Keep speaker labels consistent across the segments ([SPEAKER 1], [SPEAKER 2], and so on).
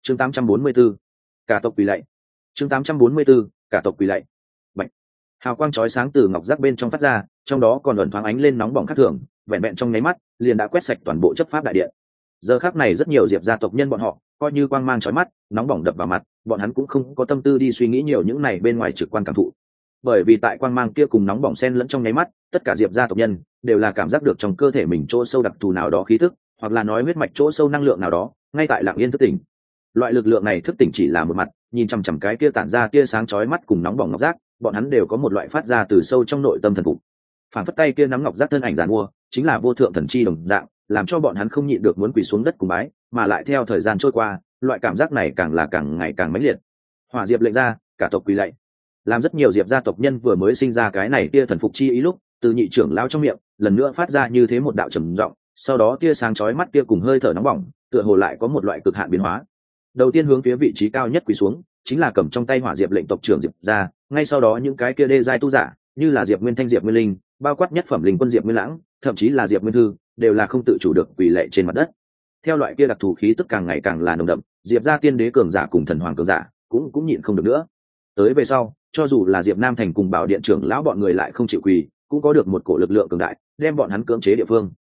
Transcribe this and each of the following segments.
[SPEAKER 1] chương 844, cả tộc quỳ lạy. chương 844, cả tộc quỳ lạy. Bạch. Hào quang chói sáng từ ngọc giác bên trong phát ra, trong đó còn ẩn thoáng ánh lên nóng bỏng khác thường, vẹn vẹn trong nháy mắt liền đã quét sạch toàn bộ chấp pháp đại điện. Giờ khắc này rất nhiều diệp gia tộc nhân bọn họ coi như quang mang chói mắt, nóng bỏng đập vào mặt, bọn hắn cũng không có tâm tư đi suy nghĩ nhiều những này bên ngoài trực quan cảm thụ, bởi vì tại quang mang kia cùng nóng bỏng xen lẫn trong nháy mắt, tất cả diệp gia tộc nhân đều là cảm giác được trong cơ thể mình chỗ sâu đặc thù nào đó khí thức, hoặc là nói huyết mạch chỗ sâu năng lượng nào đó ngay tại lặng yên thức tỉnh. Loại lực lượng này thức tỉnh chỉ là một mặt, nhìn chằm chằm cái kia tản ra tia sáng chói mắt cùng nóng bỏng ngọc giác, bọn hắn đều có một loại phát ra từ sâu trong nội tâm thần phục. Phản phất tay kia nắm ngọc giác thân ảnh giàn mua chính là vô thượng thần chi đồng dạng, làm cho bọn hắn không nhịn được muốn quỳ xuống đất cùng bái, mà lại theo thời gian trôi qua, loại cảm giác này càng ngày càng mãnh liệt. Hỏa diệp lệnh ra, cả tộc quỳ lạy. Làm rất nhiều diệp gia tộc nhân vừa mới sinh ra cái này tia thần phục chi ý lúc, từ nhị trưởng lão trong miệng lần nữa phát ra như thế một đạo trầm giọng, sau đó tia sáng chói mắt kia cùng hơi thở nóng bỏng tựa hồ lại có một loại cực hạn biến hóa. Đầu tiên hướng phía vị trí cao nhất quỳ xuống chính là cầm trong tay hỏa diệp lệnh tộc trưởng diệp gia, ngay sau đó những cái kia đê giai tu giả như là diệp nguyên thanh, diệp nguyên linh, bao quát nhất phẩm linh quân diệp nguyên lãng, thậm chí là diệp nguyên thư đều là không tự chủ được quỳ lạy trên mặt đất. Theo loại kia đặc thù khí tức càng ngày càng là nồng đậm, diệp gia tiên đế cường giả cùng thần hoàng cường giả cũng nhịn không được nữa. Tới về sau, cho dù là diệp nam thành cùng bảo điện trưởng lão bọn người lại không chịu quỳ, cũng có được một cổ lực lượng cường đại đem bọn hắn cưỡng chế địa phương.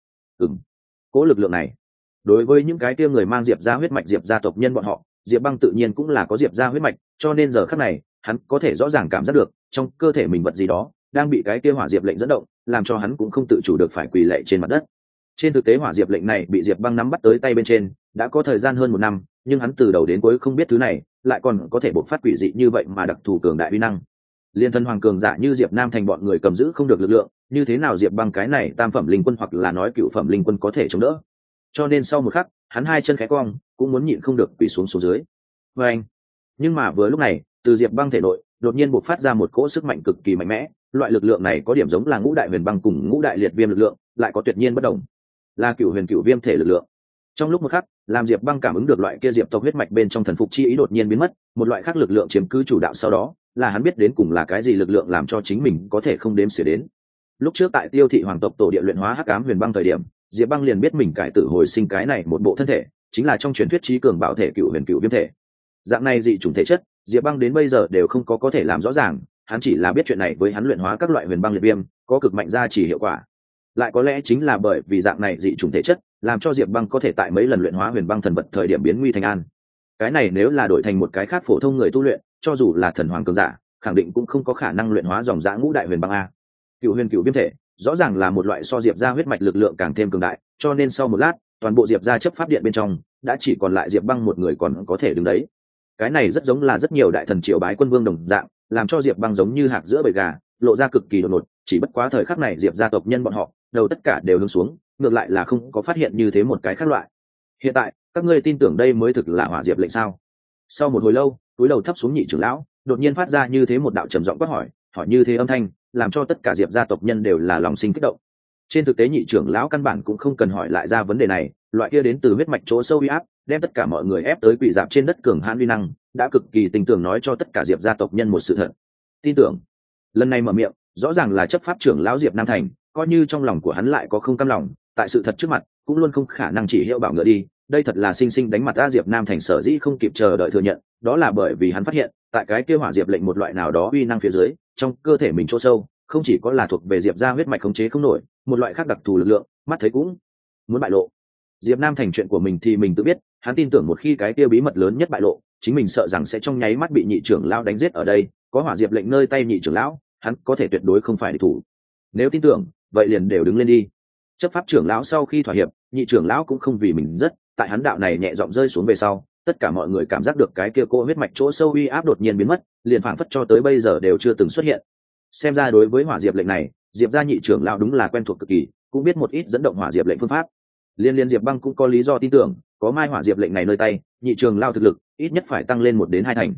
[SPEAKER 1] Cố lực lượng này đối với những cái kia người mang diệp gia huyết mạch diệp gia tộc nhân bọn họ, diệp băng tự nhiên cũng là có diệp gia huyết mạch, cho nên giờ khắc này hắn có thể rõ ràng cảm giác được trong cơ thể mình vật gì đó đang bị cái kia hỏa diệp lệnh dẫn động, làm cho hắn cũng không tự chủ được phải quỳ lạy trên mặt đất. Trên thực tế hỏa diệp lệnh này bị diệp băng nắm bắt tới tay bên trên đã có thời gian hơn 1 năm, nhưng hắn từ đầu đến cuối không biết thứ này lại còn có thể bộc phát quỷ dị như vậy mà đặc thù cường đại uy năng. Liên thân hoàng cường giả như diệp nam thành bọn người cầm giữ không được lực lượng, như thế nào diệp băng cái này tam phẩm linh quân hoặc là nói cựu phẩm linh quân có thể chống đỡ. Cho nên sau một khắc hắn hai chân khẽ cong cũng muốn nhịn không được quỳ xuống dưới. Và anh, nhưng mà vừa lúc này từ diệp băng thể nội đột nhiên bộc phát ra một cỗ sức mạnh cực kỳ mạnh mẽ. Loại lực lượng này có điểm giống là ngũ đại huyền băng cùng ngũ đại liệt viêm lực lượng, lại có tuyệt nhiên bất đồng, là cựu huyền cựu viêm thể lực lượng. Trong lúc một khắc làm diệp băng cảm ứng được loại kia diệp tộc huyết mạch bên trong thần phục chi ý đột nhiên biến mất, một loại khác lực lượng chiếm cứ chủ đạo, sau đó là hắn biết đến cùng là cái gì lực lượng làm cho chính mình có thể không đếm xỉa đến. Lúc trước tại Tiêu Thị hoàng tộc tổ địa luyện hóa hắc ám huyền băng thời điểm, diệp băng liền biết mình cải tử hồi sinh cái này một bộ thân thể chính là trong truyền thuyết trí cường bảo thể cựu huyền cựu viêm thể. Dạng này dị chủng thể chất diệp băng đến bây giờ đều không có thể làm rõ ràng, hắn chỉ là biết chuyện này với hắn luyện hóa các loại huyền băng liệt viêm có cực mạnh gia trì hiệu quả. Lại có lẽ chính là bởi vì dạng này dị chủng thể chất làm cho diệp băng có thể tại mấy lần luyện hóa huyền băng thần vật thời điểm biến nguy thành an. Cái này nếu là đổi thành một cái khác phổ thông người tu luyện, cho dù là thần hoàng cường giả khẳng định cũng không có khả năng luyện hóa dòng dã ngũ đại huyền băng a. Cựu huyền cựu viêm thể rõ ràng là một loại so diệp gia huyết mạch lực lượng càng thêm cường đại, cho nên sau một lát toàn bộ diệp gia chấp pháp điện bên trong đã chỉ còn lại diệp băng một người còn có thể đứng đấy. Cái này rất giống là rất nhiều đại thần triều bái quân vương đồng dạng, làm cho diệp băng giống như hạc giữa bầy gà lộ ra cực kỳ đột ngột. Chỉ bất quá thời khắc này diệp gia tộc nhân bọn họ đầu tất cả đều hướng xuống, ngược lại là không có phát hiện như thế một cái khác loại. Hiện tại các ngươi tin tưởng đây mới thực là hỏa diệp lệnh sao? Sau một hồi lâu túi đầu thấp xuống nhị trưởng lão đột nhiên phát ra như thế một đạo trầm giọng quát hỏi như thế âm thanh làm cho tất cả diệp gia tộc nhân đều là lòng sinh kích động. Trên thực tế nhị trưởng lão căn bản cũng không cần hỏi lại ra vấn đề này, loại kia đến từ huyết mạch chỗ sâu uy áp đem tất cả mọi người ép tới quỳ dạp trên đất cường hãn uy năng đã cực kỳ tình tưởng nói cho tất cả diệp gia tộc nhân một sự thật. Tin tưởng. Lần này mở miệng rõ ràng là chấp pháp trưởng lão diệp nam thành, coi như trong lòng của hắn lại có không cam lòng, tại sự thật trước mặt cũng luôn không khả năng chỉ hiệu bảo ngựa đi. Đây thật là sinh sinh đánh mặt ta diệp nam thành, sở dĩ không kịp chờ đợi thừa nhận đó là bởi vì hắn phát hiện tại cái kia hỏa diệp lệnh một loại nào đó uy năng phía dưới, trong cơ thể mình chỗ sâu không chỉ có là thuộc về diệp gia huyết mạch khống chế không nổi một loại khác đặc thù lực lượng, mắt thấy cũng muốn bại lộ. Diệp nam thành chuyện của mình thì mình tự biết, hắn tin tưởng một khi cái kia bí mật lớn nhất bại lộ, chính mình sợ rằng sẽ trong nháy mắt bị nhị trưởng lão đánh giết. Ở đây có hỏa diệp lệnh nơi tay nhị trưởng lão, hắn có thể tuyệt đối không phải địch thủ. Nếu tin tưởng vậy liền đều đứng lên đi. Chấp pháp trưởng lão sau khi thỏa hiệp, nhị trưởng lão cũng không vì mình rất, tại hắn đạo này nhẹ giọng rơi xuống về sau, tất cả mọi người cảm giác được cái kia cô huyết mạch chỗ sâu uy áp đột nhiên biến mất, liền phảng phất cho tới bây giờ đều chưa từng xuất hiện. Xem ra đối với hỏa diệp lệnh này, diệp gia nhị trưởng lão đúng là quen thuộc cực kỳ, cũng biết một ít dẫn động hỏa diệp lệnh phương pháp. Liên diệp băng cũng có lý do tin tưởng có mai hỏa diệp lệnh này nơi tay, nhị trưởng lão thực lực ít nhất phải tăng lên 1 đến 2 thành.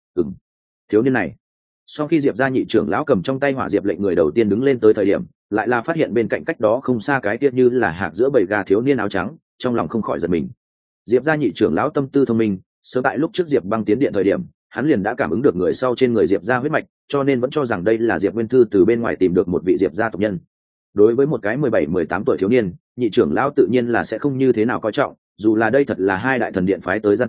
[SPEAKER 1] Thiếu niên này. Sau khi diệp gia nhị trưởng lão cầm trong tay hỏa diệp lệnh người đầu tiên đứng lên tới thời điểm, lại là phát hiện bên cạnh cách đó không xa cái tiết như là hạc giữa bầy gà thiếu niên áo trắng, trong lòng không khỏi giật mình. Diệp gia nhị trưởng lão tâm tư thông minh, sớm tại lúc trước diệp băng tiến điện thời điểm hắn liền đã cảm ứng được người sau trên người diệp gia huyết mạch, cho nên vẫn cho rằng đây là diệp nguyên thư từ bên ngoài tìm được một vị diệp gia tộc nhân. Đối với một cái 17-18 tuổi thiếu niên, nhị trưởng lão tự nhiên là sẽ không như thế nào coi trọng, dù là đây thật là 2 đại thần điện phái tới gian tế,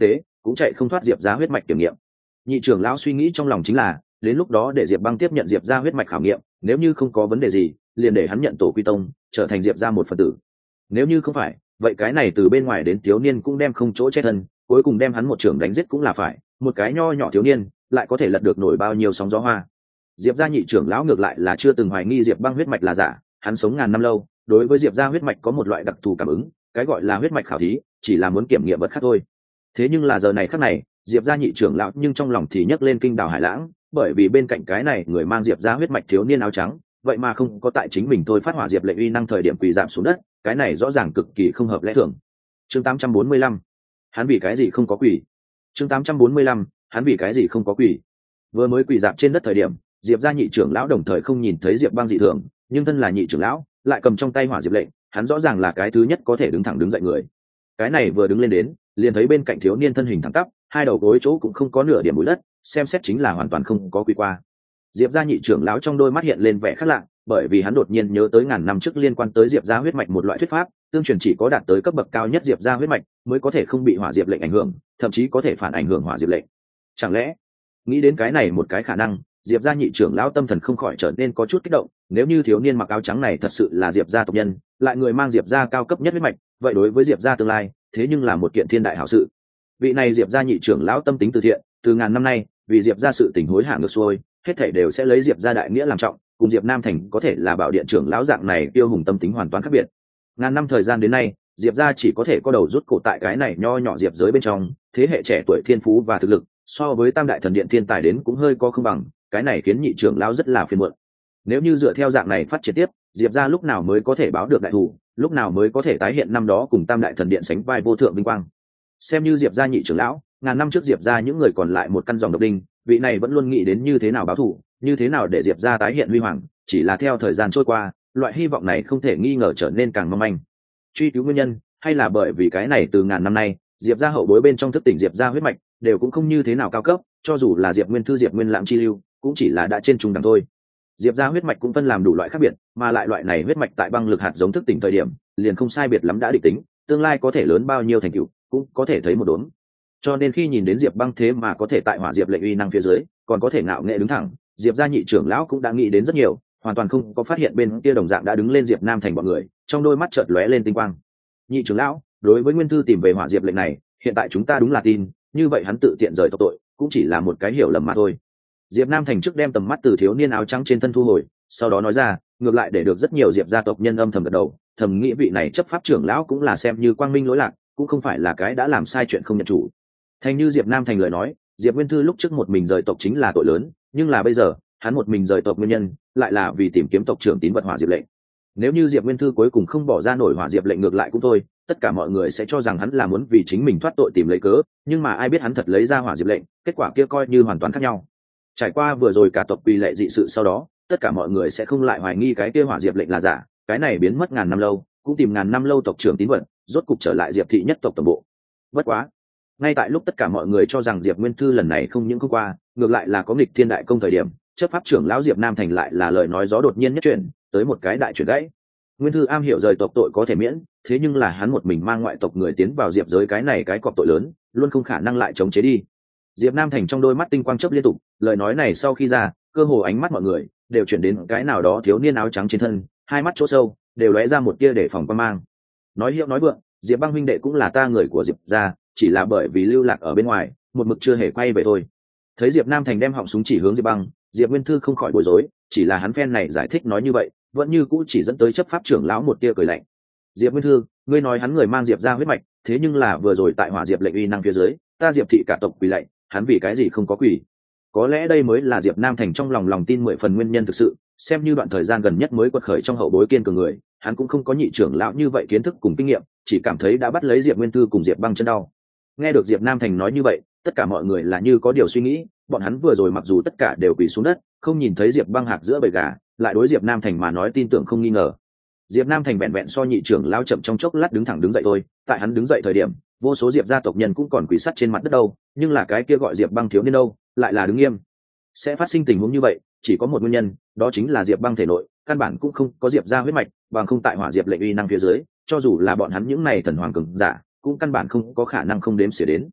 [SPEAKER 1] cũng chạy không thoát diệp ra huyết mạch kiểm nghiệm. Nhị trưởng lão suy nghĩ trong lòng chính là đến lúc đó để diệp băng tiếp nhận diệp ra huyết mạch khảo nghiệm, nếu như không có vấn đề gì liền để hắn nhận tổ quy tông, trở thành diệp ra một phần tử. Nếu như không phải, vậy cái này từ bên ngoài đến thiếu niên cũng đem không chỗ che thân, cuối cùng đem hắn một trưởng đánh giết cũng là phải. Một cái nho nhỏ thiếu niên lại có thể lật được nổi bao nhiêu sóng gió hoa. Diệp gia nhị trưởng lão ngược lại là chưa từng hoài nghi diệp băng huyết mạch là giả, hắn sống ngàn năm lâu, đối với diệp gia huyết mạch có một loại đặc thù cảm ứng, cái gọi là huyết mạch khảo thí chỉ là muốn kiểm nghiệm vật khác thôi. Thế nhưng là giờ này khắc này, diệp gia nhị trưởng lão nhưng trong lòng thì nhấc lên kinh đào hải lãng, bởi vì bên cạnh cái này người mang diệp gia huyết mạch thiếu niên áo trắng, vậy mà không có tại chính mình thôi phát hỏa diệp lệnh uy năng thời điểm quỳ giảm xuống đất, cái này rõ ràng cực kỳ không hợp lẽ thường. Chương 845, hắn vì cái gì không có quỳ? Chương 845, hắn vì cái gì không có quỳ? Vừa mới quỳ dạp trên đất thời điểm, diệp gia nhị trưởng lão đồng thời không nhìn thấy diệp băng dị thường, nhưng thân là nhị trưởng lão lại cầm trong tay hỏa diệp lệnh, hắn rõ ràng là cái thứ nhất có thể đứng thẳng đứng dậy người. Cái này vừa đứng lên đến, liền thấy bên cạnh thiếu niên thân hình thẳng tắp, hai đầu gối chỗ cũng không có nửa điểm bụi đất, xem xét chính là hoàn toàn không có quỳ qua. Diệp gia nhị trưởng lão trong đôi mắt hiện lên vẻ khác lạ, bởi vì hắn đột nhiên nhớ tới ngàn năm trước liên quan tới diệp gia huyết mạch một loại thuyết pháp, tương truyền chỉ có đạt tới cấp bậc cao nhất diệp gia huyết mạch mới có thể không bị hỏa diệp lệnh ảnh hưởng, thậm chí có thể phản ảnh hưởng hỏa diệp lệnh. Chẳng lẽ, nghĩ đến cái này một cái khả năng, diệp gia nhị trưởng lão tâm thần không khỏi trở nên có chút kích động. Nếu như thiếu niên mặc áo trắng này thật sự là diệp gia tộc nhân, lại người mang diệp gia cao cấp nhất huyết mạch, vậy đối với diệp gia tương lai thế nhưng là một kiện thiên đại hảo sự. Vị này diệp gia nhị trưởng lão tâm tính từ thiện, từ ngàn năm nay vì diệp gia sự tình hối hả ngược xuôi, hết thảy đều sẽ lấy diệp gia đại nghĩa làm trọng, cùng diệp nam thành có thể là bảo điện trưởng lão dạng này tiêu hùng tâm tính hoàn toàn khác biệt. Ngàn năm thời gian đến nay, diệp gia chỉ có thể có đầu rút cổ tại cái này nho nhỏ diệp giới bên trong, thế hệ trẻ tuổi thiên phú và thực lực so với tam đại thần điện thiên tài đến cũng hơi có không bằng, cái này khiến nhị trưởng lão rất là phiền muộn. Nếu như dựa theo dạng này phát triển tiếp, diệp gia lúc nào mới có thể báo được đại thủ, lúc nào mới có thể tái hiện năm đó cùng tam đại thần điện sánh vai vô thượng vinh quang. Xem như diệp gia nhị trưởng lão, ngàn năm trước diệp gia những người còn lại một căn dòng độc đinh, vị này vẫn luôn nghĩ đến như thế nào báo thù, như thế nào để diệp gia tái hiện huy hoàng, chỉ là theo thời gian trôi qua, loại hy vọng này không thể nghi ngờ trở nên càng mong manh. Truy cứu nguyên nhân, hay là bởi vì cái này từ ngàn năm nay, diệp gia hậu bối bên trong thức tỉnh diệp gia huyết mạch đều cũng không như thế nào cao cấp, cho dù là diệp nguyên thư diệp nguyên lãng chi lưu cũng chỉ là đã trên trung đẳng thôi. Diệp gia huyết mạch cũng phân làm đủ loại khác biệt, mà lại loại này huyết mạch tại băng lực hạt giống thức tỉnh thời điểm liền không sai biệt lắm đã định tính, tương lai có thể lớn bao nhiêu thành tựu cũng có thể thấy một đốn. Cho nên khi nhìn đến diệp băng thế mà có thể tại hỏa diệp lệnh uy năng phía dưới còn có thể ngạo nghệ đứng thẳng, diệp gia nhị trưởng lão cũng đã nghĩ đến rất nhiều, hoàn toàn không có phát hiện bên kia đồng dạng đã đứng lên diệp nam thành bọn người, trong đôi mắt chợt lóe lên tinh quang. Nhị trưởng lão, đối với nguyên thư tìm về hỏa diệp lệnh này, hiện tại chúng ta đúng là tin, như vậy hắn tự tiện rời tộc tội cũng chỉ là một cái hiểu lầm mà thôi. Diệp nam thành trước đem tầm mắt từ thiếu niên áo trắng trên thân thu hồi, sau đó nói ra, ngược lại để được rất nhiều diệp gia tộc nhân âm thầm gật đầu, thầm nghĩ vị này chấp pháp trưởng lão cũng là xem như quang minh lỗi lạc, cũng không phải là cái đã làm sai chuyện không nhận chủ. Thành như diệp nam thành lời nói, diệp nguyên thư lúc trước một mình rời tộc chính là tội lớn, nhưng là bây giờ hắn một mình rời tộc nguyên nhân lại là vì tìm kiếm tộc trưởng tín vật hỏa diệp lệnh. Nếu như diệp nguyên thư cuối cùng không bỏ ra nổi hỏa diệp lệnh ngược lại cũng thôi, tất cả mọi người sẽ cho rằng hắn là muốn vì chính mình thoát tội tìm lấy cớ, nhưng mà ai biết hắn thật lấy ra hỏa diệp lệnh, kết quả kia coi như hoàn toàn khác nhau. Trải qua vừa rồi cả tộc quỳ lệ dị sự sau đó, tất cả mọi người sẽ không lại hoài nghi cái kia hỏa diệp lệnh là giả, cái này biến mất ngàn năm lâu cũng tìm ngàn năm lâu tộc trưởng tín vật, rốt cục trở lại diệp thị nhất tộc tổng bộ. Bất quá, ngay tại lúc tất cả mọi người cho rằng diệp nguyên thư lần này không những không qua, ngược lại là có nghịch thiên đại công thời điểm, chấp pháp trưởng lão diệp nam thành lại là lời nói gió đột nhiên nhất chuyển tới một cái đại chuyển gãy. Nguyên thư am hiểu rời tộc tội có thể miễn, thế nhưng là hắn một mình mang ngoại tộc người tiến vào diệp giới, cái này cái cọp tội lớn luôn không khả năng lại chống chế đi. Diệp nam thành trong đôi mắt tinh quang chớp liên tục, lời nói này sau khi ra, cơ hồ ánh mắt mọi người đều chuyển đến cái nào đó thiếu niên áo trắng trên thân, hai mắt chỗ sâu đều lóe ra một tia để phòng quan mang. Nói hiệu nói vượng, diệp băng huynh đệ cũng là ta người của diệp gia, chỉ là bởi vì lưu lạc ở bên ngoài một mực chưa hề quay về thôi. Thấy diệp nam thành đem họng súng chỉ hướng diệp băng, diệp nguyên thư không khỏi bối rối, chỉ là hắn phen này giải thích nói như vậy vẫn như cũ chỉ dẫn tới chấp pháp trưởng lão một tia cười lạnh. Diệp nguyên thư, ngươi nói hắn người mang diệp gia huyết mạch, thế nhưng là vừa rồi tại hỏa diệp lệnh uy năng phía dưới, ta diệp thị cả tộc quỳ lạy, hắn vì cái gì không có quỳ? Có lẽ đây mới là diệp nam thành trong lòng tin 10 phần nguyên nhân thực sự, xem như đoạn thời gian gần nhất mới quật khởi trong hậu bối kiên cường người, hắn cũng không có nhị trưởng lão như vậy kiến thức cùng kinh nghiệm, chỉ cảm thấy đã bắt lấy diệp nguyên thư cùng diệp băng chân đau. Nghe được diệp nam thành nói như vậy, tất cả mọi người là như có điều suy nghĩ, bọn hắn vừa rồi mặc dù tất cả đều quỳ xuống đất, không nhìn thấy diệp băng hạc giữa bầy gà, lại đối diệp nam thành mà nói tin tưởng không nghi ngờ. Diệp nam thành vẹn vẹn so nhị trưởng lão chậm trong chốc lát đứng thẳng đứng dậy thôi, tại hắn đứng dậy thời điểm, vô số diệp gia tộc nhân cũng còn quỳ sắt trên mặt đất đâu, nhưng là cái kia gọi diệp băng thiếu niên đâu lại là đứng nghiêm. Sẽ phát sinh tình huống như vậy chỉ có một nguyên nhân, đó chính là diệp băng thể nội căn bản cũng không có diệp gia huyết mạch, bằng không tại hỏa diệp lệnh uy năng phía dưới, cho dù là bọn hắn những này thần hoàng cường giả cũng căn bản không có khả năng không đếm xỉa đến.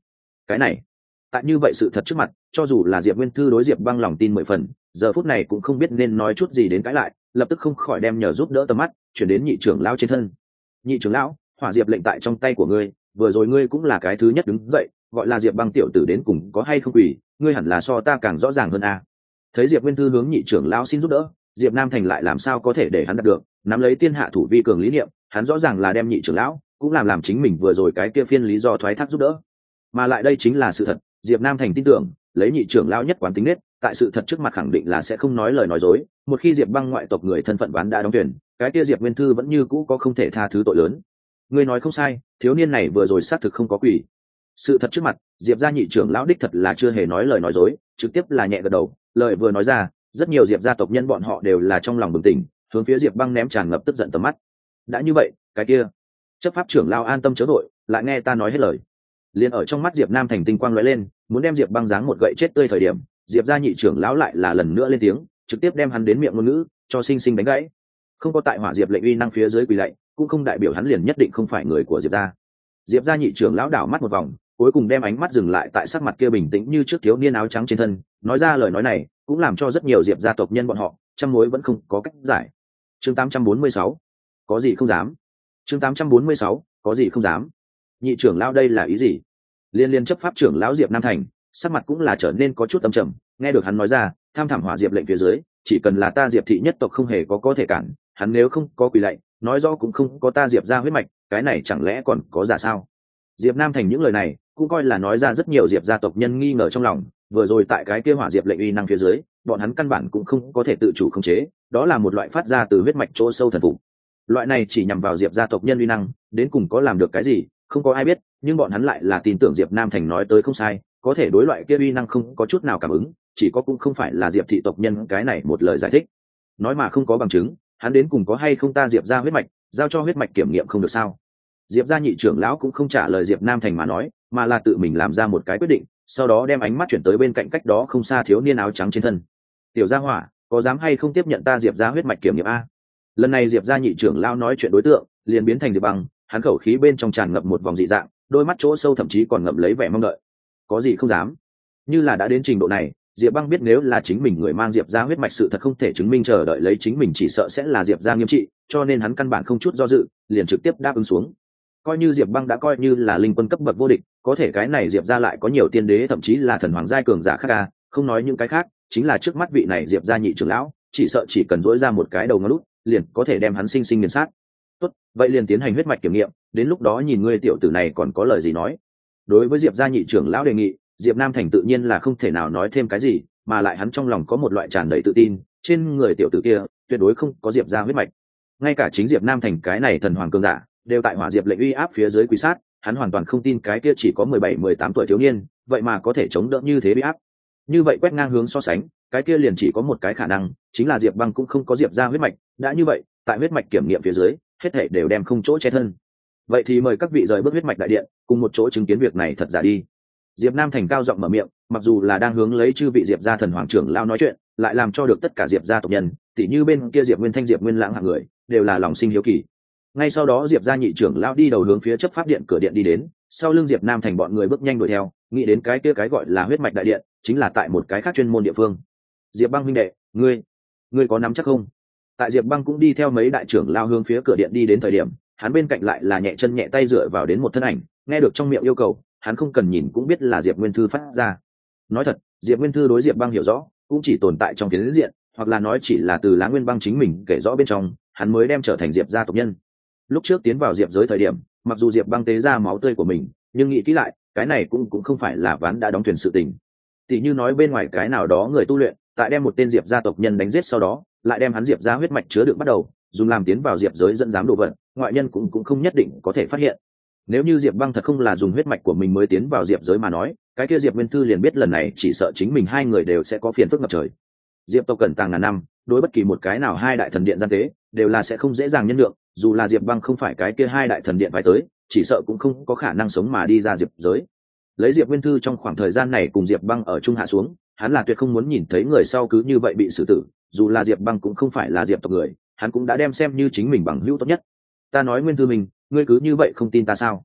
[SPEAKER 1] cái này tại như vậy sự thật trước mặt, cho dù là Diệp Nguyên Thư đối Diệp Băng lòng tin 10 phần, giờ phút này cũng không biết nên nói chút gì đến cãi lại, lập tức không khỏi đem nhờ giúp đỡ tầm mắt chuyển đến nhị trưởng lão trên thân. Nhị trưởng lão, hỏa diệp lệnh tại trong tay của ngươi, vừa rồi ngươi cũng là cái thứ nhất đứng dậy, gọi là Diệp Băng tiểu tử đến cùng có hay không quỷ, ngươi hẳn là so ta càng rõ ràng hơn a. Thấy Diệp Nguyên Thư hướng nhị trưởng lão xin giúp đỡ, Diệp Nam Thành lại làm sao có thể để hắn đạt được, nắm lấy tiên hạ thủ vi cường lý niệm, hắn rõ ràng là đem nhị trưởng lão cũng làm chính mình vừa rồi cái kia phiên lý do thoái thác giúp đỡ, mà lại đây chính là sự thật. Diệp Nam Thành tin tưởng, lấy nhị trưởng lão nhất quán tính nết, tại sự thật trước mặt khẳng định là sẽ không nói lời nói dối. Một khi Diệp Băng ngoại tộc người thân phận ván đã đóng tuyển, cái kia Diệp Nguyên Thư vẫn như cũ có không thể tha thứ tội lớn. Ngươi nói không sai, thiếu niên này vừa rồi xác thực không có quỷ. Sự thật trước mặt, Diệp gia nhị trưởng lão đích thật là chưa hề nói lời nói dối, trực tiếp là nhẹ gật đầu. Lời vừa nói ra, rất nhiều Diệp gia tộc nhân bọn họ đều là trong lòng bừng tỉnh, hướng phía Diệp Băng ném tràn ngập tức giận tầm mắt. Đã như vậy, cái kia, chấp pháp trưởng lão an tâm chớ đội, lại nghe ta nói hết lời. Liên ở trong mắt Diệp Nam Thành tinh quang lóe lên, muốn đem Diệp Băng giáng một gậy chết tươi thời điểm, Diệp gia nhị trưởng lão lại là lần nữa lên tiếng, trực tiếp đem hắn đến miệng ngôn ngữ cho sinh sinh đánh gãy. Không có tại hỏa diệp lệnh uy năng phía dưới quỳ lạy, cũng không đại biểu hắn liền nhất định không phải người của Diệp gia. Diệp gia nhị trưởng lão đảo mắt một vòng, cuối cùng đem ánh mắt dừng lại tại sắc mặt kia bình tĩnh như trước thiếu niên áo trắng trên thân, nói ra lời nói này cũng làm cho rất nhiều Diệp gia tộc nhân bọn họ trăm mối vẫn không có cách giải. Chương 846, có gì không dám. Chương 846, có gì không dám. Nhị trưởng lão đây là ý gì? Liên chấp pháp trưởng lão Diệp Nam Thành sắc mặt cũng là trở nên có chút âm trầm, nghe được hắn nói ra, tham thảm hỏa diệp lệnh phía dưới, chỉ cần là ta Diệp thị nhất tộc không hề có thể cản, hắn nếu không có quỳ lạy, nói rõ cũng không có ta Diệp gia huyết mạch, cái này chẳng lẽ còn có giả sao? Diệp Nam Thành những lời này cũng coi là nói ra rất nhiều Diệp gia tộc nhân nghi ngờ trong lòng, vừa rồi tại cái kia hỏa diệp lệnh uy năng phía dưới, bọn hắn căn bản cũng không có thể tự chủ khống chế, đó là một loại phát ra từ huyết mạch chỗ sâu thần phục. Loại này chỉ nhằm vào Diệp gia tộc nhân uy năng, đến cùng có làm được cái gì, không có ai biết, nhưng bọn hắn lại là tin tưởng Diệp Nam Thành nói tới không sai, có thể đối loại kia uy năng không có chút nào cảm ứng, chỉ có cũng không phải là Diệp thị tộc nhân cái này một lời giải thích. Nói mà không có bằng chứng, hắn đến cùng có hay không ta Diệp gia huyết mạch, giao cho huyết mạch kiểm nghiệm không được sao? Diệp gia nhị trưởng lão cũng không trả lời Diệp Nam Thành mà nói, mà là tự mình làm ra một cái quyết định, sau đó đem ánh mắt chuyển tới bên cạnh cách đó không xa thiếu niên áo trắng trên thân. Tiểu gia hỏa, có dám hay không tiếp nhận ta Diệp gia huyết mạch kiểm nghiệm a? Lần này Diệp gia nhị trưởng lão nói chuyện đối tượng liền biến thành Diệp Băng, hắn khẩu khí bên trong tràn ngập một vòng dị dạng, đôi mắt chỗ sâu thậm chí còn ngậm lấy vẻ mong đợi. Có gì không dám? Như là đã đến trình độ này, Diệp Băng biết nếu là chính mình người mang Diệp gia huyết mạch sự thật không thể chứng minh, chờ đợi lấy chính mình chỉ sợ sẽ là Diệp gia nghiêm trị, cho nên hắn căn bản không chút do dự, liền trực tiếp đáp ứng xuống. Coi như Diệp Băng đã coi như là linh quân cấp bậc vô địch, có thể cái này Diệp gia lại có nhiều tiên đế thậm chí là thần hoàng giai cường giả khác a, không nói những cái khác, chính là trước mắt vị này Diệp gia nhị trưởng lão, chỉ sợ chỉ cần duỗi ra một cái đầu ngón út, liền có thể đem hắn sinh sinh nghiền sát. Tốt, vậy liền tiến hành huyết mạch kiểm nghiệm, đến lúc đó nhìn ngươi tiểu tử này còn có lời gì nói. Đối với Diệp gia nhị trưởng lão đề nghị, Diệp Nam Thành tự nhiên là không thể nào nói thêm cái gì, mà lại hắn trong lòng có một loại tràn đầy tự tin, trên người tiểu tử kia tuyệt đối không có Diệp gia huyết mạch. Ngay cả chính Diệp Nam Thành cái này thần hoàng cường giả, đều tại hỏa diệp lệnh uy áp phía dưới quỳ sát, hắn hoàn toàn không tin cái kia chỉ có 17-18 tuổi thiếu niên, vậy mà có thể chống đỡ như thế bị áp. Như vậy quét ngang hướng so sánh, cái kia liền chỉ có một cái khả năng, chính là Diệp Băng cũng không có Diệp gia huyết mạch, đã như vậy, tại huyết mạch kiểm nghiệm phía dưới, hết thảy đều đem không chỗ che thân. Vậy thì mời các vị rời bước huyết mạch đại điện, cùng một chỗ chứng kiến việc này thật giả đi. Diệp Nam Thành cao giọng mở miệng, mặc dù là đang hướng lấy chư vị Diệp gia thần hoàng trưởng lao nói chuyện, lại làm cho được tất cả Diệp gia tộc nhân, tỉ như bên kia Diệp Nguyên Thanh, Diệp Nguyên Lãng hạng người, đều là lòng sinh hiếu kỳ. Ngay sau đó Diệp gia nhị trưởng lao đi đầu hướng phía chấp pháp điện cửa điện đi đến, sau lưng Diệp Nam Thành bọn người bước nhanh đuổi theo, nghĩ đến cái kia cái gọi là huyết mạch đại điện, chính là tại một cái khác chuyên môn địa phương. Diệp Băng huynh đệ, ngươi có nắm chắc không? Tại Diệp Băng cũng đi theo mấy đại trưởng lao hướng phía cửa điện đi đến thời điểm, hắn bên cạnh lại là nhẹ chân nhẹ tay dựa vào đến một thân ảnh, nghe được trong miệng yêu cầu, hắn không cần nhìn cũng biết là Diệp Nguyên Thư phát ra. Nói thật, Diệp Nguyên Thư đối Diệp Băng hiểu rõ, cũng chỉ tồn tại trong phiến diện, hoặc là nói chỉ là từ Lá Nguyên Băng chính mình kể rõ bên trong, hắn mới đem trở thành Diệp gia tộc nhân. Lúc trước tiến vào Diệp giới thời điểm, mặc dù Diệp Băng tế ra máu tươi của mình, nhưng nghĩ kỹ lại, cái này cũng không phải là ván đã đóng thuyền sự tình. Tỷ như nói bên ngoài cái nào đó người tu luyện, tại đem một tên Diệp gia tộc nhân đánh giết sau đó, lại đem hắn Diệp gia huyết mạch chứa đựng bắt đầu, dùng làm tiến vào Diệp giới dẫn dám đồ vật, ngoại nhân cũng không nhất định có thể phát hiện. Nếu như Diệp Băng thật không là dùng huyết mạch của mình mới tiến vào Diệp giới mà nói, cái kia Diệp Nguyên Thư liền biết lần này chỉ sợ chính mình hai người đều sẽ có phiền phức ngập trời. Diệp tộc cẩn tàng ngàn năm, đối bất kỳ một cái nào hai đại thần điện gian tế, đều là sẽ không dễ dàng nhân lượng, dù là Diệp Băng không phải cái kia hai đại thần điện phải tới, chỉ sợ cũng không có khả năng sống mà đi ra Diệp giới. Lấy Diệp Nguyên Thư trong khoảng thời gian này cùng Diệp Băng ở chung hạ xuống, hắn là tuyệt không muốn nhìn thấy người sau cứ như vậy bị xử tử, dù là Diệp Băng cũng không phải là Diệp tộc người, hắn cũng đã đem xem như chính mình bằng hữu tốt nhất. Ta nói Nguyên Thư mình, ngươi cứ như vậy không tin ta sao?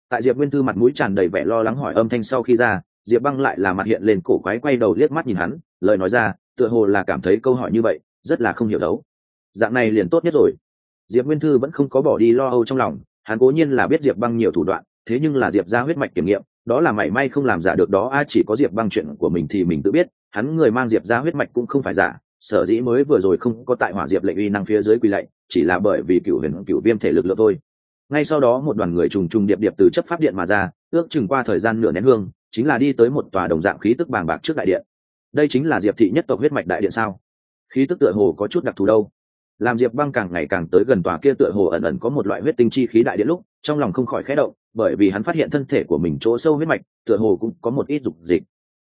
[SPEAKER 1] Tại Diệp Nguyên Thư mặt mũi tràn đầy vẻ lo lắng hỏi âm thanh sau khi ra, Diệp Băng lại là mặt hiện lên cổ quái, quay đầu liếc mắt nhìn hắn, lời nói ra tựa hồ là cảm thấy câu hỏi như vậy rất là không hiểu đấu. Dạng này liền tốt nhất rồi. Diệp Nguyên Thư vẫn không có bỏ đi lo âu trong lòng, hắn cố nhiên là biết Diệp Băng nhiều thủ đoạn, thế nhưng là Diệp gia huyết mạch kiểm nghiệm, đó là mảy may không làm giả được đó. Chỉ có Diệp Băng chuyện của mình thì mình tự biết, hắn người mang Diệp gia huyết mạch cũng không phải giả, sở dĩ mới vừa rồi không có tại Hỏa Diệp lệnh uy năng phía dưới quỳ lạy, chỉ là bởi vì cựu huyền cựu viêm thể lực lượng thôi. Ngay sau đó một đoàn người trùng trùng điệp điệp từ chấp pháp điện mà ra, ước chừng qua thời gian nửa nén hương, chính là đi tới một tòa đồng dạng khí tức bàng bạc trước đại điện. Đây chính là Diệp thị nhất tộc huyết mạch đại điện sao? Khí tức tựa hồ có chút đặc thù đâu. Làm Diệp Băng càng ngày càng tới gần tòa kia tựa hồ ẩn ẩn có một loại huyết tinh chi khí đại điện lúc, trong lòng không khỏi khẽ động, bởi vì hắn phát hiện thân thể của mình chỗ sâu huyết mạch tựa hồ cũng có một ít dục dịch.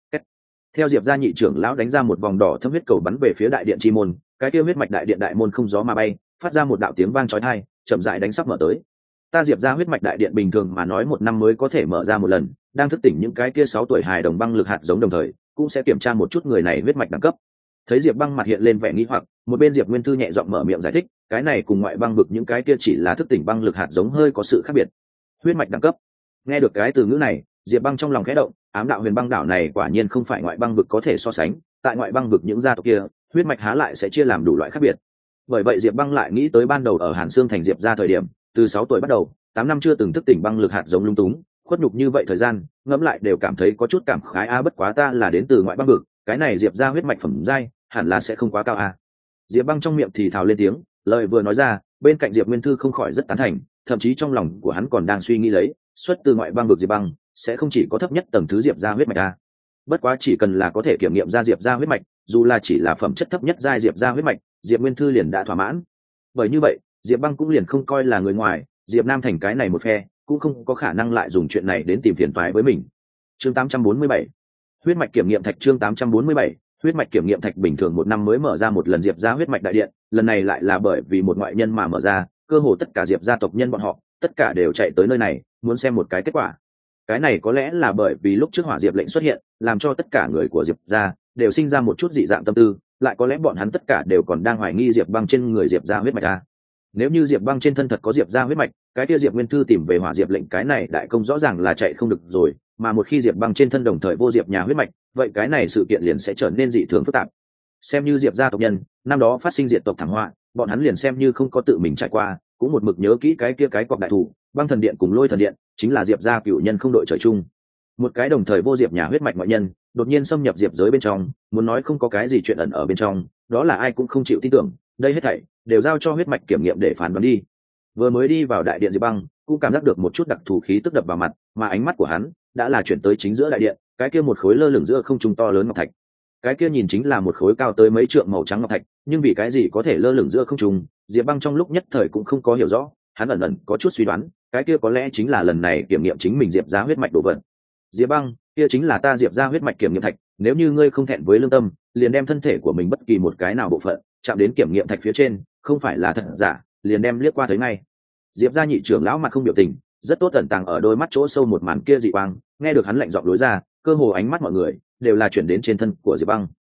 [SPEAKER 1] Theo Diệp gia nhị trưởng lão đánh ra một vòng đỏ thâm huyết cầu bắn về phía đại điện chi môn, cái kia huyết mạch đại điện đại môn không gió mà bay, phát ra một đạo tiếng vang chói tai, chậm rãi đánh sắp mở tới. Ta Diệp gia huyết mạch đại điện bình thường mà nói một năm mới có thể mở ra một lần, đang thức tỉnh những cái kia 6 tuổi hài đồng băng lực hạt giống đồng thời, cũng sẽ kiểm tra một chút người này huyết mạch đẳng cấp. Thấy Diệp Băng mặt hiện lên vẻ nghi hoặc, một bên Diệp Nguyên Thư nhẹ giọng mở miệng giải thích, cái này cùng ngoại băng vực những cái kia chỉ là thức tỉnh băng lực hạt giống hơi có sự khác biệt. Huyết mạch đẳng cấp. Nghe được cái từ ngữ này, Diệp Băng trong lòng khẽ động, ám đạo huyền băng đảo này quả nhiên không phải ngoại băng vực có thể so sánh, tại ngoại băng vực những gia tộc kia, huyết mạch há lại sẽ chia làm đủ loại khác biệt. Bởi vậy Diệp Băng lại nghĩ tới ban đầu ở Hàn Xương thành Diệp gia thời điểm, từ 6 tuổi bắt đầu, 8 năm chưa từng thức tỉnh băng lực hạt giống lung túng, khuất nhục như vậy thời gian, ngẫm lại đều cảm thấy có chút cảm khái bất quá ta là đến từ ngoại băng vực, cái này Diệp gia huyết mạch phẩm giai, hẳn là sẽ không quá cao Diệp Băng trong miệng thì thào lên tiếng, lời vừa nói ra, bên cạnh Diệp Nguyên Thư không khỏi rất tán thành, thậm chí trong lòng của hắn còn đang suy nghĩ lấy, xuất từ ngoại băng vực Diệp Băng sẽ không chỉ có thấp nhất tầng thứ Diệp gia huyết mạch bất quá chỉ cần là có thể kiểm nghiệm ra Diệp gia huyết mạch, dù là chỉ là phẩm chất thấp nhất giai Diệp gia huyết mạch, Diệp Nguyên Thư liền đã thỏa mãn. Bởi như vậy, Diệp Băng cũng liền không coi là người ngoài, Diệp Nam thành cái này một phe, cũng không có khả năng lại dùng chuyện này đến tìm phiền toái với mình. Chương 847, huyết mạch kiểm nghiệm thạch. Chương 847, huyết mạch kiểm nghiệm thạch. Bình thường một năm mới mở ra một lần Diệp gia huyết mạch đại điện, lần này lại là bởi vì một ngoại nhân mà mở ra, cơ hồ tất cả Diệp gia tộc nhân bọn họ, tất cả đều chạy tới nơi này, muốn xem một cái kết quả. Cái này có lẽ là bởi vì lúc trước Hỏa Diệp lệnh xuất hiện, làm cho tất cả người của Diệp gia đều sinh ra một chút dị dạng tâm tư, lại có lẽ bọn hắn tất cả đều còn đang hoài nghi Diệp Băng trên người Diệp gia huyết mạch Nếu như Diệp Băng trên thân thật có Diệp gia huyết mạch, cái kia Diệp Nguyên Thư tìm về Hỏa Diệp lệnh cái này đại công rõ ràng là chạy không được rồi, mà một khi Diệp Băng trên thân đồng thời vô Diệp nhà huyết mạch, vậy cái này sự kiện liền sẽ trở nên dị thường phức tạp. Xem như Diệp gia tộc nhân, năm đó phát sinh diệt tộc thảm họa, bọn hắn liền xem như không có tự mình trải qua, cũng một mực nhớ kỹ cái kia cái cọc đại thủ, Băng thần điện cùng Lôi thần điện, chính là Diệp gia cựu nhân không đội trời chung. Một cái đồng thời vô Diệp nhà huyết mạch ngoại nhân, đột nhiên xâm nhập Diệp giới bên trong, muốn nói không có cái gì chuyện ẩn ở bên trong, đó là ai cũng không chịu tin tưởng, đây hết thảy đều giao cho huyết mạch kiểm nghiệm để phán đoán đi. Vừa mới đi vào đại điện Diệp Băng, cũng cảm giác được một chút đặc thù khí tức đập vào mặt, mà ánh mắt của hắn đã là chuyển tới chính giữa đại điện, cái kia một khối lơ lửng giữa không trung to lớn ngọc thạch. Cái kia nhìn chính là một khối cao tới mấy trượng màu trắng ngọc thạch, nhưng vì cái gì có thể lơ lửng giữa không trung, Diệp Băng trong lúc nhất thời cũng không có hiểu rõ, hắn ẩn ẩn có chút suy đoán, cái kia có lẽ chính là lần này kiểm nghiệm chính mình Diệp gia huyết mạch đồ vật. Diệp Băng, kia chính là ta Diệp gia huyết mạch kiểm nghiệm thạch, nếu như ngươi không thẹn với lương tâm, liền đem thân thể của mình bất kỳ một cái nào bộ phận chạm đến kiểm nghiệm thạch phía trên, không phải là thật giả, liền đem liếc qua thấy ngay. Diệp gia nhị trưởng lão mặt không biểu tình, rất tốt tẩn tàng ở đôi mắt chỗ sâu một màn kia dị quang, nghe được hắn lạnh giọng đối ra, cơ hồ ánh mắt mọi người đều là chuyển đến trên thân của Diệp Băng.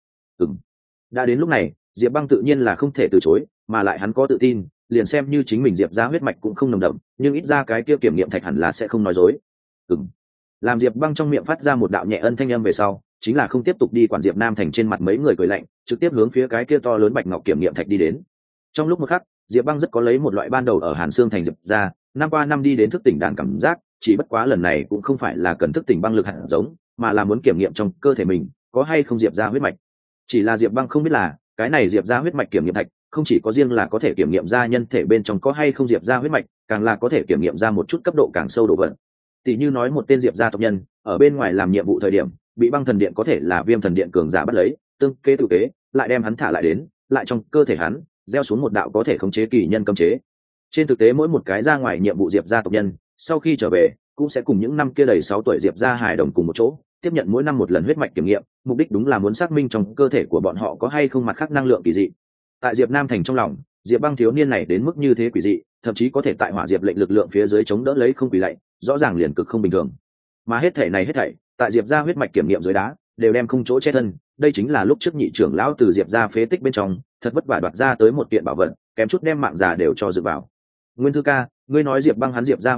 [SPEAKER 1] Đã đến lúc này, Diệp Băng tự nhiên là không thể từ chối, mà lại hắn có tự tin, liền xem như chính mình Diệp gia huyết mạch cũng không nồng đậm, nhưng ít ra cái kia kiểm nghiệm thạch hẳn là sẽ không nói dối. Làm Diệp Băng trong miệng phát ra một đạo nhẹ ân thanh âm về sau, chính là không tiếp tục đi quản Diệp Nam thành trên mặt mấy người cười lạnh, trực tiếp hướng phía cái kia to lớn bạch ngọc kiểm nghiệm thạch đi đến. Trong lúc một khắc, Diệp Băng rất có lấy một loại ban đầu ở Hàn Xương thành Diệp ra, năm qua năm đi đến thức tỉnh đàn cảm giác, chỉ bất quá lần này cũng không phải là cần thức tỉnh băng lực hạt giống, mà là muốn kiểm nghiệm trong cơ thể mình có hay không Diệp ra huyết mạch. Chỉ là Diệp Băng không biết là, cái này Diệp ra huyết mạch kiểm nghiệm thạch, không chỉ có riêng là có thể kiểm nghiệm ra nhân thể bên trong có hay không Diệp ra huyết mạch, càng là có thể kiểm nghiệm ra một chút cấp độ càng sâu độ vận. Tỷ như nói một tên Diệp gia tộc nhân, ở bên ngoài làm nhiệm vụ thời điểm, bị băng thần điện có thể là viêm thần điện cường giả bắt lấy, tương kế tự kế, lại đem hắn thả lại đến, lại trong cơ thể hắn gieo xuống một đạo có thể khống chế kỳ nhân cấm chế. Trên thực tế mỗi một cái ra ngoài nhiệm vụ Diệp gia tộc nhân, sau khi trở về, cũng sẽ cùng những năm kia đầy 6 tuổi Diệp gia hài đồng cùng một chỗ, tiếp nhận mỗi năm một lần huyết mạch kiểm nghiệm, mục đích đúng là muốn xác minh trong cơ thể của bọn họ có hay không mặt khác năng lượng kỳ dị. Tại Diệp Nam thành trong lòng, Diệp Băng thiếu niên này đến mức như thế quỷ dị, thậm chí có thể tại Hỏa Diệp lệnh lực lượng phía dưới chống đỡ lấy không quỷ lạy, rõ ràng liền cực không bình thường. Mà hết thảy này hết thảy, tại Diệp gia huyết mạch kiểm nghiệm dưới đá, đều đem không chỗ che thân, đây chính là lúc trước nhị trưởng lão từ Diệp gia phế tích bên trong, thật vất vả đoạt ra tới một kiện bảo vật, kém chút đem mạng già đều cho dự vào. Nguyên Thư ca, ngươi nói Diệp Băng hắn Diệp gia huyết mạch,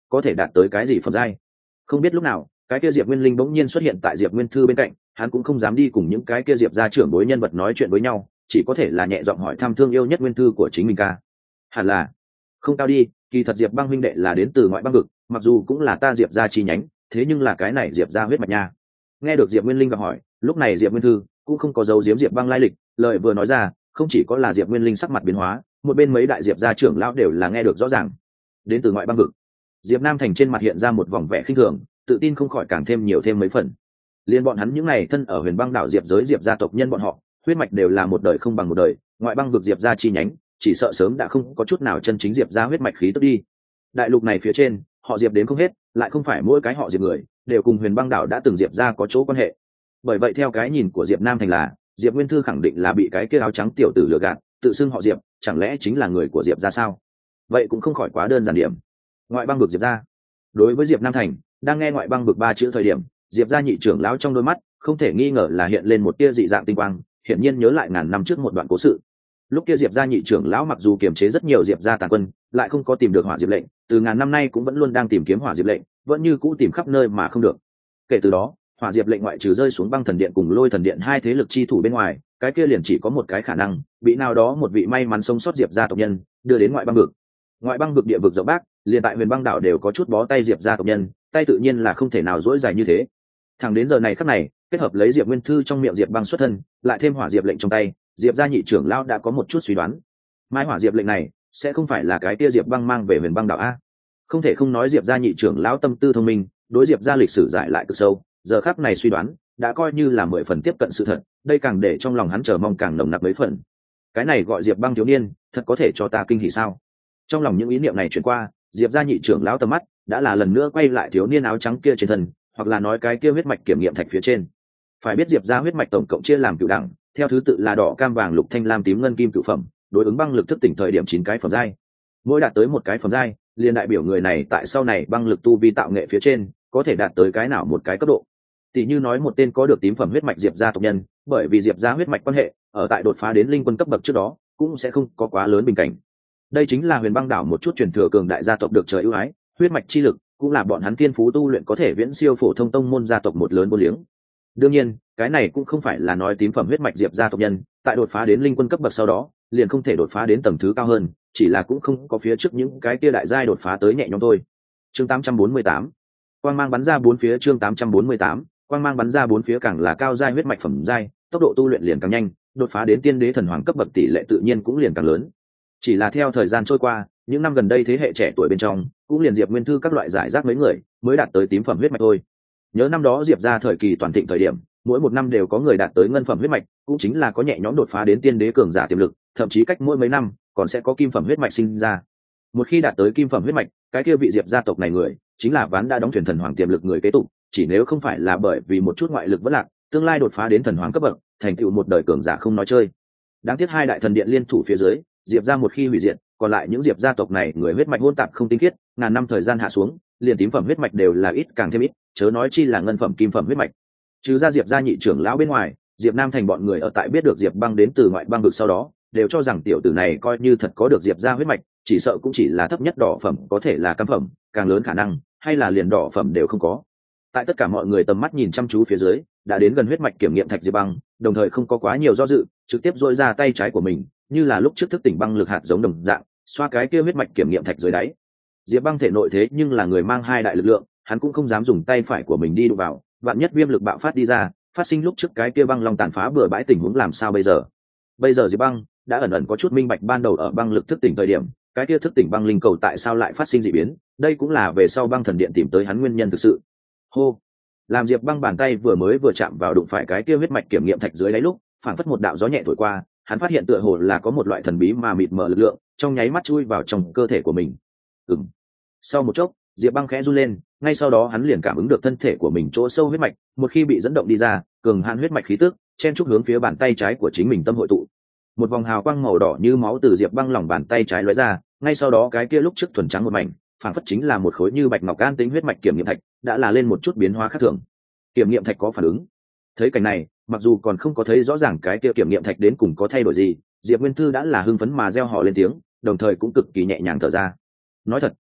[SPEAKER 1] có thể đạt tới cái gì phẩm giai. Không biết lúc nào cái kia Diệp Nguyên Linh bỗng nhiên xuất hiện tại Diệp Nguyên Thư bên cạnh, hắn cũng không dám đi cùng những cái kia Diệp gia trưởng bối nhân vật nói chuyện với nhau, chỉ có thể là nhẹ giọng hỏi thăm thương yêu nhất Nguyên Thư của chính mình ca. Hẳn là không cao đi, kỳ thật Diệp Băng huynh đệ là đến từ ngoại băng vực, mặc dù cũng là ta Diệp gia chi nhánh, thế nhưng là cái này Diệp gia huyết mạch nha. Nghe được Diệp Nguyên Linh gặp hỏi, lúc này Diệp Nguyên Thư cũng không có giấu giếm Diệp Băng lai lịch, lời vừa nói ra, không chỉ có là Diệp Nguyên Linh sắc mặt biến hóa, một bên mấy đại Diệp gia trưởng lão đều là nghe được rõ ràng. Đến từ ngoại băng vực. Diệp Nam Thành trên mặt hiện ra một vòng vẻ khinh thường, tự tin không khỏi càng thêm nhiều thêm mấy phần. Liên bọn hắn những này thân ở Huyền Băng đảo Diệp giới Diệp gia tộc nhân bọn họ, huyết mạch đều là một đời không bằng một đời, ngoại băng vực Diệp gia chi nhánh, chỉ sợ sớm đã không có chút nào chân chính Diệp gia huyết mạch khí tức đi. Đại lục này phía trên, họ Diệp đến không hết, lại không phải mỗi cái họ Diệp người đều cùng Huyền Băng đảo đã từng Diệp gia có chỗ quan hệ. Bởi vậy theo cái nhìn của Diệp Nam Thành là, Diệp Nguyên Thư khẳng định là bị cái kia áo trắng tiểu tử lừa gạt, tự xưng họ Diệp, chẳng lẽ chính là người của Diệp gia sao? Vậy cũng không khỏi quá đơn giản điểm. Ngoại băng vực Diệp gia. Đối với Diệp Nam Thành, đang nghe ngoại băng vực ba chữ thời điểm, Diệp gia nhị trưởng lão trong đôi mắt không thể nghi ngờ là hiện lên một tia dị dạng tinh quang, hiển nhiên nhớ lại ngàn năm trước một đoạn cố sự. Lúc kia Diệp gia nhị trưởng lão mặc dù kiềm chế rất nhiều Diệp gia tàn quân, lại không có tìm được hỏa diệp lệnh, từ ngàn năm nay cũng vẫn luôn đang tìm kiếm hỏa diệp lệnh, vẫn như cũ tìm khắp nơi mà không được. Kể từ đó, hỏa diệp lệnh ngoại trừ rơi xuống băng thần điện cùng lôi thần điện hai thế lực chi thủ bên ngoài, cái kia liền chỉ có một cái khả năng, bị nào đó một vị may mắn sống sót Diệp gia tộc nhân đưa đến ngoại băng vực. Ngoại băng vực địa vực rộng bác, liền tại Huyền Băng đảo đều có chút bó tay Diệp gia tộc nhân, tay tự nhiên là không thể nào dỗi dài như thế. Thẳng đến giờ này khắc này, kết hợp lấy Diệp Nguyên Thư trong miệng Diệp Băng xuất thân, lại thêm hỏa diệp lệnh trong tay, Diệp gia nhị trưởng lão đã có một chút suy đoán. Mai hỏa diệp lệnh này sẽ không phải là cái kia Diệp Băng mang về Huyền Băng đảo a? Không thể không nói Diệp gia nhị trưởng lão tâm tư thông minh, đối Diệp gia lịch sử giải lại cực sâu, giờ khắc này suy đoán đã coi như là 10 phần tiếp cận sự thật, đây càng để trong lòng hắn chờ mong càng nồng nặc mấy phần. Cái này gọi Diệp Băng thiếu niên, thật có thể cho ta kinh hỉ sao? Trong lòng những ý niệm này chuyển qua, Diệp gia nhị trưởng lão tầm mắt đã là lần nữa quay lại thiếu niên áo trắng kia trên thân, hoặc là nói cái kia huyết mạch kiểm nghiệm thạch phía trên. Phải biết Diệp gia huyết mạch tổng cộng chia làm cửu đẳng, theo thứ tự là đỏ, cam, vàng, lục, thanh, lam, tím, ngân, kim cửu phẩm, đối ứng băng lực thức tỉnh thời điểm 9 cái phẩm giai. Mỗi đạt tới một cái phẩm giai, liền đại biểu người này tại sau này băng lực tu vi tạo nghệ phía trên, có thể đạt tới cái nào một cái cấp độ. Tỷ như nói một tên có được tím phẩm huyết mạch Diệp gia tộc nhân, bởi vì Diệp gia huyết mạch quan hệ, ở tại đột phá đến linh quân cấp bậc trước đó, cũng sẽ không có quá lớn bình cảnh. Đây chính là Huyền Băng đảo một chút truyền thừa cường đại gia tộc được trời ưu ái, huyết mạch chi lực cũng là bọn hắn thiên phú tu luyện có thể viễn siêu phổ thông tông môn gia tộc một lớn vô liếng. Đương nhiên, cái này cũng không phải là nói tím phẩm huyết mạch Diệp gia tộc nhân, tại đột phá đến linh quân cấp bậc sau đó, liền không thể đột phá đến tầng thứ cao hơn, chỉ là cũng không có phía trước những cái kia đại giai đột phá tới nhẹ nhõm thôi. Chương 848. Quang mang bắn ra bốn phía, chương 848. Quang mang bắn ra bốn phía càng là cao giai huyết mạch phẩm giai, tốc độ tu luyện liền càng nhanh, đột phá đến tiên đế thần hoàng cấp bậc tỷ lệ tự nhiên cũng liền càng lớn. Chỉ là theo thời gian trôi qua, những năm gần đây thế hệ trẻ tuổi bên trong cũng liền Diệp Nguyên Thư các loại giải rác mấy người mới đạt tới tím phẩm huyết mạch thôi. Nhớ năm đó Diệp ra thời kỳ toàn thịnh thời điểm, mỗi một năm đều có người đạt tới ngân phẩm huyết mạch, cũng chính là có nhẹ nhõm đột phá đến tiên đế cường giả tiềm lực, thậm chí cách mỗi mấy năm còn sẽ có kim phẩm huyết mạch sinh ra. Một khi đạt tới kim phẩm huyết mạch, cái kia vị Diệp gia tộc này người chính là ván đã đóng thuyền thần hoàng tiềm lực người kế tục, chỉ nếu không phải là bởi vì một chút ngoại lực vất lạc, tương lai đột phá đến thần hoàng cấp bậc, thành tựu một đời cường giả không nói chơi. Đáng tiếc hai đại thần điện liên thủ phía dưới, Diệp gia một khi hủy diệt, còn lại những Diệp gia tộc này người huyết mạch hỗn tạp không tinh khiết, ngàn năm thời gian hạ xuống, liền tím phẩm huyết mạch đều là ít càng thêm ít, chớ nói chi là ngân phẩm kim phẩm huyết mạch. Trừ ra Diệp gia nhị trưởng lão bên ngoài, Diệp Nam Thành bọn người ở tại biết được Diệp Băng đến từ ngoại băng vực sau đó, đều cho rằng tiểu tử này coi như thật có được Diệp gia huyết mạch, chỉ sợ cũng chỉ là thấp nhất đỏ phẩm, có thể là cam phẩm, càng lớn khả năng hay là liền đỏ phẩm đều không có. Tại tất cả mọi người tầm mắt nhìn chăm chú phía dưới, đã đến gần huyết mạch kiểm nghiệm thạch Diệp Băng, đồng thời không có quá nhiều do dự, trực tiếp duỗi ra tay trái của mình, như là lúc trước thức tỉnh băng lực hạt giống đồng dạng, xoa cái kia huyết mạch kiểm nghiệm thạch dưới đáy. Diệp Băng thể nội thế nhưng là người mang hai đại lực lượng, hắn cũng không dám dùng tay phải của mình đi đụng vào, vạn nhất viêm lực bạo phát đi ra, phát sinh lúc trước cái kia băng long tàn phá bừa bãi tình huống làm sao bây giờ. Bây giờ Diệp Băng đã ẩn ẩn có chút minh bạch ban đầu ở băng lực thức tỉnh thời điểm, cái kia thức tỉnh băng linh cầu tại sao lại phát sinh dị biến, đây cũng là về sau băng thần điện tìm tới hắn nguyên nhân thực sự. Hô, làm Diệp Băng bàn tay vừa chạm vào đụng phải cái kia huyết mạch kiểm nghiệm thạch dưới đáy lúc, phản phất một đạo gió nhẹ thổi qua, hắn phát hiện tựa hồ là có một loại thần bí mà mịt mờ lực lượng trong nháy mắt chui vào trong cơ thể của mình. Sau một chốc, Diệp Băng khẽ run lên, ngay sau đó hắn liền cảm ứng được thân thể của mình chỗ sâu huyết mạch, một khi bị dẫn động đi ra, cường hãn huyết mạch khí tức chen chúc hướng phía bàn tay trái của chính mình tâm hội tụ. Một vòng hào quang màu đỏ như máu từ Diệp Băng lòng bàn tay trái lóe ra, ngay sau đó cái kia lúc trước thuần trắng một mảnh, phản phất chính là một khối như bạch ngọc an tính huyết mạch kiểm nghiệm thạch, đã là lên một chút biến hóa khác thường. Kiểm nghiệm thạch có phản ứng. Thấy cảnh này, mặc dù còn không có thấy rõ ràng cái kia kiểm nghiệm thạch đến cùng có thay đổi gì, Diệp Nguyên Thư đã là hưng phấn mà reo hò lên tiếng, đồng thời cũng cực kỳ nhẹ nhàng thở ra. Nói thật,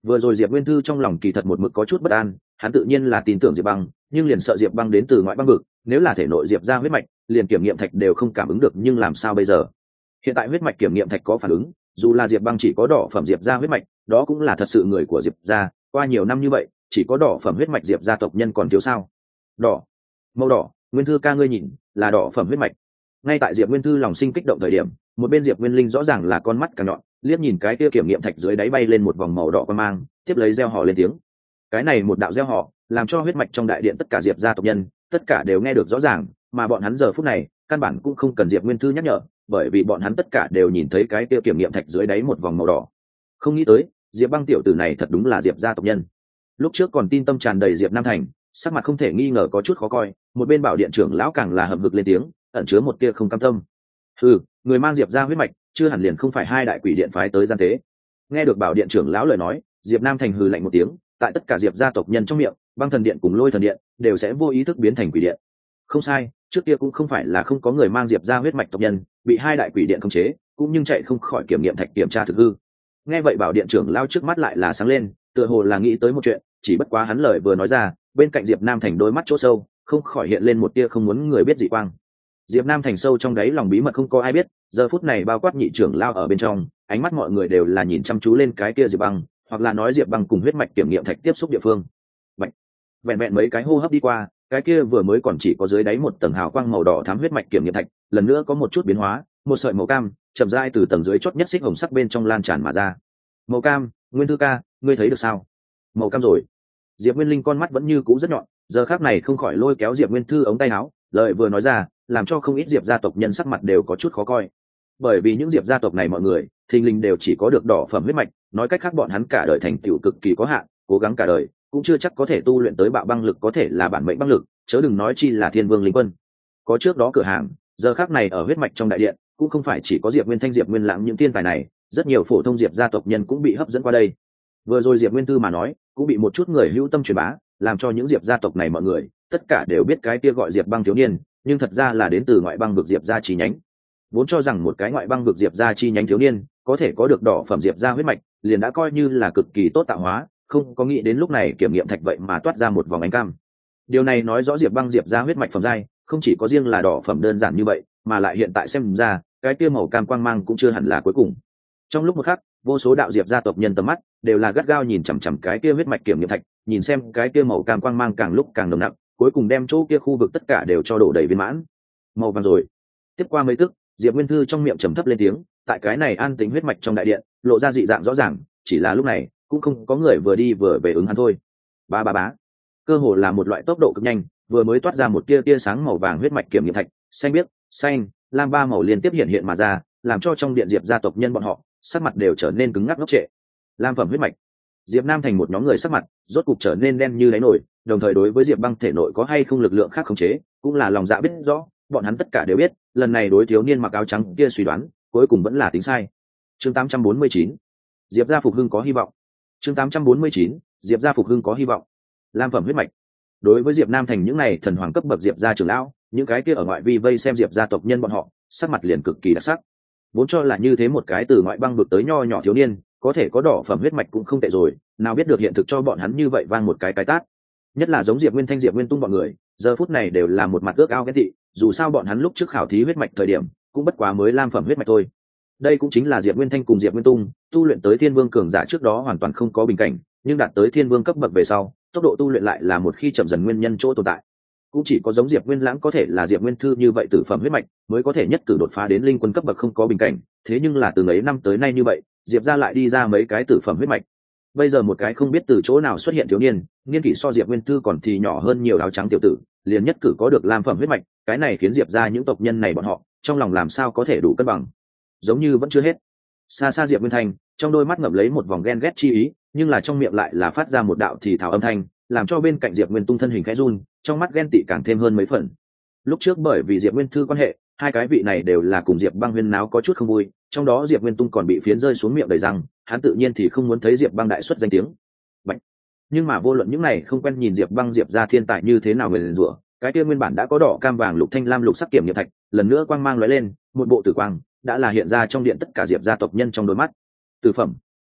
[SPEAKER 1] Vừa rồi Diệp Nguyên Thư trong lòng kỳ thật một mực có chút bất an, hắn tự nhiên là tin tưởng Diệp Băng, nhưng liền sợ Diệp Băng đến từ ngoại băng vực, nếu là thể nội Diệp ra huyết mạch, liền kiểm nghiệm thạch đều không cảm ứng được, nhưng làm sao bây giờ? Hiện tại huyết mạch kiểm nghiệm thạch có phản ứng, dù là Diệp Băng chỉ có đỏ phẩm Diệp ra huyết mạch, đó cũng là thật sự người của Diệp ra, qua nhiều năm như vậy, chỉ có đỏ phẩm huyết mạch Diệp gia tộc nhân còn thiếu sao? Đỏ, màu đỏ, Nguyên Thư ca ngươi nhìn, là đỏ phẩm huyết mạch. Ngay tại Diệp Nguyên Thư lòng sinh kích động thời điểm, một bên Diệp Nguyên Linh rõ ràng là con mắt càng nhọn, liếc nhìn cái kia kiểm nghiệm thạch dưới đáy bay lên một vòng màu đỏ quan mang, tiếp lấy reo hò lên tiếng. Cái này một đạo reo hò, làm cho huyết mạch trong đại điện tất cả Diệp gia tộc nhân, tất cả đều nghe được rõ ràng, mà bọn hắn giờ phút này, căn bản cũng không cần Diệp Nguyên Thư nhắc nhở, bởi vì bọn hắn tất cả đều nhìn thấy cái kia kiểm nghiệm thạch dưới đáy một vòng màu đỏ. Không nghĩ tới, Diệp Băng tiểu tử này thật đúng là Diệp gia tộc nhân. Lúc trước còn tin tâm tràn đầy Diệp Nam Thành, sắc mặt không thể nghi ngờ có chút khó coi, một bên bảo điện trưởng lão càng là hậm hực lên tiếng, ẩn chứa một tia không cam tâm. Người mang Diệp gia huyết mạch, chưa hẳn liền không phải hai đại quỷ điện phái tới gian tế. Nghe được bảo điện trưởng lão lời nói, Diệp Nam Thành hừ lạnh một tiếng, tại tất cả Diệp gia tộc nhân trong miệng, Băng Thần Điện cùng Lôi Thần Điện đều sẽ vô ý thức biến thành quỷ điện. Không sai, trước kia cũng không phải là không có người mang Diệp gia huyết mạch tộc nhân bị hai đại quỷ điện khống chế, cũng nhưng chạy không khỏi kiểm nghiệm thạch kiểm tra thực hư. Nghe vậy bảo điện trưởng lão trước mắt lại là sáng lên, tựa hồ là nghĩ tới một chuyện, chỉ bất quá hắn lời vừa nói ra, bên cạnh Diệp Nam Thành đôi mắt chỗ sâu, không khỏi hiện lên một tia không muốn người biết dị quang. Diệp Nam Thành sâu trong đáy lòng bí mật không có ai biết, giờ phút này bao quát nhị trưởng lao ở bên trong, ánh mắt mọi người đều là nhìn chăm chú lên cái kia Diệp Băng, hoặc là nói Diệp Băng cùng huyết mạch kiểm nghiệm thạch tiếp xúc địa phương. Bạch. Vẹn vẹn mấy cái hô hấp đi qua, cái kia vừa mới còn chỉ có dưới đáy một tầng hào quang màu đỏ thắm huyết mạch kiểm nghiệm thạch, lần nữa có một chút biến hóa, một sợi màu cam, chậm rãi từ tầng dưới chót nhất xích hồng sắc bên trong lan tràn mà ra. Màu cam, Nguyên Thư ca, ngươi thấy được sao? Màu cam rồi. Diệp Nguyên Linh con mắt vẫn như cũ rất nhọn, giờ khắc này không khỏi lôi kéo Diệp Nguyên Thư ống tay áo, lời vừa nói ra, làm cho không ít Diệp gia tộc nhân sắc mặt đều có chút khó coi. Bởi vì những Diệp gia tộc này mọi người, thình lình đều chỉ có được đỏ phẩm huyết mạch, nói cách khác bọn hắn cả đời thành tựu cực kỳ có hạn, cố gắng cả đời cũng chưa chắc có thể tu luyện tới bạo băng lực, có thể là bản mệnh băng lực, chớ đừng nói chi là Thiên Vương Linh Quân. Có trước đó cửa hàng, giờ khắc này ở huyết mạch trong đại điện, cũng không phải chỉ có Diệp Nguyên Thanh, Diệp Nguyên Lãng những thiên tài này, rất nhiều phổ thông Diệp gia tộc nhân cũng bị hấp dẫn qua đây. Vừa rồi Diệp Nguyên Thư mà nói, cũng bị một chút người hữu tâm truyền bá, làm cho những Diệp gia tộc này mọi người, tất cả đều biết cái kia gọi Diệp Băng thiếu niên, nhưng thật ra là đến từ ngoại băng vực Diệp gia chi nhánh. Vốn cho rằng một cái ngoại băng vực Diệp gia chi nhánh thiếu niên, có thể có được đỏ phẩm Diệp gia huyết mạch, liền đã coi như là cực kỳ tốt tạo hóa, không có nghĩ đến lúc này kiểm nghiệm thạch vậy mà toát ra một vòng ánh cam. Điều này nói rõ Diệp Băng Diệp gia huyết mạch phẩm giai, không chỉ có riêng là đỏ phẩm đơn giản như vậy, mà lại hiện tại xem ra, cái kia màu cam quang mang cũng chưa hẳn là cuối cùng. Trong lúc một khắc, vô số đạo Diệp gia tộc nhân tầm mắt đều là gắt gao nhìn chằm chằm cái kia huyết mạch kiểm nghiệm thạch, nhìn xem cái kia màu cam quang mang càng lúc càng nồng nặc, cuối cùng đem chỗ kia khu vực tất cả đều cho đổ đầy viên mãn. Màu vàng rồi. Tiếp qua mấy tức, Diệp Nguyên Thư trong miệng trầm thấp lên tiếng, tại cái này an tĩnh huyết mạch trong đại điện, lộ ra dị dạng rõ ràng, chỉ là lúc này, cũng không có người vừa đi vừa về ứng hắn thôi. Ba ba bá. Cơ hồ là một loại tốc độ cực nhanh, vừa mới toát ra một tia sáng màu vàng huyết mạch kiểm nghiệm thạch, xanh biếc, xanh, lam ba màu liên tiếp hiện mà ra, làm cho trong điện Diệp gia tộc nhân bọn họ, sắc mặt đều trở nên cứng ngắc ngốc trệ. Lam phẩm huyết mạch. Diệp Nam Thành một nhóm người sắc mặt rốt cục trở nên đen như đáy nổi, đồng thời đối với Diệp Băng thể nội có hay không lực lượng khác khống chế, cũng là lòng dạ biết rõ, bọn hắn tất cả đều biết, lần này đối thiếu niên mặc áo trắng kia suy đoán, cuối cùng vẫn là tính sai. Chương 849, Diệp gia phục hưng có hy vọng. Chương 849, Diệp gia phục hưng có hy vọng. Lam phẩm huyết mạch. Đối với Diệp Nam Thành những này thần hoàng cấp bậc Diệp gia trưởng lão, những cái kia ở ngoại vi vây xem Diệp gia tộc nhân bọn họ, sắc mặt liền cực kỳ đặc sắc. Vốn cho là như thế một cái từ ngoại băng vực tới nho nhỏ thiếu niên, có thể có đỏ phẩm huyết mạch cũng không tệ rồi, nào biết được hiện thực cho bọn hắn như vậy vang một cái tát. Nhất là giống Diệp Nguyên Thanh, Diệp Nguyên Tung bọn người, giờ phút này đều là một mặt ước ao ghen tị, dù sao bọn hắn lúc trước khảo thí huyết mạch thời điểm, cũng bất quá mới lam phẩm huyết mạch thôi. Đây cũng chính là Diệp Nguyên Thanh cùng Diệp Nguyên Tung, tu luyện tới Thiên Vương cường giả trước đó hoàn toàn không có bình cảnh, nhưng đạt tới Thiên Vương cấp bậc về sau, tốc độ tu luyện lại là một khi chậm dần nguyên nhân chỗ tồn tại. Cũng chỉ có giống Diệp Nguyên Lãng có thể là Diệp Nguyên Thư như vậy tử phẩm huyết mạch, mới có thể nhất cử đột phá đến linh quân cấp bậc không có bình cảnh, thế nhưng là từ ấy năm tới nay như vậy, Diệp gia lại đi ra mấy cái tử phẩm huyết mạch. Bây giờ một cái không biết từ chỗ nào xuất hiện thiếu niên, niên kỷ so Diệp Nguyên Thư còn thì nhỏ hơn nhiều áo trắng tiểu tử, liền nhất cử có được lam phẩm huyết mạch, cái này khiến Diệp gia những tộc nhân này bọn họ, trong lòng làm sao có thể đủ cân bằng. Giống như vẫn chưa hết. Xa xa Diệp Nguyên Thanh, trong đôi mắt ngậm lấy một vòng ghen ghét chi ý, nhưng là trong miệng lại là phát ra một đạo thì thào âm thanh, làm cho bên cạnh Diệp Nguyên Tung thân hình khẽ run, trong mắt ghen tị càng thêm hơn mấy phần. Lúc trước bởi vì Diệp Nguyên Thư quan hệ, hai cái vị này đều là cùng Diệp Băng huyên náo có chút không vui, trong đó Diệp Nguyên Tung còn bị phiến rơi xuống miệng đầy răng, hắn tự nhiên thì không muốn thấy Diệp Băng đại xuất danh tiếng. Bạch. Nhưng mà vô luận những này không quen nhìn Diệp Băng Diệp gia thiên tài như thế nào người liền rủa, cái kia nguyên bản đã có đỏ cam vàng lục thanh lam lục sắc kiểm nghiệm thạch, lần nữa quang mang lóe lên, một bộ tử quang đã là hiện ra trong điện tất cả Diệp gia tộc nhân trong đôi mắt. Tử phẩm.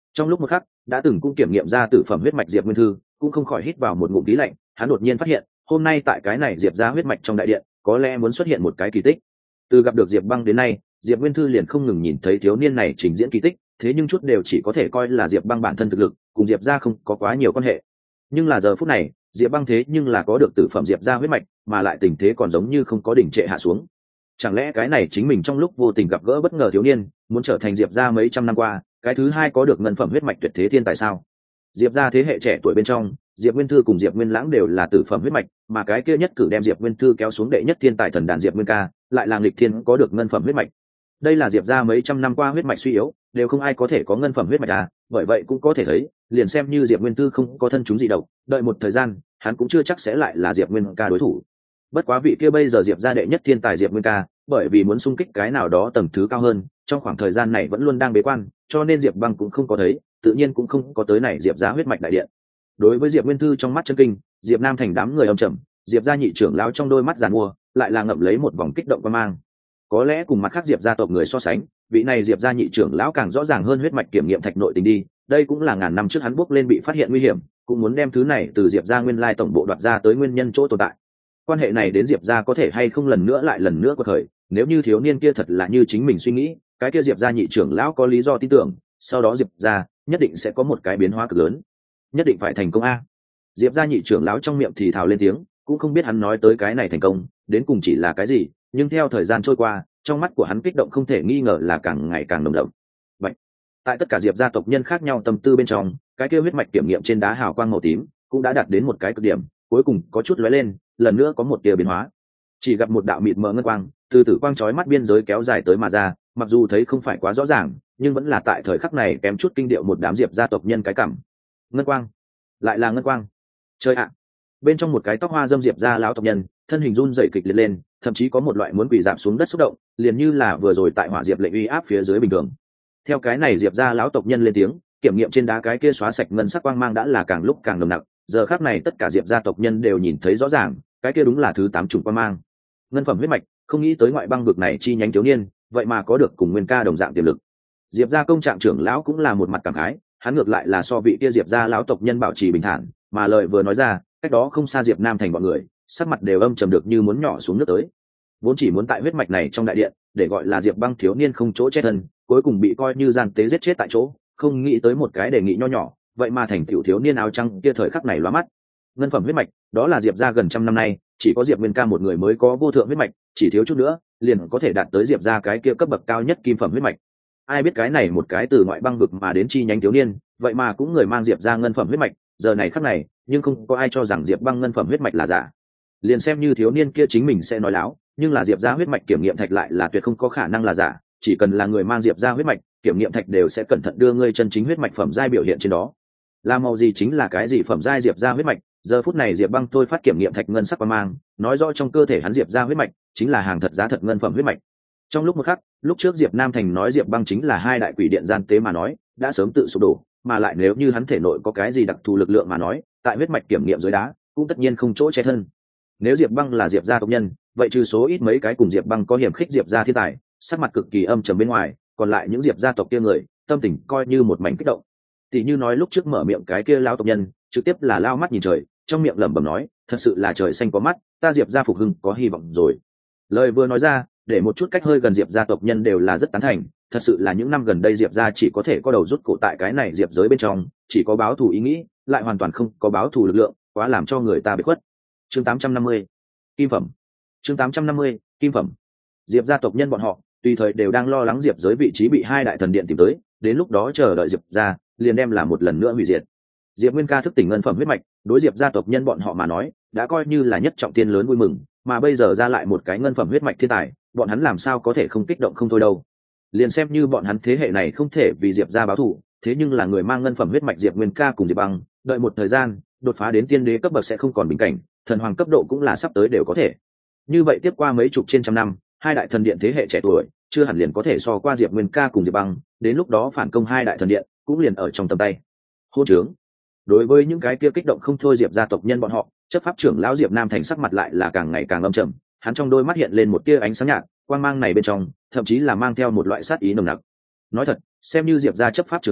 [SPEAKER 1] Trong lúc một khắc, đã từng cũng kiểm nghiệm ra tử phẩm huyết mạch Diệp Nguyên Thư cũng không khỏi hít vào một ngụm khí lạnh. Hắn đột nhiên phát hiện hôm nay tại cái này Diệp ra huyết mạch trong đại điện có lẽ muốn xuất hiện một cái kỳ tích. Từ gặp được Diệp Băng đến nay, Diệp Nguyên Thư liền không ngừng nhìn thấy thiếu niên này trình diễn kỳ tích, thế nhưng chút đều chỉ có thể coi là Diệp Băng bản thân thực lực cùng Diệp ra không có quá nhiều quan hệ. Nhưng là giờ phút này, Diệp Băng thế nhưng là có được tử phẩm Diệp ra huyết mạch, mà lại tình thế còn giống như không có đỉnh trệ hạ xuống. Chẳng lẽ cái này chính mình trong lúc vô tình gặp gỡ bất ngờ thiếu niên, muốn trở thành Diệp ra mấy trăm năm qua cái thứ hai có được ngân phẩm huyết mạch tuyệt thế thiên tài sao? Diệp ra thế hệ trẻ tuổi bên trong, Diệp Nguyên Thư cùng Diệp Nguyên Lãng đều là tử phẩm huyết mạch, mà cái kia nhất cử đem Diệp Nguyên Thư kéo xuống đệ nhất thiên tài thần đàn Diệp Nguyên Ca, lại là nghịch thiên có được ngân phẩm huyết mạch. Đây là Diệp ra mấy trăm năm qua huyết mạch suy yếu, đều không ai có thể có ngân phẩm huyết mạch à, bởi vậy cũng có thể thấy, liền xem như Diệp Nguyên Thư không có thân chúng dị độc, đợi một thời gian, hắn cũng chưa chắc sẽ lại là Diệp Nguyên Ca đối thủ. Bất quá vị kia bây giờ Diệp ra đệ nhất thiên tài Diệp Nguyên Ca, bởi vì muốn xung kích cái nào đó tầng thứ cao hơn, trong khoảng thời gian này vẫn luôn đang bế quan, cho nên Diệp Băng cũng không có thấy, tự nhiên cũng không có tới này Diệp ra huyết mạch đại điện. Đối với Diệp Nguyên Thư trong mắt chân kinh, Diệp Nam Thành đám người âm trầm, Diệp gia nhị trưởng lão trong đôi mắt giàn mua lại là ngậm lấy một vòng kích động quan mang. Có lẽ cùng mặt khác Diệp gia tộc người so sánh, vị này Diệp gia nhị trưởng lão càng rõ ràng hơn huyết mạch kiểm nghiệm thạch nội tình đi, đây cũng là ngàn năm trước hắn bước lên bị phát hiện nguy hiểm, cũng muốn đem thứ này từ Diệp gia nguyên lai tổng bộ đoạt ra tới nguyên nhân chỗ tồn tại. Quan hệ này đến Diệp gia có thể hay không lần nữa quật khởi, nếu như thiếu niên kia thật là như chính mình suy nghĩ, cái kia Diệp gia nhị trưởng lão có lý do tin tưởng, sau đó Diệp gia nhất định sẽ có một cái biến hóa cực lớn, nhất định phải thành công a. Diệp gia nhị trưởng lão trong miệng thì thào lên tiếng, cũng không biết hắn nói tới cái này thành công đến cùng chỉ là cái gì, nhưng theo thời gian trôi qua, trong mắt của hắn kích động không thể nghi ngờ là càng ngày càng nồng đậm. Vậy, tại tất cả Diệp gia tộc nhân khác nhau tâm tư bên trong, cái kia huyết mạch kiểm nghiệm trên đá hào quang màu tím cũng đã đạt đến một cái cực điểm, cuối cùng có chút lóe lên, lần nữa có một tia biến hóa. Chỉ gặp một đạo mịt mờ ngân quang từ tử quang chói mắt biên giới kéo dài tới mà ra, mặc dù thấy không phải quá rõ ràng, nhưng vẫn là tại thời khắc này kém chút kinh điệu một đám Diệp gia tộc nhân cái cảm. Ngân quang, lại là ngân quang. Trời ạ! Bên trong một cái tóc hoa dâm Diệp gia lão tộc nhân, thân hình run rẩy kịch liệt lên, thậm chí có một loại muốn quỳ rạp xuống đất xúc động, liền như là vừa rồi tại hỏa diệp lệnh uy áp phía dưới bình thường. Theo cái này Diệp gia lão tộc nhân lên tiếng, kiểm nghiệm trên đá cái kia xóa sạch ngân sắc quang mang đã là càng lúc càng nồng nặc, giờ khắc này tất cả Diệp gia tộc nhân đều nhìn thấy rõ ràng, cái kia đúng là thứ 8 chủng quang mang. Ngân phẩm huyết mạch, không nghĩ tới ngoại băng vực này chi nhánh thiếu niên, vậy mà có được cùng Nguyên Ca đồng dạng tiềm lực. Diệp gia công trạng trưởng lão cũng là một mặt cảm khái, hắn ngược lại là so vị kia Diệp gia lão tộc nhân bảo trì bình thản, mà lời vừa nói ra, cách đó không xa Diệp Nam Thành bọn người, sắc mặt đều âm trầm được như muốn nhỏ xuống nước tới. Vốn chỉ muốn tại huyết mạch này trong đại điện, để gọi là Diệp Băng thiếu niên không chỗ chết thân, cuối cùng bị coi như gian tế giết chết tại chỗ, không nghĩ tới một cái đề nghị nho nhỏ, vậy mà thành tiểu thiếu niên áo trắng kia thời khắc này lóa mắt. Ngân phẩm huyết mạch, đó là Diệp gia gần trăm năm nay, chỉ có Diệp Nguyên Ca một người mới có vô thượng huyết mạch, chỉ thiếu chút nữa, liền có thể đạt tới Diệp gia cái kia cấp bậc cao nhất kim phẩm huyết mạch. Ai biết cái này một cái từ ngoại băng vực mà đến chi nhánh thiếu niên, vậy mà cũng người mang Diệp gia ngân phẩm huyết mạch, giờ này khắc này, nhưng không có ai cho rằng Diệp Băng ngân phẩm huyết mạch là giả. Liền xem như thiếu niên kia chính mình sẽ nói láo, nhưng là Diệp gia huyết mạch kiểm nghiệm thạch lại là tuyệt không có khả năng là giả, chỉ cần là người mang Diệp gia huyết mạch, kiểm nghiệm thạch đều sẽ cẩn thận đưa ngươi chân chính huyết mạch phẩm giai biểu hiện trên đó. Là màu gì chính là cái gì phẩm giai Diệp gia huyết mạch, giờ phút này Diệp Băng thôi phát kiểm nghiệm thạch ngân sắc quang mang, nói rõ trong cơ thể hắn Diệp gia huyết mạch chính là hàng thật giá thật ngân phẩm huyết mạch. Trong lúc một khắc, lúc trước Diệp Nam Thành nói Diệp Băng chính là hai đại quỷ điện gian tế mà nói, đã sớm tự sụp đổ, mà lại nếu như hắn thể nội có cái gì đặc thù lực lượng mà nói, tại huyết mạch kiểm nghiệm dưới đá, cũng tất nhiên không chỗ che thân. Nếu Diệp Băng là Diệp gia tộc nhân, vậy trừ số ít mấy cái cùng Diệp Băng có hiểm khích Diệp gia thiên tài, sắc mặt cực kỳ âm trầm bên ngoài, còn lại những Diệp gia tộc kia người, tâm tình coi như một mảnh kích động. Tỷ như nói lúc trước mở miệng cái kia lão tộc nhân, trực tiếp là lao mắt nhìn trời, trong miệng lẩm bẩm nói, thật sự là trời xanh có mắt, ta Diệp gia phục hưng có hy vọng rồi. Lời vừa nói ra, để một chút cách hơi gần Diệp gia tộc nhân đều là rất tán thành, thật sự là những năm gần đây Diệp gia chỉ có thể có đầu rút cổ tại cái này Diệp giới bên trong, chỉ có báo thù ý nghĩ, lại hoàn toàn không có báo thù lực lượng, quá làm cho người ta bị khuất. Chương 850, kim phẩm. Chương 850, kim phẩm. Diệp gia tộc nhân bọn họ, tùy thời đều đang lo lắng Diệp giới vị trí bị hai đại thần điện tìm tới, đến lúc đó chờ đợi Diệp gia, liền đem là một lần nữa hủy diệt. Diệp Nguyên Ca thức tỉnh ngân phẩm huyết mạch, đối Diệp gia tộc nhân bọn họ mà nói, đã coi như là nhất trọng tiên lớn vui mừng, mà bây giờ ra lại một cái ngân phẩm huyết mạch thiên tài, bọn hắn làm sao có thể không kích động không thôi đâu. Liền xem như bọn hắn thế hệ này không thể vì Diệp gia báo thù, thế nhưng là người mang ngân phẩm huyết mạch Diệp Nguyên Ca cùng Diệp Băng, đợi một thời gian, đột phá đến tiên đế cấp bậc sẽ không còn bình cảnh, thần hoàng cấp độ cũng là sắp tới đều có thể. Như vậy tiếp qua mấy chục trên trăm năm, hai đại thần điện thế hệ trẻ tuổi, chưa hẳn liền có thể so qua Diệp Nguyên Ca cùng Diệp Băng, đến lúc đó phản công hai đại thần điện, cũng liền ở trong tầm tay. Hôn trướng. Đối với những cái kia kích động không thôi Diệp gia tộc nhân bọn họ, chấp pháp trưởng lão Diệp Nam Thành sắc mặt lại là càng ngày càng âm trầm, hắn trong đôi mắt hiện lên một tia ánh sáng nhạt, quang mang này bên trong thậm chí là mang theo một loại sát ý nồng nặc. Nói thật, xem như Diệp gia chấp pháp trưởng lão,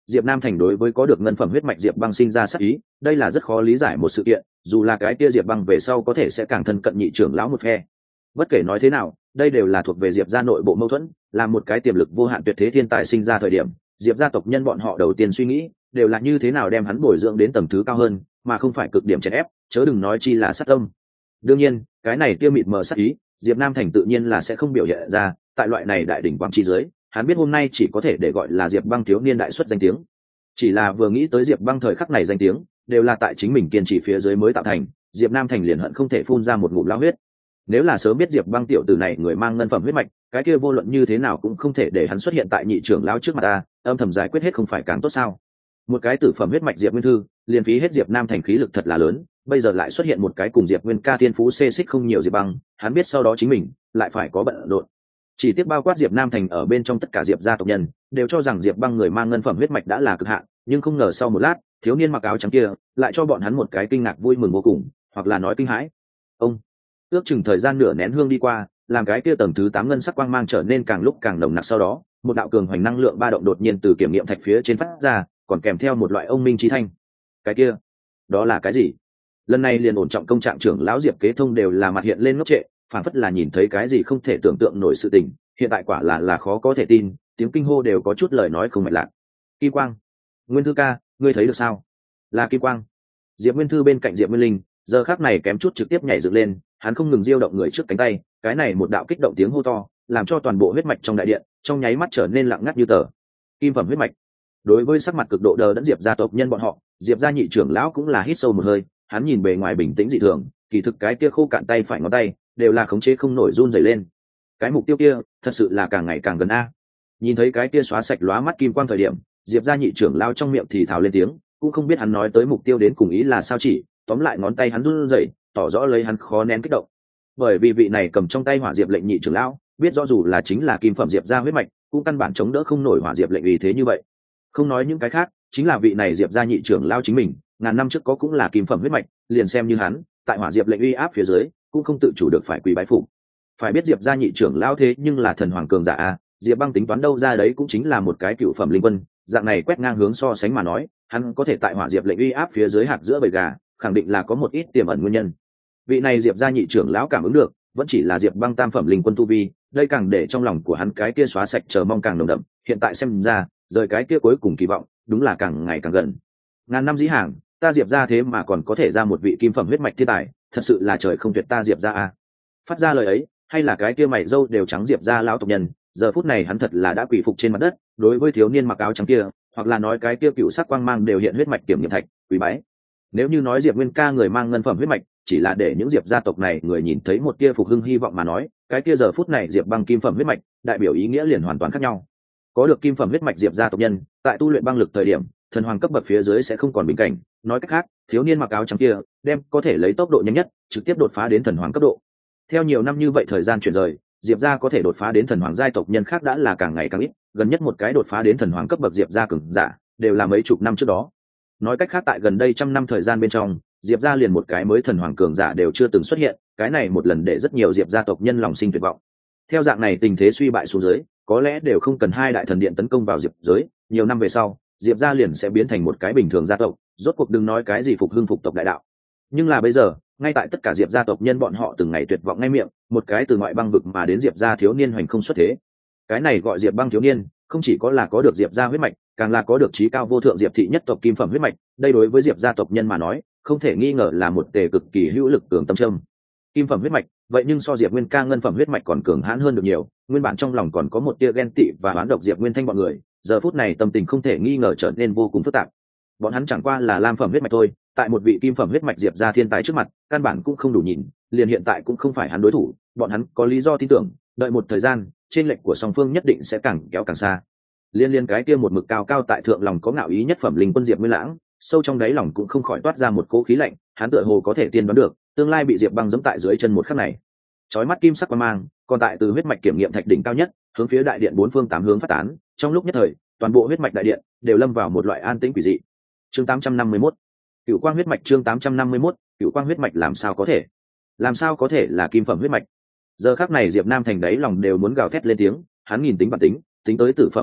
[SPEAKER 1] Diệp Nam Thành đối với có được ngân phẩm huyết mạch Diệp Băng sinh ra sát ý, đây là rất khó lý giải một sự kiện, dù là cái kia Diệp Băng về sau có thể sẽ càng thân cận nhị trưởng lão một phe. Bất kể nói thế nào, đây đều là thuộc về Diệp gia nội bộ mâu thuẫn, là một cái tiềm lực vô hạn tuyệt thế thiên tài sinh ra thời điểm, Diệp gia tộc nhân bọn họ đầu tiên suy nghĩ đều là như thế nào đem hắn bồi dưỡng đến tầng thứ cao hơn, mà không phải cực điểm chèn ép, chớ đừng nói chi là sát tâm. Đương nhiên, cái này tiêu mịt mờ sát ý, Diệp Nam Thành tự nhiên là sẽ không biểu hiện ra, tại loại này đại đỉnh quang chi dưới, hắn biết hôm nay chỉ có thể để gọi là Diệp Băng thiếu niên đại xuất danh tiếng. Chỉ là vừa nghĩ tới Diệp Băng thời khắc này danh tiếng, đều là tại chính mình kiên trì phía dưới mới tạo thành, Diệp Nam Thành liền hận không thể phun ra một ngụm lao huyết. Nếu là sớm biết Diệp Băng tiểu tử này người mang ngân phẩm huyết mạch, cái kia vô luận như thế nào cũng không thể để hắn xuất hiện tại nhị trưởng lão trước mặt ta, âm thầm giải quyết hết không phải càng tốt sao? Một cái tử phẩm huyết mạch Diệp Nguyên Thư, liền phí hết Diệp Nam Thành khí lực thật là lớn, bây giờ lại xuất hiện một cái cùng Diệp Nguyên ca thiên phú xê xích không nhiều Diệp Băng, hắn biết sau đó chính mình lại phải có bận rộn. Chỉ tiếc bao quát Diệp Nam Thành ở bên trong tất cả Diệp gia tộc nhân, đều cho rằng Diệp Băng người mang ngân phẩm huyết mạch đã là cực hạn, nhưng không ngờ sau một lát, thiếu niên mặc áo trắng kia lại cho bọn hắn một cái kinh ngạc vui mừng vô cùng, hoặc là nói kinh hãi. Ông ước chừng thời gian nửa nén hương đi qua, làm cái kia tầng thứ 8 ngân sắc quang mang trở nên càng lúc càng nồng nặc, sau đó một đạo cường hoành năng lượng ba động đột nhiên từ kiểm nghiệm thạch phía trên phát ra, còn kèm theo một loại ông minh chi thanh. Cái kia, đó là cái gì? Lần này liền ổn trọng công trạng trưởng lão Diệp Kế Thông đều là mặt hiện lên ngốc trệ, phản phất là nhìn thấy cái gì không thể tưởng tượng nổi sự tình, hiện tại quả là khó có thể tin, tiếng kinh hô đều có chút lời nói không mạch lạc. Kim quang, Nguyên Thư ca, ngươi thấy được sao? Là kim quang. Diệp Nguyên Thư bên cạnh Diệp Nguyên Linh, giờ khắc này kém chút trực tiếp nhảy dựng lên, hắn không ngừng diêu động người trước cánh tay, cái này một đạo kích động tiếng hô to, làm cho toàn bộ huyết mạch trong đại điện trong nháy mắt trở nên lặng ngắt như tờ. Kim phẩm huyết mạch. Đối với sắc mặt cực độ đờ đẫn Diệp gia tộc nhân bọn họ, Diệp gia nhị trưởng lão cũng là hít sâu một hơi, hắn nhìn bề ngoài bình tĩnh dị thường, kỳ thực cái kia khô cạn tay phải ngón tay đều là khống chế không nổi run rẩy lên. Cái mục tiêu kia thật sự là càng ngày càng gần a. Nhìn thấy cái kia xóa sạch lóa mắt kim quang thời điểm, Diệp gia nhị trưởng lão trong miệng thì thào lên tiếng, cũng không biết hắn nói tới mục tiêu đến cùng ý là sao, chỉ tóm lại ngón tay hắn run rẩy, tỏ rõ lấy hắn khó nén kích động. Bởi vì vị này cầm trong tay hỏa diệp lệnh nhị trưởng lão biết rõ dù là chính là kim phẩm Diệp gia huyết mạch, cũng căn bản chống đỡ không nổi hỏa diệp lệnh ý thế như vậy. Không nói những cái khác, chính là vị này Diệp gia nhị trưởng lão chính mình, ngàn năm trước có cũng là kim phẩm huyết mạch, liền xem như hắn, tại hỏa diệp lệnh uy áp phía dưới, cũng không tự chủ được phải quỳ bái phục. Phải biết Diệp gia nhị trưởng lão thế nhưng là thần hoàng cường giả a, Diệp Băng tính toán đâu ra đấy cũng chính là một cái cựu phẩm linh quân, dạng này quét ngang hướng so sánh mà nói, hắn có thể tại hỏa diệp lệnh uy áp phía dưới hạt giữa bầy gà, khẳng định là có một ít tiềm ẩn nguyên nhân. Vị này Diệp gia nhị trưởng lão cảm ứng được, vẫn chỉ là Diệp Băng tam phẩm linh quân tu vi, đây càng để trong lòng của hắn cái kia xóa sạch chờ mong càng nồng đậm, hiện tại xem ra, rời cái kia cuối cùng kỳ vọng, đúng là càng ngày càng gần. Ngàn năm dĩ hàng, ta Diệp gia thế mà còn có thể ra một vị kim phẩm huyết mạch thiên tài, thật sự là trời không tuyệt ta Diệp gia a. Phát ra lời ấy, hay là cái kia mày râu đều trắng Diệp gia lão tộc nhân, giờ phút này hắn thật là đã quỳ phục trên mặt đất, đối với thiếu niên mặc áo trắng kia, hoặc là nói cái kia cựu sắc quang mang đều hiện huyết mạch kiểm nghiệm thạch, quỳ bái. Nếu như nói Diệp Nguyên ca người mang ngân phẩm huyết mạch, chỉ là để những Diệp gia tộc này người nhìn thấy một tia phục hưng hy vọng mà nói, cái kia giờ phút này Diệp Băng kim phẩm huyết mạch, đại biểu ý nghĩa liền hoàn toàn khác nhau. Có được kim phẩm huyết mạch Diệp gia tộc nhân, tại tu luyện băng lực thời điểm, thần hoàng cấp bậc phía dưới sẽ không còn bình cảnh, nói cách khác, thiếu niên mặc áo trắng kia, đem có thể lấy tốc độ nhanh nhất, trực tiếp đột phá đến thần hoàng cấp độ. Theo nhiều năm như vậy thời gian chuyển rời, Diệp gia có thể đột phá đến thần hoàng giai tộc nhân khác đã là càng ngày càng ít, gần nhất một cái đột phá đến thần hoàng cấp bậc Diệp gia cường giả, đều là mấy chục năm trước đó. Nói cách khác tại gần đây trăm năm thời gian bên trong, Diệp gia liền một cái mới thần hoàng cường giả đều chưa từng xuất hiện, cái này một lần để rất nhiều Diệp gia tộc nhân lòng sinh tuyệt vọng. Theo dạng này tình thế suy bại xuống dưới, có lẽ đều không cần hai đại thần điện tấn công vào Diệp giới, nhiều năm về sau, Diệp gia liền sẽ biến thành một cái bình thường gia tộc, rốt cuộc đừng nói cái gì phục hưng phục tộc đại đạo. Nhưng là bây giờ, ngay tại tất cả Diệp gia tộc nhân bọn họ từng ngày tuyệt vọng ngay miệng, một cái từ ngoại băng vực mà đến Diệp gia thiếu niên hoành không xuất thế. Cái này gọi Diệp Băng thiếu niên, không chỉ có là có được Diệp gia huyết mạch, càng là có được chí cao vô thượng Diệp thị nhất tộc kim phẩm huyết mạch, đây đối với Diệp gia tộc nhân mà nói, không thể nghi ngờ là một tề cực kỳ hữu lực cường tâm châm. Kim phẩm huyết mạch, vậy nhưng so Diệp Nguyên ca ngân phẩm huyết mạch còn cường hãn hơn được nhiều, nguyên bản trong lòng còn có một tia ghen tị và oán độc Diệp Nguyên Thanh bọn người, giờ phút này tâm tình không thể nghi ngờ trở nên vô cùng phức tạp. Bọn hắn chẳng qua là lam phẩm huyết mạch thôi, tại một vị kim phẩm huyết mạch Diệp gia thiên tài trước mặt, căn bản cũng không đủ nhìn, liền hiện tại cũng không phải hắn đối thủ, bọn hắn có lý do tin tưởng, đợi một thời gian, trên lệnh của song phương nhất định sẽ càng kéo càng xa. Liên cái kia một mực cao cao tại thượng lòng có ngạo ý nhất phẩm linh quân Diệp Nguyên Lãng, sâu trong đáy lòng cũng không khỏi toát ra một cỗ khí lạnh, hắn tựa hồ có thể tiên đoán được, tương lai bị Diệp Băng giẫm tại dưới chân một khắc này. Chói mắt kim sắc quang mang, còn tại từ huyết mạch kiểm nghiệm thạch đỉnh cao nhất, hướng phía đại điện bốn phương tám hướng phát tán, trong lúc nhất thời, toàn bộ huyết mạch đại điện đều lâm vào một loại an tĩnh quỷ dị. Chương 851. Cửu quang huyết mạch chương 851, Cửu quang huyết mạch làm sao có thể? Làm sao có thể là kim phẩm huyết mạch? Giờ khắc này Diệp Nam Thành đáy lòng đều muốn gào thét lên tiếng, hắn nhìn tính bản tính, tính tới tử phẩm huyết mạch,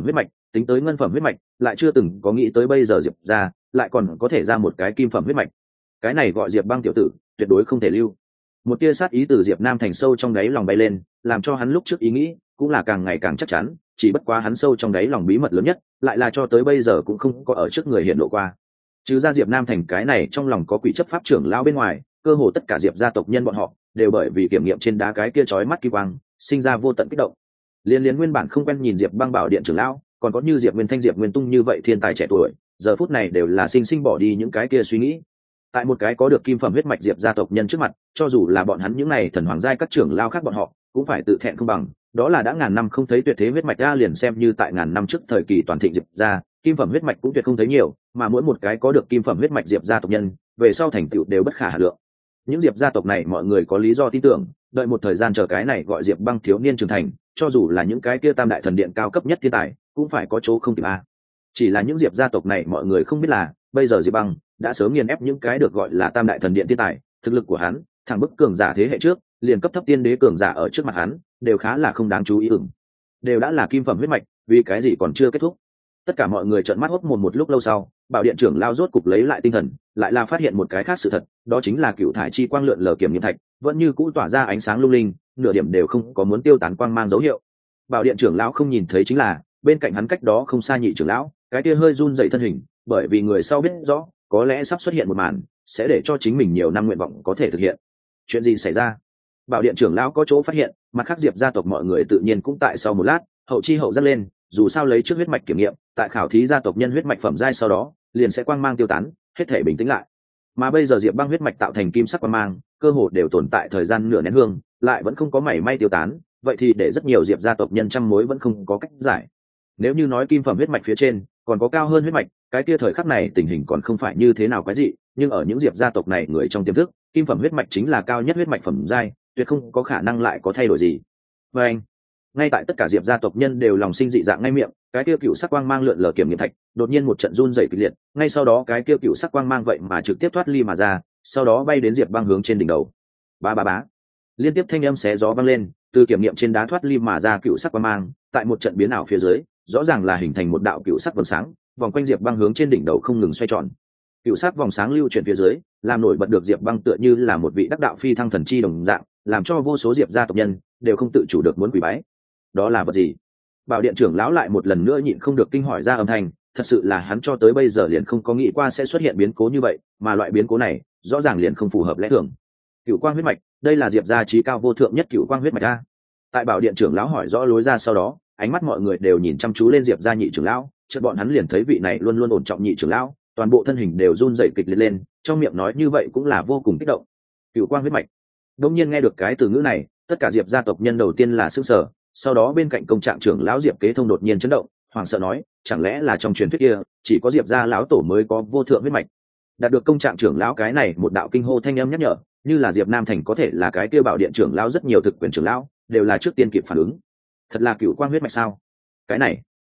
[SPEAKER 1] tính tới ngân phẩm huyết mạch lại chưa từng có nghĩ tới bây giờ diệp ra lại còn có thể ra một cái kim phẩm huyết mạch. Cái này gọi Diệp Băng tiểu tử tuyệt đối không thể lưu. Một tia sát ý từ Diệp Nam Thành sâu trong đáy lòng bay lên, làm cho hắn lúc trước ý nghĩ cũng là càng ngày càng chắc chắn, chỉ bất quá hắn sâu trong đáy lòng bí mật lớn nhất lại là cho tới bây giờ cũng không có ở trước người hiện lộ qua. Trừ ra Diệp Nam Thành cái này trong lòng có quỷ chấp pháp trưởng lão bên ngoài, cơ hồ tất cả Diệp gia tộc nhân bọn họ đều bởi vì kiểm nghiệm trên đá cái kia chói mắt kỳ quang sinh ra vô tận kích động. Liên nguyên bản không quen nhìn Diệp Băng bảo điện trưởng lão, còn có như Diệp Nguyên Thanh, Diệp Nguyên Tung như vậy thiên tài trẻ tuổi, giờ phút này đều là sinh bỏ đi những cái kia suy nghĩ. Tại một cái có được kim phẩm huyết mạch Diệp gia tộc nhân trước mặt, cho dù là bọn hắn những này thần hoàng giai các trưởng lao khác bọn họ cũng phải tự thẹn không bằng. Đó là đã ngàn năm không thấy tuyệt thế huyết mạch ra, liền xem như tại ngàn năm trước thời kỳ toàn thịnh Diệp gia, kim phẩm huyết mạch cũng tuyệt không thấy nhiều, mà mỗi một cái có được kim phẩm huyết mạch Diệp gia tộc nhân về sau thành tựu đều bất khả hà lượng. Những Diệp gia tộc này mọi người có lý do tin tưởng, đợi một thời gian chờ cái này gọi Diệp Băng thiếu niên trưởng thành, cho dù là những cái kia tam đại thần điện cao cấp nhất thiên tài cũng phải có chỗ không kịp a. Chỉ là những Diệp gia tộc này mọi người không biết là bây giờ Diệp Băng đã sớm nghiền ép những cái được gọi là tam đại thần điện thiên tài, thực lực của hắn thẳng bức cường giả thế hệ trước, liền cấp thấp tiên đế cường giả ở trước mặt hắn đều khá là không đáng chú ý. Đều đã là kim phẩm huyết mạch, vì cái gì còn chưa kết thúc? Tất cả mọi người trợn mắt hốt mồm một lúc lâu sau, bảo điện trưởng lao rốt cục lấy lại tinh thần, lại là phát hiện một cái khác sự thật, đó chính là cựu thải chi quang lượn lờ kiểm nghiệm thạch vẫn như cũ tỏa ra ánh sáng lung linh, nửa điểm đều không có muốn tiêu tán quang mang dấu hiệu. Bảo điện trưởng lão không nhìn thấy chính là bên cạnh hắn cách đó không xa nhị trưởng lão, cái kia hơi run dậy thân hình, bởi vì người sau biết rõ có lẽ sắp xuất hiện một màn sẽ để cho chính mình nhiều năm nguyện vọng có thể thực hiện. Chuyện gì xảy ra? Bảo điện trưởng lão có chỗ phát hiện, mặt khác Diệp gia tộc mọi người tự nhiên cũng tại sau một lát hậu chi hậu dắt lên, dù sao lấy trước huyết mạch kiểm nghiệm, tại khảo thí gia tộc nhân huyết mạch phẩm giai sau đó liền sẽ quang mang tiêu tán, hết thể bình tĩnh lại. Mà bây giờ Diệp Băng huyết mạch tạo thành kim sắc quang mang cơ hồ đều tồn tại thời gian nửa nén hương lại vẫn không có mảy may tiêu tán, vậy thì để rất nhiều Diệp gia tộc nhân trăm mối vẫn không có cách giải. Nếu như nói kim phẩm huyết mạch phía trên còn có cao hơn huyết mạch, cái kia thời khắc này tình hình còn không phải như thế nào quái dị, nhưng ở những Diệp gia tộc này người trong tiềm thức, kim phẩm huyết mạch chính là cao nhất huyết mạch phẩm giai, tuyệt không có khả năng lại có thay đổi gì. Và anh, ngay tại tất cả Diệp gia tộc nhân đều lòng sinh dị dạng ngay miệng, cái kia cựu sắc quang mang lượn lờ kiểm nghiệm thạch đột nhiên một trận run rẩy kịch liệt, ngay sau đó cái kia cựu sắc quang mang vậy mà trực tiếp thoát ly mà ra, sau đó bay đến Diệp Băng hướng trên đỉnh đầu. Ba ba bá, liên tiếp thanh âm xé gió vang lên, từ kiểm nghiệm trên đá thoát ly mà ra cựu sắc quang mang, tại một trận biến ảo phía dưới, rõ ràng là hình thành một đạo cựu sắc vầng sáng, vòng quanh Diệp Băng hướng trên đỉnh đầu không ngừng xoay tròn. Cựu sắc vòng sáng lưu chuyển phía dưới, làm nổi bật được Diệp Băng tựa như là một vị đắc đạo phi thăng thần chi đồng dạng, làm cho vô số Diệp gia tộc nhân đều không tự chủ được muốn quỳ bái. Đó là vật gì? Bảo điện trưởng lão lại một lần nữa nhịn không được kinh hỏi ra âm thanh, thật sự là hắn cho tới bây giờ liền không có nghĩ qua sẽ xuất hiện biến cố như vậy, mà loại biến cố này rõ ràng liền không phù hợp lẽ thường. Cựu quang huyết mạch, đây là Diệp gia trí cao vô thượng nhất cựu quang huyết mạch a. Tại bảo điện trưởng lão hỏi rõ lối ra sau đó, ánh mắt mọi người đều nhìn chăm chú lên Diệp gia nhị trưởng lão, chợt bọn hắn liền thấy vị này luôn luôn ổn trọng nhị trưởng lão, toàn bộ thân hình đều run rẩy kịch liệt lên, trong miệng nói như vậy cũng là vô cùng kích động. Cựu quang huyết mạch. Đương nhiên nghe được cái từ ngữ này, tất cả Diệp gia tộc nhân đầu tiên là sửng sở, sau đó bên cạnh công trạng trưởng lão Diệp Kế Thông đột nhiên chấn động, hoảng sợ nói, chẳng lẽ là trong truyền thuyết kia chỉ có Diệp gia lão tổ mới có vô thượng huyết mạch? Đạt được công trạng trưởng lão cái này một đạo kinh hô thanh âm nhắc nhở, như là Diệp Nam Thành có thể là cái kia bảo điện trưởng lão rất nhiều thực quyền trưởng lão đều là trước tiên kịp phản ứng. Thật là cựu quang huyết mạch sao? Cái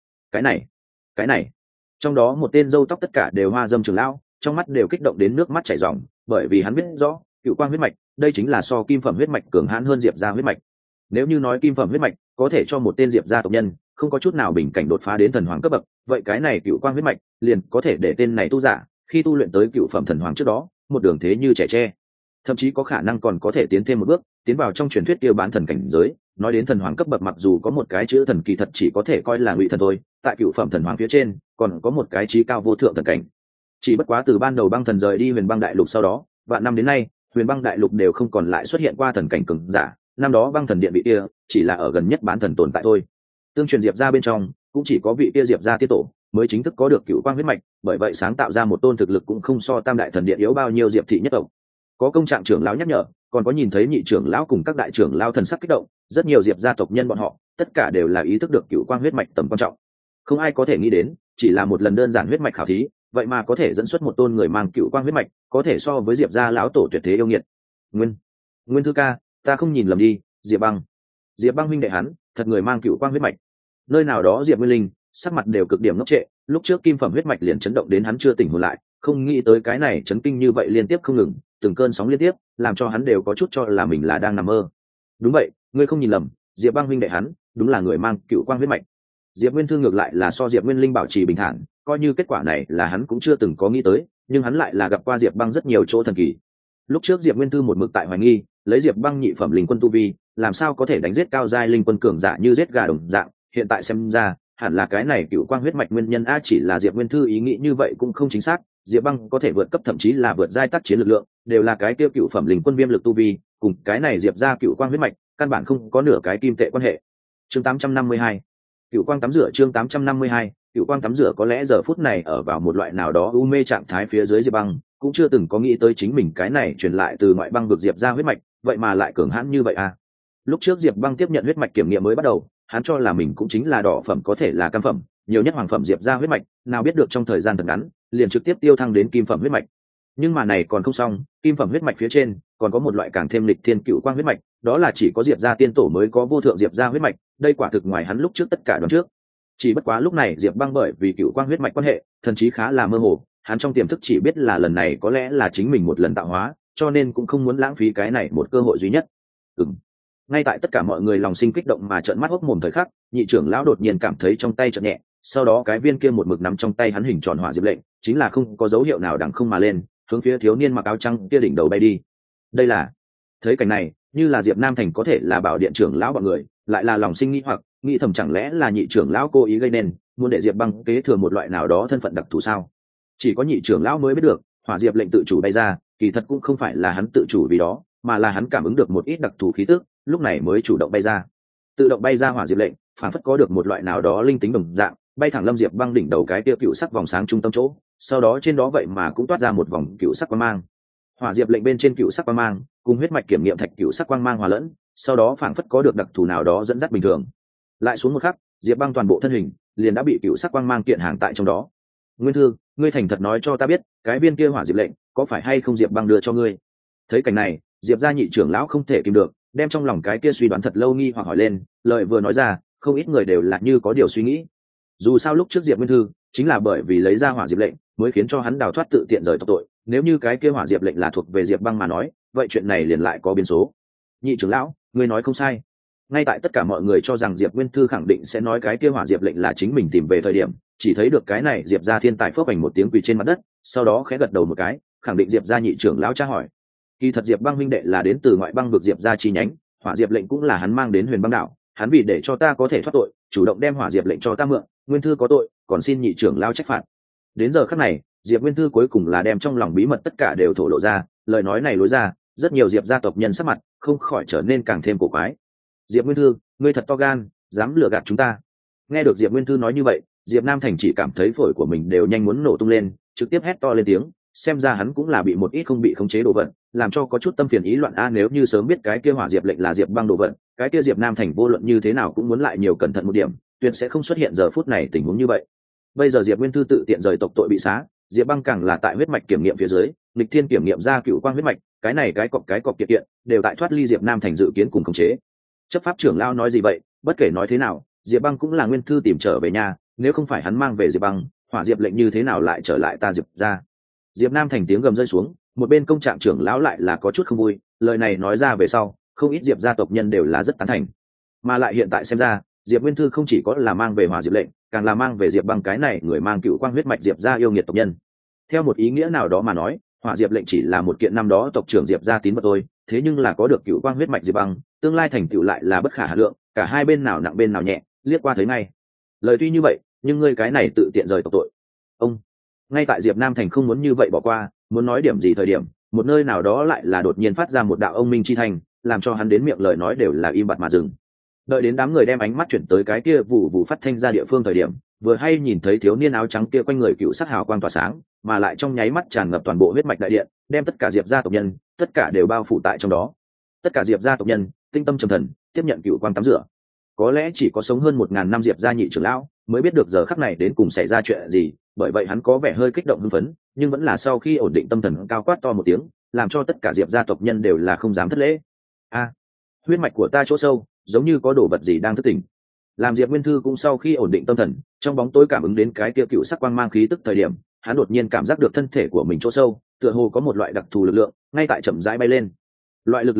[SPEAKER 1] này. Trong đó một tên râu tóc tất cả đều hoa dâm trưởng lão, trong mắt đều kích động đến nước mắt chảy ròng, bởi vì hắn biết rõ, cựu quang huyết mạch, đây chính là so kim phẩm huyết mạch cường hãn hơn Diệp gia huyết mạch. Nếu như nói kim phẩm huyết mạch có thể cho một tên Diệp gia tộc nhân không có chút nào bình cảnh đột phá đến thần hoàng cấp bậc, vậy cái này cựu quang huyết mạch liền có thể để tên này tu giả khi tu luyện tới cựu phẩm thần hoàng trước đó, một đường thế như trẻ tre, thậm chí có khả năng còn có thể tiến thêm một bước, tiến vào trong truyền thuyết kia bán thần cảnh giới. Nói đến thần hoàng cấp bậc, mặc dù có một cái chữ thần kỳ thật chỉ có thể coi là ngụy thần thôi, tại cựu phẩm thần hoàng phía trên còn có một cái chí cao vô thượng thần cảnh. Chỉ bất quá từ ban đầu băng thần rời đi huyền băng đại lục sau đó, vạn năm đến nay huyền băng đại lục đều không còn lại xuất hiện qua thần cảnh cường giả, năm đó băng thần điện vị kia chỉ là ở gần nhất bán thần tồn tại thôi. Tương truyền Diệp gia bên trong cũng chỉ có vị kia Diệp gia tiết tổ mới chính thức có được cựu quang huyết mạch, bởi vậy sáng tạo ra một tôn thực lực cũng không so tam đại thần điện yếu bao nhiêu Diệp thị nhất tộc. Có công trạng trưởng lão nhắc nhở, còn có nhìn thấy nhị trưởng lão cùng các đại trưởng lão thần sắc kích động, rất nhiều Diệp gia tộc nhân bọn họ tất cả đều là ý thức được cựu quang huyết mạch tầm quan trọng. Không ai có thể nghĩ đến, chỉ là một lần đơn giản huyết mạch khảo thí, vậy mà có thể dẫn xuất một tôn người mang cựu quang huyết mạch, có thể so với Diệp gia lão tổ tuyệt thế yêu nghiệt. Nguyên thư ca, ta không nhìn lầm đi, Diệp Băng huynh đệ hắn thật người mang cựu quang huyết mạch. Nơi nào đó Diệp Nguyên Linh sắc mặt đều cực điểm ngốc trệ, lúc trước kim phẩm huyết mạch liền chấn động đến hắn chưa tỉnh hồn lại, không nghĩ tới cái này chấn kinh như vậy liên tiếp không ngừng, từng cơn sóng liên tiếp làm cho hắn đều có chút cho là mình là đang nằm mơ. Đúng vậy, ngươi không nhìn lầm, Diệp Băng huynh đệ hắn đúng là người mang cựu quang huyết mạch. Diệp Nguyên Thư ngược lại là so Diệp Nguyên Linh bảo trì bình thản, coi như kết quả này là hắn cũng chưa từng có nghĩ tới, nhưng hắn lại là gặp qua Diệp Băng rất nhiều chỗ thần kỳ. Lúc trước Diệp Nguyên Thư một mực tại hoài nghi, lấy Diệp Băng nhị phẩm linh quân tu vi, làm sao có thể đánh giết cao giai linh quân cường giả như giết gà đồng dạng, hiện tại xem ra, hẳn là cái này cựu quang huyết mạch nguyên nhân a. Chỉ là Diệp Nguyên Thư ý nghĩ như vậy cũng không chính xác, Diệp Băng có thể vượt cấp thậm chí là vượt giai tác chiến lực lượng, đều là cái tiêu cựu phẩm linh quân viêm lực tu vi, cùng cái này Diệp ra cựu quang huyết mạch, căn bản không có nửa cái kim tệ quan hệ. Chương 852 Cựu quang tắm rửa. Chương 852 Cựu quang tắm rửa. Có lẽ giờ phút này ở vào một loại nào đó u mê trạng thái phía dưới Diệp Băng, cũng chưa từng có nghĩ tới chính mình cái này truyền lại từ ngoại băng vực Diệp ra huyết mạch, vậy mà lại cường hãn như vậy à. Lúc trước Diệp Băng tiếp nhận huyết mạch kiểm nghiệm mới bắt đầu, hắn cho là mình cũng chính là đỏ phẩm, có thể là cam phẩm, nhiều nhất hoàng phẩm Diệp ra huyết mạch, nào biết được trong thời gian thật ngắn liền trực tiếp tiêu thăng đến kim phẩm huyết mạch. Nhưng mà này còn không xong, kim phẩm huyết mạch phía trên còn có một loại càng thêm lịch thiên cựu quang huyết mạch, đó là chỉ có Diệp gia tiên tổ mới có vô thượng Diệp gia huyết mạch, đây quả thực ngoài hắn lúc trước tất cả đoán trước. Chỉ bất quá lúc này Diệp Băng bởi vì cựu quang huyết mạch quan hệ, thần trí khá là mơ hồ, hắn trong tiềm thức chỉ biết là lần này có lẽ là chính mình một lần tạo hóa, cho nên cũng không muốn lãng phí cái này một cơ hội duy nhất. Ngay tại tất cả mọi người lòng sinh kích động mà trợn mắt hốc mồm thời khắc, nhị trưởng lão đột nhiên cảm thấy trong tay chợt nhẹ, sau đó cái viên kia một mực nắm trong tay hắn hình tròn hỏa diệp lệnh, chính là không có dấu hiệu nào đằng không mà lên, hướng phía thiếu niên mặc áo trắng kia đỉnh đầu bay đi. Đây là, thấy cảnh này, như là Diệp Nam Thành có thể là bảo điện trưởng lão bọn người, lại là lòng sinh nghi hoặc, nghĩ thầm chẳng lẽ là nhị trưởng lão cố ý gây nên, muốn để Diệp Băng kế thừa một loại nào đó thân phận đặc thù sao? Chỉ có nhị trưởng lão mới biết được, hỏa diệp lệnh tự chủ bay ra, kỳ thật cũng không phải là hắn tự chủ vì đó, mà là hắn cảm ứng được một ít đặc thù khí tức, lúc này mới chủ động bay ra. Tự động bay ra hỏa diệp lệnh, phản phất có được một loại nào đó linh tính đồng dạng, bay thẳng Lâm Diệp Băng đỉnh đầu cái kia cựu sắc vòng sáng trung tâm chỗ, sau đó trên đó vậy mà cũng toát ra một vòng cựu sắc quang mang. Hỏa diệp lệnh bên trên cựu sắc quang mang, cùng huyết mạch kiểm nghiệm thạch cựu sắc quang mang hòa lẫn, sau đó phản phất có được đặc thù nào đó dẫn dắt bình thường. Lại xuống một khắc, Diệp Băng toàn bộ thân hình liền đã bị cựu sắc quang mang kiện hàng tại trong đó. Nguyên Thư, ngươi thành thật nói cho ta biết, cái viên kia hỏa diệp lệnh có phải hay không Diệp Băng đưa cho ngươi? Thấy cảnh này, Diệp gia nhị trưởng lão không thể kìm được, đem trong lòng cái kia suy đoán thật lâu nghi hoặc hỏi lên, lời vừa nói ra, không ít người đều là như có điều suy nghĩ. Dù sao lúc trước Diệp Nguyên Thư chính là bởi vì lấy ra hỏa diệp lệnh mới khiến cho hắn đào thoát tự tiện rời tộc tội, nếu như cái kia hỏa diệp lệnh là thuộc về Diệp Băng mà nói, vậy chuyện này liền lại có biến số. Nhị trưởng lão, ngươi nói không sai. Ngay tại tất cả mọi người cho rằng Diệp Nguyên Thư khẳng định sẽ nói cái kia hỏa diệp lệnh là chính mình tìm về thời điểm, chỉ thấy được cái này Diệp gia thiên tài phốc hành một tiếng quỳ trên mặt đất, sau đó khẽ gật đầu một cái, khẳng định Diệp gia nhị trưởng lão tra hỏi. Kỳ thật Diệp Băng huynh đệ là đến từ ngoại băng vực Diệp gia chi nhánh, hỏa diệp lệnh cũng là hắn mang đến Huyền Băng đảo, hắn vì để cho ta có thể thoát tội, chủ động đem hỏa diệp lệnh cho ta mượn, Nguyên Thư có tội, còn xin nhị trưởng lão trách phạt. Đến giờ khắc này, Diệp Nguyên Thư cuối cùng là đem trong lòng bí mật tất cả đều thổ lộ ra, lời nói này lối ra, rất nhiều Diệp gia tộc nhân sắc mặt không khỏi trở nên càng thêm cổ quái. Diệp Nguyên Thư, ngươi thật to gan, dám lừa gạt chúng ta. Nghe được Diệp Nguyên Thư nói như vậy, Diệp Nam Thành chỉ cảm thấy phổi của mình đều nhanh muốn nổ tung lên, trực tiếp hét to lên tiếng, xem ra hắn cũng là bị một ít không bị khống chế đồ vật, làm cho có chút tâm phiền ý loạn a. Nếu như sớm biết cái kia hỏa diệp lệnh là Diệp Băng đồ vật, cái kia Diệp Nam Thành vô luận như thế nào cũng muốn lại nhiều cẩn thận một điểm, tuyệt sẽ không xuất hiện giờ phút này tình huống như vậy. Bây giờ Diệp Nguyên Thư tự tiện rời tộc tội bị xá, Diệp Băng càng là tại huyết mạch kiểm nghiệm phía dưới, nghịch thiên kiểm nghiệm ra cựu quang huyết mạch, cái này cái cọc kiện đều tại thoát ly Diệp Nam Thành dự kiến cùng khống chế. Chấp pháp trưởng lao nói gì vậy, bất kể nói thế nào, Diệp Băng cũng là Nguyên Thư tìm trở về nhà, nếu không phải hắn mang về Diệp Băng, hỏa diệp lệnh như thế nào lại trở lại ta Diệp ra. Diệp Nam Thành tiếng gầm rơi xuống, một bên công trạng trưởng lão lại là có chút không vui, lời này nói ra về sau, không ít Diệp gia tộc nhân đều là rất tán thành. Mà lại hiện tại xem ra, Diệp Nguyên Thư không chỉ có là mang về hỏa diệp lệnh, càng là mang về Diệp Băng cái này người mang cựu quang huyết mạch Diệp gia yêu nghiệt tộc nhân. Theo một ý nghĩa nào đó mà nói, hỏa diệp lệnh chỉ là một kiện năm đó tộc trưởng Diệp gia tín vật thôi, thế nhưng là có được cựu quang huyết mạch Diệp Băng, tương lai thành tựu lại là bất khả hà lượng, cả hai bên nào nặng bên nào nhẹ, liếc qua thấy ngay. Lời tuy như vậy, nhưng ngươi cái này tự tiện rời tộc tội. Ông, ngay tại Diệp Nam Thành không muốn như vậy bỏ qua, muốn nói điểm gì thời điểm, một nơi nào đó lại là đột nhiên phát ra một đạo ông minh chi thành, làm cho hắn đến miệng lời nói đều là im bặt mà dừng. Đợi đến đám người đem ánh mắt chuyển tới cái kia vụ vụ phát thanh ra địa phương thời điểm, vừa hay nhìn thấy thiếu niên áo trắng kia quanh người cựu sắc hào quang tỏa sáng, mà lại trong nháy mắt tràn ngập toàn bộ huyết mạch đại điện, đem tất cả Diệp gia tộc nhân, tất cả đều bao phủ tại trong đó. Tất cả Diệp gia tộc nhân, tinh tâm trầm thần, tiếp nhận cựu quang tắm rửa. Có lẽ chỉ có sống hơn 1000 năm Diệp gia nhị trưởng lão mới biết được giờ khắc này đến cùng xảy ra chuyện gì, bởi vậy hắn có vẻ hơi kích động hưng phấn, nhưng vẫn là sau khi ổn định tâm thần cao quát to một tiếng, làm cho tất cả Diệp gia tộc nhân đều là không dám thất lễ. A, huyết mạch của ta chỗ sâu, giống như có đồ vật gì đang thức tỉnh. Làm Diệp Nguyên Thư cũng sau khi ổn định tâm thần, trong bóng tối cảm ứng đến cái kia cựu sắc quang mang khí tức thời điểm, hắn đột nhiên cảm giác được thân thể của mình chỗ sâu, tựa hồ có một loại đặc thù lực lượng ngay tại chậm rãi bay lên. Loại lực lượng này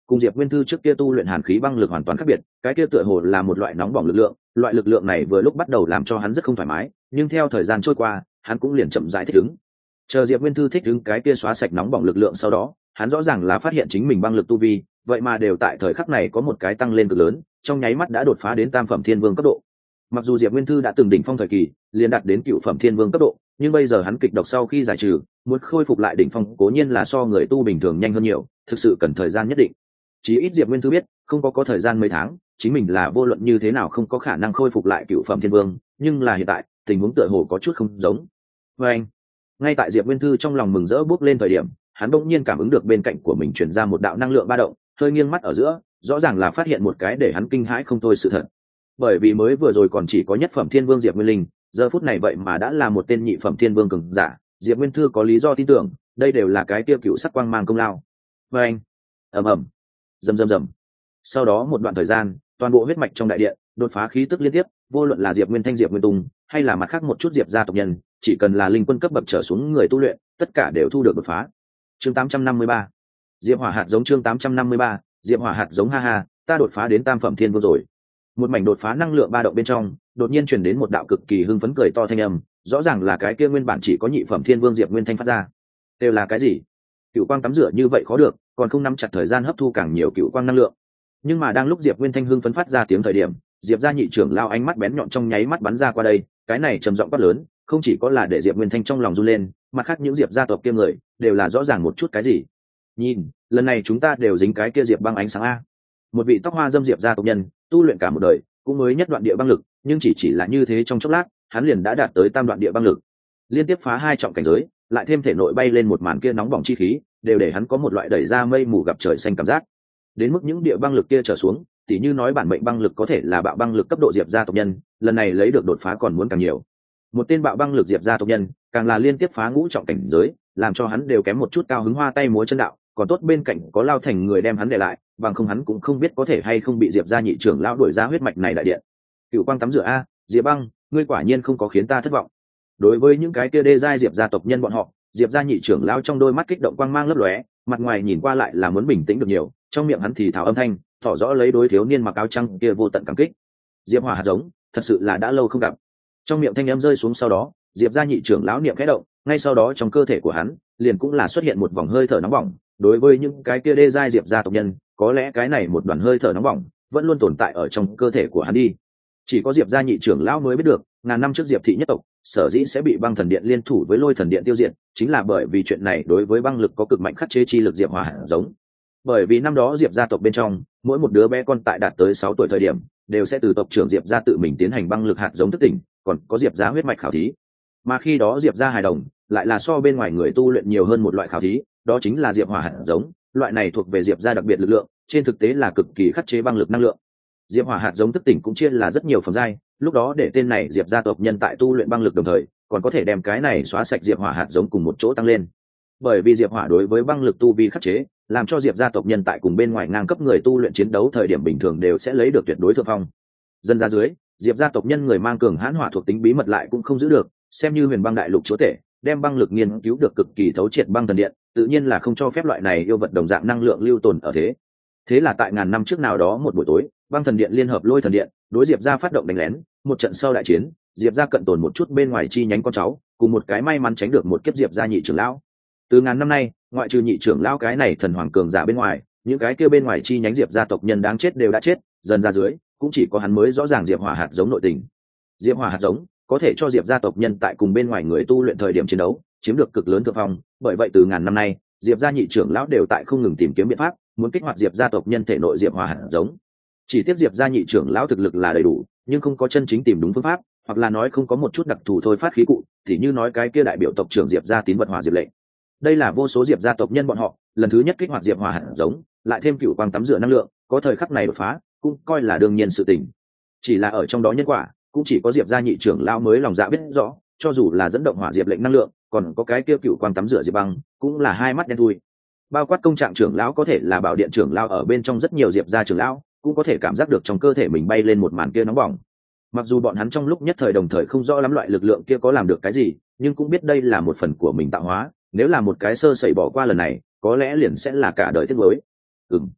[SPEAKER 1] cùng Diệp Nguyên Thư trước kia tu luyện hàn khí băng lực hoàn toàn khác biệt, cái kia tựa hồ là một loại nóng bỏng lực lượng, loại lực lượng này vừa lúc bắt đầu làm cho hắn rất không thoải mái, nhưng theo thời gian trôi qua, hắn cũng liền chậm rãi thích ứng. Chờ Diệp Nguyên Thư thích ứng cái kia xóa sạch nóng bỏng lực lượng sau đó, hắn rõ ràng là phát hiện chính mình băng lực tu vi, vậy mà đều tại thời khắc này có một cái tăng lên cực lớn, trong nháy mắt đã đột phá đến tam phẩm thiên vương cấp độ. Mặc dù Diệp Nguyên Thư đã từng đỉnh phong thời kỳ, liền đạt đến cựu phẩm thiên vương cấp độ, nhưng bây giờ hắn kịch độc sau khi giải trừ, muốn khôi phục lại đỉnh phong cố nhiên là so người tu bình thường nhanh hơn nhiều, thực sự cần thời gian nhất định. Chí ít Diệp Nguyên Thư biết, không có thời gian mấy tháng, chính mình là vô luận như thế nào không có khả năng khôi phục lại cựu phẩm thiên vương, nhưng là hiện tại, tình huống tựa hồ có chút không giống. Và anh, ngay tại Diệp Nguyên Thư trong lòng mừng rỡ bước lên thời điểm, hắn bỗng nhiên cảm ứng được bên cạnh của mình truyền ra một đạo năng lượng ba động, hơi nghiêng mắt ở giữa, rõ ràng là phát hiện một cái để hắn kinh hãi không thôi sự thật. Bởi vì mới vừa rồi còn chỉ có nhất phẩm thiên vương Diệp Nguyên Linh, giờ phút này vậy mà đã là một tên nhị phẩm thiên vương cường giả, Diệp Nguyên Thư có lý do tin tưởng, đây đều là cái tiêu cựu sắc quang mang công lao. Và anh, ầm ầm, rầm rầm rầm. Sau đó một đoạn thời gian, toàn bộ huyết mạch trong đại điện đột phá khí tức liên tiếp, vô luận là Diệp Nguyên Thanh, Diệp Nguyên Tùng, hay là mặt khác một chút Diệp gia tộc nhân, chỉ cần là linh quân cấp bậc trở xuống người tu luyện, tất cả đều thu được đột phá. Chương 853, Diệp Hỏa hạt giống. Chương 853, Diệp Hỏa hạt giống. Ha ha, ta đột phá đến tam phẩm thiên vương rồi. Một mảnh đột phá năng lượng ba động bên trong, đột nhiên truyền đến một đạo cực kỳ hưng phấn cười to thanh âm, rõ ràng là cái kia nguyên bản chỉ có nhị phẩm thiên vương Diệp Nguyên Thanh phát ra. Đều là cái gì? Cựu quang tắm rửa như vậy khó được, còn không nắm chặt thời gian hấp thu càng nhiều cựu quang năng lượng. Nhưng mà đang lúc Diệp Nguyên Thanh hưng phấn phát ra tiếng thời điểm, Diệp gia nhị trưởng lao ánh mắt bén nhọn trong nháy mắt bắn ra qua đây, cái này trầm giọng quát lớn, không chỉ có là để Diệp Nguyên Thanh trong lòng run lên, mặt khác những Diệp gia tộc kia người đều là rõ ràng một chút cái gì. Nhìn, lần này chúng ta đều dính cái kia Diệp băng ánh sáng a. Một vị tóc hoa dâm Diệp gia tộc nhân, tu luyện cả một đời, cũng mới nhất đoạn địa băng lực, nhưng chỉ là như thế trong chốc lát, hắn liền đã đạt tới tam đoạn địa băng lực, liên tiếp phá hai trọng cảnh giới, lại thêm thể nội bay lên một màn kia nóng bỏng chi khí, đều để hắn có một loại đẩy ra mây mù gặp trời xanh cảm giác. Đến mức những địa băng lực kia trở xuống, tỉ như nói bản mệnh băng lực có thể là bạo băng lực cấp độ Diệp gia tộc nhân, lần này lấy được đột phá còn muốn càng nhiều. Một tên bạo băng lực Diệp gia tộc nhân, càng là liên tiếp phá ngũ trọng cảnh giới, làm cho hắn đều kém một chút cao hứng hoa tay múa chân đạo, còn tốt bên cạnh có Lao Thành người đem hắn để lại, bằng không hắn cũng không biết có thể hay không bị Diệp gia nhị trưởng lão đuổi ra huyết mạch này đại điện. Cựu quang tắm rửa a, Diệp băng, ngươi quả nhiên không có khiến ta thất vọng. Đối với những cái kia đê giai Diệp gia tộc nhân bọn họ, Diệp gia nhị trưởng lão trong đôi mắt kích động quang mang lấp lóe, mặt ngoài nhìn qua lại là muốn bình tĩnh được nhiều, trong miệng hắn thì thào âm thanh, tỏ rõ lấy đối thiếu niên mặc áo trắng kia vô tận cảm kích. Diệp Hỏa hạt giống, thật sự là đã lâu không gặp. Trong miệng thanh âm rơi xuống sau đó, Diệp gia nhị trưởng lão niệm khẽ động, ngay sau đó trong cơ thể của hắn liền cũng là xuất hiện một vòng hơi thở nóng bỏng. Đối với những cái kia đê giai Diệp gia tộc nhân, có lẽ cái này một đoàn hơi thở nóng bỏng vẫn luôn tồn tại ở trong cơ thể của hắn đi. Chỉ có Diệp gia nhị trưởng lão mới biết được, ngàn năm trước Diệp thị nhất tộc sở dĩ sẽ bị băng thần điện liên thủ với lôi thần điện tiêu diệt, chính là bởi vì chuyện này đối với băng lực có cực mạnh khắc chế chi lực Diệp Hỏa hạt giống. Bởi vì năm đó Diệp gia tộc bên trong, mỗi một đứa bé con tại đạt tới 6 tuổi thời điểm, đều sẽ từ tộc trưởng Diệp gia tự mình tiến hành băng lực hạt giống thức tỉnh, còn có Diệp gia huyết mạch khảo thí. Mà khi đó Diệp gia hài đồng lại là so bên ngoài người tu luyện nhiều hơn một loại khảo thí, đó chính là Diệp Hỏa hạt giống, loại này thuộc về Diệp gia đặc biệt lực lượng, trên thực tế là cực kỳ khắc chế băng lực năng lượng. Diệp Hỏa hạt giống thức tỉnh cũng chia là rất nhiều phẩm giai, lúc đó để tên này Diệp gia tộc nhân tại tu luyện băng lực đồng thời, còn có thể đem cái này xóa sạch Diệp Hỏa hạt giống cùng một chỗ tăng lên. Bởi vì Diệp Hỏa đối với băng lực tu vi khắc chế, làm cho Diệp gia tộc nhân tại cùng bên ngoài ngang cấp người tu luyện chiến đấu thời điểm bình thường đều sẽ lấy được tuyệt đối thượng phong. Dân ra dưới, Diệp gia tộc nhân người mang cường hãn hỏa thuộc tính bí mật lại cũng không giữ được, xem như Huyền Băng đại lục chúa tể, đem băng lực nghiên cứu được cực kỳ thấu triệt băng thần điện, tự nhiên là không cho phép loại này yêu vật đồng dạng năng lượng lưu tồn ở thế. Thế là tại ngàn năm trước nào đó một buổi tối, băng thần điện liên hợp lôi thần điện, đối Diệp gia phát động đánh lén, một trận sau đại chiến, Diệp gia cận tồn một chút bên ngoài chi nhánh con cháu, cùng một cái may mắn tránh được một kiếp Diệp gia nhị trưởng lão. Từ ngàn năm nay, ngoại trừ nhị trưởng lão cái này thần hoàng cường giả bên ngoài, những cái kia bên ngoài chi nhánh Diệp gia tộc nhân đáng chết đều đã chết, dần ra dưới, cũng chỉ có hắn mới rõ ràng Diệp Hỏa hạt giống nội tình. Diệp Hỏa hạt giống có thể cho Diệp gia tộc nhân tại cùng bên ngoài người tu luyện thời điểm chiến đấu, chiếm được cực lớn thượng phong, bởi vậy từ ngàn năm nay, Diệp gia nhị trưởng lão đều tại không ngừng tìm kiếm biện pháp, muốn kích hoạt Diệp gia tộc nhân thể nội Diệp Hỏa hạt giống. Chỉ tiếc Diệp gia nhị trưởng lão thực lực là đầy đủ, nhưng không có chân chính tìm đúng phương pháp, hoặc là nói không có một chút đặc thù thôi phát khí cụ, thì như nói cái kia đại biểu tộc trưởng Diệp gia tín vật Hỏa Diệp lệnh. Đây là vô số Diệp gia tộc nhân bọn họ lần thứ nhất kích hoạt Diệp Hỏa hạt giống, lại thêm cựu quang tắm rửa năng lượng, có thời khắc này đột phá, cũng coi là đương nhiên sự tình. Chỉ là ở trong đó nhân quả, cũng chỉ có Diệp gia nhị trưởng lão mới lòng dạ biết rõ, cho dù là dẫn động Hỏa Diệp lệnh năng lượng, còn có cái kia cựu quang tắm rửa Diệp băng, cũng là hai mắt đen thui. Bao quát công trạng trưởng lão có thể là bảo điện trưởng lão ở bên trong rất nhiều Diệp gia trưởng lão, cũng có thể cảm giác được trong cơ thể mình bay lên một màn kia nóng bỏng. Mặc dù bọn hắn trong lúc nhất thời đồng thời không rõ lắm loại lực lượng kia có làm được cái gì, nhưng cũng biết đây là một phần của mình tạo hóa, nếu là một cái sơ sẩy bỏ qua lần này, có lẽ liền sẽ là cả đời tiếc nuối.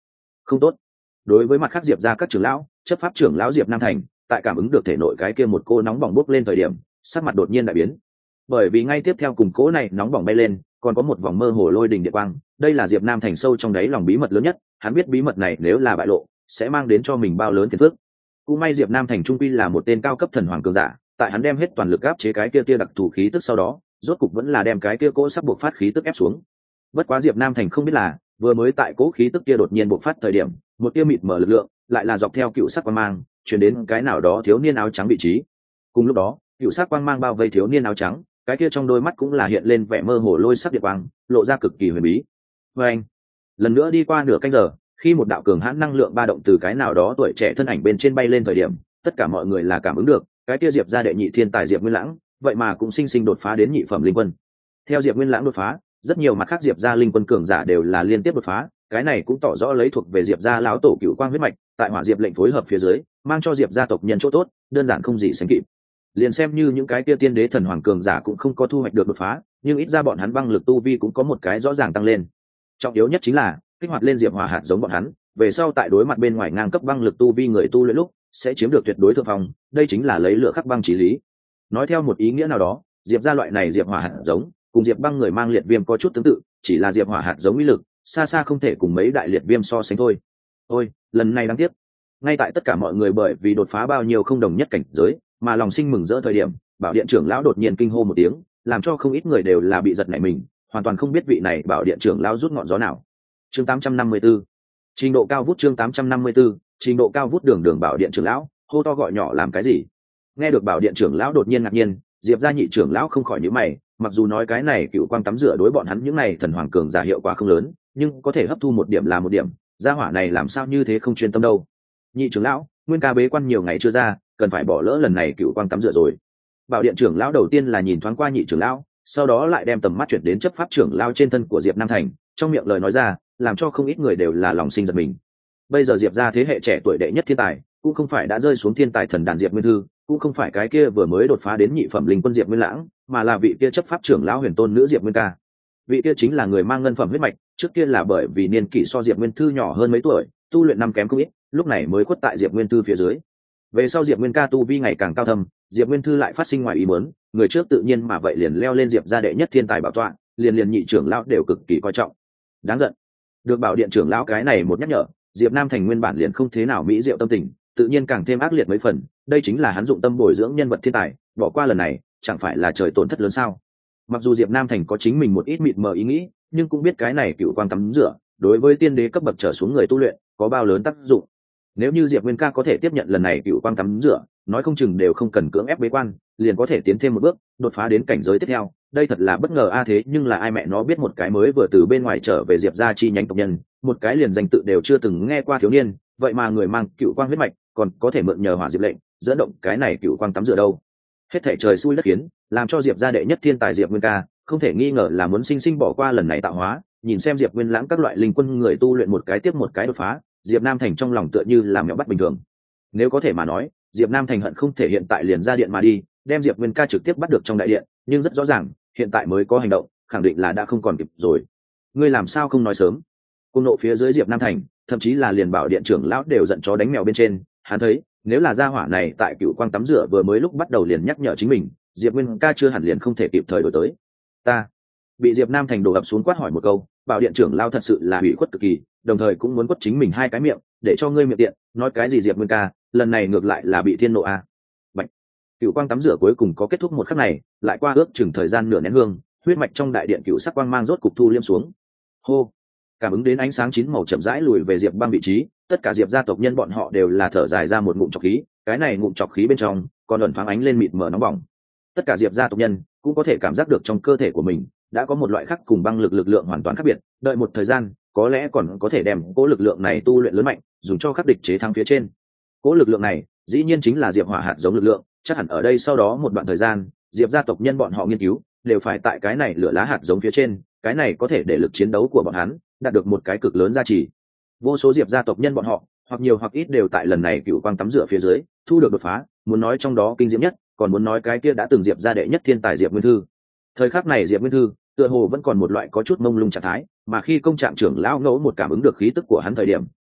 [SPEAKER 1] không tốt. Đối với mặt khác diệp ra các trưởng lão, chấp pháp trưởng lão Diệp Nam Thành tại cảm ứng được thể nội cái kia một cô nóng bỏng bốc lên thời điểm, sắc mặt đột nhiên đại biến. Bởi vì ngay tiếp theo cùng cố này nóng bỏng bay lên, còn có một vòng mơ hồ lôi đình địa quang, đây là Diệp Nam Thành sâu trong đáy lòng bí mật lớn nhất, hắn biết bí mật này nếu là bại lộ, sẽ mang đến cho mình bao lớn phiền phức. Cũng may Diệp Nam Thành trung quy là một tên cao cấp thần hoàng cường giả, tại hắn đem hết toàn lực áp chế cái kia tia đặc thù khí tức sau đó, rốt cục vẫn là đem cái kia cỗ sắp buộc phát khí tức ép xuống. Bất quá Diệp Nam Thành không biết là, vừa mới tại cỗ khí tức kia đột nhiên buộc phát thời điểm, một tia mịt mờ lực lượng lại là dọc theo cựu sắc quang mang chuyển đến cái nào đó thiếu niên áo trắng vị trí. Cùng lúc đó, cựu sắc quang mang bao vây thiếu niên áo trắng, cái kia trong đôi mắt cũng là hiện lên vẻ mơ hồ lôi sắc điện quang, lộ ra cực kỳ huyền bí. Và anh, lần nữa đi qua nửa canh giờ, khi một đạo cường hãn năng lượng ba động từ cái nào đó tuổi trẻ thân ảnh bên trên bay lên thời điểm, tất cả mọi người là cảm ứng được, cái kia Diệp gia đệ nhị thiên tài Diệp Nguyên Lãng, vậy mà cũng sinh sinh đột phá đến nhị phẩm linh quân. Theo Diệp Nguyên Lãng đột phá, rất nhiều mặt khác Diệp gia linh quân cường giả đều là liên tiếp đột phá, cái này cũng tỏ rõ lấy thuộc về Diệp gia lão tổ cựu quang huyết mạch, tại Hỏa Diệp lệnh phối hợp phía dưới, mang cho Diệp gia tộc nhân chỗ tốt, đơn giản không gì sánh kịp. Liền xem như những cái kia tiên đế thần hoàng cường giả cũng không có thu hoạch được đột phá, nhưng ít ra bọn hắn băng lực tu vi cũng có một cái rõ ràng tăng lên. Trọng yếu nhất chính là kích hoạt lên Diệp Hỏa hạt giống bọn hắn, về sau tại đối mặt bên ngoài ngang cấp băng lực tu vi người tu luyện lúc, sẽ chiếm được tuyệt đối thượng phong, đây chính là lấy lửa khắc băng chí lý. Nói theo một ý nghĩa nào đó, Diệp gia loại này Diệp Hỏa hạt giống, cùng Diệp băng người mang liệt viêm có chút tương tự, chỉ là Diệp Hỏa hạt giống uy lực xa xa không thể cùng mấy đại liệt viêm so sánh thôi. Ôi, lần này đáng tiếc. Ngay tại tất cả mọi người bởi vì đột phá bao nhiêu không đồng nhất cảnh giới, mà lòng sinh mừng rỡ thời điểm, Bảo Điện trưởng lão đột nhiên kinh hô một tiếng, làm cho không ít người đều là bị giật nảy mình, hoàn toàn không biết vị này Bảo Điện trưởng lão rút ngọn gió nào. Chương 854. Trình độ cao vút chương 854, trình độ cao vút đường đường Bảo Điện trưởng lão, hô to gọi nhỏ làm cái gì? Nghe được Bảo Điện trưởng lão đột nhiên ngạc nhiên, Diệp gia nhị trưởng lão không khỏi nhíu mày, mặc dù nói cái này cựu quang tắm rửa đối bọn hắn những này thần hoàng cường giả hiệu quả không lớn, nhưng có thể hấp thu một điểm là một điểm, gia hỏa này làm sao như thế không chuyên tâm đâu. Nhị trưởng lão, Nguyên ca bế quan nhiều ngày chưa ra, cần phải bỏ lỡ lần này cựu quang tắm rửa rồi. Bảo Điện trưởng lão đầu tiên là nhìn thoáng qua nhị trưởng lão, sau đó lại đem tầm mắt chuyển đến chấp pháp trưởng lão trên thân của Diệp Nam Thành, trong miệng lời nói ra, làm cho không ít người đều là lòng sinh giật mình. Bây giờ Diệp gia thế hệ trẻ tuổi đệ nhất thiên tài, cũng không phải đã rơi xuống thiên tài thần đàn Diệp Nguyên Thư, cũng không phải cái kia vừa mới đột phá đến nhị phẩm linh quân Diệp Nguyên Lãng, mà là vị kia chấp pháp trưởng lão huyền tôn nữ Diệp Nguyên ca. Vị kia chính là người mang ngân phẩm huyết mạch, trước kia là bởi vì niên kỷ so Diệp Nguyên Thư nhỏ hơn mấy tuổi, tu luyện năm kém không ít, lúc này mới khuất tại Diệp Nguyên Thư phía dưới. Về sau Diệp Nguyên ca tu vi ngày càng cao thâm, Diệp Nguyên Thư lại phát sinh ngoài ý muốn, người trước tự nhiên mà vậy liền leo lên Diệp gia đệ nhất thiên tài bảo tọa, liền nhị trưởng lão đều cực kỳ coi trọng. Đáng giận. Được Bảo Điện trưởng lão cái này một nhắc nhở, Diệp Nam Thành nguyên bản liền không thế nào mỹ diệu tâm tình, tự nhiên càng thêm ác liệt mấy phần, đây chính là hắn dụng tâm bồi dưỡng nhân vật thiên tài, bỏ qua lần này, chẳng phải là trời tổn thất lớn sao? Mặc dù Diệp Nam Thành có chính mình một ít mịt mờ ý nghĩ, nhưng cũng biết cái này cựu quang tắm rửa, đối với tiên đế cấp bậc trở xuống người tu luyện, có bao lớn tác dụng. Nếu như Diệp Nguyên ca có thể tiếp nhận lần này cựu quang tắm rửa, nói không chừng đều không cần cưỡng ép bế quan, liền có thể tiến thêm một bước, đột phá đến cảnh giới tiếp theo. Đây thật là bất ngờ a thế nhưng là ai mẹ nó biết một cái mới vừa từ bên ngoài trở về Diệp gia chi nhánh tộc nhân, một cái liền danh tự đều chưa từng nghe qua thiếu niên, vậy mà người mang cựu quang huyết mạch, còn có thể mượn nhờ Hỏa Diệp lệnh, dẫn động cái này cựu quang tắm rửa đâu. Hết thảy trời xui đất khiến, làm cho Diệp gia đệ nhất thiên tài Diệp Nguyên ca, không thể nghi ngờ là muốn sinh sinh bỏ qua lần này tạo hóa, nhìn xem Diệp Nguyên Lãng các loại linh quân người tu luyện một cái tiếp một cái đột phá, Diệp Nam Thành trong lòng tựa như làm mèo bắt bình thường. Nếu có thể mà nói, Diệp Nam Thành hận không thể hiện tại liền ra điện mà đi, đem Diệp Nguyên ca trực tiếp bắt được trong đại điện, nhưng rất rõ ràng, hiện tại mới có hành động, khẳng định là đã không còn kịp rồi. Ngươi làm sao không nói sớm? Cung nộ phía dưới Diệp Nam Thành, thậm chí là liền Bảo Điện trưởng lão đều giận chó đánh mèo bên trên, hắn thấy, nếu là gia hỏa này tại cựu quang tắm rửa vừa mới lúc bắt đầu liền nhắc nhở chính mình, Diệp Nguyên ca chưa hẳn liền không thể kịp thời đổi tới. Ta bị Diệp Nam Thành đổ ập xuống quát hỏi một câu, Bảo Điện trưởng lão thật sự là ủy khuất cực kỳ, đồng thời cũng muốn quất chính mình hai cái miệng, để cho ngươi miệng tiện, nói cái gì Diệp Nguyên ca, lần này ngược lại là bị thiên nộ a. Bạch. Cựu quang tắm rửa cuối cùng có kết thúc một khắc này, lại qua ước chừng thời gian nửa nén hương, huyết mạch trong đại điện cựu sắc quang mang rốt cục thu liêm xuống. Hô. Cảm ứng đến ánh sáng chín màu chậm rãi lùi về Diệp băng vị trí, tất cả Diệp gia tộc nhân bọn họ đều là thở dài ra một ngụm trọc khí, cái này ngụm trọc khí bên trong còn ẩn thoáng ánh lên mịt mờ nóng bỏng. Tất cả Diệp gia tộc nhân cũng có thể cảm giác được trong cơ thể của mình đã có một loại khác cùng băng lực lượng hoàn toàn khác biệt, đợi một thời gian, có lẽ còn có thể đem cố lực lượng này tu luyện lớn mạnh, dùng cho khắc địch chế thắng phía trên. Cố lực lượng này, dĩ nhiên chính là Diệp Hỏa hạt giống lực lượng, chắc hẳn ở đây sau đó một đoạn thời gian, Diệp gia tộc nhân bọn họ nghiên cứu, đều phải tại cái này lửa lá hạt giống phía trên, cái này có thể để lực chiến đấu của bọn hắn đạt được một cái cực lớn giá trị. Vô số Diệp gia tộc nhân bọn họ, hoặc nhiều hoặc ít đều tại lần này cựu quang tắm rửa phía dưới, thu được đột phá, muốn nói trong đó kinh diễm nhất, còn muốn nói cái kia đã từng Diệp gia đệ nhất thiên tài Diệp Nguyên Thư. Thời khắc này Diệp Nguyên Thư, tựa hồ vẫn còn một loại có chút mông lung trạng thái, mà khi công trạng trưởng lão ngẫu một cảm ứng được khí tức của hắn thời điểm,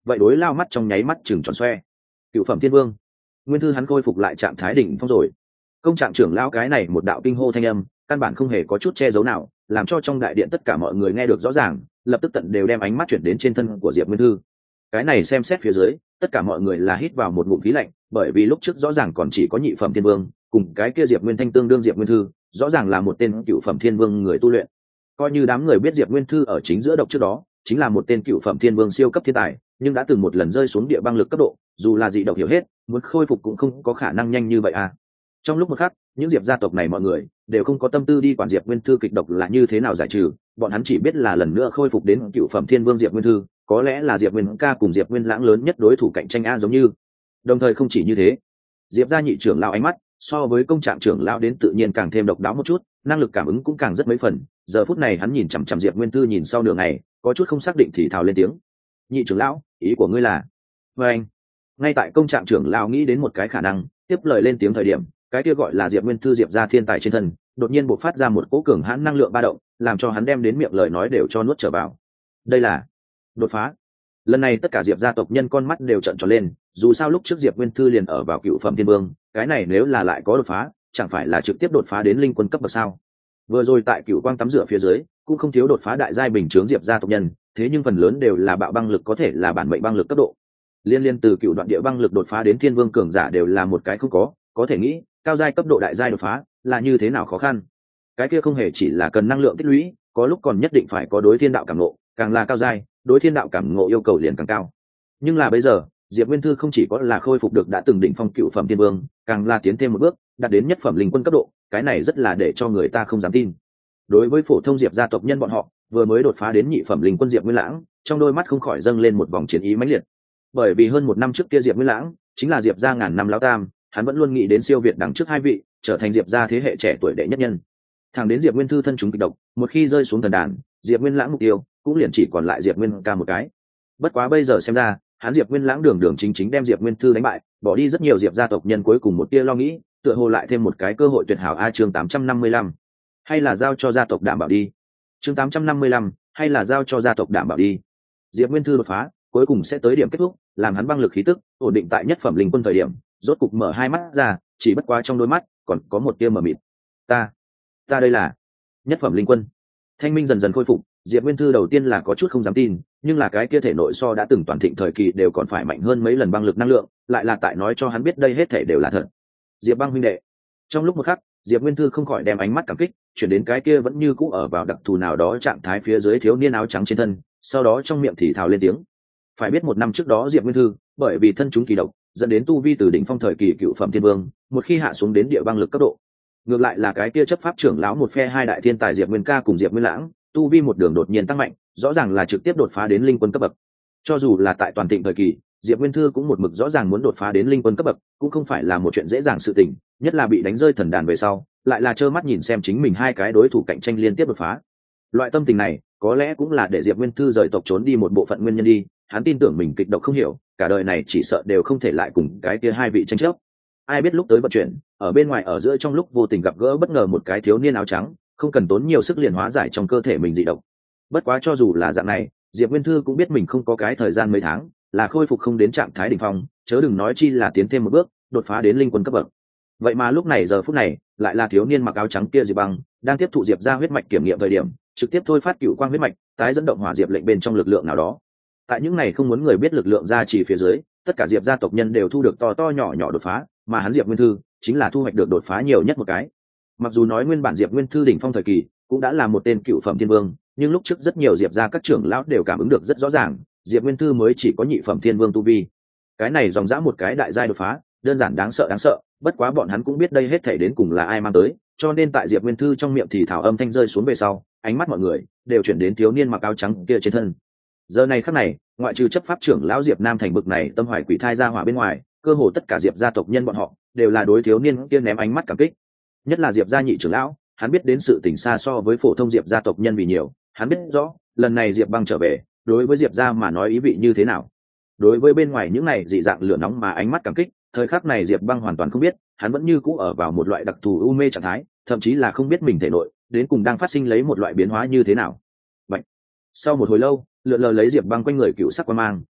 [SPEAKER 1] vậy đối lao mắt trong nháy mắt chừng tròn xoe. Cựu phẩm thiên vương, nguyên thư hắn khôi phục lại trạng thái đỉnh phong rồi. Công trạng trưởng lão cái này một đạo kinh hô thanh âm, căn bản không hề có chút che giấu nào, làm cho trong đại điện tất cả mọi người nghe được rõ ràng, lập tức tận đều đem ánh mắt chuyển đến trên thân của Diệp Nguyên Thư. Cái này xem xét phía dưới, tất cả mọi người là hít vào một ngụm khí lạnh, bởi vì lúc trước rõ ràng còn chỉ có nhị phẩm thiên vương, cùng cái kia Diệp Nguyên Thanh tương đương Diệp Nguyên Thư, rõ ràng là một tên cựu phẩm thiên vương người tu luyện. Coi như đám người biết Diệp Nguyên Thư ở chính giữa độc trước đó, chính là một tên cựu phẩm thiên vương siêu cấp thiên tài, nhưng đã từng một lần rơi xuống địa băng lực cấp độ, dù là dị độc hiểu hết, muốn khôi phục cũng không có khả năng nhanh như vậy à. Trong lúc một khắc, những Diệp gia tộc này mọi người đều không có tâm tư đi quản Diệp Nguyên Thư kịch độc là như thế nào giải trừ, bọn hắn chỉ biết là lần nữa khôi phục đến cựu phẩm thiên vương Diệp Nguyên Thư, có lẽ là Diệp Nguyên ca cùng Diệp Nguyên Lãng lớn nhất đối thủ cạnh tranh a giống như. Đồng thời không chỉ như thế, Diệp gia nhị trưởng lão ánh mắt so với công trạng trưởng lão đến tự nhiên càng thêm độc đáo một chút, năng lực cảm ứng cũng càng rất mấy phần. Giờ phút này hắn nhìn chằm chằm Diệp Nguyên Thư nhìn sau nửa ngày, có chút không xác định thì thào lên tiếng: "Nhị trưởng lão, ý của ngươi là?" Và anh, ngay tại công trạng trưởng lão nghĩ đến một cái khả năng, tiếp lời lên tiếng thời điểm, cái kia gọi là Diệp Nguyên Thư Diệp gia thiên tài trên thân, đột nhiên bộc phát ra một cỗ cường hãn năng lượng ba động, làm cho hắn đem đến miệng lời nói đều cho nuốt trở vào. Đây là đột phá. Lần này tất cả Diệp gia tộc nhân con mắt đều trợn tròn lên, dù sao lúc trước Diệp Nguyên Thư liền ở vào cựu phẩm thiên vương, cái này nếu là lại có đột phá, chẳng phải là trực tiếp đột phá đến linh quân cấp bậc sao? Vừa rồi tại cựu quang tắm rửa phía dưới, cũng không thiếu đột phá đại giai bình chướng Diệp gia tộc nhân, thế nhưng phần lớn đều là bạo băng lực, có thể là bản mệnh băng lực cấp độ. Liên từ cựu đoạn địa băng lực đột phá đến thiên vương cường giả đều là một cái không có thể nghĩ, cao giai cấp độ đại giai đột phá là như thế nào khó khăn. Cái kia không hề chỉ là cần năng lượng tích lũy, có lúc còn nhất định phải có đối thiên đạo cảm ngộ, càng là cao giai, đối thiên đạo cảm ngộ yêu cầu liền càng cao. Nhưng là bây giờ, Diệp Nguyên Thư không chỉ có là khôi phục được đã từng đỉnh phong cựu phẩm thiên vương, càng là tiến thêm một bước, đạt đến nhất phẩm linh quân cấp độ, cái này rất là để cho người ta không dám tin. Đối với phổ thông Diệp gia tộc nhân bọn họ, vừa mới đột phá đến nhị phẩm linh quân Diệp Nguyên Lãng, trong đôi mắt không khỏi dâng lên một vòng chiến ý mãnh liệt. Bởi vì hơn một năm trước kia Diệp Nguyên Lãng chính là Diệp gia ngàn năm lão tam, hắn vẫn luôn nghĩ đến siêu việt đằng trước hai vị, trở thành Diệp gia thế hệ trẻ tuổi đệ nhất nhân. Thẳng đến Diệp Nguyên Thư thân chúng kịch độc, một khi rơi xuống thần đàn, Diệp Nguyên Lãng mục tiêu cũng liền chỉ còn lại Diệp Nguyên ca một cái. Bất quá bây giờ xem ra, hắn Diệp Nguyên Lãng đường đường chính chính đem Diệp Nguyên Thư đánh bại, bỏ đi rất nhiều Diệp gia tộc nhân cuối cùng một tia lo nghĩ, tựa hồ lại thêm một cái cơ hội tuyệt hảo a. Chương 855, hay là giao cho gia tộc đảm bảo đi. Chương 855, hay là giao cho gia tộc đảm bảo đi. Diệp Nguyên Thư đột phá, cuối cùng sẽ tới điểm kết thúc, làm hắn băng lực khí tức ổn định tại nhất phẩm linh quân thời điểm, rốt cục mở hai mắt ra, chỉ bất quá trong đôi mắt còn có một tia mờ mịt. Ta đây là nhất phẩm linh quân. Thanh minh dần dần khôi phục, Diệp Nguyên Thư đầu tiên là có chút không dám tin, nhưng là cái kia thể nội so đã từng toàn thịnh thời kỳ đều còn phải mạnh hơn mấy lần băng lực năng lượng, lại là tại nói cho hắn biết đây hết thể đều là thật. Diệp Băng huynh đệ. Trong lúc một khắc, Diệp Nguyên Thư không khỏi đem ánh mắt cảm kích chuyển đến cái kia vẫn như cũ ở vào đặc thù nào đó trạng thái phía dưới thiếu niên áo trắng trên thân, sau đó trong miệng thì thào lên tiếng. Phải biết một năm trước đó Diệp Nguyên Thư bởi vì thân chúng kỳ độc, dẫn đến tu vi từ đỉnh phong thời kỳ cựu phẩm thiên vương, một khi hạ xuống đến địa băng lực cấp độ. Ngược lại là cái kia chấp pháp trưởng lão một phe hai đại thiên tài Diệp Nguyên ca cùng Diệp Nguyên Lãng, tu vi một đường đột nhiên tăng mạnh, rõ ràng là trực tiếp đột phá đến linh quân cấp bậc. Cho dù là tại toàn thịnh thời kỳ, Diệp Nguyên Thư cũng một mực rõ ràng muốn đột phá đến linh quân cấp bậc, cũng không phải là một chuyện dễ dàng sự tình, nhất là bị đánh rơi thần đàn về sau, lại là trơ mắt nhìn xem chính mình hai cái đối thủ cạnh tranh liên tiếp đột phá. Loại tâm tình này, có lẽ cũng là để Diệp Nguyên Thư rời tộc trốn đi một bộ phận nguyên nhân đi, hắn tin tưởng mình kịch độc không hiểu, cả đời này chỉ sợ đều không thể lại cùng cái kia hai vị tranh chấp. Ai biết lúc tới vận chuyển, ở bên ngoài ở giữa trong lúc vô tình gặp gỡ bất ngờ một cái thiếu niên áo trắng, không cần tốn nhiều sức liền hóa giải trong cơ thể mình dị độc. Bất quá cho dù là dạng này, Diệp Nguyên Thư cũng biết mình không có cái thời gian mấy tháng là khôi phục không đến trạng thái đỉnh phong, chớ đừng nói chi là tiến thêm một bước, đột phá đến linh quân cấp bậc. Vậy mà lúc này giờ phút này, lại là thiếu niên mặc áo trắng kia Diệp Băng, đang tiếp thụ Diệp gia huyết mạch kiểm nghiệm thời điểm, trực tiếp thôi phát cựu quang huyết mạch, tái dẫn động hỏa diệp lệnh bên trong lực lượng nào đó. Tại những này không muốn người biết lực lượng ra chỉ phía dưới, tất cả Diệp gia tộc nhân đều thu được to to nhỏ nhỏ đột phá, mà hắn Diệp Nguyên Thư chính là thu hoạch được đột phá nhiều nhất một cái. Mặc dù nói nguyên bản Diệp Nguyên Thư đỉnh phong thời kỳ cũng đã là một tên cựu phẩm thiên vương, nhưng lúc trước rất nhiều Diệp gia các trưởng lão đều cảm ứng được rất rõ ràng, Diệp Nguyên Thư mới chỉ có nhị phẩm thiên vương tu vi. Cái này dòng dã một cái đại giai đột phá, đơn giản đáng sợ, bất quá bọn hắn cũng biết đây hết thảy đến cùng là ai mang tới, cho nên tại Diệp Nguyên Thư trong miệng thì thảo âm thanh rơi xuống về sau, ánh mắt mọi người đều chuyển đến thiếu niên mặc áo trắng kia trên thân. Giờ này khắc này, ngoại trừ chấp pháp trưởng lão Diệp Nam thành bực này tâm hoài quỷ thai ra hỏa bên ngoài, cơ hồ tất cả Diệp gia tộc nhân bọn họ đều là đối thiếu niên kia ném ánh mắt cảm kích. Nhất là Diệp gia nhị trưởng lão, hắn biết đến sự tình xa so với phổ thông Diệp gia tộc nhân vì nhiều, hắn biết rõ, lần này Diệp Băng trở về, đối với Diệp gia mà nói ý vị như thế nào. Đối với bên ngoài những này dị dạng lửa nóng mà ánh mắt cảm kích, thời khắc này Diệp Băng hoàn toàn không biết, hắn vẫn như cũ ở vào một loại đặc thù u mê trạng thái, thậm chí là không biết mình thể nội đến cùng đang phát sinh lấy một loại biến hóa như thế nào. Vậy, sau một hồi lâu, lượn lờ lấy Diệp Băng quanh người cựu sắc quang mang,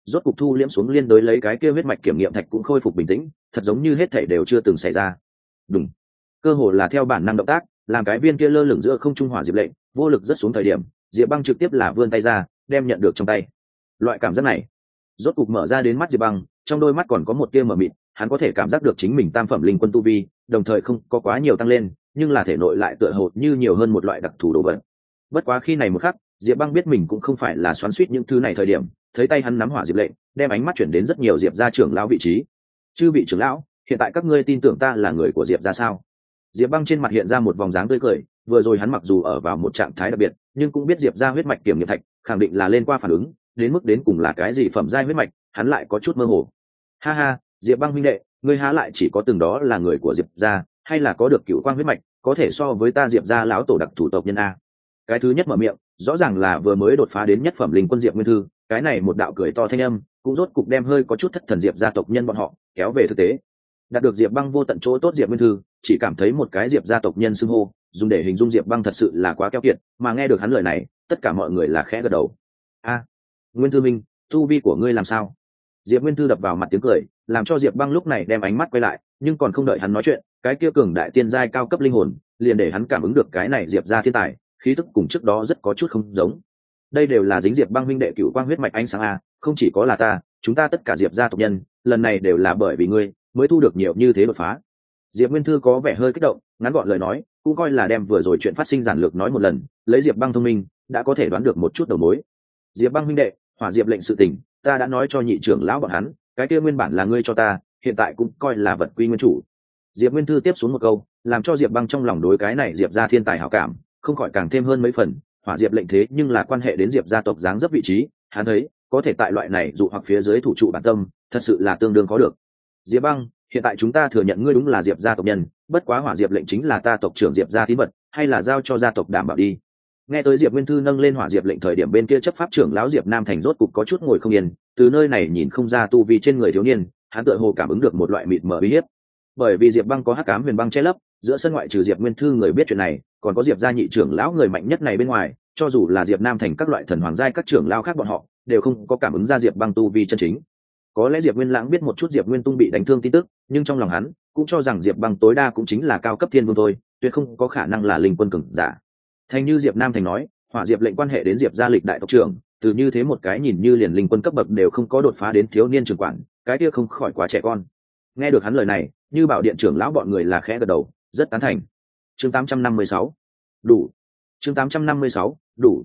[SPEAKER 1] rốt cục thu liễm xuống liên đối lấy cái kia huyết mạch kiểm nghiệm thạch cũng khôi phục bình tĩnh, thật giống như hết thảy đều chưa từng xảy ra. Đúng, cơ hồ là theo bản năng động tác, làm cái viên kia lơ lửng giữa không trung hỏa diệp lệnh vô lực rớt xuống thời điểm, Diệp Băng trực tiếp là vươn tay ra, đem nhận được trong tay. Loại cảm giác này, rốt cục mở ra đến mắt Diệp Băng, trong đôi mắt còn có một tia mờ mịt, hắn có thể cảm giác được chính mình tam phẩm linh quân tu vi, đồng thời không có quá nhiều tăng lên, nhưng là thể nội lại tựa hồ như nhiều hơn một loại đặc thù đồ vật. Bất quá khi này một khắc, Diệp Băng biết mình cũng không phải là xoắn xuýt những thứ này thời điểm, thấy tay hắn nắm hỏa diệp lệnh, đem ánh mắt chuyển đến rất nhiều Diệp gia trưởng lão vị trí. Chư vị trưởng lão, hiện tại các ngươi tin tưởng ta là người của Diệp gia sao? Diệp Băng trên mặt hiện ra một vòng dáng tươi cười, vừa rồi hắn mặc dù ở vào một trạng thái đặc biệt, nhưng cũng biết Diệp gia huyết mạch kiểm nghiệm thạch, khẳng định là lên qua phản ứng, đến mức đến cùng là cái gì phẩm giai huyết mạch, hắn lại có chút mơ hồ. Ha ha, Diệp Băng huynh đệ, ngươi há lại chỉ có từng đó là người của Diệp gia, hay là có được cựu quang huyết mạch, có thể so với ta Diệp gia lão tổ đặc thủ tộc nhân a? Cái thứ nhất mở miệng, rõ ràng là vừa mới đột phá đến nhất phẩm linh quân Diệp Nguyên Thư, cái này một đạo cười to thanh âm, cũng rốt cục đem hơi có chút thất thần Diệp gia tộc nhân bọn họ kéo về thực tế. Đạt được Diệp Băng vô tận chỗ tốt Diệp Nguyên Thư, chỉ cảm thấy một cái Diệp gia tộc nhân xưng hô, dùng để hình dung Diệp Băng thật sự là quá keo kiệt, mà nghe được hắn lời này, tất cả mọi người là khẽ gật đầu. A, Nguyên Thư minh, tu vi của ngươi làm sao? Diệp Nguyên Thư đập vào mặt tiếng cười, làm cho Diệp Băng lúc này đem ánh mắt quay lại, nhưng còn không đợi hắn nói chuyện, cái kia cường đại tiên giai cao cấp linh hồn, liền để hắn cảm ứng được cái này Diệp gia thiên tài, khí tức cùng trước đó rất có chút không giống. Đây đều là dính Diệp Băng huynh đệ cựu quang huyết mạch ánh sáng a, không chỉ có là ta, chúng ta tất cả Diệp gia tộc nhân, lần này đều là bởi vì ngươi mới thu được nhiều như thế đột phá. Diệp Nguyên Thư có vẻ hơi kích động, ngắn gọn lời nói, cũng coi là đem vừa rồi chuyện phát sinh giản lược nói một lần, lấy Diệp Băng thông minh, đã có thể đoán được một chút đầu mối. Diệp Băng huynh đệ, hỏa diệp lệnh sự tình, ta đã nói cho nhị trưởng lão bọn hắn, cái kia nguyên bản là ngươi cho ta, hiện tại cũng coi là vật quy nguyên chủ. Diệp Nguyên Thư tiếp xuống một câu, làm cho Diệp Băng trong lòng đối cái này Diệp gia thiên tài hảo cảm, không khỏi càng thêm hơn mấy phần. Hỏa diệp lệnh thế nhưng là quan hệ đến Diệp gia tộc dáng dấp vị trí, hắn thấy có thể tại loại này dụ hoặc phía dưới thủ trụ bản tâm, thật sự là tương đương có được. Diệp Băng, hiện tại chúng ta thừa nhận ngươi đúng là Diệp gia tộc nhân, bất quá hỏa diệp lệnh chính là ta tộc trưởng Diệp gia tín vật, hay là giao cho gia tộc đảm bảo đi. Nghe tới Diệp Nguyên Thư nâng lên hỏa diệp lệnh thời điểm, bên kia chấp pháp trưởng lão Diệp Nam Thành rốt cục có chút ngồi không yên, từ nơi này nhìn không ra tu vi trên người thiếu niên, hắn tựa hồ cảm ứng được một loại mịt mờ uy hiếp. Bởi vì Diệp Băng có hắc ám huyền băng che lấp, giữa sân ngoại trừ Diệp Nguyên Thư người biết chuyện này, còn có Diệp gia nhị trưởng lão người mạnh nhất này bên ngoài, cho dù là Diệp Nam Thành các loại thần hoàng giai các trưởng lão khác bọn họ, đều không có cảm ứng ra Diệp Băng tu vi chân chính. Có lẽ Diệp Nguyên Lãng biết một chút Diệp Nguyên Tung bị đánh thương tin tức, nhưng trong lòng hắn cũng cho rằng Diệp Băng tối đa cũng chính là cao cấp thiên vương thôi, tuyệt không có khả năng là linh quân cường giả. Thành như Diệp Nam Thành nói, hỏa diệp lệnh quan hệ đến Diệp gia lịch đại tộc trưởng, từ như thế một cái nhìn như liền linh quân cấp bậc đều không có đột phá đến thiếu niên trưởng quản, cái kia không khỏi quá trẻ con. Nghe được hắn lời này, như bảo điện trưởng lão bọn người là khẽ gật đầu, rất tán thành. Chương 856, đủ. Chương 856, đủ.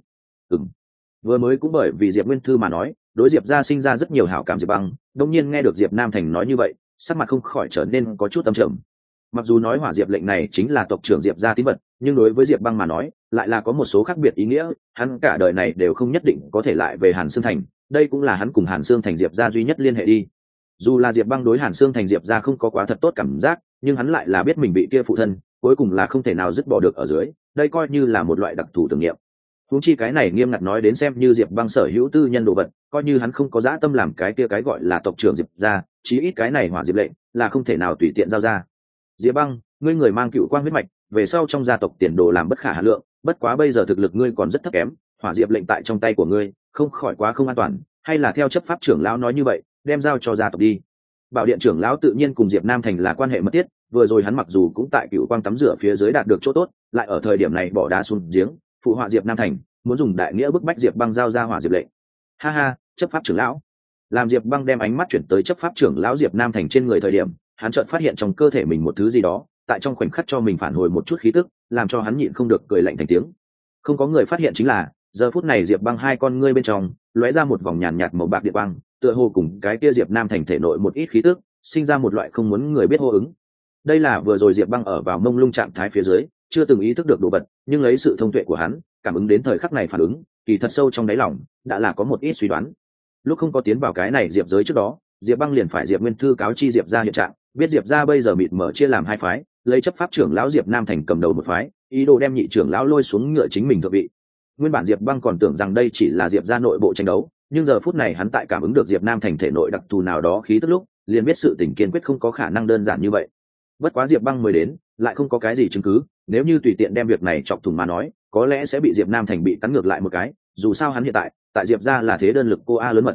[SPEAKER 1] Vừa mới cũng bởi vì Diệp Nguyên Thư mà nói, đối Diệp gia sinh ra rất nhiều hảo cảm. Diệp Băng đột nhiên nghe được Diệp Nam Thành nói như vậy, sắc mặt không khỏi trở nên có chút âm trầm. Mặc dù nói hỏa diệp lệnh này chính là tộc trưởng Diệp gia tín vật, nhưng đối với Diệp Băng mà nói, lại là có một số khác biệt ý nghĩa, hắn cả đời này đều không nhất định có thể lại về Hàn Xương Thành, đây cũng là hắn cùng Hàn Xương Thành Diệp gia duy nhất liên hệ đi. Dù là Diệp Băng đối Hàn Xương Thành Diệp gia không có quá thật tốt cảm giác, nhưng hắn lại là biết mình bị kia phụ thân, cuối cùng là không thể nào dứt bỏ được ở dưới, đây coi như là một loại đặc thù tưởng niệm. Huống chi cái này nghiêm ngặt nói đến xem như Diệp Băng sở hữu tư nhân đồ vật, coi như hắn không có dã tâm làm cái kia cái gọi là tộc trưởng Diệp gia, chí ít cái này hỏa diệp lệnh là không thể nào tùy tiện giao ra. Diệp Băng, ngươi người mang cựu quang huyết mạch, về sau trong gia tộc tiền đồ làm bất khả hà lượng, bất quá bây giờ thực lực ngươi còn rất thấp kém, hỏa diệp lệnh tại trong tay của ngươi, không khỏi quá không an toàn, hay là theo chấp pháp trưởng lão nói như vậy, đem giao cho gia tộc đi. Bảo điện trưởng lão tự nhiên cùng Diệp Nam Thành là quan hệ mật thiết, vừa rồi hắn mặc dù cũng tại cựu quang tắm rửa phía dưới đạt được chỗ tốt, lại ở thời điểm này bỏ đá xuống giếng, phụ họa Diệp Nam Thành, muốn dùng đại nghĩa bức bách Diệp Băng giao ra hỏa diệp lệnh. Ha ha, chấp pháp trưởng lão. Làm Diệp Băng đem ánh mắt chuyển tới chấp pháp trưởng lão Diệp Nam Thành trên người thời điểm, hắn chợt phát hiện trong cơ thể mình một thứ gì đó, tại trong khoảnh khắc cho mình phản hồi một chút khí tức, làm cho hắn nhịn không được cười lạnh thành tiếng. Không có người phát hiện chính là, giờ phút này Diệp Băng hai con ngươi bên trong lóe ra một vòng nhàn nhạt màu bạc điện quang, tựa hồ cùng cái kia Diệp Nam Thành thể nội một ít khí tức, sinh ra một loại không muốn người biết hô ứng. Đây là vừa rồi Diệp Băng ở vào mông lung trạng thái phía dưới, chưa từng ý thức được đồ vật, nhưng lấy sự thông tuệ của hắn, cảm ứng đến thời khắc này phản ứng, kỳ thật sâu trong đáy lòng đã là có một ít suy đoán. Lúc không có tiến vào cái này diệp giới trước đó, Diệp Băng liền phải Diệp Nguyên Thư cáo chi Diệp gia hiện trạng, biết Diệp gia bây giờ mịt mở chia làm hai phái, lấy chấp pháp trưởng lão Diệp Nam Thành cầm đầu một phái, ý đồ đem nhị trưởng lão lôi xuống ngựa chính mình thượng vị. Nguyên bản Diệp Băng còn tưởng rằng đây chỉ là Diệp gia nội bộ tranh đấu, nhưng giờ phút này hắn tại cảm ứng được Diệp Nam Thành thể nội đặc thù nào đó khí tức lúc, liền biết sự tình kiên quyết không có khả năng đơn giản như vậy. Bất quá Diệp Băng mới đến, lại không có cái gì chứng cứ, nếu như tùy tiện đem việc này chọc thủng mà nói, có lẽ sẽ bị Diệp Nam Thành bị cắn ngược lại một cái, dù sao hắn hiện tại, tại Diệp gia là thế đơn lực cô a lớn mật.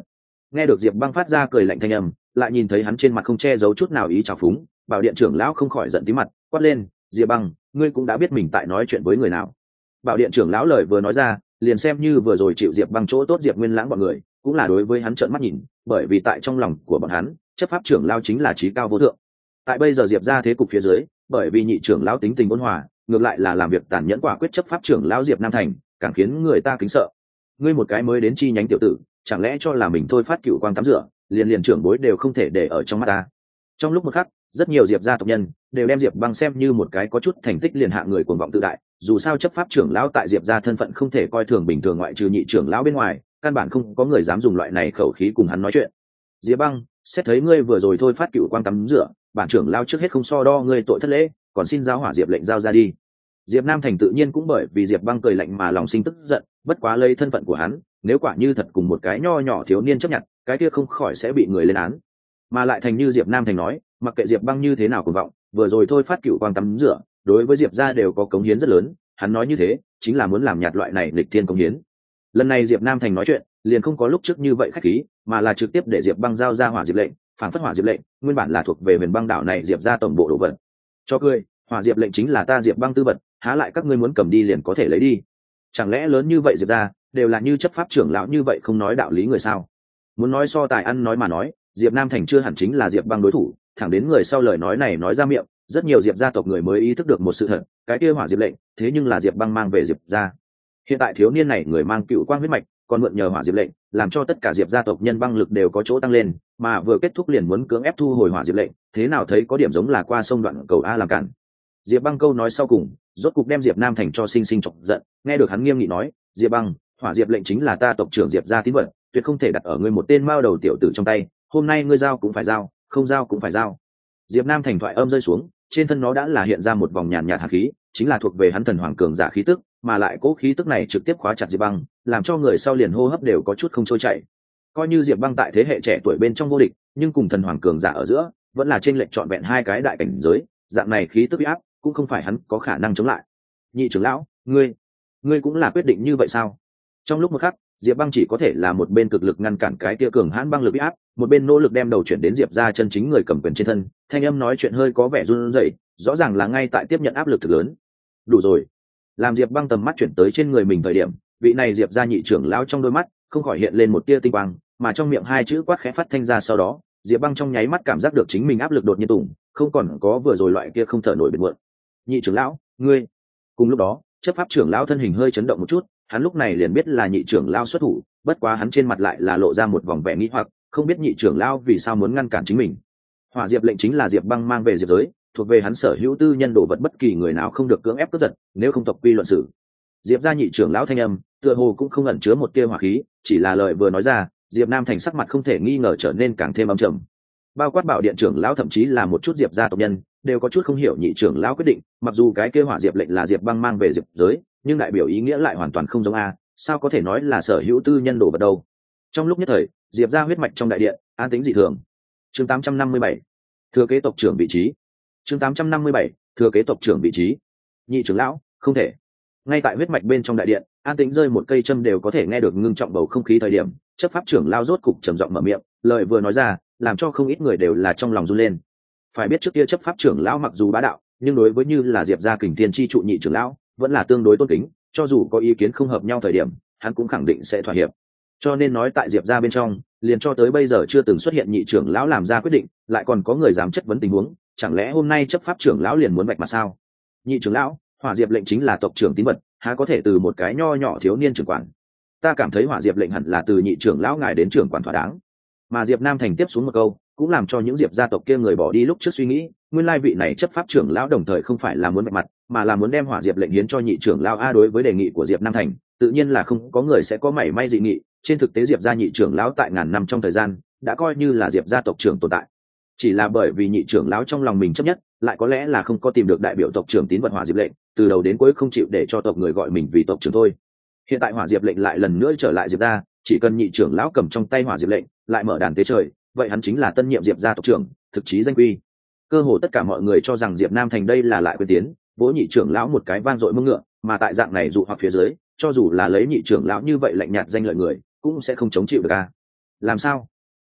[SPEAKER 1] Nghe được Diệp Băng phát ra cười lạnh thanh âm, lại nhìn thấy hắn trên mặt không che giấu chút nào ý trào phúng, Bảo Điện trưởng lão không khỏi giận tí mặt, quát lên: "Diệp Băng, ngươi cũng đã biết mình tại nói chuyện với người nào?" Bảo Điện trưởng lão lời vừa nói ra, liền xem như vừa rồi chịu Diệp Băng chỗ tốt Diệp Nguyên Lãng bọn người, cũng là đối với hắn trợn mắt nhìn, bởi vì tại trong lòng của bọn hắn, chấp pháp trưởng lão chính là trí cao vô thượng. Tại bây giờ Diệp ra thế cục phía dưới, bởi vì nhị trưởng lão tính tình ôn hòa, ngược lại là làm việc tàn nhẫn quả quyết chấp pháp trưởng lão Diệp Nam Thành, càng khiến người ta kính sợ. Ngươi một cái mới đến chi nhánh tiểu tử, chẳng lẽ cho là mình thôi phát cựu quang tắm rửa, liền trưởng bối đều không thể để ở trong mắt ta? Trong lúc một khắc, rất nhiều Diệp gia tộc nhân đều đem Diệp Băng xem như một cái có chút thành tích liền hạ người cuồng vọng tự đại, dù sao chấp pháp trưởng lão tại Diệp gia thân phận không thể coi thường bình thường, ngoại trừ nhị trưởng lão bên ngoài, căn bản không có người dám dùng loại này khẩu khí cùng hắn nói chuyện. Diệp Băng, xét thấy ngươi vừa rồi thôi phát cựu quang tắm rửa, bản trưởng lão trước hết không so đo ngươi tội thất lễ, còn xin giao hỏa Diệp lệnh giao ra đi. Diệp Nam Thành tự nhiên cũng bởi vì Diệp Băng cười lạnh mà lòng sinh tức giận, bất quá lấy thân phận của hắn, nếu quả như thật cùng một cái nho nhỏ thiếu niên chấp nhận, cái kia không khỏi sẽ bị người lên án. Mà lại thành như Diệp Nam Thành nói, mặc kệ Diệp Băng như thế nào cuồng vọng, vừa rồi thôi phát cựu quang tắm rửa, đối với Diệp gia đều có cống hiến rất lớn, hắn nói như thế, chính là muốn làm nhạt loại này lịch thiên cống hiến. Lần này Diệp Nam Thành nói chuyện, liền không có lúc trước như vậy khách khí, mà là trực tiếp để Diệp Băng giao ra hỏa diệp lệnh, phản phất hỏa diệp lệnh, nguyên bản là thuộc về Huyền Băng đảo này Diệp gia tổng bộ đồ vật. Cho cười, hỏa diệp lệnh chính là ta Diệp Băng tư vật, há lại các ngươi muốn cầm đi liền có thể lấy đi? Chẳng lẽ lớn như vậy Diệp gia đều là như chấp pháp trưởng lão như vậy không nói đạo lý người sao? Muốn nói so tài ăn nói mà nói, Diệp Nam Thành chưa hẳn chính là Diệp Băng đối thủ, thẳng đến người sau lời nói này nói ra miệng, rất nhiều Diệp gia tộc người mới ý thức được một sự thật, cái kia hỏa diệp lệnh, thế nhưng là Diệp Băng mang về Diệp gia. Hiện tại thiếu niên này người mang cựu quang huyết mạch, còn mượn nhờ hỏa diệp lệnh, làm cho tất cả Diệp gia tộc nhân băng lực đều có chỗ tăng lên, mà vừa kết thúc liền muốn cưỡng ép thu hồi hỏa diệp lệnh, thế nào thấy có điểm giống là qua sông đoạn cầu a làm cản. Diệp Băng câu nói sau cùng, rốt cục đem Diệp Nam Thành cho sinh sinh chọc giận, nghe được hắn nghiêm nghị nói, Diệp Băng, hỏa diệp lệnh chính là ta tộc trưởng Diệp gia tín vật, tuyệt không thể đặt ở ngươi một tên mao đầu tiểu tử trong tay, hôm nay ngươi giao cũng phải giao, không giao cũng phải giao. Diệp Nam Thành thoại âm rơi xuống, trên thân nó đã là hiện ra một vòng nhàn nhạt hàn khí, chính là thuộc về hắn thần hoàng cường giả khí tức, mà lại cố khí tức này trực tiếp khóa chặt Diệp Băng, làm cho người sau liền hô hấp đều có chút không trôi chảy. Coi như Diệp Băng tại thế hệ trẻ tuổi bên trong vô địch, nhưng cùng thần hoàng cường giả ở giữa, vẫn là trên lệch trọn vẹn hai cái đại cảnh giới, dạng này khí tức uy áp, cũng không phải hắn có khả năng chống lại. Nhị trưởng lão, ngươi cũng là quyết định như vậy sao? Trong lúc một khắc, Diệp Băng chỉ có thể là một bên cực lực ngăn cản cái kia cường hãn băng lực uy áp, một bên nỗ lực đem đầu chuyển đến Diệp gia chân chính người cầm quyền trên thân, thanh âm nói chuyện hơi có vẻ run rẩy, rõ ràng là ngay tại tiếp nhận áp lực thực lớn. Đủ rồi. Làm Diệp Băng tầm mắt chuyển tới trên người mình thời điểm, vị này Diệp gia nhị trưởng lão trong đôi mắt không khỏi hiện lên một tia tinh quang, mà trong miệng hai chữ quát khẽ phát thanh ra, sau đó, Diệp Băng trong nháy mắt cảm giác được chính mình áp lực đột nhiên tủng, không còn có vừa rồi loại kia không thở nổi bền muộn. Nhị trưởng lão, ngươi. Cùng lúc đó, chấp pháp trưởng lão thân hình hơi chấn động một chút, hắn lúc này liền biết là nhị trưởng lão xuất thủ, bất quá hắn trên mặt lại là lộ ra một vòng vẻ nghi hoặc, không biết nhị trưởng lão vì sao muốn ngăn cản chính mình. Hỏa diệp lệnh chính là Diệp Băng mang về Diệp giới, thuộc về hắn sở hữu tư nhân đồ vật, bất kỳ người nào không được cưỡng ép cướp giật, nếu không tộc quy luận xử. Diệp gia nhị trưởng lão thanh âm, tựa hồ cũng không ẩn chứa một tia hỏa khí, chỉ là lời vừa nói ra, Diệp Nam Thành sắc mặt không thể nghi ngờ trở nên càng thêm âm trầm. Bao quát Bảo Điện trưởng lão thậm chí là một chút Diệp gia tộc nhân, đều có chút không hiểu nhị trưởng lão quyết định, mặc dù cái kia hỏa diệp lệnh là Diệp Băng mang về Diệp giới, nhưng đại biểu ý nghĩa lại hoàn toàn không giống a, sao có thể nói là sở hữu tư nhân đồ vật đâu. Trong lúc nhất thời, Diệp gia huyết mạch trong đại điện an tĩnh dị thường. Chương 857, thừa kế tộc trưởng vị trí. Chương 857, thừa kế tộc trưởng vị trí. Nhị trưởng lão, không thể. Ngay tại huyết mạch bên trong đại điện, an tĩnh rơi một cây châm đều có thể nghe được ngưng trọng bầu không khí thời điểm, chấp pháp trưởng lao rốt cục trầm giọng mở miệng, lời vừa nói ra, làm cho không ít người đều là trong lòng run lên. Phải biết trước kia chấp pháp trưởng lão mặc dù bá đạo, nhưng đối với như là Diệp gia Kình Thiên chi trụ nhị trưởng lão, vẫn là tương đối tôn kính, cho dù có ý kiến không hợp nhau thời điểm, hắn cũng khẳng định sẽ thỏa hiệp. Cho nên nói tại Diệp gia bên trong, liền cho tới bây giờ chưa từng xuất hiện nhị trưởng lão làm ra quyết định, lại còn có người dám chất vấn tình huống, chẳng lẽ hôm nay chấp pháp trưởng lão liền muốn vạch mặt sao? Nhị trưởng lão, hỏa diệp lệnh chính là tộc trưởng tín vật, há có thể từ một cái nho nhỏ thiếu niên trưởng quản? Ta cảm thấy hỏa diệp lệnh hẳn là từ nhị trưởng lão ngài đến trưởng quản thỏa đáng. Mà Diệp Nam Thành tiếp xuống một câu, cũng làm cho những Diệp gia tộc kia người bỏ đi lúc trước suy nghĩ, nguyên lai vị này chấp pháp trưởng lão đồng thời không phải là muốn vạch mặt, mà là muốn đem hỏa diệp lệnh hiến cho nhị trưởng lão a. Đối với đề nghị của Diệp Nam Thành, tự nhiên là không có người sẽ có mảy may dị nghị. Trên thực tế Diệp gia nhị trưởng lão tại ngàn năm trong thời gian đã coi như là Diệp gia tộc trưởng tồn tại, chỉ là bởi vì nhị trưởng lão trong lòng mình chấp nhất, lại có lẽ là không có tìm được đại biểu tộc trưởng tín vật hỏa diệp lệnh, từ đầu đến cuối không chịu để cho tộc người gọi mình vì tộc trưởng thôi. Hiện tại hỏa diệp lệnh lại lần nữa trở lại Diệp gia, chỉ cần nhị trưởng lão cầm trong tay hỏa diệp lệnh, lại mở đàn tế trời, vậy hắn chính là tân nhiệm Diệp gia tộc trưởng, thực chí danh quy. Cơ hồ tất cả mọi người cho rằng Diệp Nam Thành đây là lại quyền tiến, vỗ nhị trưởng lão một cái vang dội mông ngựa, mà tại dạng này dụ hoặc phía dưới, cho dù là lấy nhị trưởng lão như vậy lạnh nhạt danh lợi người, cũng sẽ không chống chịu được a. Làm sao?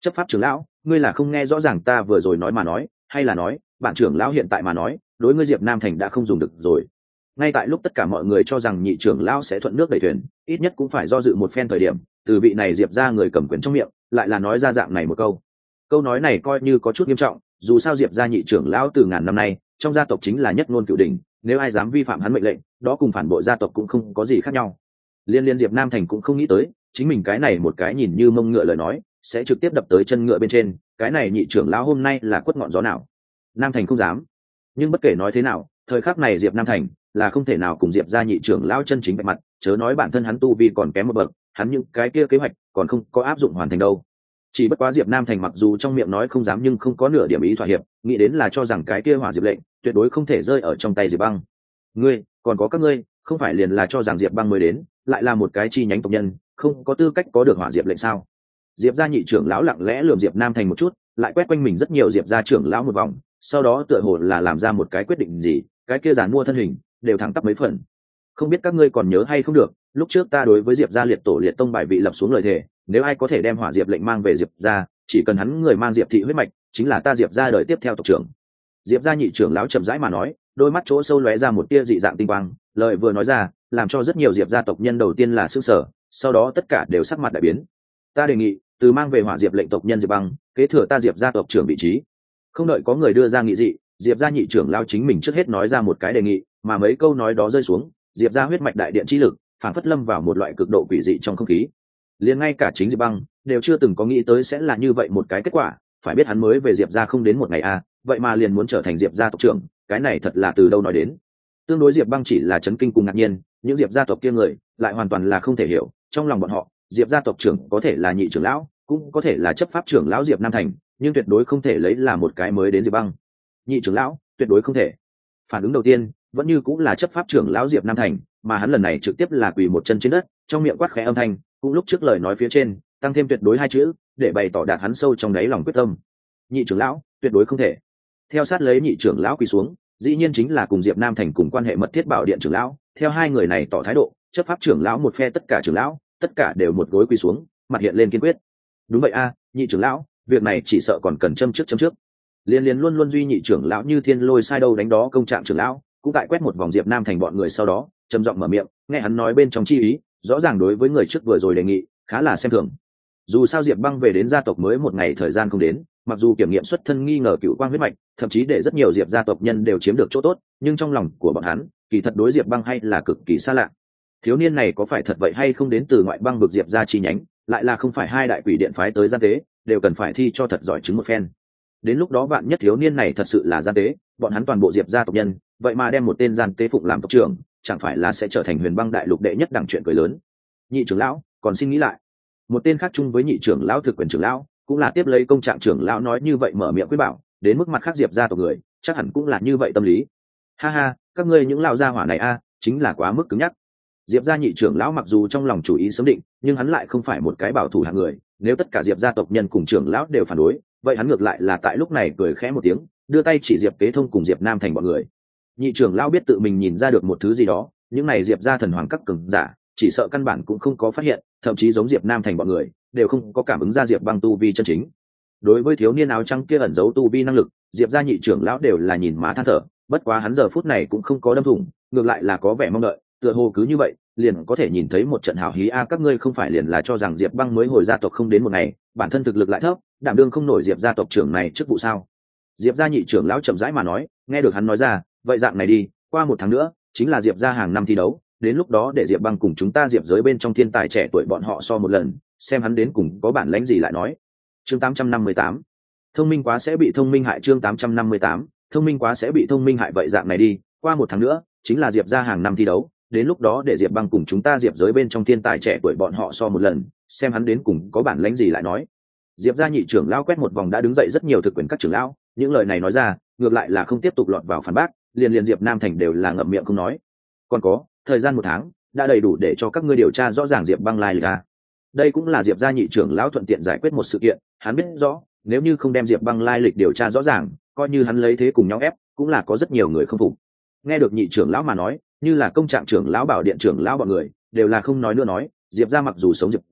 [SPEAKER 1] Chấp pháp trưởng lão, ngươi là không nghe rõ ràng ta vừa rồi nói mà nói, hay là nói bản trưởng lão hiện tại mà nói đối ngươi Diệp Nam Thành đã không dùng được rồi? Ngay tại lúc tất cả mọi người cho rằng nhị trưởng lão sẽ thuận nước đẩy thuyền, ít nhất cũng phải do dự một phen thời điểm, từ vị này Diệp ra người cầm quyền trong miệng lại là nói ra dạng này một câu. Câu nói này coi như có chút nghiêm trọng, dù sao Diệp gia nhị trưởng lão từ ngàn năm nay trong gia tộc chính là nhất ngôn cửu đỉnh, nếu ai dám vi phạm hắn mệnh lệnh, đó cùng phản bội gia tộc cũng không có gì khác nhau. Liên Diệp Nam Thành cũng không nghĩ tới, chính mình cái này một cái nhìn như mông ngựa lời nói sẽ trực tiếp đập tới chân ngựa bên trên. Cái này nhị trưởng lão hôm nay là quất ngọn gió nào? Nam Thành không dám. Nhưng bất kể nói thế nào, thời khắc này Diệp Nam Thành là không thể nào cùng Diệp gia nhị trưởng lão chân chính bạch mặt, chớ nói bản thân hắn tu vi còn kém một bậc, hắn những cái kia kế hoạch còn không có áp dụng hoàn thành đâu. Chỉ bất quá Diệp Nam Thành mặc dù trong miệng nói không dám nhưng không có nửa điểm ý thỏa hiệp, nghĩ đến là cho rằng cái kia hỏa diệp lệnh tuyệt đối không thể rơi ở trong tay Diệp Băng. Ngươi, còn có các ngươi, không phải liền là cho rằng Diệp Băng mới đến, lại là một cái chi nhánh tộc nhân, không có tư cách có được hỏa diệp lệnh sao? Diệp gia nhị trưởng lão lặng lẽ lườm Diệp Nam Thành một chút, lại quét quanh mình rất nhiều Diệp gia trưởng lão một vòng, sau đó tựa hồ là làm ra một cái quyết định gì, cái kia giàn mua thân hình đều thẳng tắp mấy phần. Không biết các ngươi còn nhớ hay không được, lúc trước ta đối với Diệp gia liệt tổ liệt tông bài vị lập xuống lời thề, nếu ai có thể đem hỏa diệp lệnh mang về Diệp gia, chỉ cần hắn người mang Diệp thị huyết mạch, chính là ta Diệp gia đời tiếp theo tộc trưởng. Diệp gia nhị trưởng lão chậm rãi mà nói, đôi mắt chỗ sâu lóe ra một tia dị dạng tinh quang, lời vừa nói ra, làm cho rất nhiều Diệp gia tộc nhân đầu tiên là sửng sở, sau đó tất cả đều sắc mặt đại biến. Ta đề nghị, từ mang về hỏa diệp lệnh tộc nhân Diệp Băng, kế thừa ta Diệp gia tộc trưởng vị trí. Không đợi có người đưa ra nghị dị, Diệp gia nhị trưởng lão chính mình trước hết nói ra một cái đề nghị, mà mấy câu nói đó rơi xuống, Diệp gia huyết mạch đại điện chi lực phản phất lâm vào một loại cực độ quỷ dị trong không khí. Liền ngay cả chính Diệp Băng đều chưa từng có nghĩ tới sẽ là như vậy một cái kết quả, phải biết hắn mới về Diệp gia không đến một ngày vậy mà liền muốn trở thành Diệp gia tộc trưởng, cái này thật là từ đâu nói đến. Tương đối Diệp Băng chỉ là chấn kinh cùng ngạc nhiên, những Diệp gia tộc kia người lại hoàn toàn là không thể hiểu, trong lòng bọn họ, Diệp gia tộc trưởng có thể là nhị trưởng lão, cũng có thể là chấp pháp trưởng lão Diệp Nam Thành, nhưng tuyệt đối không thể lấy là một cái mới đến Diệp Băng. Nhị trưởng lão, tuyệt đối không thể. Phản ứng đầu tiên vẫn như cũng là chấp pháp trưởng lão Diệp Nam Thành, mà hắn lần này trực tiếp là quỳ một chân trên đất, trong miệng quát khẽ âm thanh, cũng lúc trước lời nói phía trên tăng thêm tuyệt đối hai chữ, để bày tỏ đạt hắn sâu trong đáy lòng quyết tâm. Nhị trưởng lão, tuyệt đối không thể. Theo sát lấy nhị trưởng lão quỳ xuống, dĩ nhiên chính là cùng Diệp Nam Thành cùng quan hệ mật thiết Bảo Điện trưởng lão, theo hai người này tỏ thái độ, chấp pháp trưởng lão một phe tất cả trưởng lão, tất cả đều một gối quỳ xuống, mặt hiện lên kiên quyết. Đúng vậy nhị trưởng lão, việc này chỉ sợ còn cần châm trước. Liên luôn luôn duy nhị trưởng lão như thiên lôi sai đâu đánh đó công trạng trưởng lão, cũng tại quét một vòng Diệp Nam Thành bọn người sau đó, trầm giọng mở miệng, nghe hắn nói bên trong chi ý, rõ ràng đối với người trước vừa rồi đề nghị khá là xem thường. Dù sao Diệp Băng về đến gia tộc mới một ngày thời gian không đến, mặc dù kiểm nghiệm xuất thân nghi ngờ cựu quang huyết mạch, thậm chí để rất nhiều Diệp gia tộc nhân đều chiếm được chỗ tốt, nhưng trong lòng của bọn hắn, kỳ thật đối Diệp Băng hay là cực kỳ xa lạ. Thiếu niên này có phải thật vậy hay không đến từ ngoại băng vực Diệp gia chi nhánh, lại là không phải hai đại quỷ điện phái tới gian tế, đều cần phải thi cho thật giỏi chứng một phen. Đến lúc đó vạn nhất thiếu niên này thật sự là gian tế, bọn hắn toàn bộ Diệp gia tộc nhân, vậy mà đem một tên gian tế phụng làm tộc trưởng, chẳng phải là sẽ trở thành Huyền Băng đại lục đệ nhất đẳng chuyện cười lớn. Nhị trưởng lão, còn xin nghĩ lại. Một tên khác chung với nhị trưởng lão thực quyền trưởng lão, cũng là tiếp lấy công trạng trưởng lão nói như vậy mở miệng quyết bảo, đến mức mặt khác Diệp gia tộc người, chắc hẳn cũng là như vậy tâm lý. Ha ha, các ngươi những lão gia hỏa này chính là quá mức cứng nhắc. Diệp gia nhị trưởng lão mặc dù trong lòng chủ ý sớm định, nhưng hắn lại không phải một cái bảo thủ hạng người, nếu tất cả Diệp gia tộc nhân cùng trưởng lão đều phản đối, vậy hắn ngược lại là tại lúc này cười khẽ một tiếng, đưa tay chỉ Diệp Kế Thông cùng Diệp Nam Thành bọn người. Nhị trưởng lão biết tự mình nhìn ra được một thứ gì đó, những này Diệp gia thần hoàng các cường giả, chỉ sợ căn bản cũng không có phát hiện, thậm chí giống Diệp Nam Thành bọn người, đều không có cảm ứng ra Diệp Băng tu vi chân chính. Đối với thiếu niên áo trắng kia ẩn giấu tu vi năng lực, Diệp gia nhị trưởng lão đều là nhìn má than thở, bất quá hắn giờ phút này cũng không có đâm thủng, ngược lại là có vẻ mong đợi, tựa hồ cứ như vậy, liền có thể nhìn thấy một trận hào hí các ngươi không phải liền là cho rằng Diệp Băng mới hồi gia tộc không đến một ngày, bản thân thực lực lại thấp, đảm đương không nổi Diệp gia tộc trưởng này chức vụ sao? Diệp gia nhị trưởng lão chậm rãi mà nói, nghe được hắn nói ra, vậy dạng này đi, qua một tháng nữa, chính là Diệp gia hàng năm thi đấu, đến lúc đó để Diệp Băng cùng chúng ta Diệp giới bên trong thiên tài trẻ tuổi bọn họ so một lần, xem hắn đến cùng có bản lĩnh gì lại nói. Chương 858. Thông minh quá sẽ bị thông minh hại. Chương 858. Thông minh quá sẽ bị thông minh hại. Vậy dạng này đi, qua một tháng nữa, chính là Diệp gia hàng năm thi đấu, đến lúc đó để Diệp Băng cùng chúng ta Diệp giới bên trong thiên tài trẻ tuổi bọn họ so một lần, xem hắn đến cùng có bản lĩnh gì lại nói. Diệp gia nhị trưởng lão quét một vòng đã đứng dậy rất nhiều thực quyền các trưởng lão, những lời này nói ra, ngược lại là không tiếp tục lọt vào phản bác, liền Diệp Nam Thành đều là ngậm miệng không nói. Còn có, thời gian một tháng đã đầy đủ để cho các ngươi điều tra rõ ràng Diệp Băng lai lịch đây cũng là Diệp gia nhị trưởng lão thuận tiện giải quyết một sự kiện, hắn biết rõ nếu như không đem Diệp Băng lai lịch điều tra rõ ràng, coi như hắn lấy thế cùng nhau ép, cũng là có rất nhiều người không phục. Nghe được nhị trưởng lão mà nói, như là công trạng trưởng lão Bảo Điện trưởng lão bọn người đều là không nói nữa nói, Diệp gia mặc dù sống Diệp giới,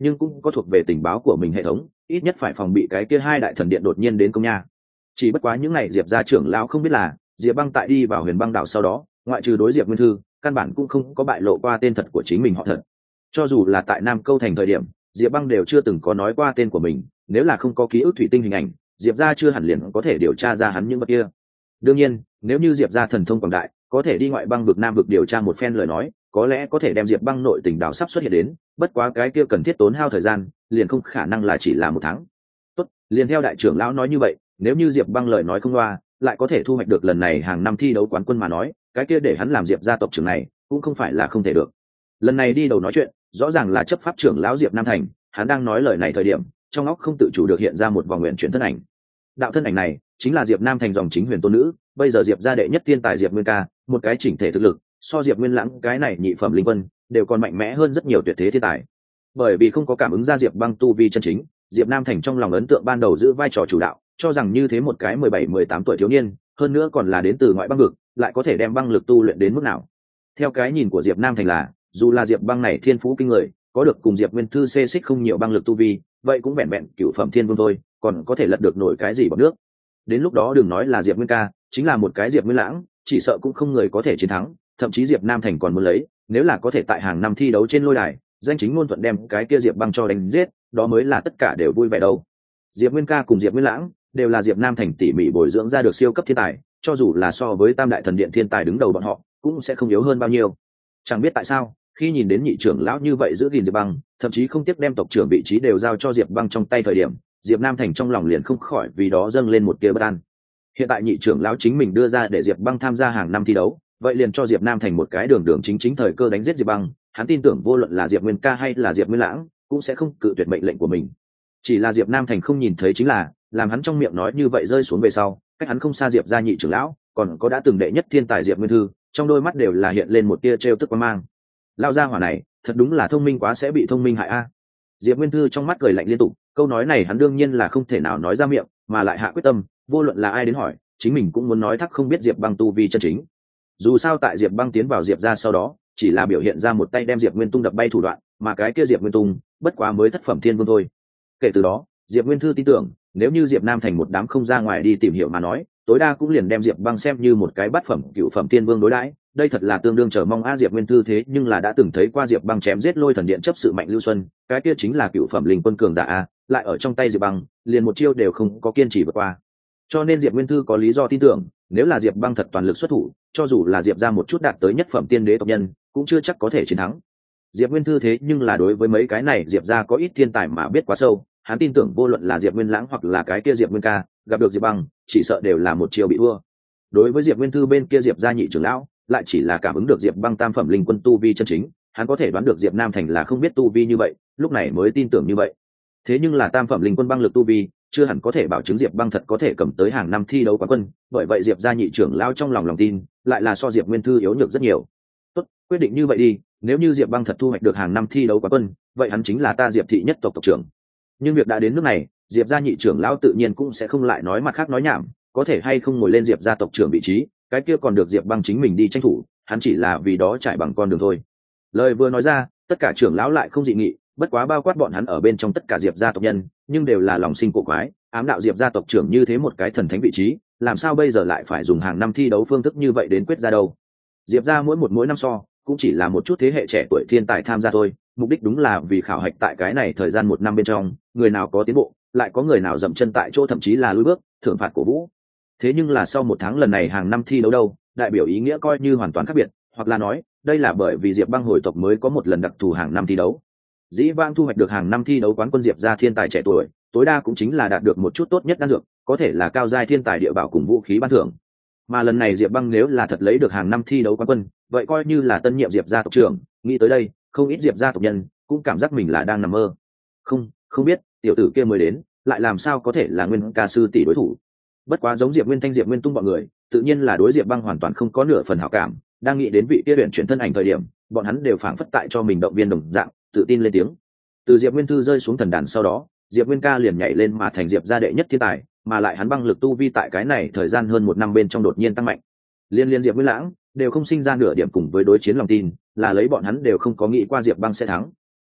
[SPEAKER 1] nhưng cũng có thuộc về tình báo của mình hệ thống, ít nhất phải phòng bị cái kia hai đại thần điện đột nhiên đến công nha. Chỉ bất quá những ngày Diệp gia trưởng lão không biết là Diệp Băng tại đi vào Huyền Băng đảo sau đó, ngoại trừ đối Diệp Nguyên Thư, căn bản cũng không có bại lộ qua tên thật của chính mình họ thật. Cho dù là tại Nam Câu thành thời điểm, Diệp Băng đều chưa từng có nói qua tên của mình, nếu là không có ký ức thủy tinh hình ảnh, Diệp gia chưa hẳn liền có thể điều tra ra hắn những vật kia. Đương nhiên, nếu như Diệp gia thần thông quảng đại, có thể đi ngoại băng vực Nam vực điều tra một phen lời nói, có lẽ có thể đem Diệp Băng nội tình đảo sắp xuất hiện đến, bất quá cái kia cần thiết tốn hao thời gian, liền không khả năng là chỉ là một tháng. Tốt, liền theo đại trưởng lão nói như vậy, nếu như Diệp Băng lời nói không loa, lại có thể thu hoạch được lần này hàng năm thi đấu quán quân mà nói, cái kia để hắn làm Diệp gia tộc trưởng này, cũng không phải là không thể được. Lần này đi đầu nói chuyện, rõ ràng là chấp pháp trưởng lão Diệp Nam Thành, hắn đang nói lời này thời điểm, trong óc không tự chủ được hiện ra một vòng nguyện chuyển thân ảnh. Đạo thân ảnh này chính là Diệp Nam Thành dòng chính huyền tôn nữ, bây giờ Diệp gia đệ nhất thiên tài Diệp Nguyên Ca, một cái chỉnh thể thực lực, so Diệp Nguyên Lãng cái này nhị phẩm linh quân, đều còn mạnh mẽ hơn rất nhiều tuyệt thế thiên tài. Bởi vì không có cảm ứng ra Diệp Băng tu vi chân chính, Diệp Nam Thành trong lòng ấn tượng ban đầu giữ vai trò chủ đạo, cho rằng như thế một cái 17-18 tuổi thiếu niên, hơn nữa còn là đến từ ngoại băng vực, lại có thể đem băng lực tu luyện đến mức nào. Theo cái nhìn của Diệp Nam Thành là, dù là Diệp Băng này thiên phú kinh người, có được cùng Diệp Nguyên Thư xê xích không nhiều băng lực tu vi, vậy cũng vẹn vẹn cửu phẩm thiên vương thôi, còn có thể lật được nổi cái gì bằng nước. Đến lúc đó đừng nói là Diệp Nguyên Ca, chính là một cái Diệp Nguyên Lãng, chỉ sợ cũng không người có thể chiến thắng, thậm chí Diệp Nam Thành còn muốn lấy, nếu là có thể tại hàng năm thi đấu trên lôi đài, danh chính ngôn thuận đem cái kia Diệp Băng cho đánh giết, đó mới là tất cả đều vui vẻ đâu. Diệp Nguyên Ca cùng Diệp Nguyên Lãng đều là Diệp Nam Thành tỉ mỉ bồi dưỡng ra được siêu cấp thiên tài, cho dù là so với Tam đại thần điện thiên tài đứng đầu bọn họ, cũng sẽ không yếu hơn bao nhiêu. Chẳng biết tại sao, khi nhìn đến nhị trưởng lão như vậy giữ gìn Diệp Băng, thậm chí không tiếc đem tộc trưởng vị trí đều giao cho Diệp Băng trong tay thời điểm, Diệp Nam Thành trong lòng liền không khỏi vì đó dâng lên một tia bất an. Hiện tại nhị trưởng lão chính mình đưa ra để Diệp Băng tham gia hàng năm thi đấu, vậy liền cho Diệp Nam Thành một cái đường đường chính chính thời cơ đánh giết Diệp Băng, hắn tin tưởng vô luận là Diệp Nguyên Ca hay là Diệp Nguyên Lãng, cũng sẽ không cự tuyệt mệnh lệnh của mình. Chỉ là Diệp Nam Thành không nhìn thấy chính là, làm hắn trong miệng nói như vậy rơi xuống về sau, cách hắn không xa Diệp gia nhị trưởng lão, còn có đã từng đệ nhất thiên tài Diệp Nguyên Thư, trong đôi mắt đều là hiện lên một tia trêu tức quan mang. Lao gia hỏa này, thật đúng là thông minh quá sẽ bị thông minh hại a. Diệp Nguyên Thư trong mắt cười lạnh liên tục, câu nói này hắn đương nhiên là không thể nào nói ra miệng, mà lại hạ quyết tâm, vô luận là ai đến hỏi, chính mình cũng muốn nói thắc không biết Diệp Băng tu vi chân chính. Dù sao tại Diệp Băng tiến vào Diệp gia sau đó, chỉ là biểu hiện ra một tay đem Diệp Nguyên Tung đập bay thủ đoạn, mà cái kia Diệp Nguyên Tung, bất quá mới thất phẩm thiên vương thôi. Kể từ đó, Diệp Nguyên Thư tin tưởng, nếu như Diệp Nam Thành một đám không ra ngoài đi tìm hiểu mà nói, tối đa cũng liền đem Diệp Băng xem như một cái bát phẩm cựu phẩm thiên vương đối đãi. Đây thật là tương đương chờ mong a. Diệp Nguyên Thư thế nhưng là đã từng thấy qua Diệp Băng chém giết Lôi Thần Điện chấp sự Mạnh Lưu Xuân, cái kia chính là cựu phẩm linh quân cường giả a, lại ở trong tay Diệp Băng, liền một chiêu đều không có kiên trì vượt qua. Cho nên Diệp Nguyên Thư có lý do tin tưởng, nếu là Diệp Băng thật toàn lực xuất thủ, cho dù là Diệp ra một chút đạt tới nhất phẩm tiên đế tộc nhân, cũng chưa chắc có thể chiến thắng. Diệp Nguyên Thư thế nhưng là đối với mấy cái này Diệp ra có ít thiên tài mà biết quá sâu, hắn tin tưởng vô luận là Diệp Nguyên Lãng hoặc là cái kia Diệp Nguyên Ca, gặp được Diệp Băng, chỉ sợ đều là một chiêu bị thua. Đối với Diệp Nguyên Thư bên kia Diệp gia nhị trưởng lão, lại chỉ là cảm ứng được Diệp Băng tam phẩm linh quân tu vi chân chính, hắn có thể đoán được Diệp Nam Thành là không biết tu vi như vậy, lúc này mới tin tưởng như vậy. Thế nhưng là tam phẩm linh quân băng lực tu vi, chưa hẳn có thể bảo chứng Diệp Băng thật có thể cầm tới hàng năm thi đấu quán quân, bởi vậy Diệp gia nhị trưởng lão trong lòng tin, lại là so Diệp Nguyên Thư yếu nhược rất nhiều. Tốt, quyết định như vậy đi, nếu như Diệp Băng thật thu hoạch được hàng năm thi đấu quán quân, vậy hắn chính là ta Diệp thị nhất tộc tộc trưởng. Nhưng việc đã đến nước này, Diệp gia nhị trưởng lão tự nhiên cũng sẽ không lại nói mặt khác nói nhảm, có thể hay không ngồi lên Diệp gia tộc trưởng vị trí, cái kia còn được Diệp Băng chính mình đi tranh thủ, hắn chỉ là vì đó trải bằng con đường thôi. Lời vừa nói ra, tất cả trưởng lão lại không dị nghị, bất quá bao quát bọn hắn ở bên trong tất cả Diệp gia tộc nhân, nhưng đều là lòng sinh cổ quái, ám đạo Diệp gia tộc trưởng như thế một cái thần thánh vị trí, làm sao bây giờ lại phải dùng hàng năm thi đấu phương thức như vậy đến quyết ra đâu? Diệp gia mỗi năm so, cũng chỉ là một chút thế hệ trẻ tuổi thiên tài tham gia thôi, mục đích đúng là vì khảo hạch tại cái này thời gian một năm bên trong, người nào có tiến bộ, lại có người nào dậm chân tại chỗ thậm chí là lùi bước, thưởng phạt cổ vũ. Thế nhưng là sau một tháng lần này hàng năm thi đấu đâu, đại biểu ý nghĩa coi như hoàn toàn khác biệt, hoặc là nói, đây là bởi vì Diệp Băng hồi tộc mới có một lần đặc thù hàng năm thi đấu. Dĩ vãng thu hoạch được hàng năm thi đấu quán quân Diệp gia thiên tài trẻ tuổi, tối đa cũng chính là đạt được một chút tốt nhất đan dược, có thể là cao giai thiên tài địa bảo cùng vũ khí ban thưởng. Mà lần này Diệp Băng nếu là thật lấy được hàng năm thi đấu quán quân, vậy coi như là tân nhiệm Diệp gia tộc trưởng, nghĩ tới đây, không ít Diệp gia tộc nhân cũng cảm giác mình là đang nằm mơ. Không biết, tiểu tử kia mới đến, lại làm sao có thể là Nguyên Ca sư tỷ đối thủ. Bất quá giống Diệp Nguyên Thanh Diệp Nguyên Tung bọn người, tự nhiên là đối Diệp Băng hoàn toàn không có nửa phần hảo cảm, đang nghĩ đến vị kia luyện chuyển thân ảnh thời điểm, bọn hắn đều phảng phất tại cho mình động viên đồng dạng, tự tin lên tiếng. Từ Diệp Nguyên Thư rơi xuống thần đàn sau đó, Diệp Nguyên Ca liền nhảy lên mà thành Diệp gia đệ nhất thiên tài, mà lại hắn băng lực tu vi tại cái này thời gian hơn một năm bên trong đột nhiên tăng mạnh. Liên Diệp Nguyên Lãng đều không sinh ra nửa điểm cùng với đối chiến lòng tin, là lấy bọn hắn đều không có nghĩ qua Diệp Băng sẽ thắng.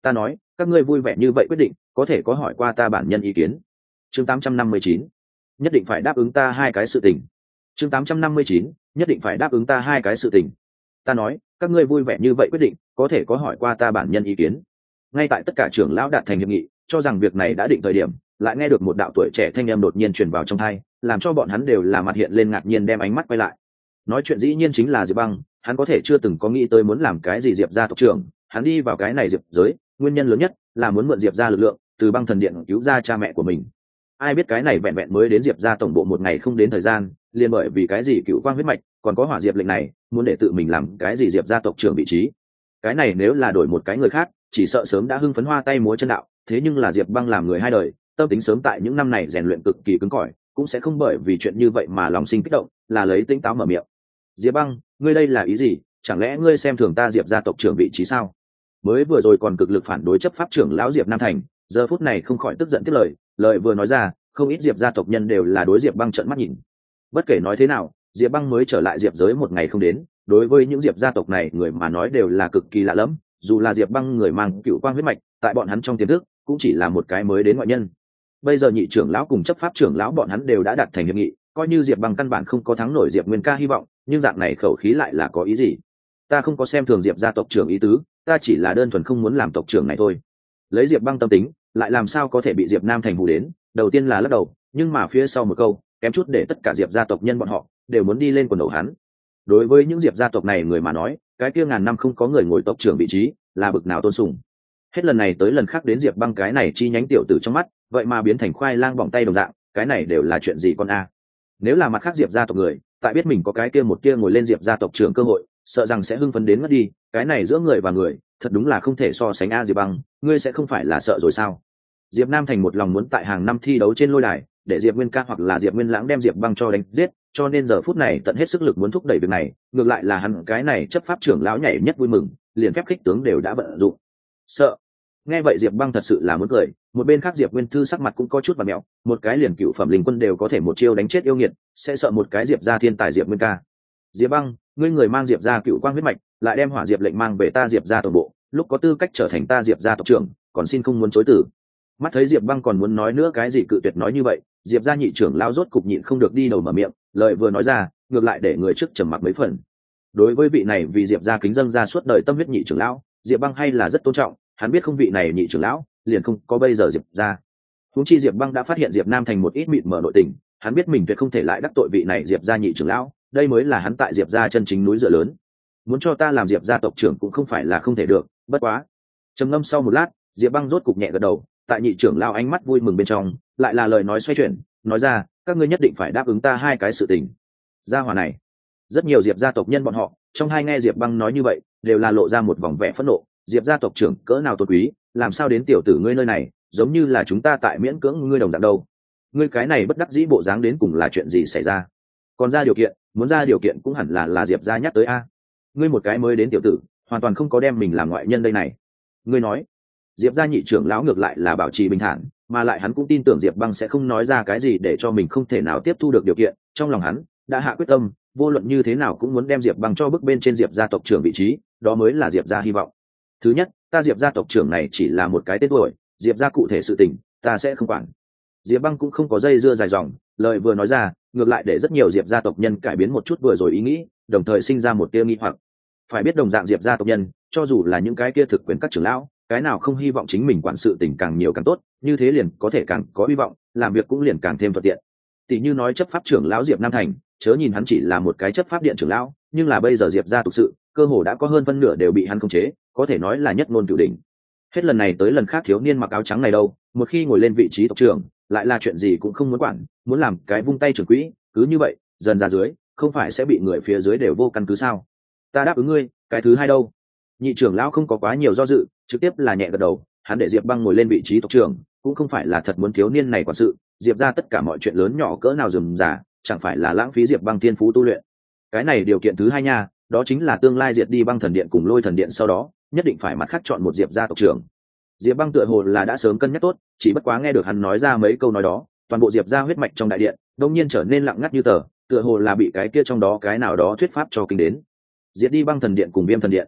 [SPEAKER 1] Ta nói các ngươi vui vẻ như vậy quyết định có thể có hỏi qua ta bản nhân ý kiến. Chương 859, nhất định phải đáp ứng ta hai cái sự tình. Chương 859, nhất định phải đáp ứng ta hai cái sự tình. Ta nói các ngươi vui vẻ như vậy quyết định có thể có hỏi qua ta bản nhân ý kiến. Ngay tại tất cả trưởng lão đạt thành hiệp nghị cho rằng việc này đã định thời điểm, lại nghe được một đạo tuổi trẻ thanh âm đột nhiên truyền vào trong tai, làm cho bọn hắn đều là mặt hiện lên ngạc nhiên đem ánh mắt quay lại. Nói chuyện dĩ nhiên chính là Diệp Băng. Hắn có thể chưa từng có nghĩ tới muốn làm cái gì Diệp gia tộc trưởng. Hắn đi vào cái này Diệp giới nguyên nhân lớn nhất là muốn mượn Diệp gia lực lượng từ băng thần điện cứu ra cha mẹ của mình. Ai biết cái này vẹn vẹn mới đến Diệp gia tổng bộ một ngày không đến thời gian, liền bởi vì cái gì cựu quang huyết mạch còn có hỏa diệp lệnh này muốn để tự mình làm cái gì Diệp gia tộc trưởng vị trí. Cái này nếu là đổi một cái người khác chỉ sợ sớm đã hưng phấn hoa tay múa chân đạo, thế nhưng là Diệp Băng làm người hai đời, tâm tính sớm tại những năm này rèn luyện cực kỳ cứng cỏi, cũng sẽ không bởi vì chuyện như vậy mà lòng sinh kích động, là lấy tinh táo mở miệng. Diệp Băng, ngươi đây là ý gì? Chẳng lẽ ngươi xem thường ta Diệp gia tộc trưởng vị trí sao? Mới vừa rồi còn cực lực phản đối chấp pháp trưởng lão Diệp Nam Thành, giờ phút này không khỏi tức giận tiếp lời vừa nói ra, không ít Diệp gia tộc nhân đều là đối Diệp Băng trợn mắt nhìn. Bất kể nói thế nào, Diệp Băng mới trở lại Diệp giới một ngày không đến, đối với những Diệp gia tộc này người mà nói đều là cực kỳ lạ lẫm, dù là Diệp Băng người mang cựu quang huyết mạch, tại bọn hắn trong tiềm thức cũng chỉ là một cái mới đến ngoại nhân. Bây giờ nhị trưởng lão cùng chấp pháp trưởng lão bọn hắn đều đã đạt thành hiệp nghị, coi như Diệp Băng căn bản không có thắng nổi Diệp Nguyên Ca hy vọng, nhưng dạng này khẩu khí lại là có ý gì? Ta không có xem thường Diệp gia tộc trưởng ý tứ, ta chỉ là đơn thuần không muốn làm tộc trưởng này thôi. Lấy Diệp Băng tâm tính, lại làm sao có thể bị Diệp Nam Thành hù đến? Đầu tiên là lắc đầu, nhưng mà phía sau một câu, kém chút để tất cả Diệp gia tộc nhân bọn họ đều muốn đi lên quần đầu hắn. Đối với những Diệp gia tộc này người mà nói, cái kia ngàn năm không có người ngồi tộc trưởng vị trí, là bực nào tôn sùng. Hết lần này tới lần khác đến Diệp Băng cái này chi nhánh tiểu tử trong mắt, vậy mà biến thành khoai lang bỏng tay đồng dạng, cái này đều là chuyện gì con a? Nếu là mặt khác Diệp gia tộc người, tại biết mình có cái kia một kia ngồi lên Diệp gia tộc trưởng cơ hội, sợ rằng sẽ hưng phấn đến mất đi, cái này giữa người và người, thật đúng là không thể so sánh a. Diệp Băng, ngươi sẽ không phải là sợ rồi sao? Diệp Nam Thành một lòng muốn tại hàng năm thi đấu trên lôi đài, để Diệp Nguyên Ca hoặc là Diệp Nguyên Lãng đem Diệp Băng cho đánh giết, cho nên giờ phút này tận hết sức lực muốn thúc đẩy việc này, ngược lại là hắn cái này chấp pháp trưởng lão nhảy nhất vui mừng, liền phép khích tướng đều đã vận dụng. Sợ. Nghe vậy Diệp Băng thật sự là muốn cười, một bên khác Diệp Nguyên Thư sắc mặt cũng có chút bặm mẹo, một cái liền cựu phẩm linh quân đều có thể một chiêu đánh chết yêu nghiệt, sẽ sợ một cái Diệp gia thiên tài Diệp Nguyên Ca. Diệp Băng, ngươi người mang Diệp gia cựu quang huyết mạch, lại đem hỏa diệp lệnh mang về ta Diệp gia tổng bộ, lúc có tư cách trở thành ta Diệp gia tộc trưởng, còn xin không muốn chối từ. Mắt thấy Diệp Băng còn muốn nói nữa cái gì cự tuyệt nói như vậy, Diệp gia nhị trưởng lao rốt cục nhịn không được đi đầu mở miệng, lời vừa nói ra, ngược lại để người trước trầm mặc mấy phần. Đối với vị này vì Diệp gia kính dâng ra suốt đời tâm huyết nhị trưởng lão, Diệp Băng hay là rất tôn trọng, hắn biết không vị này nhị trưởng lão, liền không có bây giờ Diệp gia. Huống chi Diệp Băng đã phát hiện Diệp Nam Thành một ít mịt mờ nội tình, hắn biết mình tuyệt không thể lại đắc tội vị này Diệp gia nhị trưởng lão, đây mới là hắn tại Diệp gia chân chính núi dựa lớn. Muốn cho ta làm Diệp gia tộc trưởng cũng không phải là không thể được, bất quá. Trầm ngâm sau một lát, Diệp Băng rốt cục nhẹ gật đầu, tại nhị trưởng lão ánh mắt vui mừng bên trong, lại là lời nói xoay chuyển, nói ra, các ngươi nhất định phải đáp ứng ta hai cái sự tình. Gia hỏa này, rất nhiều Diệp gia tộc nhân bọn họ, trong hai nghe Diệp Băng nói như vậy, đều là lộ ra một vòng vẻ phẫn nộ, Diệp gia tộc trưởng cỡ nào tôn quý, làm sao đến tiểu tử ngươi nơi này, giống như là chúng ta tại miễn cưỡng ngươi đồng dạng đâu. Ngươi cái này bất đắc dĩ bộ dáng đến cùng là chuyện gì xảy ra? Còn ra điều kiện, muốn ra điều kiện cũng hẳn là Diệp gia nhắc tới a. Ngươi một cái mới đến tiểu tử, hoàn toàn không có đem mình làm ngoại nhân đây này. Ngươi nói, Diệp gia nhị trưởng lão ngược lại là bảo trì bình thản, mà lại hắn cũng tin tưởng Diệp Băng sẽ không nói ra cái gì để cho mình không thể nào tiếp thu được điều kiện, trong lòng hắn đã hạ quyết tâm, vô luận như thế nào cũng muốn đem Diệp Băng cho bước bên trên Diệp gia tộc trưởng vị trí, đó mới là Diệp gia hy vọng. Thứ nhất, ta Diệp gia tộc trưởng này chỉ là một cái tên tuổi, Diệp gia cụ thể sự tình, ta sẽ không quản. Diệp Băng cũng không có dây dưa dài dòng, lời vừa nói ra, ngược lại để rất nhiều Diệp gia tộc nhân cải biến một chút vừa rồi ý nghĩ, đồng thời sinh ra một tia nghi hoặc. Phải biết đồng dạng Diệp gia tộc nhân, cho dù là những cái kia thực quyền các trưởng lão, cái nào không hy vọng chính mình quản sự tình càng nhiều càng tốt, như thế liền có thể càng có hy vọng, làm việc cũng liền càng thêm thuận tiện. Tỷ như nói chấp pháp trưởng lão Diệp Nam Thành, chớ nhìn hắn chỉ là một cái chấp pháp điện trưởng lão, nhưng là bây giờ Diệp gia thực sự, cơ hồ đã có hơn phân nửa đều bị hắn khống chế, có thể nói là nhất ngôn cửu đỉnh. Hết lần này tới lần khác thiếu niên mặc áo trắng này đâu, một khi ngồi lên vị trí tộc trưởng, lại là chuyện gì cũng không muốn quản, muốn làm cái vung tay trưởng quỹ, cứ như vậy, dần ra dưới, không phải sẽ bị người phía dưới đều vô căn cứ sao? Ta đáp ứng ngươi, cái thứ hai đâu? Nhị trưởng lão không có quá nhiều do dự, trực tiếp là nhẹ gật đầu, hắn để Diệp Băng ngồi lên vị trí tộc trưởng, cũng không phải là thật muốn thiếu niên này quản sự, Diệp ra tất cả mọi chuyện lớn nhỏ cỡ nào rườm rà, chẳng phải là lãng phí Diệp Băng thiên phú tu luyện. Cái này điều kiện thứ hai nha, đó chính là tương lai diệt đi băng thần điện cùng lôi thần điện sau đó, nhất định phải mặt khác chọn một Diệp gia tộc trưởng. Diệp Băng tựa hồ là đã sớm cân nhắc tốt, chỉ bất quá nghe được hắn nói ra mấy câu nói đó, toàn bộ Diệp gia huyết mạch trong đại điện, đột nhiên trở nên lặng ngắt như tờ, tựa hồ là bị cái kia trong đó cái nào đó thuyết pháp cho kinh đến. Diệt đi băng thần điện cùng viêm thần điện.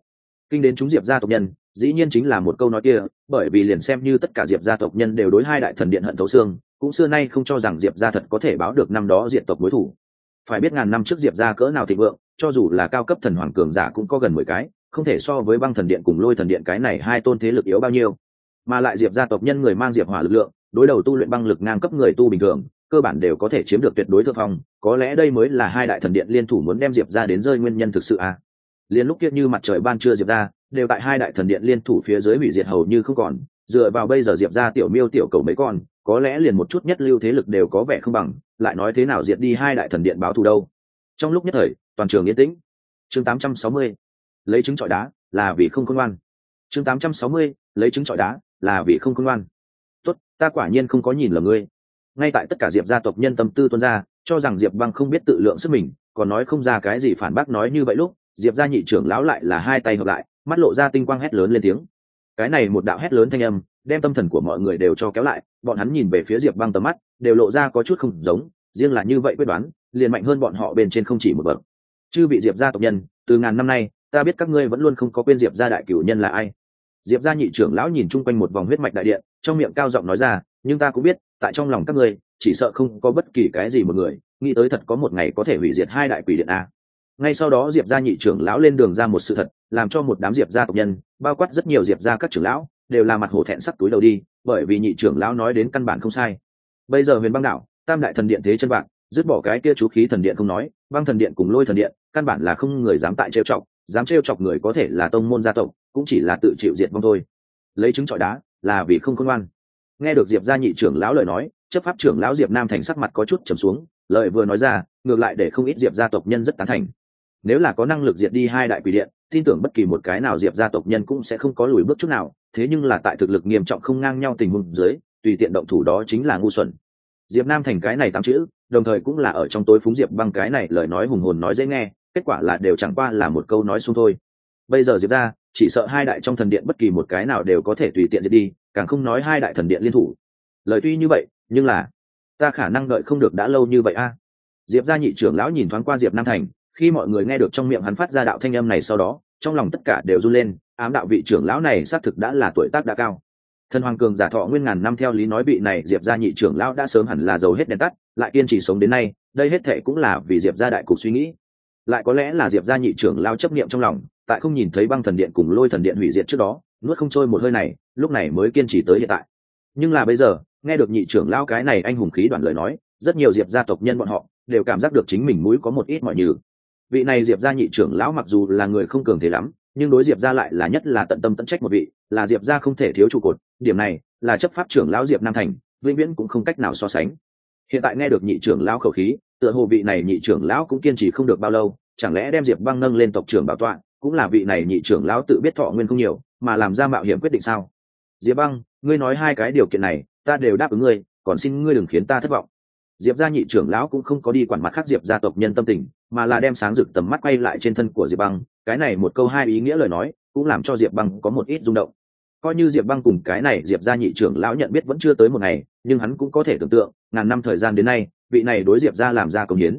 [SPEAKER 1] Kinh đến chúng diệp gia tộc nhân dĩ nhiên chính là một câu nói kia, bởi vì liền xem như tất cả diệp gia tộc nhân đều đối hai đại thần điện hận thấu xương, cũng xưa nay không cho rằng diệp gia thật có thể báo được năm đó diệt tộc mối thủ. Phải biết ngàn năm trước diệp gia cỡ nào thịnh vượng, cho dù là cao cấp thần hoàng cường giả cũng có gần 10 cái, không thể so với băng thần điện cùng lôi thần điện cái này hai tôn thế lực yếu bao nhiêu. Mà lại diệp gia tộc nhân người mang diệp hỏa lực lượng, đối đầu tu luyện băng lực ngang cấp người tu bình thường, cơ bản đều có thể chiếm được tuyệt đối thượng phong, có lẽ đây mới là hai đại thần điện liên thủ muốn đem diệp gia đến rơi nguyên nhân thực sự à. Liên lúc kia như mặt trời ban trưa diệp gia đều tại hai đại thần điện liên thủ phía dưới hủy diệt hầu như không còn, dựa vào bây giờ diệp gia tiểu miêu tiểu cầu mấy con, có lẽ liền một chút nhất lưu thế lực đều có vẻ không bằng, lại nói thế nào diệt đi hai đại thần điện báo thù đâu. Trong lúc nhất thời toàn trường yên tĩnh. Chương 860, lấy trứng trọi đá là vì không khôn ngoan. Chương 860, lấy trứng trọi đá là vì không khôn ngoan. Tốt, ta quả nhiên không có nhìn lầm ngươi. Ngay tại tất cả diệp gia tộc nhân tâm tư tuôn ra, cho rằng diệp băng không biết tự lượng sức mình, còn nói không ra cái gì phản bác nói như vậy lúc diệp gia nhị trưởng lão lại là hai tay hợp lại, mắt lộ ra tinh quang hét lớn lên tiếng. Cái này một đạo hét lớn thanh âm đem tâm thần của mọi người đều cho kéo lại, bọn hắn nhìn về phía diệp băng tầm mắt đều lộ ra có chút không giống, riêng là như vậy quyết đoán liền mạnh hơn bọn họ bên trên không chỉ một bậc. Chư vị diệp gia tộc nhân, từ ngàn năm nay ta biết các ngươi vẫn luôn không có quên diệp gia đại cửu nhân là ai. Diệp gia nhị trưởng lão nhìn chung quanh một vòng huyết mạch đại điện, trong miệng cao giọng nói ra, nhưng ta cũng biết tại trong lòng các ngươi chỉ sợ không có bất kỳ cái gì một người nghĩ tới thật có một ngày có thể hủy diệt hai đại quỷ điện a. Ngay sau đó diệp gia nhị trưởng lão lên đường ra một sự thật, làm cho một đám diệp gia tộc nhân, bao quát rất nhiều diệp gia các trưởng lão đều là mặt hổ thẹn sắp túi đầu đi, bởi vì nhị trưởng lão nói đến căn bản không sai. Bây giờ huyền băng đảo tam đại thần điện thế chân vạc, dứt bỏ cái kia chú khí thần điện không nói, băng thần điện cùng lôi thần điện căn bản là không người dám tại trêu chọc, dám trêu chọc người có thể là tông môn gia tộc, cũng chỉ là tự chịu diệt vong thôi. Lấy trứng trọi đá là vì không khôn ngoan. Nghe được diệp gia nhị trưởng lão lời nói, chấp pháp trưởng lão diệp nam thành sắc mặt có chút trầm xuống, lời vừa nói ra ngược lại để không ít diệp gia tộc nhân rất tán thành. Nếu là có năng lực diệt đi hai đại quỷ điện, tin tưởng bất kỳ một cái nào diệp gia tộc nhân cũng sẽ không có lùi bước chút nào, thế nhưng là tại thực lực nghiêm trọng không ngang nhau tình huống dưới, tùy tiện động thủ đó chính là ngu xuẩn. Diệp nam thành cái này tám chữ đồng thời cũng là ở trong tối phúng diệp băng cái này lời nói hùng hồn nói dễ nghe, kết quả là đều chẳng qua là một câu nói xung thôi. Bây giờ diệp gia chỉ sợ hai đại trong thần điện bất kỳ một cái nào đều có thể tùy tiện diệt đi, càng không nói hai đại thần điện liên thủ. Lời tuy như vậy nhưng là ta khả năng đợi không được đã lâu như vậy a. Diệp gia nhị trưởng lão nhìn thoáng qua diệp nam thành, khi mọi người nghe được trong miệng hắn phát ra đạo thanh âm này sau đó trong lòng tất cả đều run lên, ám đạo vị trưởng lão này xác thực đã là tuổi tác đã cao. Thần hoàng cường giả thọ nguyên ngàn năm, theo lý nói vị này diệp gia nhị trưởng lão đã sớm hẳn là dầu hết đèn tắt, lại kiên trì sống đến nay, đây hết thệ cũng là vì diệp gia đại cục suy nghĩ. Lại có lẽ là diệp gia nhị trưởng lão chấp niệm trong lòng, tại không nhìn thấy băng thần điện cùng lôi thần điện hủy diệt trước đó nuốt không trôi một hơi này, lúc này mới kiên trì tới hiện tại. Nhưng là bây giờ nghe được nhị trưởng lão cái này anh hùng khí đoạn lời nói, rất nhiều diệp gia tộc nhân bọn họ đều cảm giác được chính mình mũi có một ít mỏi nhừ. Vị này diệp gia nhị trưởng lão mặc dù là người không cường thế lắm, nhưng đối diệp gia lại là nhất là tận tâm tận trách một vị, là diệp gia không thể thiếu trụ cột, điểm này là chấp pháp trưởng lão diệp nam thành vĩnh viễn cũng không cách nào so sánh. Hiện tại nghe được nhị trưởng lão khẩu khí, tựa hồ vị này nhị trưởng lão cũng kiên trì không được bao lâu, chẳng lẽ đem diệp băng nâng lên tộc trưởng bảo tọa cũng là vị này nhị trưởng lão tự biết thọ nguyên không nhiều mà làm ra mạo hiểm quyết định sao? Diệp băng, ngươi nói hai cái điều kiện này ta đều đáp ứng ngươi, còn xin ngươi đừng khiến ta thất vọng. Diệp gia nhị trưởng lão cũng không có đi quản mặt khác diệp gia tộc nhân tâm tình, mà là đem sáng rực tầm mắt quay lại trên thân của diệp băng, cái này một câu hai ý nghĩa lời nói cũng làm cho diệp băng có một ít rung động. Coi như diệp băng cùng cái này diệp gia nhị trưởng lão nhận biết vẫn chưa tới một ngày, nhưng hắn cũng có thể tưởng tượng ngàn năm thời gian đến nay vị này đối diệp gia làm ra công hiến.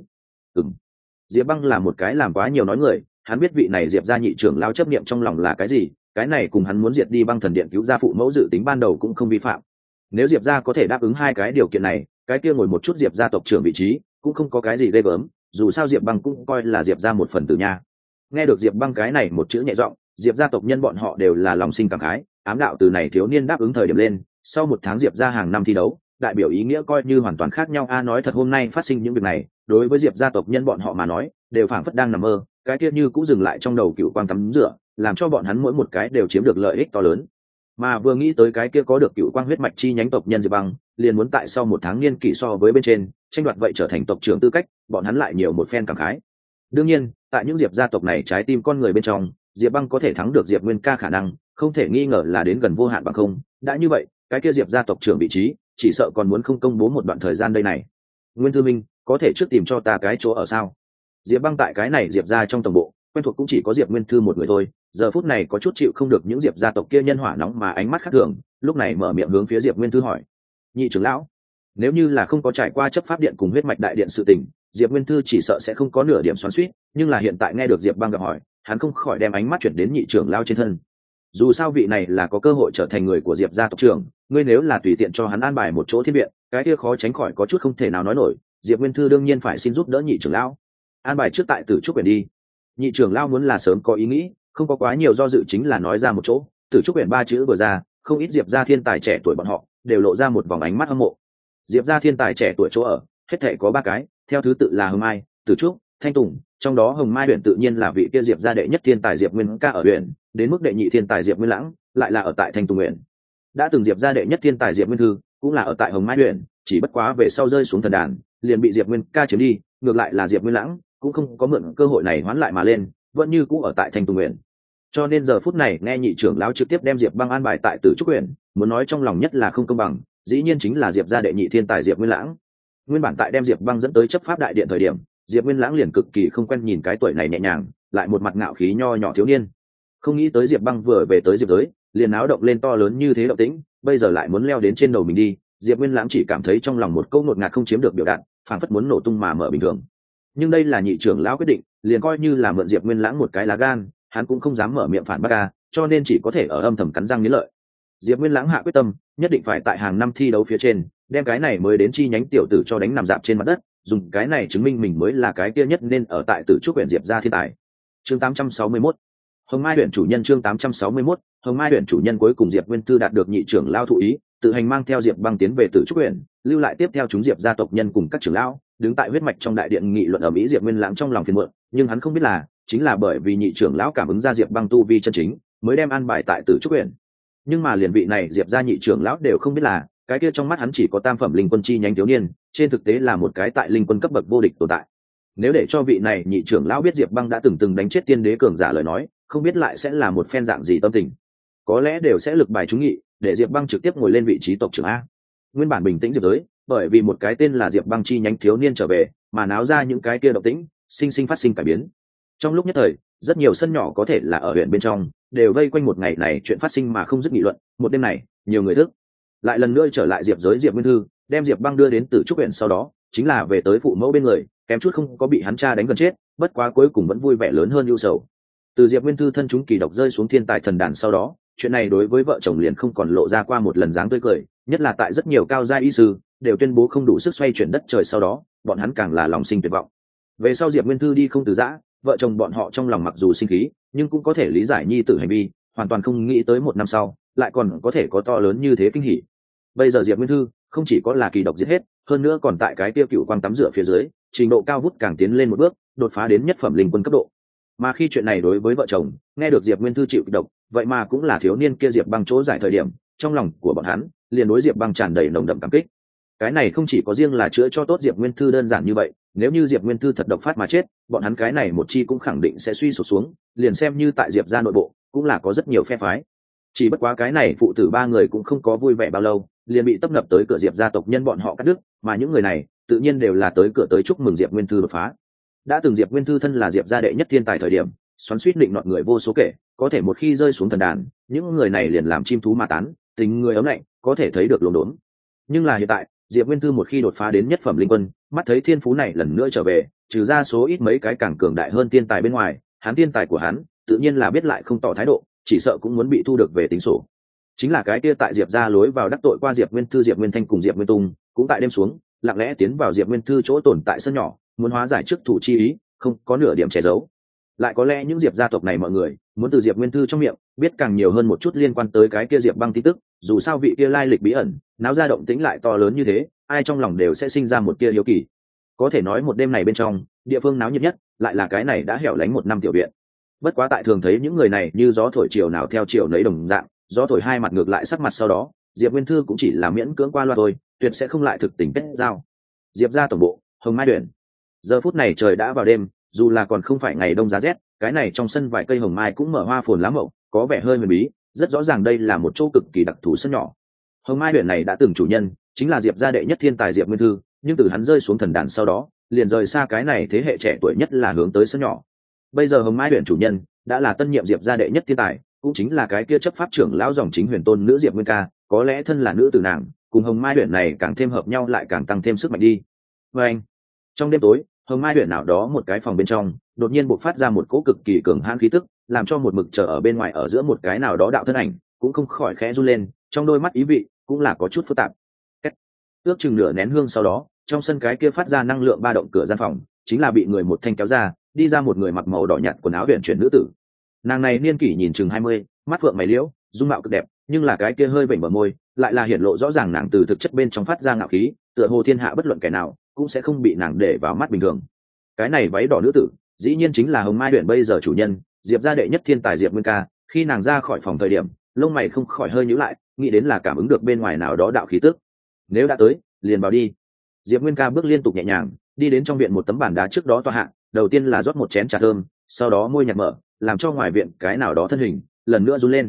[SPEAKER 1] Diệp băng là một cái làm quá nhiều nói người, hắn biết vị này diệp gia nhị trưởng lão chấp niệm trong lòng là cái gì, cái này cùng hắn muốn diệt đi băng thần điện cứu gia phụ mẫu dự tính ban đầu cũng không vi phạm. Nếu diệp gia có thể đáp ứng hai cái điều kiện này, cái kia ngồi một chút diệp gia tộc trưởng vị trí cũng không có cái gì ghê gớm, dù sao diệp băng cũng coi là diệp gia một phần tử nha. Nghe được diệp băng cái này một chữ nhẹ giọng, diệp gia tộc nhân bọn họ đều là lòng sinh cảm khái, ám đạo từ này thiếu niên đáp ứng thời điểm lên, sau một tháng diệp gia hàng năm thi đấu, đại biểu ý nghĩa coi như hoàn toàn khác nhau a. Nói thật hôm nay phát sinh những việc này đối với diệp gia tộc nhân bọn họ mà nói đều phảng phất đang nằm mơ, cái kia như cũng dừng lại trong đầu cựu quang tắm rửa, làm cho bọn hắn mỗi một cái đều chiếm được lợi ích to lớn. Mà vừa nghĩ tới cái kia có được cựu quang huyết mạch chi nhánh tộc nhân diệp băng, liền muốn tại sau một tháng niên kỷ so với bên trên tranh đoạt vậy trở thành tộc trưởng tư cách, bọn hắn lại nhiều một phen cảm khái. Đương nhiên tại những diệp gia tộc này trái tim con người bên trong, diệp băng có thể thắng được diệp nguyên ca khả năng không thể nghi ngờ là đến gần vô hạn bằng không. Đã như vậy cái kia diệp gia tộc trưởng vị trí chỉ sợ còn muốn không công bố một đoạn thời gian đây này. Nguyên Thư Minh, có thể trước tìm cho ta cái chỗ ở sao? Diệp băng tại cái này diệp gia trong tổng bộ quen thuộc cũng chỉ có diệp nguyên thư một người thôi, giờ phút này có chút chịu không được những diệp gia tộc kia nhân hỏa nóng mà ánh mắt khác thường, lúc này mở miệng hướng phía diệp nguyên thư hỏi. Nhị trưởng lão, nếu như là không có trải qua chấp pháp điện cùng huyết mạch đại điện sự tình, diệp nguyên thư chỉ sợ sẽ không có nửa điểm xoắn xuýt, nhưng là hiện tại nghe được diệp băng gặp hỏi, hắn không khỏi đem ánh mắt chuyển đến nhị trưởng lao trên thân. Dù sao vị này là có cơ hội trở thành người của Diệp gia tộc trưởng, ngươi nếu là tùy tiện cho hắn an bài một chỗ thiên viện, cái kia khó tránh khỏi có chút không thể nào nói nổi. Diệp Nguyên Thư đương nhiên phải xin giúp đỡ nhị trưởng lão, an bài trước tại Tử Trúc Quyển đi. Nhị trưởng lão muốn là sớm có ý nghĩ, không có quá nhiều do dự chính là nói ra một chỗ. Tử Trúc Quyển ba chữ vừa ra, không ít Diệp gia thiên tài trẻ tuổi bọn họ đều lộ ra một vòng ánh mắt hâm mộ. Diệp gia thiên tài trẻ tuổi chỗ ở, hết thảy có ba cái, theo thứ tự là Hồng Mai, Tử Trúc, Thanh Tùng, trong đó Hồng Mai huyện tự nhiên là vị kia Diệp gia đệ nhất thiên tài Diệp Nguyên Ca ở huyện, đến mức đệ nhị thiên tài Diệp Nguyên Lãng lại là ở tại Thanh Tùng huyện. Đã từng Diệp gia đệ nhất thiên tài Diệp Nguyên Thư cũng là ở tại Hồng Mai huyện, chỉ bất quá về sau rơi xuống thần đàn, liền bị Diệp Nguyên Ca chiếm đi, ngược lại là Diệp Nguyên Lãng cũng không có mượn cơ hội này hoán lại mà lên, vẫn như cũ ở tại Thanh Tùng huyện. Cho nên giờ phút này nghe nhị trưởng lão trực tiếp đem Diệp Băng an bài tại Tử Trúc huyện, muốn nói trong lòng nhất là không công bằng, dĩ nhiên chính là Diệp gia đệ nhị thiên tài Diệp Nguyên Lãng. Nguyên bản tại đem Diệp Băng dẫn tới chấp pháp đại điện thời điểm, Diệp Nguyên Lãng liền cực kỳ không quen nhìn cái tuổi này nhẹ nhàng, lại một mặt ngạo khí nho nhỏ thiếu niên. Không nghĩ tới Diệp Băng vừa về tới Diệp giới, liền náo động lên to lớn như thế động tĩnh, bây giờ lại muốn leo đến trên đầu mình đi. Diệp Nguyên Lãng chỉ cảm thấy trong lòng một câu ngột ngạt không chiếm được biểu đạt, phảng phất muốn nổ tung mà mở bình thường. Nhưng đây là nhị trưởng lão quyết định, liền coi như là mượn Diệp Nguyên Lãng một cái lá gan, hắn cũng không dám mở miệng phản bác ca, cho nên chỉ có thể ở âm thầm cắn răng nghiến lợi. Diệp Nguyên Lãng hạ quyết tâm, nhất định phải tại hàng năm thi đấu phía trên, đem cái này mới đến chi nhánh tiểu tử cho đánh nằm dạp trên mặt đất, dùng cái này chứng minh mình mới là cái kia nhất nên ở tại Tử Trúc huyện Diệp gia thiên tài. Chương 861. Hồng Mai huyện chủ nhân chương 861, Hồng Mai huyện chủ nhân cuối cùng Diệp Nguyên Thư đạt được nhị trưởng lão thụ ý, tự hành mang theo Diệp Băng tiến về Tử Trúc huyện, lưu lại tiếp theo chúng Diệp gia tộc nhân cùng các trưởng lão, đứng tại huyết mạch trong đại điện nghị luận ở mỹ. Diệp Nguyên Lãng trong lòng phiền muộn, nhưng hắn không biết là, chính là bởi vì nhị trưởng lão cảm ứng ra Diệp Băng tu vi chân chính, mới đem an bài tại Tử Trúc huyện. Nhưng mà liền vị này Diệp gia nhị trưởng lão đều không biết là, cái kia trong mắt hắn chỉ có tam phẩm linh quân chi nhánh thiếu niên, trên thực tế là một cái tại linh quân cấp bậc vô địch tồn tại. Nếu để cho vị này nhị trưởng lão biết Diệp Băng đã từng đánh chết tiên đế cường giả lời nói, không biết lại sẽ là một phen dạng gì tâm tình. Có lẽ đều sẽ lực bài trúng nghị, để Diệp Băng trực tiếp ngồi lên vị trí tộc trưởng a. Nguyên bản bình tĩnh Diệp giới, bởi vì một cái tên là Diệp Băng chi nhánh thiếu niên trở về, mà náo ra những cái kia động tĩnh, sinh phát sinh cải biến. Trong lúc nhất thời, rất nhiều sân nhỏ có thể là ở huyện bên trong, đều vây quanh một ngày này chuyện phát sinh mà không dứt nghị luận. Một đêm này, nhiều người thức. Lại lần nữa trở lại Diệp giới Diệp Nguyên Thư, đem Diệp Băng đưa đến Tử Trúc huyện sau đó, chính là về tới phụ mẫu bên người, kém chút không có bị hắn cha đánh gần chết, bất quá cuối cùng vẫn vui vẻ lớn hơn ưu sầu. Từ Diệp Nguyên Thư thân chúng kỳ độc rơi xuống thiên tài thần đàn sau đó, chuyện này đối với vợ chồng liền không còn lộ ra qua một lần dáng tươi cười, nhất là tại rất nhiều cao gia y sư đều tuyên bố không đủ sức xoay chuyển đất trời sau đó, bọn hắn càng là lòng sinh tuyệt vọng. Về sau Diệp Nguyên Thư đi không từ giã, vợ chồng bọn họ trong lòng mặc dù sinh khí, nhưng cũng có thể lý giải nhi tử hành vi, hoàn toàn không nghĩ tới một năm sau lại còn có thể có to lớn như thế kinh hỉ. Bây giờ Diệp Nguyên Thư không chỉ có là kỳ độc giết hết, hơn nữa còn tại cái tiêu cựu quang tắm rửa phía dưới, trình độ cao vút càng tiến lên một bước, đột phá đến nhất phẩm linh quân cấp độ. Mà khi chuyện này đối với vợ chồng nghe được Diệp Nguyên Thư chịu độc, vậy mà cũng là thiếu niên kia Diệp Băng chỗ giải thời điểm, trong lòng của bọn hắn liền đối Diệp Băng tràn đầy nồng đậm cảm kích. Cái này không chỉ có riêng là chữa cho tốt Diệp Nguyên Thư đơn giản như vậy, nếu như Diệp Nguyên Thư thật độc phát mà chết, bọn hắn cái này một chi cũng khẳng định sẽ suy sụp xuống, liền xem như tại Diệp gia nội bộ cũng là có rất nhiều phe phái. Chỉ bất quá cái này phụ tử ba người cũng không có vui vẻ bao lâu, liền bị tấp nập tới cửa Diệp gia tộc nhân bọn họ cắt đứt, mà những người này tự nhiên đều là tới cửa tới chúc mừng Diệp Nguyên Thư đột phá. Đã từng Diệp Nguyên Thư thân là Diệp gia đệ nhất thiên tài thời điểm, xoắn suýt định nọt người vô số kể, có thể một khi rơi xuống thần đàn, những người này liền làm chim thú ma tán, tình người ấm lạnh, có thể thấy được luống đốn. Nhưng là hiện tại, Diệp Nguyên Thư một khi đột phá đến nhất phẩm linh quân, mắt thấy thiên phú này lần nữa trở về, trừ ra số ít mấy cái càng cường đại hơn thiên tài bên ngoài, hắn thiên tài của hắn, tự nhiên là biết lại không tỏ thái độ, chỉ sợ cũng muốn bị thu được về tính sổ. Chính là cái kia tại Diệp gia lối vào đắc tội qua Diệp Nguyên Thư Diệp Nguyên Thanh cùng Diệp Nguyên Tung, cũng tại đêm xuống, lặng lẽ tiến vào Diệp Nguyên Thư chỗ tồn tại sân nhỏ, muốn hóa giải chức thủ chi ý, không có nửa điểm che giấu. Lại có lẽ những Diệp gia tộc này mọi người muốn từ Diệp Nguyên Thư trong miệng biết càng nhiều hơn một chút liên quan tới cái kia Diệp Băng tin tức, dù sao vị kia lai lịch bí ẩn, náo ra động tĩnh lại to lớn như thế, ai trong lòng đều sẽ sinh ra một tia hiếu kỳ. Có thể nói một đêm này bên trong, địa phương náo nhiệt nhất lại là cái này đã hẻo lánh một năm tiểu viện. Bất quá tại thường thấy những người này như gió thổi chiều nào theo chiều nấy đồng dạng, gió thổi hai mặt ngược lại sắc mặt sau đó, Diệp Nguyên Thư cũng chỉ là miễn cưỡng qua loa thôi, tuyệt sẽ không lại thực tình kết giao. Diệp gia tổng bộ, Hồng Mai Uyển. Giờ phút này trời đã vào đêm, dù là còn không phải ngày đông giá rét, cái này trong sân vài cây hồng mai cũng mở hoa phồn lá mậu, có vẻ hơi huyền bí, rất rõ ràng đây là một chỗ cực kỳ đặc thù sân nhỏ. Hồng Mai Uyển này đã từng chủ nhân chính là Diệp gia đệ nhất thiên tài Diệp Nguyên Thư, nhưng từ hắn rơi xuống thần đàn sau đó, liền rời xa cái này thế hệ trẻ tuổi nhất là hướng tới sân nhỏ. Bây giờ Hồng Mai Uyển chủ nhân đã là tân nhiệm Diệp gia đệ nhất thiên tài, cũng chính là cái kia chấp pháp trưởng lão dòng chính huyền tôn nữ Diệp Nguyên Ca, có lẽ thân là nữ tử nàng, cùng Hồng Mai Uyển này càng thêm hợp nhau lại càng tăng thêm sức mạnh đi. Và anh, trong đêm tối, Hồng Mai Uyển nào đó một cái phòng bên trong, đột nhiên bộc phát ra một cỗ cực kỳ cường hãn khí tức, làm cho một mực chờ ở bên ngoài ở giữa một cái nào đó đạo thân ảnh cũng không khỏi khẽ run lên, trong đôi mắt ý vị cũng là có chút phức tạp. Ước chừng nửa nén hương sau đó, trong sân cái kia phát ra năng lượng ba động cửa gian phòng chính là bị người một thanh kéo ra, đi ra một người mặc màu đỏ nhạt quần áo huyền chuyển nữ tử. Nàng này niên kỷ nhìn chừng 20, mắt phượng mày liễu, dung mạo cực đẹp, nhưng là cái kia hơi vểnh bờ môi lại là hiển lộ rõ ràng nàng từ thực chất bên trong phát ra ngạo khí, tựa hồ thiên hạ bất luận kẻ nào cũng sẽ không bị nàng để vào mắt bình thường. Cái này váy đỏ nữ tử dĩ nhiên chính là Hồng Mai huyện bây giờ chủ nhân, Diệp gia đệ nhất thiên tài Diệp Nguyên Ca. Khi nàng ra khỏi phòng thời điểm, lông mày không khỏi hơi nhíu lại, nghĩ đến là cảm ứng được bên ngoài nào đó đạo khí tức. Nếu đã tới, liền vào đi. Diệp Nguyên Ca bước liên tục nhẹ nhàng đi đến trong viện một tấm bàn đá trước đó tọa hạ, đầu tiên là rót một chén trà thơm, sau đó môi nhạt mở, làm cho ngoài viện cái nào đó thân hình lần nữa run lên.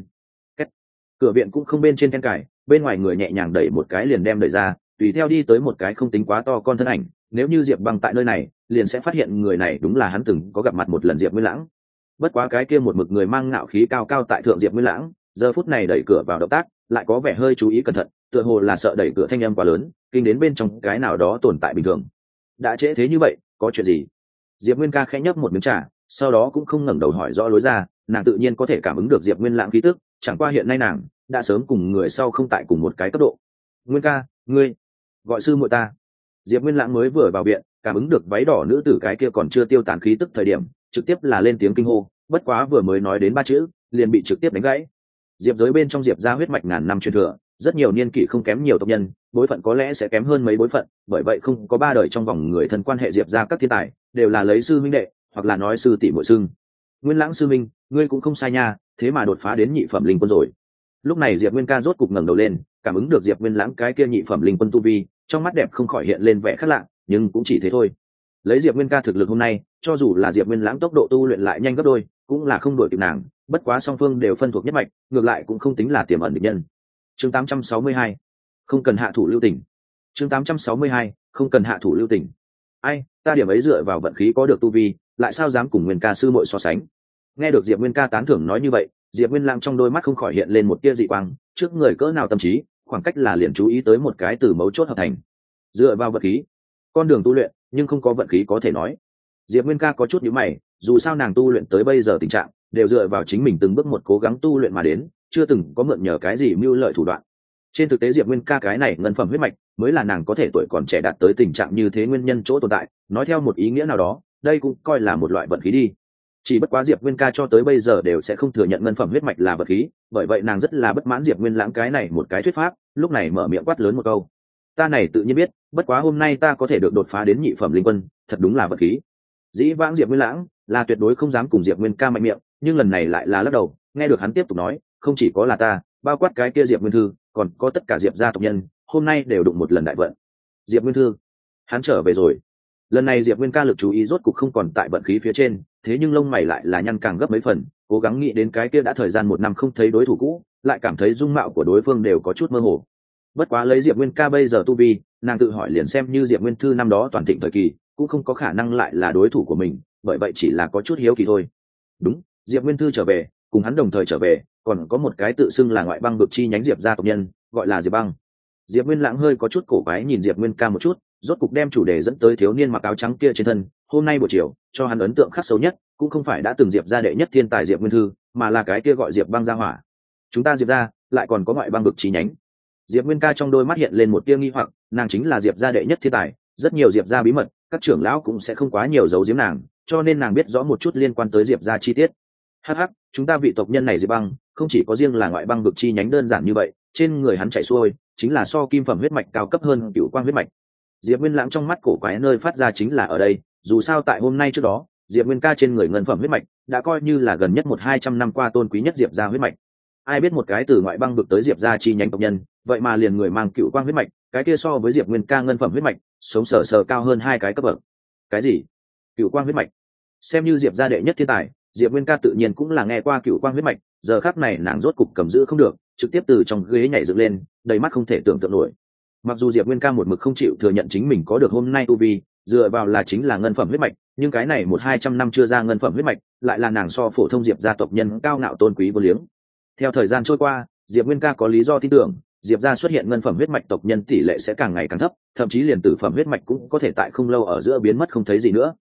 [SPEAKER 1] Cửa viện cũng không bên trên then cài, bên ngoài người nhẹ nhàng đẩy một cái liền đem đẩy ra, tùy theo đi tới một cái không tính quá to con thân ảnh. Nếu như Diệp Băng tại nơi này liền sẽ phát hiện người này đúng là hắn từng có gặp mặt một lần Diệp Nguyên Lãng. Bất quá cái kia một mực người mang ngạo khí cao cao tại thượng Diệp Nguyên Lãng giờ phút này đẩy cửa vào động tác lại có vẻ hơi chú ý cẩn thận, tựa hồ là sợ đẩy cửa thanh âm quá lớn kinh đến bên trong cái nào đó tồn tại bình thường. Đã trễ thế như vậy, có chuyện gì? Diệp Nguyên Ca khẽ nhấp một miếng trà, sau đó cũng không ngẩng đầu hỏi rõ lối ra. Nàng tự nhiên có thể cảm ứng được Diệp Nguyên Lãng khí tức, chẳng qua hiện nay nàng đã sớm cùng người sau không tại cùng một cái cấp độ. Nguyên Ca, ngươi gọi sư muội ta. Diệp Nguyên Lãng mới vừa vào viện, cảm ứng được váy đỏ nữ tử cái kia còn chưa tiêu tán khí tức thời điểm, trực tiếp là lên tiếng kinh hô, bất quá vừa mới nói đến ba chữ liền bị trực tiếp đánh gãy. Diệp giới bên trong Diệp gia huyết mạch ngàn năm truyền thừa, rất nhiều niên kỷ không kém nhiều tộc nhân, bối phận có lẽ sẽ kém hơn mấy bối phận, bởi vậy không có ba đời trong vòng người thân quan hệ Diệp gia các thiên tài đều là lấy sư huynh đệ hoặc là nói sư tỷ muội xưng. Nguyên Lãng sư minh, ngươi cũng không sai nha, thế mà đột phá đến nhị phẩm linh quân rồi. Lúc này Diệp Nguyên Ca rốt cục ngẩng đầu lên, cảm ứng được Diệp Nguyên Lãng cái kia nhị phẩm linh quân tu vi, trong mắt đẹp không khỏi hiện lên vẻ khác lạ, nhưng cũng chỉ thế thôi. Lấy Diệp Nguyên Ca thực lực hôm nay, cho dù là Diệp Nguyên Lãng tốc độ tu luyện lại nhanh gấp đôi, cũng là không đuổi kịp nàng, bất quá song phương đều phân thuộc nhất mạch, ngược lại cũng không tính là tiềm ẩn địch nhân. Chương 862, không cần hạ thủ lưu tình. Chương 862, không cần hạ thủ lưu tình. Ai, ta điểm ấy dựa vào vận khí có được tu vi, lại sao dám cùng Nguyên Ca sư muội so sánh? Nghe được Diệp Nguyên Ca tán thưởng nói như vậy, Diệp Nguyên Lãng trong đôi mắt không khỏi hiện lên một tia dị quang, trước người cỡ nào tâm trí, khoảng cách là liền chú ý tới một cái từ mấu chốt hợp thành. Dựa vào vận khí, con đường tu luyện, nhưng không có vận khí có thể nói. Diệp Nguyên Ca có chút nhíu mày, dù sao nàng tu luyện tới bây giờ tình trạng đều dựa vào chính mình từng bước một cố gắng tu luyện mà đến, chưa từng có mượn nhờ cái gì mưu lợi thủ đoạn. Trên thực tế Diệp Nguyên Ca cái này ngân phẩm huyết mạch mới là nàng có thể tuổi còn trẻ đạt tới tình trạng như thế nguyên nhân chỗ tồn tại, nói theo một ý nghĩa nào đó, đây cũng coi là một loại vận khí đi. Chỉ bất quá Diệp Nguyên Ca cho tới bây giờ đều sẽ không thừa nhận ngân phẩm huyết mạch là vật khí, bởi vậy nàng rất là bất mãn Diệp Nguyên Lãng cái này một cái thuyết pháp, lúc này mở miệng quát lớn một câu. Ta này tự nhiên biết, bất quá hôm nay ta có thể được đột phá đến nhị phẩm linh quân, thật đúng là vật khí. Dĩ vãng Diệp Nguyên Lãng là tuyệt đối không dám cùng Diệp Nguyên Ca mạnh miệng, nhưng lần này lại là lắc đầu, nghe được hắn tiếp tục nói, không chỉ có là ta, bao quát cái kia Diệp Nguyên Thư, còn có tất cả Diệp gia tộc nhân, hôm nay đều đụng một lần đại vận. Diệp Nguyên Thư, hắn trở về rồi. Lần này Diệp Nguyên Ca lực chú ý rốt cục không còn tại vận khí phía trên, thế nhưng lông mày lại là nhăn càng gấp mấy phần, cố gắng nghĩ đến cái kia đã thời gian 1 năm không thấy đối thủ cũ, lại cảm thấy dung mạo của đối phương đều có chút mơ hồ. Bất quá lấy Diệp Nguyên Ca bây giờ tu vi, nàng tự hỏi liền xem như Diệp Nguyên Thư năm đó toàn thịnh thời kỳ, cũng không có khả năng lại là đối thủ của mình, bởi vậy chỉ là có chút hiếu kỳ thôi. Đúng, Diệp Nguyên Thư trở về, cùng hắn đồng thời trở về, còn có một cái tự xưng là ngoại bang vực chi nhánh Diệp gia tộc nhân, gọi là Diệp Băng. Diệp Nguyên Lãng hơi có chút cổ quái nhìn Diệp Nguyên Ca một chút, rốt cục đem chủ đề dẫn tới thiếu niên mặc áo trắng kia trên thân. Hôm nay buổi chiều, cho hắn ấn tượng khắc sâu nhất, cũng không phải đã từng Diệp gia đệ nhất thiên tài Diệp Nguyên Thư, mà là cái kia gọi Diệp Băng gia hỏa. Chúng ta Diệp gia lại còn có ngoại bang vực chi nhánh. Diệp Nguyên Ca trong đôi mắt hiện lên một tia nghi hoặc, nàng chính là Diệp gia đệ nhất thiên tài, rất nhiều Diệp gia bí mật, các trưởng lão cũng sẽ không quá nhiều giấu giếm nàng, cho nên nàng biết rõ một chút liên quan tới Diệp gia chi tiết. Hắc, chúng ta vị tộc nhân này Diệp Băng, không chỉ có riêng là ngoại bang vực chi nhánh đơn giản như vậy, trên người hắn chảy xuôi chính là so kim phẩm huyết mạch cao cấp hơn cửu quang huyết mạch. Diệp Nguyên Lãng trong mắt cổ quái nơi phát ra chính là ở đây, dù sao tại hôm nay trước đó, Diệp Nguyên Ca trên người ngân phẩm huyết mạch đã coi như là gần nhất 100-200 năm qua tôn quý nhất Diệp gia huyết mạch. Ai biết một cái từ ngoại bang vực tới Diệp gia chi nhánh tộc nhân, vậy mà liền người mang cửu quang huyết mạch, cái kia so với Diệp Nguyên Ca ngân phẩm huyết mạch, sống sờ cao hơn 2 cái cấp bậc. Cái gì? Cửu quang huyết mạch? Xem như Diệp gia đệ nhất thiên tài, Diệp Nguyên Ca tự nhiên cũng là nghe qua cửu quang huyết mạch, giờ khắc này nàng rốt cục cầm giữ không được, trực tiếp từ trong ghế nhảy dựng lên, đầy mắt không thể tưởng tượng nổi. Mặc dù Diệp Nguyên Ca một mực không chịu thừa nhận chính mình có được hôm nay tu vi, dựa vào là chính là ngân phẩm huyết mạch, nhưng cái này 100-200 năm chưa ra ngân phẩm huyết mạch, lại là nàng so phổ thông Diệp gia tộc nhân cao ngạo tôn quý vô liếng. Theo thời gian trôi qua, Diệp Nguyên Ca có lý do tin tưởng, Diệp gia xuất hiện ngân phẩm huyết mạch tộc nhân tỷ lệ sẽ càng ngày càng thấp, thậm chí liền tử phẩm huyết mạch cũng có thể tại không lâu ở giữa biến mất không thấy gì nữa.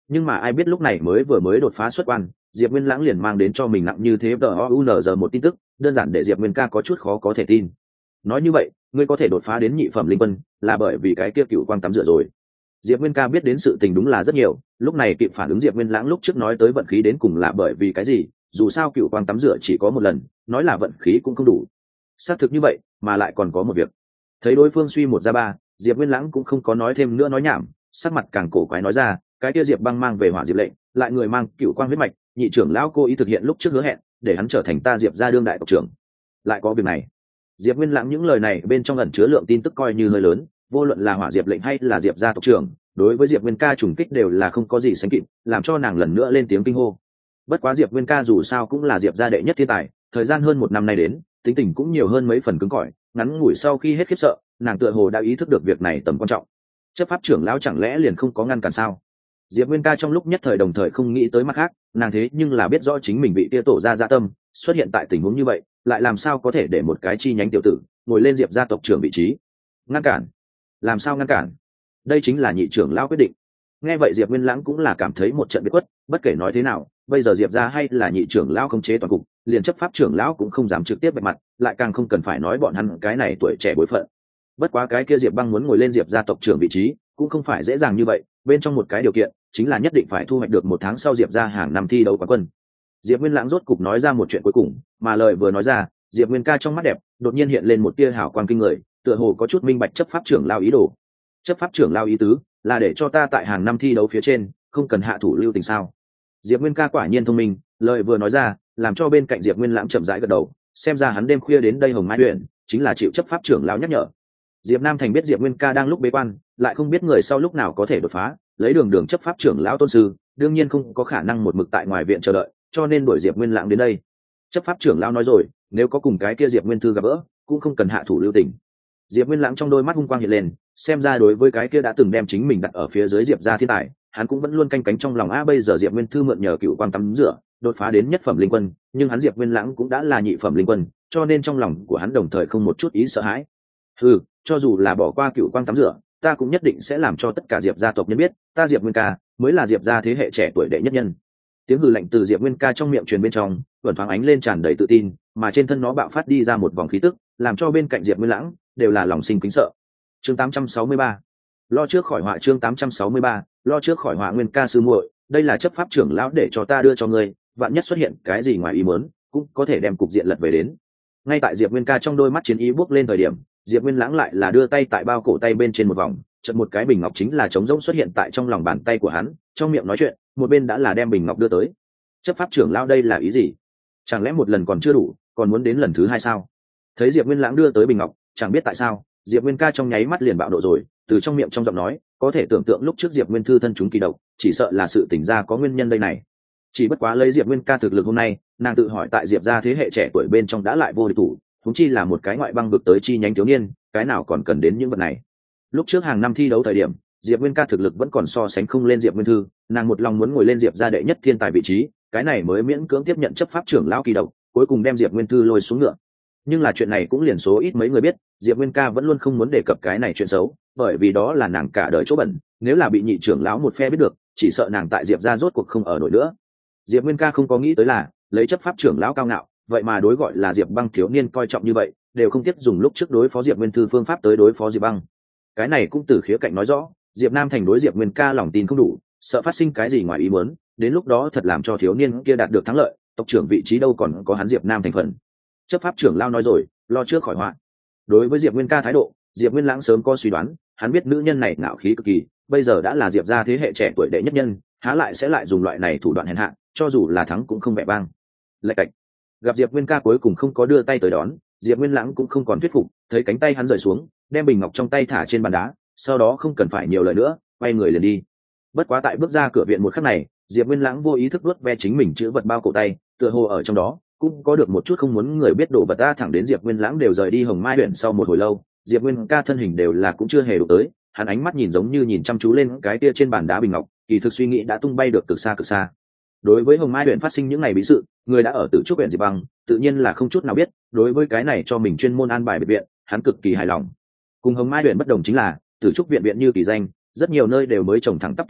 [SPEAKER 1] Nhưng mà ai biết lúc này mới đột phá xuất quan, Diệp Nguyên Lãng liền mang đến cho mình nặng như thế giờ một tin tức, đơn giản để Diệp Nguyên ca có chút khó có thể tin. Nói như vậy, ngươi có thể đột phá đến nhị phẩm linh quân, là bởi vì cái kia cựu quang tắm rửa rồi. Diệp Nguyên ca biết đến sự tình đúng là rất nhiều, lúc này kịp phản ứng Diệp Nguyên Lãng lúc trước nói tới vận khí đến cùng là bởi vì cái gì, dù sao cựu quang tắm rửa chỉ có một lần, nói là vận khí cũng không đủ. Xác thực như vậy, mà lại còn có một việc. Thấy đối phương suy một ra ba, Diệp Nguyên Lãng cũng không có nói thêm nữa nói nhảm, sắc mặt càng cổ quái nói ra, cái kia Diệp Băng mang về Hỏa Diệp lệnh, lại người mang cựu quang huyết mạch, nhị trưởng lão cố ý thực hiện lúc trước hứa hẹn, để hắn trở thành ta Diệp gia đương đại tộc trưởng. Lại có việc này. Diệp Nguyên Lãng những lời này bên trong ẩn chứa lượng tin tức coi như hơi lớn, vô luận là Hỏa Diệp lệnh hay là Diệp gia tộc trưởng, đối với Diệp Nguyên ca trùng kích đều là không có gì sánh kịp, làm cho nàng lần nữa lên tiếng kinh hô. Bất quá Diệp Nguyên ca dù sao cũng là Diệp gia đệ nhất thiên tài, thời gian hơn một năm nay đến, tính tình cũng nhiều hơn mấy phần cứng cỏi, ngắn ngủi sau khi hết khiếp sợ, nàng tựa hồ đã ý thức được việc này tầm quan trọng. Chấp pháp trưởng lão chẳng lẽ liền không có ngăn cản sao? Diệp Nguyên ca trong lúc nhất thời đồng thời không nghĩ tới mặt khác, nàng thế nhưng là biết rõ chính mình bị tia tổ ra dạ tâm, xuất hiện tại tình huống như vậy, lại làm sao có thể để một cái chi nhánh tiểu tử ngồi lên Diệp gia tộc trưởng vị trí? Ngăn cản? Làm sao ngăn cản? Đây chính là nhị trưởng lão quyết định. Nghe vậy Diệp Nguyên Lãng cũng là cảm thấy một trận biết quất, bất kể nói thế nào, bây giờ Diệp gia hay là nhị trưởng lão khống chế toàn cục, liền chấp pháp trưởng lão cũng không dám trực tiếp vạch mặt, lại càng không cần phải nói bọn hắn cái này tuổi trẻ bối phận. Bất quá cái kia Diệp Băng muốn ngồi lên Diệp gia tộc trưởng vị trí, cũng không phải dễ dàng như vậy, bên trong một cái điều kiện chính là nhất định phải thu hoạch được một tháng sau Diệp gia hàng năm thi đấu quán quân. Diệp Nguyên Lãng rốt cục nói ra một chuyện cuối cùng, mà lời vừa nói ra, Diệp Nguyên ca trong mắt đẹp đột nhiên hiện lên một tia hào quang kinh người, tựa hồ có chút minh bạch chấp pháp trưởng lao ý đồ. Chấp pháp trưởng lao ý tứ là để cho ta tại hàng năm thi đấu phía trên không cần hạ thủ lưu tình sao? Diệp Nguyên ca quả nhiên thông minh, lời vừa nói ra làm cho bên cạnh Diệp Nguyên Lãng chậm rãi gật đầu, xem ra hắn đêm khuya đến đây Hồng Mai huyện chính là chịu chấp pháp trưởng lao nhắc nhở. Diệp Nam Thành biết Diệp Nguyên ca đang lúc bế quan, lại không biết người sau lúc nào có thể đột phá, lấy đường chấp pháp trưởng lão tôn sư, đương nhiên không có khả năng một mực tại ngoài viện chờ đợi, cho nên đuổi Diệp Nguyên Lãng đến đây. Chấp pháp trưởng lão nói rồi, nếu có cùng cái kia Diệp Nguyên thư gặp gỡ, cũng không cần hạ thủ lưu tình. Diệp Nguyên Lãng trong đôi mắt hung quang hiện lên, xem ra đối với cái kia đã từng đem chính mình đặt ở phía dưới Diệp gia thiên tài, hắn cũng vẫn luôn canh cánh trong lòng. Bây giờ Diệp Nguyên thư mượn nhờ cựu quang tắm rửa, đột phá đến nhất phẩm linh quân, nhưng hắn Diệp Nguyên Lãng cũng đã là nhị phẩm linh quân, cho nên trong lòng của hắn đồng thời không một chút ý sợ hãi. Cho dù là bỏ qua cựu quang tắm rửa, ta cũng nhất định sẽ làm cho tất cả Diệp gia tộc nhân biết, ta Diệp Nguyên ca mới là Diệp gia thế hệ trẻ tuổi đệ nhất nhân. Tiếng hừ lạnh từ Diệp Nguyên ca trong miệng truyền bên trong, vẫn thoáng ánh lên tràn đầy tự tin, mà trên thân nó bạo phát đi ra một vòng khí tức, làm cho bên cạnh Diệp Nguyên Lãng đều là lòng sinh kính sợ. Chương 863, lo trước khỏi họa. Chương 863, lo trước khỏi họa. Nguyên ca sư muội, đây là chấp pháp trưởng lão để cho ta đưa cho ngươi, vạn nhất xuất hiện cái gì ngoài ý muốn, cũng có thể đem cục diện lật về đến. Ngay tại Diệp Nguyên ca trong đôi mắt chiến ý bước lên thời điểm, Diệp Nguyên Lãng lại là đưa tay tại bao cổ tay bên trên một vòng, chợt một cái bình ngọc chính là trống rỗng xuất hiện tại trong lòng bàn tay của hắn, trong miệng nói chuyện, một bên đã là đem bình ngọc đưa tới. Chấp pháp trưởng lão đây là ý gì? Chẳng lẽ một lần còn chưa đủ, còn muốn đến lần thứ hai sao? Thấy Diệp Nguyên Lãng đưa tới bình ngọc, chẳng biết tại sao, Diệp Nguyên ca trong nháy mắt liền bạo nộ rồi, từ trong miệng trong giọng nói, có thể tưởng tượng lúc trước Diệp Nguyên thư thân chúng kỳ độc, chỉ sợ là sự tỉnh ra có nguyên nhân đây này. Chỉ bất quá lấy Diệp Nguyên ca thực lực hôm nay, nàng tự hỏi tại Diệp gia thế hệ trẻ tuổi bên trong đã lại vô địch thủ, huống chi là một cái ngoại băng vực tới chi nhánh thiếu niên, cái nào còn cần đến những vật này. Lúc trước hàng năm thi đấu thời điểm, Diệp Nguyên ca thực lực vẫn còn so sánh không lên Diệp Nguyên thư, nàng một lòng muốn ngồi lên Diệp gia đệ nhất thiên tài vị trí, cái này mới miễn cưỡng tiếp nhận chấp pháp trưởng lão kỳ độc, cuối cùng đem Diệp Nguyên thư lôi xuống ngựa. Nhưng là chuyện này cũng liền số ít mấy người biết, Diệp Nguyên ca vẫn luôn không muốn đề cập cái này chuyện xấu, bởi vì đó là nàng cả đời chỗ bẩn, nếu là bị nhị trưởng lão một phe biết được, chỉ sợ nàng tại Diệp gia rốt cuộc không ở nổi nữa. Diệp Nguyên ca không có nghĩ tới là, lấy chấp pháp trưởng lão cao ngạo, vậy mà đối gọi là Diệp Băng thiếu niên coi trọng như vậy, đều không tiếc dùng lúc trước đối phó Diệp Nguyên thư phương pháp tới đối phó Diệp Băng. Cái này cũng từ khía cạnh nói rõ, Diệp Nam Thành đối Diệp Nguyên ca lòng tin không đủ, sợ phát sinh cái gì ngoài ý muốn, đến lúc đó thật làm cho thiếu niên kia đạt được thắng lợi, tộc trưởng vị trí đâu còn có hắn Diệp Nam Thành phần. Chấp pháp trưởng lão nói rồi, lo trước khỏi họa. Đối với Diệp Nguyên ca thái độ, Diệp Nguyên Lãng sớm có suy đoán, hắn biết nữ nhân này ngạo khí cực kỳ, bây giờ đã là Diệp gia thế hệ trẻ tuổi đệ nhất nhân, há lại sẽ lại dùng loại này thủ đoạn hèn hạ, cho dù là thắng cũng không vẻ vang. Lệch cạch. Gặp Diệp Nguyên ca cuối cùng không có đưa tay tới đón, Diệp Nguyên Lãng cũng không còn thuyết phục, thấy cánh tay hắn rời xuống, đem bình ngọc trong tay thả trên bàn đá, sau đó không cần phải nhiều lời nữa, quay người liền đi. Bất quá tại bước ra cửa viện một khắc này, Diệp Nguyên Lãng vô ý thức vuốt ve chính mình chữ vật bao cổ tay, tựa hồ ở trong đó cũng có được một chút không muốn người biết đồ vật. Ta thẳng đến Diệp Nguyên Lãng đều rời đi Hồng Mai huyện sau một hồi lâu, Diệp Nguyên ca thân hình đều là cũng chưa hề đụng tới, hắn ánh mắt nhìn giống như nhìn chăm chú lên cái kia trên bàn đá bình ngọc, kỳ thực suy nghĩ đã tung bay được cực xa cực xa. Đối với Hồng Mai huyện phát sinh những ngày bí sự, người đã ở Tử Trúc huyện Diệp Băng, tự nhiên là không chút nào biết, đối với cái này cho mình chuyên môn an bài biệt viện, hắn cực kỳ hài lòng. Cùng Hồng Mai huyện bất đồng chính là, Tử Trúc viện viện như kỳ danh, rất nhiều nơi đều mới trồng thẳng tắp Tử Trúc,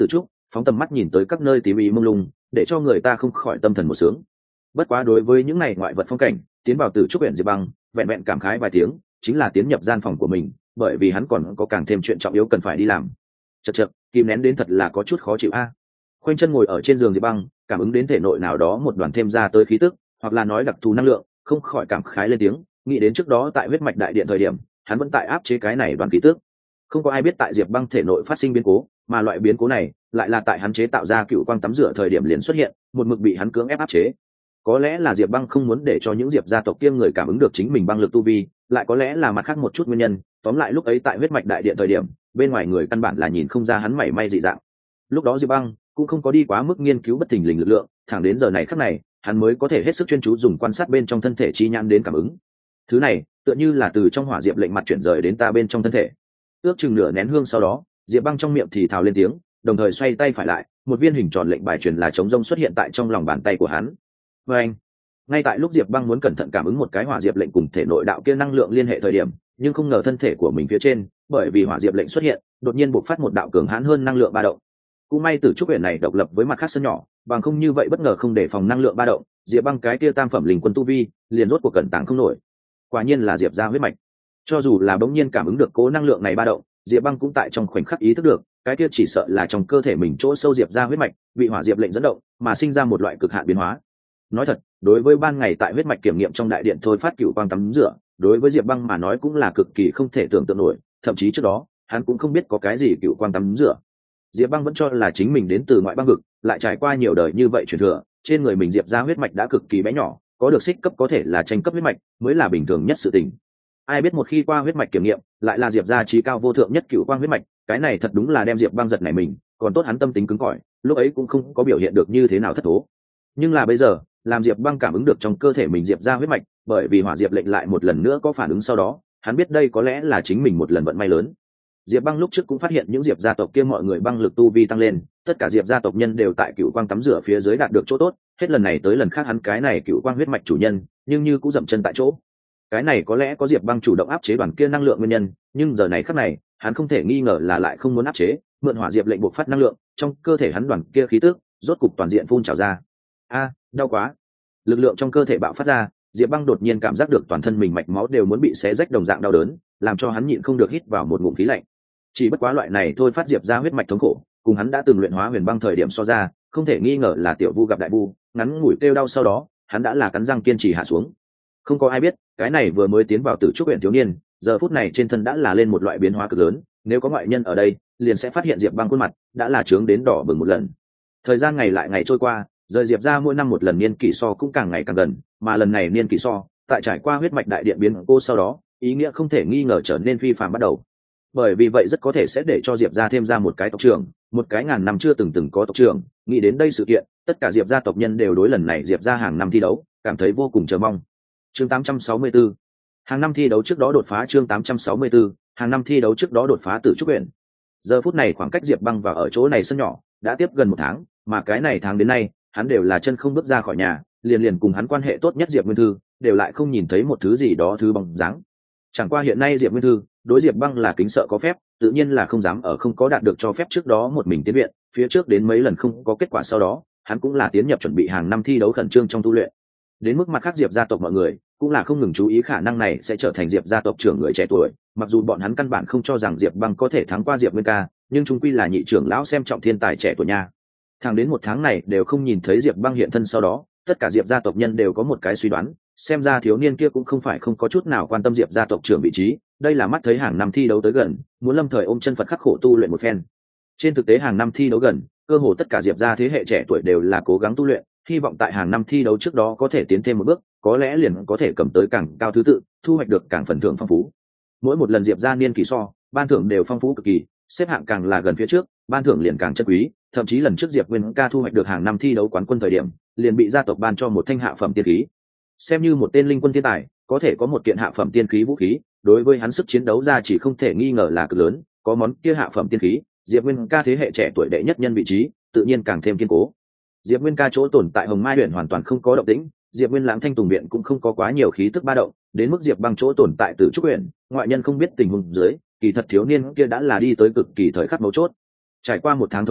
[SPEAKER 1] phóng tầm mắt nhìn tới các nơi tím ý mông lung, để cho người ta không khỏi tâm thần một sướng. Bất quá đối với những này ngoại vật phong cảnh, tiến vào Tử Trúc huyện Diệp Băng vẹn vẹn cảm khái vài tiếng, chính là tiến nhập gian phòng của mình, bởi vì hắn còn có càng thêm chuyện trọng yếu cần phải đi làm. Chậc chậc, kìm nén đến thật là có chút khó chịu a. Khoanh chân ngồi ở trên giường Diệp Băng, cảm ứng đến thể nội nào đó một đoàn thêm ra tới khí tức, hoặc là nói đặc thù năng lượng, không khỏi cảm khái lên tiếng, nghĩ đến trước đó tại huyết mạch đại điện thời điểm, hắn vẫn tại áp chế cái này đoàn khí tức. Không có ai biết tại Diệp Băng thể nội phát sinh biến cố, mà loại biến cố này lại là tại hắn chế tạo ra cựu quang tắm rửa thời điểm liền xuất hiện, một mực bị hắn cưỡng ép áp chế. Có lẽ là Diệp Băng không muốn để cho những Diệp gia tộc kia người cảm ứng được chính mình băng lực tu vi, lại có lẽ là mặt khác một chút nguyên nhân, tóm lại lúc ấy tại huyết mạch đại điện thời điểm, bên ngoài người căn bản là nhìn không ra hắn mảy may dị dạng. Lúc đó Diệp Băng cũng không có đi quá mức nghiên cứu bất thình lình lực lượng, thẳng đến giờ này khắc này, hắn mới có thể hết sức chuyên chú dùng quan sát bên trong thân thể chi nhãn đến cảm ứng. Thứ này, tựa như là từ trong hỏa diệp lệnh mặt chuyển rời đến ta bên trong thân thể. Ước chừng nửa nén hương sau đó, Diệp Băng trong miệng thì thào lên tiếng, đồng thời xoay tay phải lại, một viên hình tròn lệnh bài truyền là trống rông xuất hiện tại trong lòng bàn tay của hắn. Và anh, ngay tại lúc Diệp Băng muốn cẩn thận cảm ứng một cái hỏa diệp lệnh cùng thể nội đạo kia năng lượng liên hệ thời điểm, nhưng không ngờ thân thể của mình phía trên, bởi vì hỏa diệp lệnh xuất hiện, đột nhiên bộc phát một đạo cường hãn hơn năng lượng ba động. Cũng may Tử Trúc huyện này độc lập với mặt khác sân nhỏ, bằng không như vậy bất ngờ không để phòng năng lượng ba động, Diệp Băng cái kia tam phẩm linh quân tu vi, liền rốt cuộc cẩn tàng không nổi. Quả nhiên là Diệp gia huyết mạch. Cho dù là bỗng nhiên cảm ứng được cố năng lượng này ba động, Diệp Băng cũng tại trong khoảnh khắc ý thức được, cái kia chỉ sợ là trong cơ thể mình chỗ sâu Diệp gia huyết mạch bị hỏa diệp lệnh dẫn động, mà sinh ra một loại cực hạn biến hóa. Nói thật, đối với ban ngày tại huyết mạch kiểm nghiệm trong đại điện thôi phát cửu quang tắm rửa, đối với Diệp Băng mà nói cũng là cực kỳ không thể tưởng tượng nổi, thậm chí trước đó, hắn cũng không biết có cái gì cửu quang tắm rửa. Diệp Băng vẫn cho là chính mình đến từ ngoại băng vực, lại trải qua nhiều đời như vậy truyền thừa, trên người mình Diệp gia huyết mạch đã cực kỳ bé nhỏ, có được xích cấp có thể là tranh cấp huyết mạch, mới là bình thường nhất sự tình. Ai biết một khi qua huyết mạch kiểm nghiệm, lại là Diệp gia trí cao vô thượng nhất cửu quang huyết mạch, cái này thật đúng là đem Diệp Băng giật nảy mình, còn tốt hắn tâm tính cứng cỏi, lúc ấy cũng không có biểu hiện được như thế nào thất thố. Nhưng là bây giờ, làm Diệp Băng cảm ứng được trong cơ thể mình Diệp gia huyết mạch, bởi vì hỏa diệp lệnh lại một lần nữa có phản ứng sau đó, hắn biết đây có lẽ là chính mình một lần vận may lớn. Diệp Băng lúc trước cũng phát hiện những Diệp gia tộc kia mọi người băng lực tu vi tăng lên, tất cả Diệp gia tộc nhân đều tại cựu quang tắm rửa phía dưới đạt được chỗ tốt, hết lần này tới lần khác hắn cái này cựu quang huyết mạch chủ nhân, nhưng như cũng dậm chân tại chỗ. Cái này có lẽ có Diệp Băng chủ động áp chế đoàn kia năng lượng nguyên nhân, nhưng giờ này khắc này, hắn không thể nghi ngờ là lại không muốn áp chế, mượn hỏa diệp lệnh bộc phát năng lượng, trong cơ thể hắn đoàn kia khí tức, rốt cục toàn diện phun trào ra. A, đau quá. Lực lượng trong cơ thể bạo phát ra, Diệp Băng đột nhiên cảm giác được toàn thân mình mạch máu đều muốn bị xé rách đồng dạng đau đớn, làm cho hắn nhịn không được hít vào một ngụm khí lạnh. Chỉ bất quá loại này thôi phát Diệp ra huyết mạch thống khổ, cùng hắn đã từng luyện hóa huyền băng thời điểm so ra, không thể nghi ngờ là tiểu vu gặp đại vu, ngắn ngủi kêu đau sau đó, hắn đã là cắn răng kiên trì hạ xuống. Không có ai biết, cái này vừa mới tiến vào Tử Trúc huyện thiếu niên, giờ phút này trên thân đã là lên một loại biến hóa cực lớn, nếu có ngoại nhân ở đây, liền sẽ phát hiện Diệp Băng khuôn mặt đã là trướng đến đỏ bừng một lần. Thời gian ngày lại ngày trôi qua, rời Diệp ra mỗi năm một lần niên kỷ so cũng càng ngày càng gần, mà lần này niên kỷ so, tại trải qua huyết mạch đại điện biến cô sau đó, ý nghĩa không thể nghi ngờ trở nên phi phàm bắt đầu. Bởi vì vậy rất có thể sẽ để cho Diệp gia thêm ra một cái tộc trưởng, một cái ngàn năm chưa từng có tộc trưởng. Nghĩ đến đây sự kiện, tất cả Diệp gia tộc nhân đều đối lần này Diệp gia hàng năm thi đấu cảm thấy vô cùng chờ mong. Chương 864, hàng năm thi đấu trước đó đột phá. Chương 864, hàng năm thi đấu trước đó đột phá Tử Trúc huyện. Giờ phút này khoảng cách Diệp Băng vào ở chỗ này sân nhỏ đã tiếp gần một tháng, mà cái này tháng đến nay, hắn đều là chân không bước ra khỏi nhà, liền cùng hắn quan hệ tốt nhất Diệp Nguyên Thư đều lại không nhìn thấy một thứ gì đó thứ bóng dáng. Chẳng qua hiện nay Diệp Nguyên Thư đối Diệp Băng là kính sợ có phép, tự nhiên là không dám ở không có đạt được cho phép trước đó một mình tiến viện, phía trước đến mấy lần không có kết quả sau đó, hắn cũng là tiến nhập chuẩn bị hàng năm thi đấu khẩn trương trong tu luyện. Đến mức mặt khác Diệp gia tộc mọi người cũng là không ngừng chú ý khả năng này sẽ trở thành Diệp gia tộc trưởng người trẻ tuổi, mặc dù bọn hắn căn bản không cho rằng Diệp Băng có thể thắng qua Diệp Nguyên Ca, nhưng chung quy là nhị trưởng lão xem trọng thiên tài trẻ tuổi nha. Thẳng đến một tháng này đều không nhìn thấy Diệp Băng hiện thân sau đó, tất cả Diệp gia tộc nhân đều có một cái suy đoán, xem ra thiếu niên kia cũng không phải không có chút nào quan tâm Diệp gia tộc trưởng vị trí, đây là mắt thấy hàng năm thi đấu tới gần, muốn lâm thời ôm chân Phật khắc khổ tu luyện một phen. Trên thực tế hàng năm thi đấu gần, cơ hồ tất cả Diệp gia thế hệ trẻ tuổi đều là cố gắng tu luyện, hy vọng tại hàng năm thi đấu trước đó có thể tiến thêm một bước, có lẽ liền có thể cầm tới càng cao thứ tự, thu hoạch được càng phần thưởng phong phú. Mỗi một lần Diệp gia niên kỳ so, ban thưởng đều phong phú cực kỳ, xếp hạng càng là gần phía trước, ban thưởng liền càng chân quý, thậm chí lần trước Diệp Nguyên Ca thu hoạch được hàng năm thi đấu quán quân thời điểm, liền bị gia tộc ban cho một thanh hạ phẩm tiên khí. Xem như một tên linh quân thiên tài, có thể có một kiện hạ phẩm tiên khí vũ khí, đối với hắn sức chiến đấu ra chỉ không thể nghi ngờ là cực lớn, có món kia hạ phẩm tiên khí, Diệp Nguyên Ca thế hệ trẻ tuổi đệ nhất nhân vị trí, tự nhiên càng thêm kiên cố. Diệp Nguyên Ca chỗ tồn tại Hồng Mai huyện hoàn toàn không có động tĩnh, Diệp Nguyên Lãng Thanh Tùng viện cũng không có quá nhiều khí tức ba động, đến mức Diệp Băng chỗ tồn tại Tử Trúc huyện, ngoại nhân không biết tình huống dưới, kỳ thật thiếu niên kia đã là đi tới cực kỳ thời khắc mấu chốt. Trải qua một tháng thống khổ,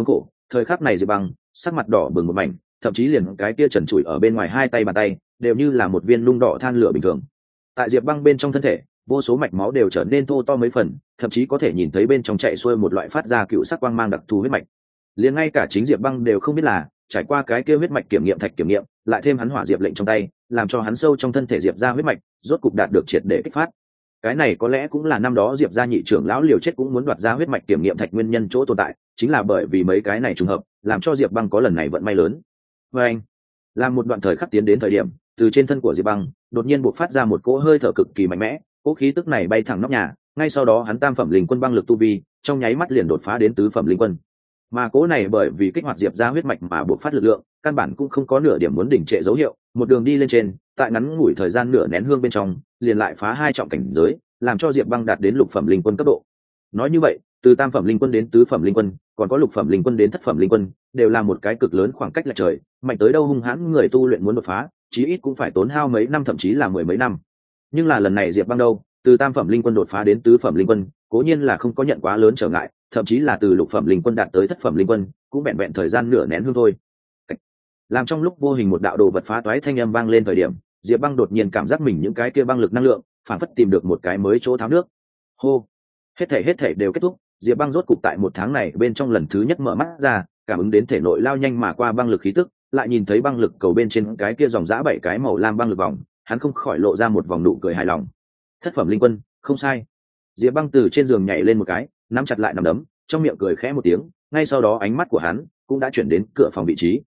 [SPEAKER 1] Thời khắc này Diệp Băng sắc mặt đỏ bừng một mảnh, thậm chí liền cái kia trần trụi ở bên ngoài hai tay bàn tay đều như là một viên nung đỏ than lửa bình thường. Tại Diệp Băng bên trong thân thể, vô số mạch máu đều trở nên thô to mấy phần, thậm chí có thể nhìn thấy bên trong chạy xuôi một loại phát ra cựu sắc quang mang đặc thù huyết mạch. Liền ngay cả chính Diệp Băng đều không biết là trải qua cái kia huyết mạch kiểm nghiệm thạch kiểm nghiệm, lại thêm hắn hỏa diệp lệnh trong tay, làm cho hắn sâu trong thân thể diệp ra huyết mạch rốt cục đạt được triệt để kích phát. Cái này có lẽ cũng là năm đó diệp gia nhị trưởng lão liều chết cũng muốn đoạt ra huyết mạch kiểm nghiệm thạch nguyên nhân chỗ tồn tại, chính là bởi vì mấy cái này trùng hợp, làm cho Diệp Băng có lần này vận may lớn. Và anh, làm một đoạn thời khắc tiến đến thời điểm, từ trên thân của Diệp Băng đột nhiên bộc phát ra một cỗ hơi thở cực kỳ mạnh mẽ, cỗ khí tức này bay thẳng nóc nhà, ngay sau đó hắn tam phẩm linh quân băng lực tu vi, trong nháy mắt liền đột phá đến tứ phẩm linh quân. Mà cỗ này bởi vì kích hoạt diệp ra huyết mạch mà bộc phát lực lượng, căn bản cũng không có nửa điểm muốn đỉnh trệ dấu hiệu, một đường đi lên trên, tại ngắn ngủi thời gian nửa nén hương bên trong, liền lại phá hai trọng cảnh giới, làm cho Diệp Băng đạt đến lục phẩm linh quân cấp độ. Nói như vậy, từ tam phẩm linh quân đến tứ phẩm linh quân, còn có lục phẩm linh quân đến thất phẩm linh quân, đều là một cái cực lớn khoảng cách lệch trời, mạnh tới đâu hung hãn người tu luyện muốn đột phá, chí ít cũng phải tốn hao mấy năm thậm chí là mười mấy năm. Nhưng là lần này Diệp Băng đâu, từ tam phẩm linh quân đột phá đến tứ phẩm linh quân, cố nhiên là không có nhận quá lớn trở ngại, thậm chí là từ lục phẩm linh quân đạt tới thất phẩm linh quân, cũng vẹn vẹn thời gian nửa nén hương thôi. Làm trong lúc vô hình một đạo đồ vật phá toái thanh âm vang lên thời điểm, Diệp Băng đột nhiên cảm giác mình những cái kia băng lực năng lượng, phản phất tìm được một cái mới chỗ tháo nước. Hô, hết thảy đều kết thúc, Diệp Băng rốt cục tại một tháng này bên trong lần thứ nhất mở mắt ra, cảm ứng đến thể nội lao nhanh mà qua băng lực khí tức, lại nhìn thấy băng lực cầu bên trên cái kia dòng dã bảy cái màu lam băng lực vòng, hắn không khỏi lộ ra một vòng nụ cười hài lòng. Thất phẩm linh quân, không sai. Diệp Băng từ trên giường nhảy lên một cái, nắm chặt lại nắm đấm, trong miệng cười khẽ một tiếng, ngay sau đó ánh mắt của hắn cũng đã chuyển đến cửa phòng vị trí.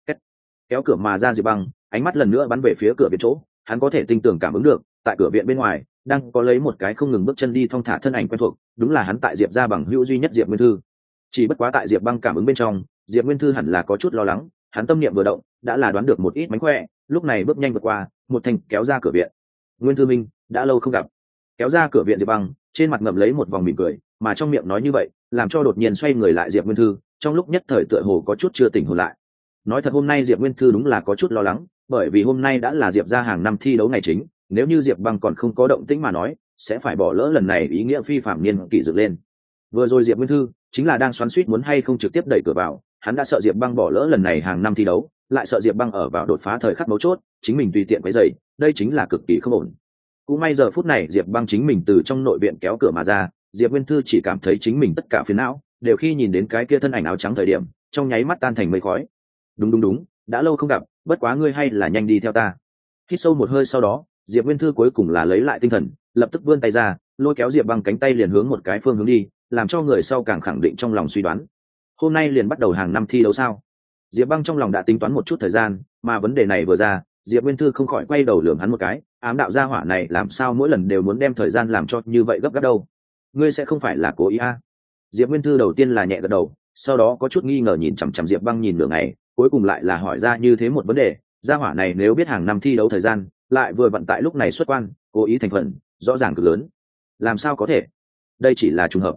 [SPEAKER 1] Kéo cửa mà ra Diệp Băng, ánh mắt lần nữa bắn về phía cửa viện chỗ, hắn có thể tinh tường cảm ứng được, tại cửa viện bên ngoài đang có lấy một cái không ngừng bước chân đi thong thả thân ảnh quen thuộc, đúng là hắn tại Diệp gia bằng hữu duy nhất Diệp Nguyên Thư. Chỉ bất quá tại Diệp Băng cảm ứng bên trong, Diệp Nguyên Thư hẳn là có chút lo lắng, hắn tâm niệm vừa động, đã là đoán được một ít mánh khỏe, lúc này bước nhanh vượt qua, một thành kéo ra cửa viện. Nguyên Thư minh, đã lâu không gặp. Kéo ra cửa viện Diệp Băng, trên mặt ngậm lấy một vòng mỉm cười, mà trong miệng nói như vậy, làm cho đột nhiên xoay người lại Diệp Nguyên Thư, trong lúc nhất thời tựa hồ có chút chưa tỉnh hồn lại. Nói thật hôm nay Diệp Nguyên Thư đúng là có chút lo lắng, bởi vì hôm nay đã là Diệp gia hàng năm thi đấu ngày chính, nếu như Diệp Băng còn không có động tĩnh mà nói, sẽ phải bỏ lỡ lần này ý nghĩa phi phạm niên kỷ dựng lên. Vừa rồi Diệp Nguyên Thư chính là đang xoắn xuýt muốn hay không trực tiếp đẩy cửa vào, hắn đã sợ Diệp Băng bỏ lỡ lần này hàng năm thi đấu, lại sợ Diệp Băng ở vào đột phá thời khắc mấu chốt, chính mình tùy tiện quấy rầy, đây chính là cực kỳ không ổn. Cũng may giờ phút này Diệp Băng chính mình từ trong nội viện kéo cửa mà ra, Diệp Nguyên Thư chỉ cảm thấy chính mình tất cả phiền não đều khi nhìn đến cái kia thân ảnh áo trắng thời điểm, trong nháy mắt tan thành mây khói. Đúng, đã lâu không gặp, bất quá ngươi hay là nhanh đi theo ta. Hít sâu một hơi sau đó, Diệp Nguyên Thư cuối cùng là lấy lại tinh thần, lập tức vươn tay ra, lôi kéo Diệp Băng cánh tay liền hướng một cái phương hướng đi, làm cho người sau càng khẳng định trong lòng suy đoán. Hôm nay liền bắt đầu hàng năm thi đấu sao? Diệp Băng trong lòng đã tính toán một chút thời gian, mà vấn đề này vừa ra, Diệp Nguyên Thư không khỏi quay đầu lườm hắn một cái, ám đạo gia hỏa này làm sao mỗi lần đều muốn đem thời gian làm cho như vậy gấp gáp đâu? Ngươi sẽ không phải là cố ý à? Diệp Nguyên Thư đầu tiên là nhẹ gật đầu, sau đó có chút nghi ngờ nhìn chằm chằm Diệp Băng nhìn nửa ngày, cuối cùng lại là hỏi ra như thế một vấn đề, gia hỏa này nếu biết hàng năm thi đấu thời gian, lại vừa vận tại lúc này xuất quan, cố ý thành phần rõ ràng cực lớn. Làm sao có thể? Đây chỉ là trùng hợp.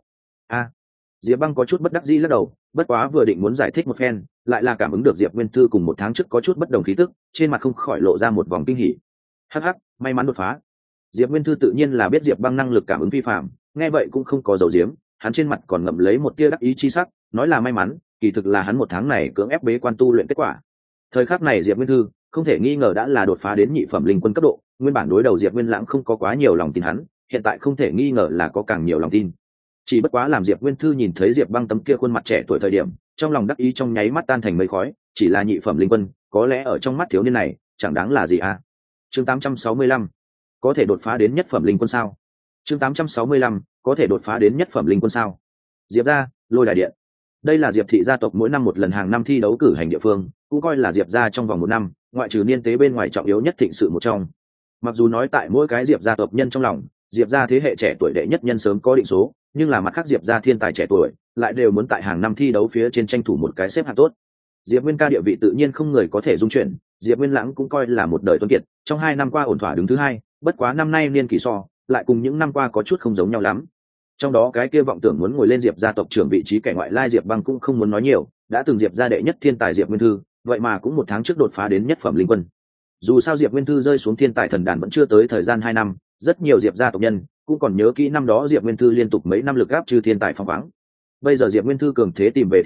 [SPEAKER 1] Diệp Băng có chút bất đắc dĩ lắc đầu, bất quá vừa định muốn giải thích một phen, lại là cảm ứng được Diệp Nguyên Thư cùng một tháng trước có chút bất đồng khí tức, trên mặt không khỏi lộ ra một vòng kinh hỉ. Hắc, may mắn đột phá. Diệp Nguyên Thư tự nhiên là biết Diệp Băng năng lực cảm ứng phi phàm, nghe vậy cũng không có giấu giếm, hắn trên mặt còn ngậm lấy một tia đắc ý chi sắc, nói là may mắn, kỳ thực là hắn một tháng này cưỡng ép bế quan tu luyện kết quả. Thời khắc này Diệp Nguyên Thư không thể nghi ngờ đã là đột phá đến nhị phẩm linh quân cấp độ, nguyên bản đối đầu Diệp Nguyên Lãng không có quá nhiều lòng tin hắn, hiện tại không thể nghi ngờ là có càng nhiều lòng tin. Chỉ bất quá làm Diệp Nguyên Thư nhìn thấy Diệp Băng tấm kia khuôn mặt trẻ tuổi thời điểm, trong lòng đắc ý trong nháy mắt tan thành mây khói, chỉ là nhị phẩm linh quân, có lẽ ở trong mắt thiếu niên này, chẳng đáng là gì à. Chương 865, có thể đột phá đến nhất phẩm linh quân sao? Chương 865, có thể đột phá đến nhất phẩm linh quân sao? Diệp gia, Lôi Đài Điện. Đây là Diệp thị gia tộc mỗi năm một lần hàng năm thi đấu cử hành địa phương, cũng coi là Diệp gia trong vòng một năm, ngoại trừ niên tế bên ngoài trọng yếu nhất thịnh sự một trong. Mặc dù nói tại mỗi cái Diệp gia tộc nhân trong lòng, Diệp gia thế hệ trẻ tuổi đệ nhất nhân sớm có định số, nhưng là mặt khác Diệp gia thiên tài trẻ tuổi lại đều muốn tại hàng năm thi đấu phía trên tranh thủ một cái xếp hạng tốt. Diệp Nguyên ca địa vị tự nhiên không người có thể dung chuyển, Diệp Nguyên Lãng cũng coi là một đời tuấn kiệt, trong 2 năm qua ổn thỏa đứng thứ 2, bất quá năm nay niên kỳ so lại cùng những năm qua có chút không giống nhau lắm. Trong đó cái kia vọng tưởng muốn ngồi lên Diệp gia tộc trưởng vị trí kẻ ngoại lai Diệp Băng cũng không muốn nói nhiều, đã từng Diệp gia đệ nhất thiên tài Diệp Nguyên Thư, vậy mà cũng một tháng trước đột phá đến nhất phẩm linh quân. Dù sao Diệp Nguyên Thư rơi xuống thiên tài thần đàn vẫn chưa tới thời gian 2 năm, rất nhiều Diệp gia tộc nhân cũng còn nhớ kỹ năm đó Diệp Nguyên Thư liên tục mấy năm lực áp trừ thiên tài phong khoáng. Bây giờ Diệp Nguyên Thư cường thế tìm về thiên phú,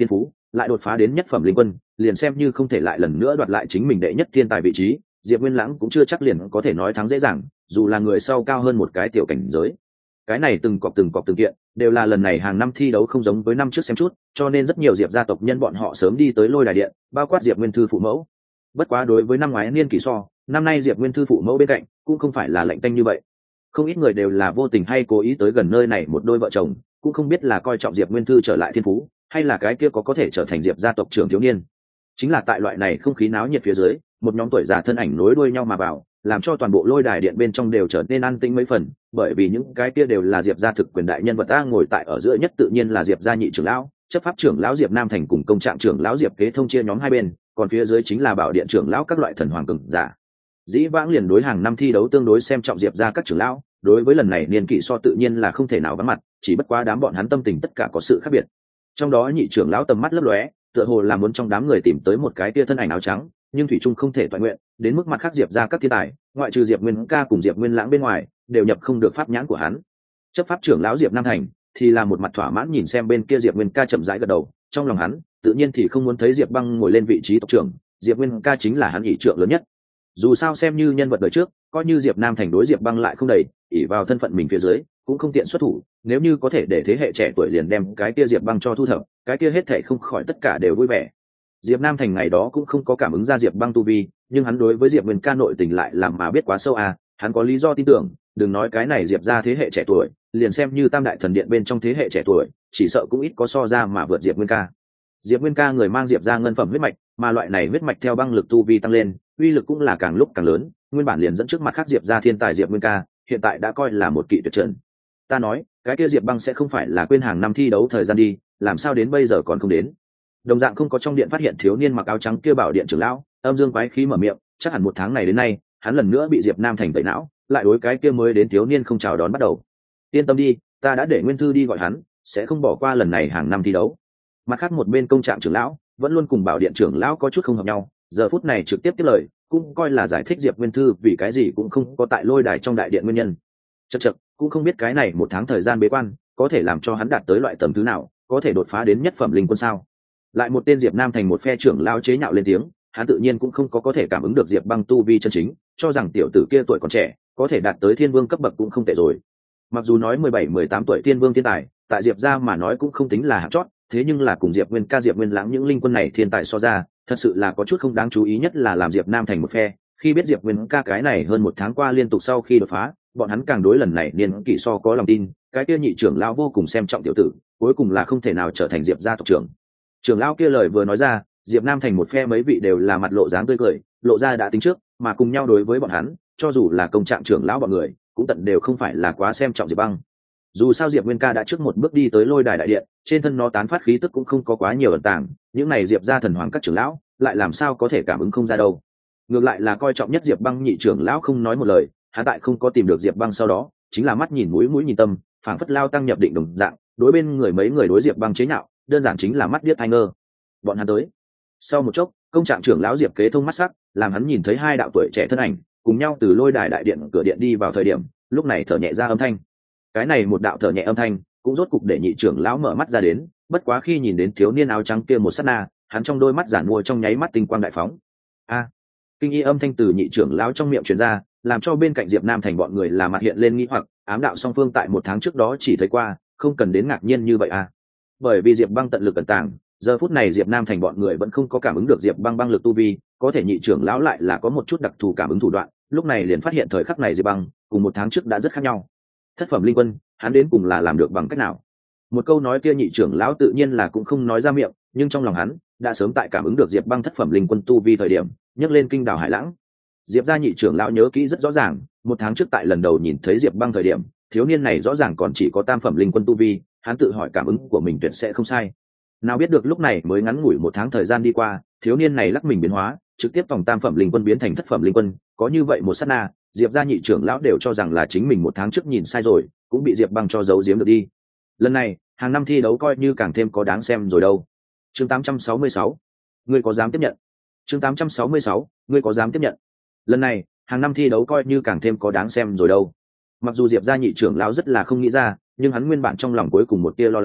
[SPEAKER 1] lại đột phá đến nhất phẩm linh quân, liền xem như không thể lại lần nữa đoạt lại chính mình đệ nhất thiên tài vị trí, Diệp Nguyên Lãng cũng chưa chắc liền có thể nói thắng dễ dàng, dù là người sau cao hơn một cái tiểu cảnh giới. Cái này từng cọc từng kiện đều là lần này hàng năm thi đấu không giống với năm trước xem chút, cho nên rất nhiều Diệp gia tộc nhân bọn họ sớm đi tới lôi đài điện, bao quát Diệp Nguyên Thư phụ mẫu. Bất quá đối với năm ngoái niên kỷ so, năm nay Diệp Nguyên Thư phụ mẫu bên cạnh cũng không phải là lạnh tanh như vậy. Không ít người đều là vô tình hay cố ý tới gần nơi này một đôi vợ chồng, cũng không biết là coi trọng Diệp Nguyên Thư trở lại thiên phú, hay là cái kia có thể trở thành Diệp gia tộc trưởng thiếu niên. Chính là tại loại này không khí náo nhiệt phía dưới, một nhóm tuổi già thân ảnh nối đuôi nhau mà vào, làm cho toàn bộ lôi đài điện bên trong đều trở nên an tĩnh mấy phần, bởi vì những cái kia đều là Diệp gia thực quyền đại nhân vật ta ngồi tại ở giữa nhất tự nhiên là Diệp gia nhị trưởng lão, chấp pháp trưởng lão Diệp Nam Thành cùng công trạng trưởng lão Diệp Kế Thông chia nhóm hai bên, còn phía dưới chính là bảo điện trưởng lão các loại thần hoàng cường giả. Dĩ vãng liền đối hàng năm thi đấu tương đối xem trọng Diệp gia các trưởng lão, đối với lần này niên kỷ so tự nhiên là không thể nào vắng mặt, chỉ bất quá đám bọn hắn tâm tình tất cả có sự khác biệt. Trong đó nhị trưởng lão tầm mắt lấp lóe, tựa hồ là muốn trong đám người tìm tới một cái tia thân ảnh áo trắng, nhưng thủy trung không thể toàn nguyện, đến mức mặt khác Diệp gia các thiên tài, ngoại trừ Diệp Nguyên Ca cùng Diệp Nguyên Lãng bên ngoài, đều nhập không được pháp nhãn của hắn. Chấp pháp trưởng lão Diệp Nam Thành thì là một mặt thỏa mãn nhìn xem bên kia Diệp Nguyên Ca chậm rãi gật đầu, trong lòng hắn tự nhiên thì không muốn thấy Diệp Băng ngồi lên vị trí tộc trưởng, Diệp Nguyên Ca chính là hắn ỷ trượng lớn nhất. Dù sao xem như nhân vật đời trước, coi như Diệp Nam Thành đối Diệp Băng lại không đầy, ỷ vào thân phận mình phía dưới, cũng không tiện xuất thủ, nếu như có thể để thế hệ trẻ tuổi liền đem cái kia Diệp Băng cho thu thập, cái kia hết thảy không khỏi tất cả đều vui vẻ. Diệp Nam Thành ngày đó cũng không có cảm ứng ra Diệp Băng tu vi, nhưng hắn đối với Diệp Nguyên Ca nội tình lại làm mà biết quá sâu à, hắn có lý do tin tưởng, đừng nói cái này Diệp gia thế hệ trẻ tuổi, liền xem như Tam đại thần điện bên trong thế hệ trẻ tuổi, chỉ sợ cũng ít có so ra mà vượt Diệp Nguyên Ca. Diệp Nguyên Ca người mang Diệp gia ngân phẩm huyết mạch, mà loại này huyết mạch theo băng lực tu vi tăng lên, uy lực cũng là càng lúc càng lớn, nguyên bản liền dẫn trước mặt khác Diệp gia thiên tài Diệp Nguyên Ca, hiện tại đã coi là một kỵ tuyệt trần. Ta nói, cái kia Diệp Băng sẽ không phải là quên hàng năm thi đấu thời gian đi, làm sao đến bây giờ còn không đến? Đồng dạng không có trong điện phát hiện thiếu niên mặc áo trắng kia bảo điện trưởng lão, âm dương quái khí mở miệng, chắc hẳn một tháng này đến nay, hắn lần nữa bị Diệp Nam Thành tẩy não, lại đối cái kia mới đến thiếu niên không chào đón bắt đầu. Yên tâm đi, ta đã để Nguyên Thư đi gọi hắn, sẽ không bỏ qua lần này hàng năm thi đấu. Mặt khác một bên công trạng trưởng lão vẫn luôn cùng bảo điện trưởng lão có chút không hợp nhau, giờ phút này trực tiếp tiếp lời, cũng coi là giải thích Diệp Nguyên Thư vì cái gì cũng không có tại lôi đài trong đại điện nguyên nhân. Chậc, cũng không biết cái này một tháng thời gian bế quan có thể làm cho hắn đạt tới loại tầm thứ nào, có thể đột phá đến nhất phẩm linh quân sao? Lại một tên Diệp Nam Thành một phe trưởng lão chế nhạo lên tiếng, hắn tự nhiên cũng không có thể cảm ứng được Diệp Băng tu vi chân chính, cho rằng tiểu tử kia tuổi còn trẻ, có thể đạt tới thiên vương cấp bậc cũng không tệ rồi. Mặc dù nói 17-18 tuổi thiên vương thiên tài, tại Diệp gia mà nói cũng không tính là hạng chót, thế nhưng là cùng Diệp Nguyên Ca Diệp Nguyên Lãng những linh quân này thiên tài so ra, thật sự là có chút không đáng chú ý, nhất là làm Diệp Nam Thành một phe, khi biết Diệp Nguyên Ca cái này hơn một tháng qua liên tục sau khi đột phá, bọn hắn càng đối lần này niên kỷ so có lòng tin, cái kia nhị trưởng lão vô cùng xem trọng tiểu tử, cuối cùng là không thể nào trở thành Diệp gia tộc trưởng. Trưởng lão kia lời vừa nói ra, Diệp Nam Thành một phe mấy vị đều là mặt lộ dáng tươi cười, lộ ra đã tính trước, mà cùng nhau đối với bọn hắn, cho dù là công trạng trưởng lão bọn người, cũng tận đều không phải là quá xem trọng Diệp Băng. Dù sao Diệp Nguyên Ca đã trước một bước đi tới lôi đài đại điện, trên thân nó tán phát khí tức cũng không có quá nhiều ẩn tàng, những này Diệp gia thần hoàng các trưởng lão, lại làm sao có thể cảm ứng không ra đâu. Ngược lại là coi trọng nhất Diệp Băng nhị trưởng lão không nói một lời, hắn tại không có tìm được Diệp Băng sau đó, chính là mắt nhìn mũi nhìn tâm, phảng phất lao tăng nhập định đồng dạng, đối bên người mấy người đối Diệp Băng chế nhạo, đơn giản chính là mắt điếc tai ngơ. Bọn hắn tới. Sau một chốc, công trạng trưởng lão Diệp Kế Thông mắt sắc, làm hắn nhìn thấy hai đạo tuổi trẻ thân ảnh, cùng nhau từ lôi đài đại điện cửa điện đi vào thời điểm, lúc này thở nhẹ ra âm thanh. Cái này một đạo thở nhẹ âm thanh, cũng rốt cục để nhị trưởng lão mở mắt ra đến, bất quá khi nhìn đến thiếu niên áo trắng kia một sát na, hắn trong đôi mắt giản mua trong nháy mắt tinh quang đại phóng. A! Kinh y âm thanh từ nhị trưởng lão trong miệng truyền ra, làm cho bên cạnh Diệp Nam Thành bọn người là mặt hiện lên nghi hoặc, ám đạo song phương tại một tháng trước đó chỉ thấy qua, không cần đến ngạc nhiên như vậy à? Bởi vì Diệp Băng tận lực cẩn tàng, giờ phút này Diệp Nam Thành bọn người vẫn không có cảm ứng được Diệp Băng băng lực tu vi, có thể nhị trưởng lão lại là có một chút đặc thù cảm ứng thủ đoạn, lúc này liền phát hiện thời khắc này Diệp Băng cùng một tháng trước đã rất khác nhau. Thất phẩm linh quân, hắn đến cùng là làm được bằng cách nào? Một câu nói kia nhị trưởng lão tự nhiên là cũng không nói ra miệng, nhưng trong lòng hắn đã sớm tại cảm ứng được Diệp Băng thất phẩm linh quân tu vi thời điểm, nhấc lên kinh đảo hải lãng. Diệp gia nhị trưởng lão nhớ kỹ rất rõ ràng, một tháng trước tại lần đầu nhìn thấy Diệp Băng thời điểm, thiếu niên này rõ ràng còn chỉ có tam phẩm linh quân tu vi, hắn tự hỏi cảm ứng của mình tuyệt sẽ không sai. Nào biết được lúc này mới ngắn ngủi một tháng thời gian đi qua, thiếu niên này lắc mình biến hóa, trực tiếp vòng tam phẩm linh quân biến thành thất phẩm linh quân, có như vậy một sát na, Diệp gia nhị trưởng lão đều cho rằng là chính mình một tháng trước nhìn sai rồi, cũng bị Diệp Băng cho giấu giếm được đi. Lần này, hàng năm thi đấu coi như càng thêm có đáng xem rồi đâu. Chương 866, ngươi có dám tiếp nhận? Chương 866, ngươi có dám tiếp nhận? Lần này, hàng năm thi đấu coi như càng thêm có đáng xem rồi đâu. Mặc dù Diệp gia nhị trưởng lão rất là không nghĩ ra, nhưng hắn nguyên bản trong lòng cuối cùng một tia lo lắng,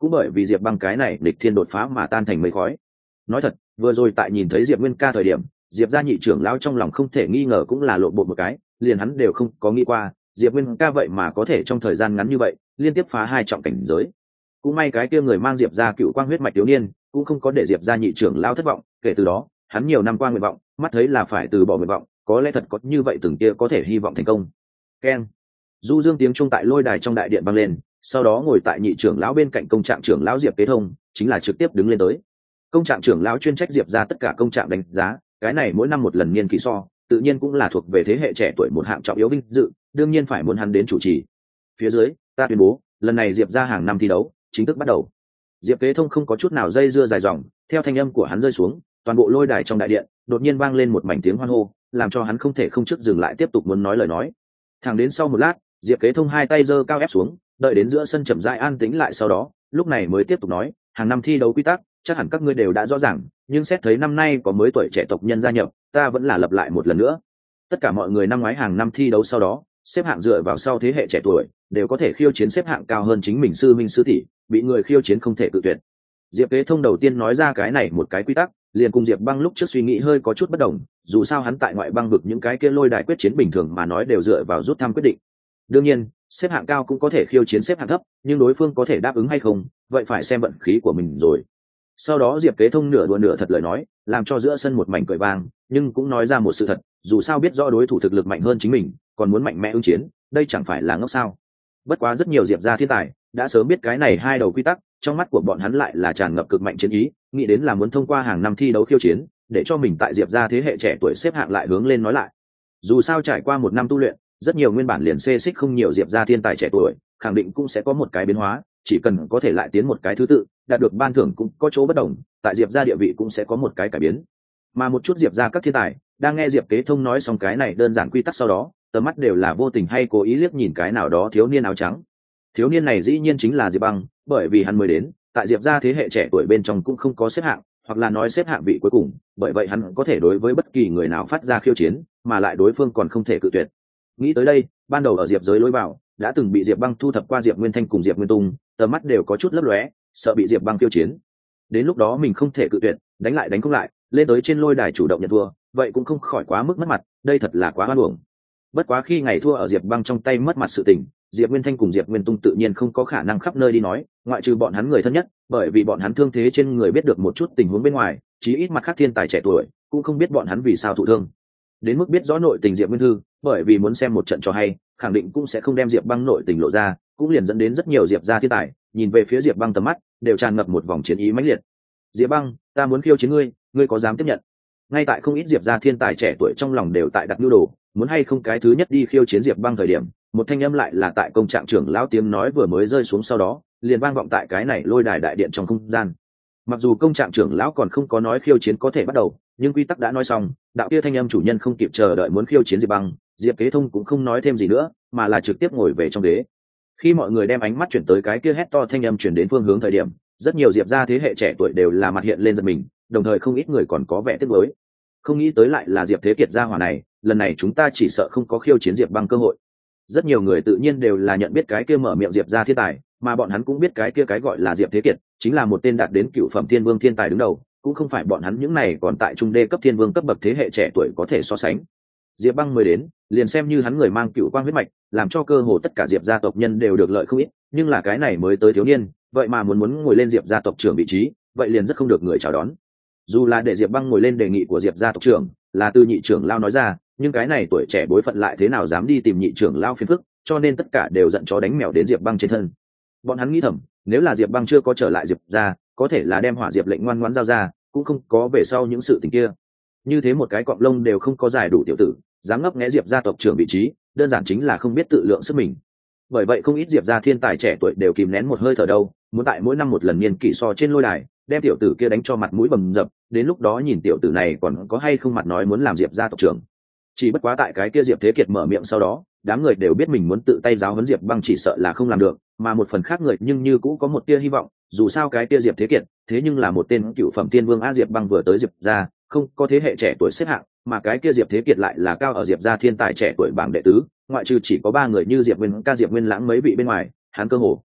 [SPEAKER 1] cũng bởi vì diệp băng cái này lịch thiên đột phá mà tan thành mây khói. Nói thật, vừa rồi tại nhìn thấy diệp nguyên ca thời điểm, diệp gia nhị trưởng lão trong lòng không thể nghi ngờ cũng là lộn bột một cái, liền hắn đều không có nghĩ qua diệp nguyên ca vậy mà có thể trong thời gian ngắn như vậy liên tiếp phá 2 trọng cảnh giới. Cũng may cái kia người mang diệp gia cựu quang huyết mạch thiếu niên cũng không có để diệp gia nhị trưởng lão thất vọng, kể từ đó hắn nhiều năm qua nguyện vọng mắt thấy là phải từ bỏ nguyện vọng, có lẽ thật có như vậy từng kia có thể hy vọng thành công. Keng. Du dương tiếng trung tại lôi đài trong đại điện vang lên, sau đó ngồi tại nhị trưởng lão bên cạnh công trạng trưởng lão diệp kế thông chính là trực tiếp đứng lên tới. Công trạng trưởng lão chuyên trách diệp ra tất cả công trạng đánh giá, cái này mỗi năm một lần niên kỳ so, tự nhiên cũng là thuộc về thế hệ trẻ tuổi một hạng trọng yếu vinh dự, đương nhiên phải muốn hắn đến chủ trì. Phía dưới ta tuyên bố lần này diệp ra hàng năm thi đấu chính thức bắt đầu. Diệp kế thông không có chút nào dây dưa dài dòng, theo thanh âm của hắn rơi xuống, toàn bộ lôi đài trong đại điện đột nhiên vang lên một mảnh tiếng hoan hô, làm cho hắn không thể không trước dừng lại tiếp tục muốn nói lời nói. Thẳng đến sau một lát, diệp kế thông 2 tay giơ cao ép xuống, đợi đến giữa sân chậm rãi an tĩnh lại, sau đó lúc này mới tiếp tục nói, hàng năm thi đấu quy tắc chắc hẳn các ngươi đều đã rõ ràng, nhưng xét thấy năm nay có mới tuổi trẻ tộc nhân gia nhập, ta vẫn là lặp lại một lần nữa. Tất cả mọi người năm ngoái hàng năm thi đấu sau đó xếp hạng dựa vào sau thế hệ trẻ tuổi đều có thể khiêu chiến xếp hạng cao hơn chính mình sư minh sư tỷ, bị người khiêu chiến không thể tự tuyệt. Diệp kế thông đầu tiên nói ra cái này một cái quy tắc, liền cùng diệp băng lúc trước suy nghĩ hơi có chút bất đồng, dù sao hắn tại ngoại băng vực những cái kia lôi đài quyết chiến bình thường mà nói đều dựa vào rút thăm quyết định. Đương nhiên xếp hạng cao cũng có thể khiêu chiến xếp hạng thấp, nhưng đối phương có thể đáp ứng hay không vậy phải xem vận khí của mình rồi. Sau đó diệp kế thông nửa đùa nửa thật lời nói, làm cho giữa sân một mảnh cười vang, nhưng cũng nói ra một sự thật, dù sao biết rõ đối thủ thực lực mạnh hơn chính mình còn muốn mạnh mẽ ứng chiến, đây chẳng phải là ngốc sao. Bất quá rất nhiều diệp gia thiên tài đã sớm biết cái này 2 đầu quy tắc, trong mắt của bọn hắn lại là tràn ngập cực mạnh chiến ý, nghĩ đến là muốn thông qua hàng năm thi đấu khiêu chiến để cho mình tại diệp gia thế hệ trẻ tuổi xếp hạng lại hướng lên nói lại. Dù sao trải qua 1 năm tu luyện, rất nhiều nguyên bản liền xê xích không nhiều diệp gia thiên tài trẻ tuổi khẳng định cũng sẽ có một cái biến hóa, chỉ cần có thể lại tiến một cái thứ tự, đạt được ban thưởng cũng có chỗ bất đồng, tại diệp gia địa vị cũng sẽ có một cái cải biến. Mà một chút diệp gia các thiên tài đang nghe diệp kế thông nói xong cái này đơn giản quy tắc sau đó, tầm mắt đều là vô tình hay cố ý liếc nhìn cái nào đó thiếu niên áo trắng. Thiếu niên này dĩ nhiên chính là diệp băng, bởi vì hắn mới đến, tại diệp gia thế hệ trẻ tuổi bên trong cũng không có xếp hạng, hoặc là nói xếp hạng vị cuối cùng, bởi vậy hắn có thể đối với bất kỳ người nào phát ra khiêu chiến, mà lại đối phương còn không thể cự tuyệt. Nghĩ tới đây, ban đầu ở diệp giới lối vào đã từng bị diệp băng thu thập qua diệp nguyên thanh cùng diệp nguyên tung, tầm mắt đều có chút lấp lóe, sợ bị diệp băng khiêu chiến. Đến lúc đó mình không thể cự tuyệt, đánh lại đánh không lại, lên tới trên lôi đài chủ động nhận thua, vậy cũng không khỏi quá mức mất mặt, đây thật là quá oan uổng. Bất quá khi ngày thua ở diệp băng trong tay mất mặt sự tình, diệp nguyên thanh cùng diệp nguyên tung tự nhiên không có khả năng khắp nơi đi nói, ngoại trừ bọn hắn người thân nhất, bởi vì bọn hắn thương thế trên người biết được một chút tình huống bên ngoài, chí ít mặt khác thiên tài trẻ tuổi cũng không biết bọn hắn vì sao thụ thương. Đến mức biết rõ nội tình diệp nguyên thư, bởi vì muốn xem một trận cho hay, khẳng định cũng sẽ không đem diệp băng nội tình lộ ra, cũng liền dẫn đến rất nhiều diệp gia thiên tài nhìn về phía diệp băng tầm mắt đều tràn ngập một vòng chiến ý mãnh liệt. Diệp băng, ta muốn khiêu chiến ngươi, ngươi có dám tiếp nhận? Ngay tại không ít diệp gia thiên tài trẻ tuổi trong lòng đều tại đặt nhu đồ, muốn hay không cái thứ nhất đi khiêu chiến diệp băng thời điểm, một thanh âm lại là tại công trạng trưởng lão tiếng nói vừa mới rơi xuống sau đó liền vang vọng tại cái này lôi đài đại điện trong không gian. Mặc dù công trạng trưởng lão còn không có nói khiêu chiến có thể bắt đầu, nhưng quy tắc đã nói xong, đạo kia thanh âm chủ nhân không kịp chờ đợi muốn khiêu chiến diệp băng, diệp kế thông cũng không nói thêm gì nữa mà là trực tiếp ngồi về trong ghế. Khi mọi người đem ánh mắt chuyển tới cái kia hét to thanh âm chuyển đến phương hướng thời điểm, rất nhiều diệp gia thế hệ trẻ tuổi đều là mặt hiện lên giật mình, đồng thời không ít người còn có vẻ tiếc nuối. Không nghĩ tới lại là diệp thế kiệt gia hỏa này, lần này chúng ta chỉ sợ không có khiêu chiến diệp băng cơ hội. Rất nhiều người tự nhiên đều là nhận biết cái kia mở miệng diệp gia thiên tài, mà bọn hắn cũng biết cái kia cái gọi là diệp thế kiệt chính là một tên đạt đến cựu phẩm thiên vương thiên tài đứng đầu, cũng không phải bọn hắn những này còn tại trung đê cấp thiên vương cấp bậc thế hệ trẻ tuổi có thể so sánh. Diệp băng mới đến, liền xem như hắn người mang cựu quang huyết mạch, làm cho cơ hồ tất cả diệp gia tộc nhân đều được lợi không ít, nhưng là cái này mới tới thiếu niên, vậy mà muốn ngồi lên diệp gia tộc trưởng vị trí, vậy liền rất không được người chào đón. Dù là để diệp băng ngồi lên đề nghị của diệp gia tộc trưởng là từ nhị trưởng lao nói ra, nhưng cái này tuổi trẻ bối phận lại thế nào dám đi tìm nhị trưởng lao phiền phức, cho nên tất cả đều giận chó đánh mèo đến diệp băng trên thân. Bọn hắn nghĩ thầm, nếu là diệp băng chưa có trở lại diệp gia, có thể là đem hỏa diệp lệnh ngoan ngoãn giao ra, cũng không có về sau những sự tình kia. Như thế một cái cọng lông đều không có giải đủ tiểu tử, dám ngấp nghé diệp gia tộc trưởng vị trí, đơn giản chính là không biết tự lượng sức mình. Bởi vậy không ít diệp gia thiên tài trẻ tuổi đều kìm nén một hơi thở đâu, muốn tại mỗi năm một lần niên kỷ so trên lôi đài đem tiểu tử kia đánh cho mặt mũi bầm dập, đến lúc đó nhìn tiểu tử này còn có hay không mặt nói muốn làm diệp gia tộc trưởng. Chỉ bất quá tại cái kia diệp thế kiệt mở miệng sau đó, đám người đều biết mình muốn tự tay giáo huấn diệp băng chỉ sợ là không làm được, mà một phần khác người nhưng như cũng có một tia hy vọng, dù sao cái kia diệp thế kiệt thế nhưng là một tên cựu phẩm tiên vương a. Diệp băng vừa tới diệp gia không có thế hệ trẻ tuổi xếp hạng, mà cái kia diệp thế kiệt lại là cao ở diệp gia thiên tài trẻ tuổi bảng đệ tứ, ngoại trừ chỉ có 3 người như diệp nguyên ca, diệp nguyên lãng mấy vị bên ngoài, hắn cơ hồ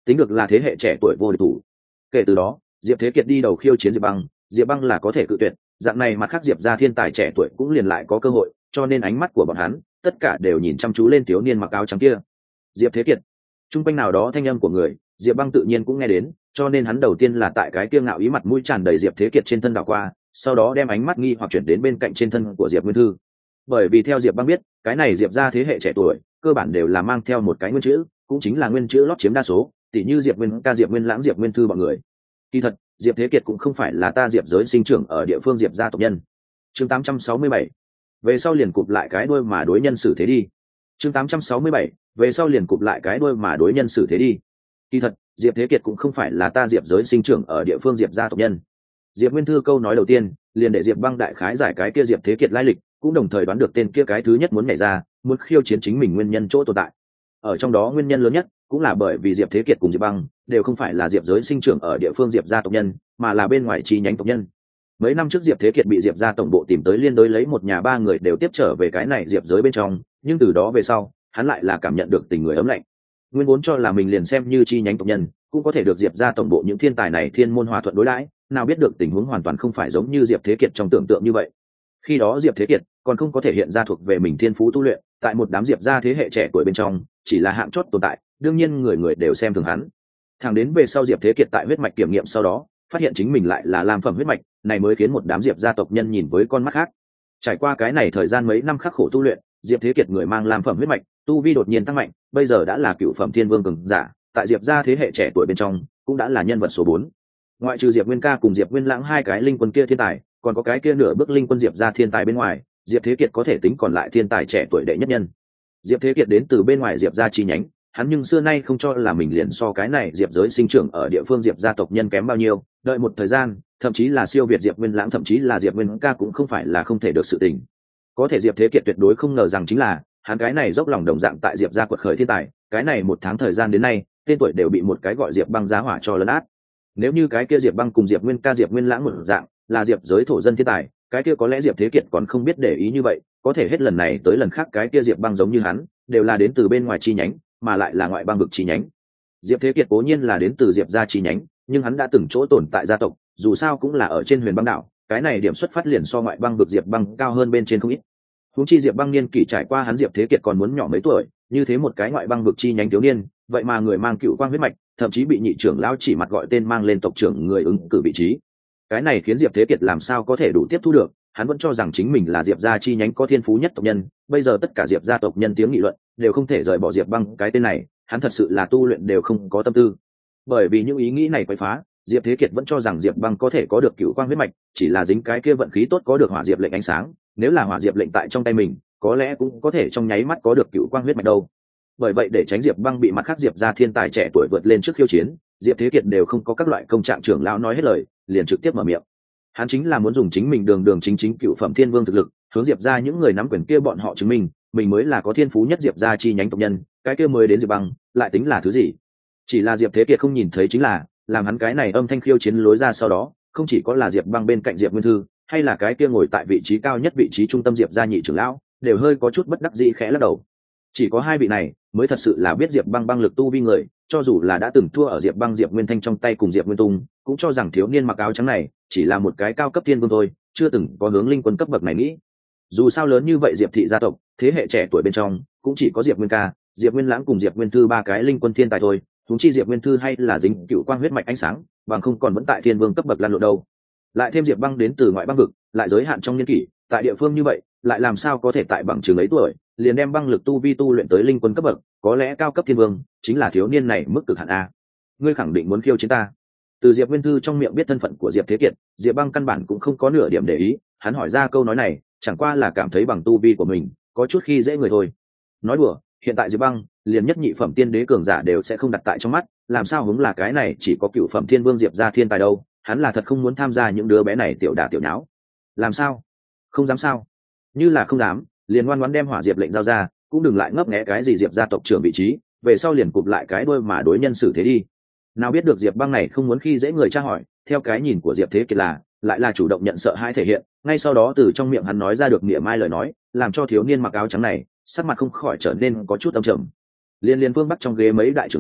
[SPEAKER 1] tính được là thế hệ trẻ tuổi vô địch thủ. Kể từ đó Diệp Thế Kiệt đi đầu khiêu chiến Diệp Băng là có thể cự tuyệt, dạng này mặt khác Diệp gia thiên tài trẻ tuổi cũng liền lại có cơ hội, cho nên ánh mắt của bọn hắn tất cả đều nhìn chăm chú lên thiếu niên mặc áo trắng kia. Diệp Thế Kiệt. Trung quanh nào đó thanh âm của người, Diệp Băng tự nhiên cũng nghe đến, cho nên hắn đầu tiên là tại cái kia ngạo ý mặt mũi tràn đầy Diệp Thế Kiệt trên thân đảo qua, sau đó đem ánh mắt nghi hoặc chuyển đến bên cạnh trên thân của Diệp Nguyên Thư. Bởi vì theo Diệp Băng biết, cái này Diệp gia thế hệ trẻ tuổi, cơ bản đều là mang theo một cái nguyên chữ, cũng chính là nguyên chữ lót chiếm đa số, tỉ như Diệp Nguyên Ca, Diệp Nguyên Lãng, Diệp Nguyên Thư bọn người. Kỳ thật, Diệp Thế Kiệt cũng không phải là ta Diệp giới sinh trưởng ở địa phương Diệp gia tộc nhân. Chương 867. Về sau liền cụp lại cái đuôi mà đối nhân xử thế đi. Chương 867. Về sau liền cụp lại cái đuôi mà đối nhân xử thế đi. Kỳ thật, Diệp Thế Kiệt cũng không phải là ta Diệp giới sinh trưởng ở địa phương Diệp gia tộc nhân. Diệp Nguyên Thư câu nói đầu tiên, liền để Diệp Băng đại khái giải cái kia Diệp Thế Kiệt lai lịch, cũng đồng thời đoán được tên kia cái thứ nhất muốn nhảy ra, muốn khiêu chiến chính mình nguyên nhân chỗ tồn tại. Ở trong đó nguyên nhân lớn nhất, cũng là bởi vì Diệp Thế Kiệt cùng Diệp Băng đều không phải là Diệp giới sinh trưởng ở địa phương Diệp gia tộc nhân, mà là bên ngoài chi nhánh tộc nhân. Mấy năm trước Diệp Thế Kiệt bị Diệp gia tổng bộ tìm tới liên đối lấy một nhà ba người đều tiếp trở về cái này Diệp giới bên trong, nhưng từ đó về sau, hắn lại là cảm nhận được tình người ấm lạnh. Nguyên vốn cho là mình liền xem như chi nhánh tộc nhân, cũng có thể được Diệp gia tổng bộ những thiên tài này thiên môn hòa thuận đối đãi, nào biết được tình huống hoàn toàn không phải giống như Diệp Thế Kiệt trong tưởng tượng như vậy. Khi đó Diệp Thế Kiệt còn không có thể hiện ra thuộc về mình thiên phú tu luyện, tại một đám Diệp gia thế hệ trẻ tuổi bên trong, chỉ là hạng chót tồn tại, đương nhiên người người đều xem thường hắn. Thẳng đến về sau Diệp Thế Kiệt tại huyết mạch kiểm nghiệm sau đó, phát hiện chính mình lại là lam phẩm huyết mạch, này mới khiến một đám Diệp gia tộc nhân nhìn với con mắt khác. Trải qua cái này thời gian mấy năm khắc khổ tu luyện, Diệp Thế Kiệt người mang lam phẩm huyết mạch, tu vi đột nhiên tăng mạnh, bây giờ đã là cựu phẩm thiên vương cường giả, tại Diệp gia thế hệ trẻ tuổi bên trong, cũng đã là nhân vật số 4. Ngoại trừ Diệp Nguyên Ca cùng Diệp Nguyên Lãng hai cái linh quân kia thiên tài, còn có cái kia nửa bước linh quân Diệp gia thiên tài bên ngoài, Diệp Thế Kiệt có thể tính còn lại thiên tài trẻ tuổi đệ nhất nhân. Diệp Thế Kiệt đến từ bên ngoài Diệp gia chi nhánh, hắn nhưng xưa nay không cho là mình liền so cái này Diệp giới sinh trưởng ở địa phương Diệp gia tộc nhân kém bao nhiêu, đợi một thời gian, thậm chí là siêu việt Diệp Nguyên Lãng, thậm chí là Diệp Nguyên Ca cũng không phải là không thể được sự tình. Có thể Diệp Thế Kiệt tuyệt đối không ngờ rằng chính là, hắn cái này dốc lòng đồng dạng tại Diệp gia quật khởi thiên tài, cái này một tháng thời gian đến nay, tên tuổi đều bị một cái gọi Diệp Băng giá hỏa cho lấn át. Nếu như cái kia Diệp Băng cùng Diệp Nguyên Ca, Diệp Nguyên Lãng một dạng, là Diệp giới thổ dân thiên tài, cái kia có lẽ Diệp Thế Kiệt còn không biết để ý như vậy, có thể hết lần này tới lần khác cái kia Diệp Băng giống như hắn, đều là đến từ bên ngoài chi nhánh, mà lại là ngoại bang vực chi nhánh. Diệp Thế Kiệt cố nhiên là đến từ Diệp gia chi nhánh, nhưng hắn đã từng chỗ tồn tại gia tộc, dù sao cũng là ở trên Huyền Băng đảo, cái này điểm xuất phát liền so ngoại bang vực Diệp Băng cao hơn bên trên không ít. Huống chi Diệp Băng niên kỷ trải qua hắn Diệp Thế Kiệt còn muốn nhỏ mấy tuổi, như thế một cái ngoại bang vực chi nhánh thiếu niên, vậy mà người mang cựu quang huyết mạch, thậm chí bị nhị trưởng lão chỉ mặt gọi tên mang lên tộc trưởng người ứng cử vị trí. Cái này khiến Diệp Thế Kiệt làm sao có thể đủ tiếp thu được, hắn vẫn cho rằng chính mình là Diệp gia chi nhánh có thiên phú nhất tộc nhân, bây giờ tất cả Diệp gia tộc nhân tiếng nghị luận đều không thể rời bỏ Diệp Băng cái tên này, hắn thật sự là tu luyện đều không có tâm tư. Bởi vì những ý nghĩ này quấy phá, Diệp Thế Kiệt vẫn cho rằng Diệp Băng có thể có được cựu quang huyết mạch, chỉ là dính cái kia vận khí tốt có được hỏa diệp lệnh ánh sáng, nếu là hỏa diệp lệnh tại trong tay mình, có lẽ cũng có thể trong nháy mắt có được cựu quang huyết mạch đâu. Bởi vậy để tránh Diệp Băng bị mặt khác Diệp gia thiên tài trẻ tuổi vượt lên trước khiêu chiến, Diệp Thế Kiệt đều không có các loại công trạng trưởng lão nói hết lời, liền trực tiếp mở miệng. Hắn chính là muốn dùng chính mình đường đường chính chính cựu phẩm thiên vương thực lực, hướng Diệp gia những người nắm quyền kia bọn họ chứng minh, mình mới là có thiên phú nhất Diệp gia chi nhánh tộc nhân, cái kia mới đến Diệp Băng, lại tính là thứ gì? Chỉ là Diệp Thế Kiệt không nhìn thấy chính là, làm hắn cái này âm thanh khiêu chiến lối ra sau đó, không chỉ có là Diệp Băng bên cạnh Diệp Nguyên Thư, hay là cái kia ngồi tại vị trí cao nhất vị trí trung tâm Diệp gia nhị trưởng lão, đều hơi có chút bất đắc dĩ khẽ lắc đầu. Chỉ có hai vị này mới thật sự là biết Diệp Băng băng lực tu vi người, cho dù là đã từng thua ở Diệp Băng Diệp Nguyên Thanh trong tay cùng Diệp Nguyên Tung, cũng cho rằng thiếu niên mặc áo trắng này chỉ là một cái cao cấp thiên vương thôi, chưa từng có hướng linh quân cấp bậc này nghĩ. Dù sao lớn như vậy Diệp thị gia tộc, thế hệ trẻ tuổi bên trong cũng chỉ có Diệp Nguyên Ca, Diệp Nguyên Lãng cùng Diệp Nguyên Thư ba cái linh quân thiên tài thôi, huống chi Diệp Nguyên Thư hay là dính cựu quang huyết mạch ánh sáng, bằng không còn vẫn tại thiên vương cấp bậc lan lộn đâu. Lại thêm Diệp Băng đến từ ngoại băng vực, lại giới hạn trong niên kỷ, tại địa phương như vậy, lại làm sao có thể tại bằng trường ấy tuổi, liền đem băng lực tu vi tu luyện tới linh quân cấp bậc, có lẽ cao cấp thiên vương chính là thiếu niên này mức cực hạn a. Ngươi khẳng định muốn khiêu chiến ta? Từ Diệp Nguyên Thư trong miệng biết thân phận của Diệp Thế Kiệt, Diệp Băng căn bản cũng không có nửa điểm để ý, hắn hỏi ra câu nói này, chẳng qua là cảm thấy bằng tu vi của mình, có chút khi dễ người thôi. Nói đùa, hiện tại Diệp Băng, liền nhất nhị phẩm tiên đế cường giả đều sẽ không đặt tại trong mắt, làm sao hứng là cái này chỉ có cựu phẩm thiên vương Diệp gia thiên tài đâu, hắn là thật không muốn tham gia những đứa bé này tiểu đả tiểu nháo. Làm sao? Không dám sao? Như là không dám, liền ngoan ngoãn đem hỏa diệp lệnh giao ra, cũng đừng lại ngấp nghé cái gì Diệp gia tộc trưởng vị trí, về sau liền cụp lại cái đuôi mà đối nhân xử thế đi. Nào biết được Diệp Băng này không muốn khi dễ người tra hỏi, theo cái nhìn của Diệp Thế Kiệt là, lại là chủ động nhận sợ hai thể hiện, ngay sau đó từ trong miệng hắn nói ra được mỉa mai lời nói, làm cho thiếu niên mặc áo trắng này sắc mặt không khỏi trở nên có chút âm trầm. Liên Phương Bắc trong ghế mấy đại trưởng lão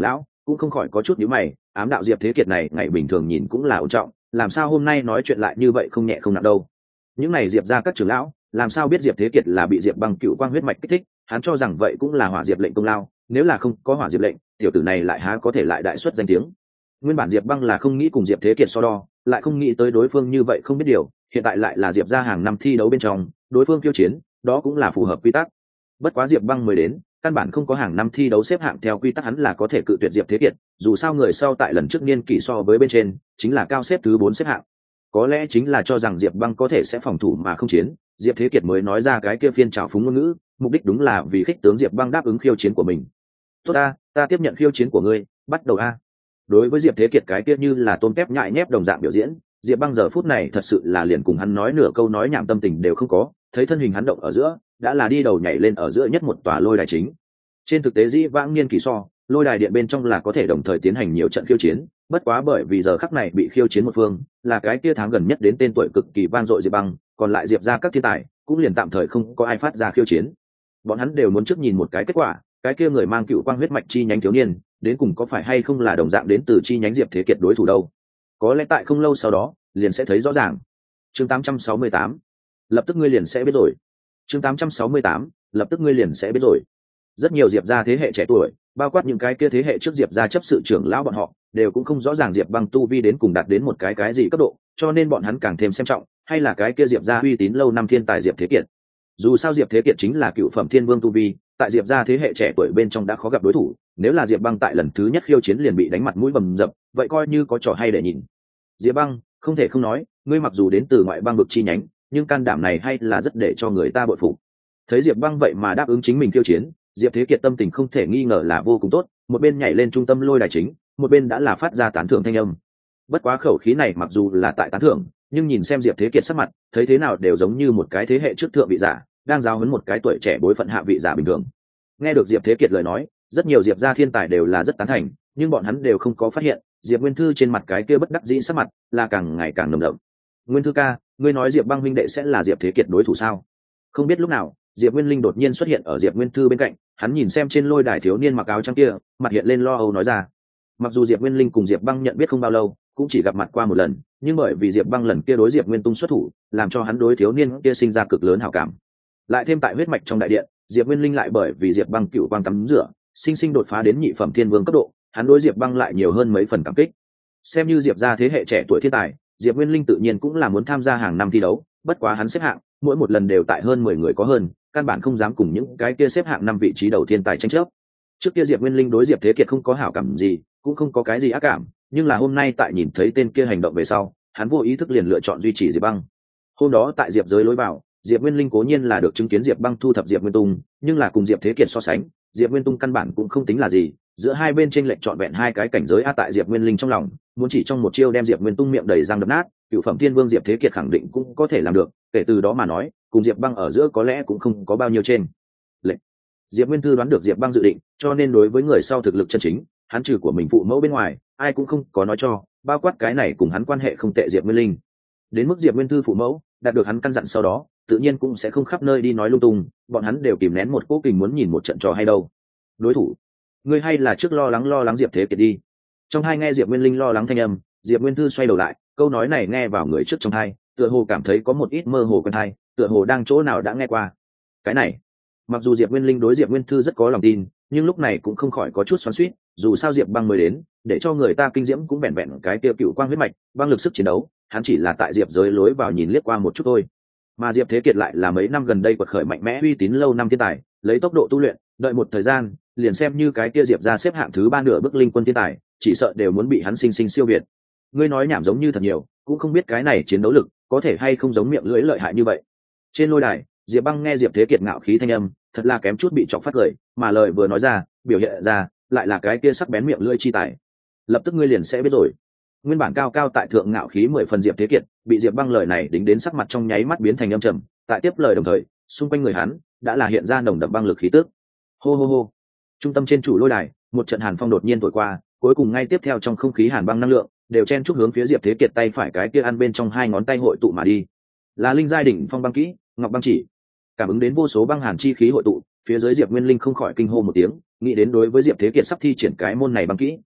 [SPEAKER 1] cũng không khỏi có chút nhíu mày, ám đạo Diệp Thế Kiệt này ngày bình thường nhìn cũng là ổn trọng, làm sao hôm nay nói chuyện lại như vậy không nhẹ không nặng đâu. Những này Diệp ra các trưởng lão làm sao biết Diệp Thế Kiệt là bị Diệp Băng cựu quang huyết mạch kích thích, hắn cho rằng vậy cũng là hỏa diệp lệnh công lao, nếu là không có hỏa diệp lệnh, tiểu tử này lại há có thể lại đại xuất danh tiếng. Nguyên bản Diệp Băng là không nghĩ cùng Diệp Thế Kiệt so đo, lại không nghĩ tới đối phương như vậy không biết điều, hiện tại lại là Diệp ra hàng năm thi đấu bên trong, đối phương khiêu chiến, đó cũng là phù hợp quy tắc. Bất quá Diệp Băng mới đến, căn bản không có hàng năm thi đấu xếp hạng theo quy tắc, hắn là có thể cự tuyệt Diệp Thế Kiệt, dù sao người sau tại lần trước niên kỷ so với bên trên, chính là cao xếp thứ 4 xếp hạng. Có lẽ chính là cho rằng Diệp Băng có thể sẽ phòng thủ mà không chiến, Diệp Thế Kiệt mới nói ra cái kia phiên trào phúng ngôn ngữ, mục đích đúng là vì khích tướng Diệp Băng đáp ứng khiêu chiến của mình. Tốt ta tiếp nhận khiêu chiến của ngươi, bắt đầu a. Đối với Diệp Thế Kiệt cái kia như là tôm tép nhại nhép đồng dạng biểu diễn, Diệp Băng giờ phút này thật sự là liền cùng hắn nói nửa câu nói nhảm tâm tình đều không có, thấy thân hình hắn động ở giữa, đã là đi đầu nhảy lên ở giữa nhất một tòa lôi đài chính. Trên thực tế dĩ vãng niên kỳ so, lôi đài điện bên trong là có thể đồng thời tiến hành nhiều trận khiêu chiến, bất quá bởi vì giờ khắc này bị khiêu chiến một phương, là cái kia tháng gần nhất đến tên tuổi cực kỳ vang dội Diệp Băng, còn lại Diệp ra các thiên tài, cũng liền tạm thời không có ai phát ra khiêu chiến. Bọn hắn đều muốn trước nhìn một cái kết quả, cái kia người mang cựu quang huyết mạch chi nhánh thiếu niên, đến cùng có phải hay không là đồng dạng đến từ chi nhánh Diệp Thế Kiệt đối thủ đâu. Có lẽ tại không lâu sau đó, liền sẽ thấy rõ ràng. Chương 868, lập tức ngươi liền sẽ biết rồi. Chương 868, lập tức ngươi liền sẽ biết rồi. Rất nhiều Diệp gia thế hệ trẻ tuổi, bao quát những cái kia thế hệ trước Diệp gia chấp sự trưởng lão bọn họ, đều cũng không rõ ràng Diệp Băng tu vi đến cùng đạt đến một cái gì cấp độ, cho nên bọn hắn càng thêm xem trọng, hay là cái kia Diệp gia uy tín lâu năm thiên tài Diệp Thế Kiệt. Dù sao Diệp Thế Kiệt chính là cựu phẩm thiên vương tu vi, tại Diệp gia thế hệ trẻ tuổi bên trong đã khó gặp đối thủ, nếu là Diệp Băng tại lần thứ nhất khiêu chiến liền bị đánh mặt mũi bầm dập, vậy coi như có trò hay để nhìn. Diệp Băng, không thể không nói, ngươi mặc dù đến từ ngoại bang vực chi nhánh, nhưng can đảm này hay là rất để cho người ta bội phục. Thấy Diệp Băng vậy mà đáp ứng chính mình khiêu chiến, Diệp Thế Kiệt tâm tình không thể nghi ngờ là vô cùng tốt, một bên nhảy lên trung tâm lôi đài chính, một bên đã là phát ra tán thưởng thanh âm. Bất quá khẩu khí này mặc dù là tại tán thưởng, nhưng nhìn xem Diệp Thế Kiệt sắc mặt, thấy thế nào đều giống như một cái thế hệ trước thượng vị giả, đang giáo huấn một cái tuổi trẻ bối phận hạ vị giả bình thường. Nghe được Diệp Thế Kiệt lời nói, rất nhiều Diệp gia thiên tài đều là rất tán thành, nhưng bọn hắn đều không có phát hiện, Diệp Nguyên Thư trên mặt cái kia bất đắc dĩ sắc mặt, là càng ngày càng nồng đậm. Nguyên Thư ca, ngươi nói Diệp Băng huynh đệ sẽ là Diệp Thế Kiệt đối thủ sao? Không biết lúc nào, Diệp Nguyên Linh đột nhiên xuất hiện ở Diệp Nguyên Thư bên cạnh, hắn nhìn xem trên lôi đài thiếu niên mặc áo trắng kia, mặt hiện lên lo âu nói ra. Mặc dù Diệp Nguyên Linh cùng Diệp Băng nhận biết không bao lâu, cũng chỉ gặp mặt qua một lần, nhưng bởi vì Diệp Băng lần kia đối Diệp Nguyên Tung xuất thủ, làm cho hắn đối thiếu niên kia sinh ra cực lớn hảo cảm. Lại thêm tại huyết mạch trong đại điện, Diệp Nguyên Linh lại bởi vì Diệp Băng cựu quang tắm rửa, sinh sinh đột phá đến nhị phẩm thiên vương cấp độ, hắn đối Diệp Băng lại nhiều hơn mấy phần cảm kích. Xem như Diệp gia thế hệ trẻ tuổi thiên tài, Diệp Nguyên Linh tự nhiên cũng là muốn tham gia hàng năm thi đấu, bất quá hắn xếp hạng, mỗi một lần đều tại hơn 10 người có hơn, căn bản không dám cùng những cái kia xếp hạng 5 vị trí đầu thiên tài tranh chấp. Trước kia Diệp Nguyên Linh đối Diệp Thế Kiệt không có hảo cảm gì, cũng không có cái gì ác cảm, nhưng là hôm nay tại nhìn thấy tên kia hành động về sau, hắn vô ý thức liền lựa chọn duy trì Diệp Băng. Hôm đó tại Diệp giới lối vào, Diệp Nguyên Linh cố nhiên là được chứng kiến Diệp Băng thu thập Diệp Nguyên Tung, nhưng là cùng Diệp Thế Kiệt so sánh, Diệp Nguyên Tung căn bản cũng không tính là gì, giữa hai bên chênh lệch trọn vẹn hai cái cảnh giới a. Tại Diệp Nguyên Linh trong lòng, muốn chỉ trong một chiêu đem Diệp Nguyên Tung miệng đầy răng đập nát, cựu phẩm thiên vương Diệp Thế Kiệt khẳng định cũng có thể làm được, kể từ đó mà nói, cùng Diệp Băng ở giữa có lẽ cũng không có bao nhiêu trên lệch. Diệp Nguyên Thư đoán được Diệp Băng dự định, cho nên đối với người sau thực lực chân chính, hắn trừ của mình phụ mẫu bên ngoài, ai cũng không có nói cho, bao quát cái này cùng hắn quan hệ không tệ Diệp Nguyên Linh. Đến mức Diệp Nguyên Thư phụ mẫu đạt được hắn căn dặn sau đó, tự nhiên cũng sẽ không khắp nơi đi nói lung tung, bọn hắn đều kìm nén một cố kình muốn nhìn một trận trò hay đâu. Đối thủ, ngươi hay là trước lo lắng Diệp Thế Kiệt đi. Trong hai nghe Diệp Nguyên Linh lo lắng thanh âm, Diệp Nguyên Thư xoay đầu lại, câu nói này nghe vào người trước trong hai, tựa hồ cảm thấy có một ít mơ hồ quen tai, tựa hồ đang chỗ nào đã nghe qua. Cái này, mặc dù Diệp Nguyên Linh đối Diệp Nguyên Thư rất có lòng tin, nhưng lúc này cũng không khỏi có chút xoắn xuýt, dù sao Diệp Băng mới đến, để cho người ta kinh diễm cũng vẹn vẹn cái tiêu cựu quang huyết mạch, băng lực sức chiến đấu, hắn chỉ là tại Diệp giới lối vào nhìn liếc qua một chút thôi. Mà Diệp Thế Kiệt lại là mấy năm gần đây quật khởi mạnh mẽ uy tín lâu năm thiên tài, lấy tốc độ tu luyện, đợi một thời gian, liền xem như cái kia Diệp ra xếp hạng thứ 3 nửa bước linh quân thiên tài, chỉ sợ đều muốn bị hắn sinh sinh siêu việt. Ngươi nói nhảm giống như thật nhiều, cũng không biết cái này chiến đấu lực có thể hay không giống miệng lưỡi lợi hại như vậy. Trên lôi đài, Diệp Băng nghe Diệp Thế Kiệt ngạo khí thanh âm, thật là kém chút bị chọc phát cười, mà lời vừa nói ra, biểu hiện ra, lại là cái kia sắc bén miệng lưỡi chi tài. Lập tức ngươi liền sẽ biết rồi. Nguyên bản cao cao tại thượng ngạo khí 10 phần Diệp Thế Kiệt, bị Diệp Băng lời này đính đến sắc mặt trong nháy mắt biến thành âm trầm, tại tiếp lời đồng thời, xung quanh người hắn đã là hiện ra nồng đậm băng lực khí tức. Hô hô hô. Trung tâm trên chủ lôi đài, một trận hàn phong đột nhiên thổi qua, cuối cùng ngay tiếp theo trong không khí hàn băng năng lượng đều chen chúc hướng phía Diệp Thế Kiệt tay phải cái kia ăn bên trong hai ngón tay hội tụ mà đi. Là linh giai đỉnh phong băng kỹ, Ngọc Băng Chỉ. Cảm ứng đến vô số băng hàn chi khí hội tụ, phía dưới Diệp Nguyên Linh không khỏi kinh hô một tiếng, nghĩ đến đối với Diệp Thế Kiệt sắp thi triển cái môn này băng kỹ,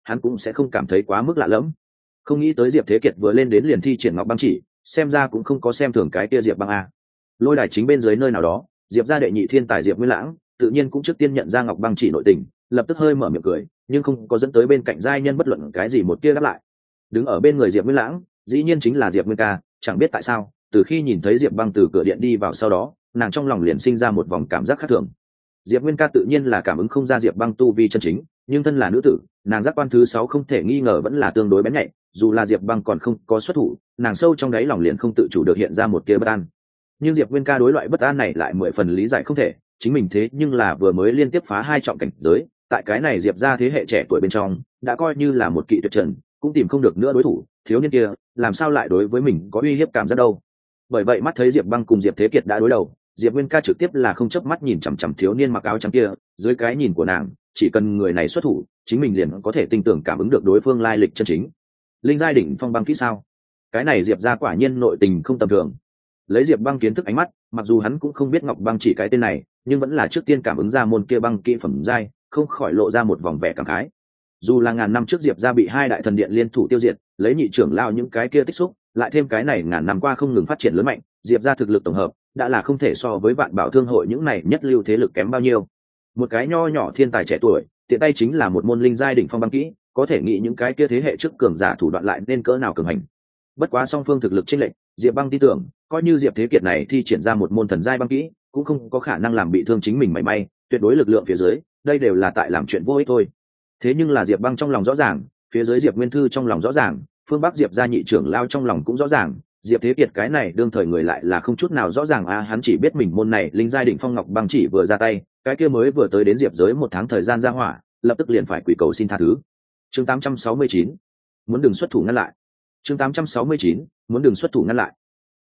[SPEAKER 1] hắn cũng sẽ không cảm thấy quá mức lạ lẫm. Không nghĩ tới Diệp Thế Kiệt vừa lên đến liền thi triển Ngọc Băng Chỉ, xem ra cũng không có xem thường cái kia Diệp Băng a. Lôi đài chính bên dưới nơi nào đó, Diệp gia đệ nhị thiên tài Diệp Nguyên Lãng tự nhiên cũng trước tiên nhận ra Ngọc Băng Chỉ nội tình, lập tức hơi mở miệng cười, nhưng không có dẫn tới bên cạnh giai nhân bất luận cái gì một tia đáp lại. Đứng ở bên người Diệp Nguyên Lãng dĩ nhiên chính là Diệp Nguyên ca. Chẳng biết tại sao, từ khi nhìn thấy Diệp Băng từ cửa điện đi vào sau đó, nàng trong lòng liền sinh ra một vòng cảm giác khác thường. Diệp Nguyên ca tự nhiên là cảm ứng không ra Diệp Băng tu vi chân chính, nhưng thân là nữ tử, nàng giác quan thứ 6 không thể nghi ngờ vẫn là tương đối bén nhạy, dù là Diệp Băng còn không có xuất thủ, nàng sâu trong đáy lòng liền không tự chủ được hiện ra một tia bất an. Nhưng Diệp Nguyên ca đối loại bất an này lại 10 phần lý giải không thể, chính mình thế nhưng là vừa mới liên tiếp phá 2 trọng cảnh giới, tại cái này Diệp gia thế hệ trẻ tuổi bên trong, đã coi như là một kỵ tuyệt trần, cũng tìm không được nữa đối thủ, thiếu niên kia, làm sao lại đối với mình có uy hiếp cảm giác đâu. Bởi vậy mắt thấy Diệp Băng cùng Diệp Thế Kiệt đã đối đầu, Diệp Nguyên ca trực tiếp là không chớp mắt nhìn chằm chằm thiếu niên mặc áo trắng kia, dưới cái nhìn của nàng, chỉ cần người này xuất thủ, chính mình liền có thể tin tưởng cảm ứng được đối phương lai lịch chân chính. Linh giai đỉnh phong băng kỹ sao? Cái này Diệp gia quả nhiên nội tình không tầm thường. Lấy Diệp Băng kiến thức ánh mắt, mặc dù hắn cũng không biết Ngọc Băng Chỉ cái tên này, nhưng vẫn là trước tiên cảm ứng ra môn kia băng kỹ phẩm giai, không khỏi lộ ra một vòng vẻ cảm khái. Dù là ngàn năm trước Diệp gia bị 2 đại thần điện liên thủ tiêu diệt, lấy nhị trưởng lao những cái kia tích xúc, lại thêm cái này ngàn năm qua không ngừng phát triển lớn mạnh, Diệp gia thực lực tổng hợp đã là không thể so với Vạn Bảo Thương hội những này nhất lưu thế lực kém bao nhiêu. Một cái nho nhỏ thiên tài trẻ tuổi, tiện tay chính là một môn linh giai đỉnh phong băng kỹ, có thể nghĩ những cái kia thế hệ trước cường giả thủ đoạn lại nên cỡ nào cường hành. Bất quá song phương thực lực chênh lệch, Diệp Băng tin tưởng, coi như Diệp Thế Kiệt này thi triển ra một môn thần giai băng kỹ, cũng không có khả năng làm bị thương chính mình mảy may, tuyệt đối lực lượng phía dưới, đây đều là tại làm chuyện vô ích thôi. Thế nhưng là Diệp Băng trong lòng rõ ràng, phía dưới Diệp Nguyên Thư trong lòng rõ ràng, phương Bắc Diệp gia nhị trưởng lao trong lòng cũng rõ ràng, Diệp Thế Kiệt cái này đương thời người lại là không chút nào rõ ràng hắn chỉ biết mình môn này linh giai đỉnh phong Ngọc Băng Chỉ vừa ra tay, cái kia mới vừa tới đến Diệp giới 1 tháng thời gian ra hỏa, lập tức liền phải quỳ cầu xin tha thứ. Chương 869, muốn đừng xuất thủ ngăn lại. Chương 869, muốn đừng xuất thủ ngăn lại.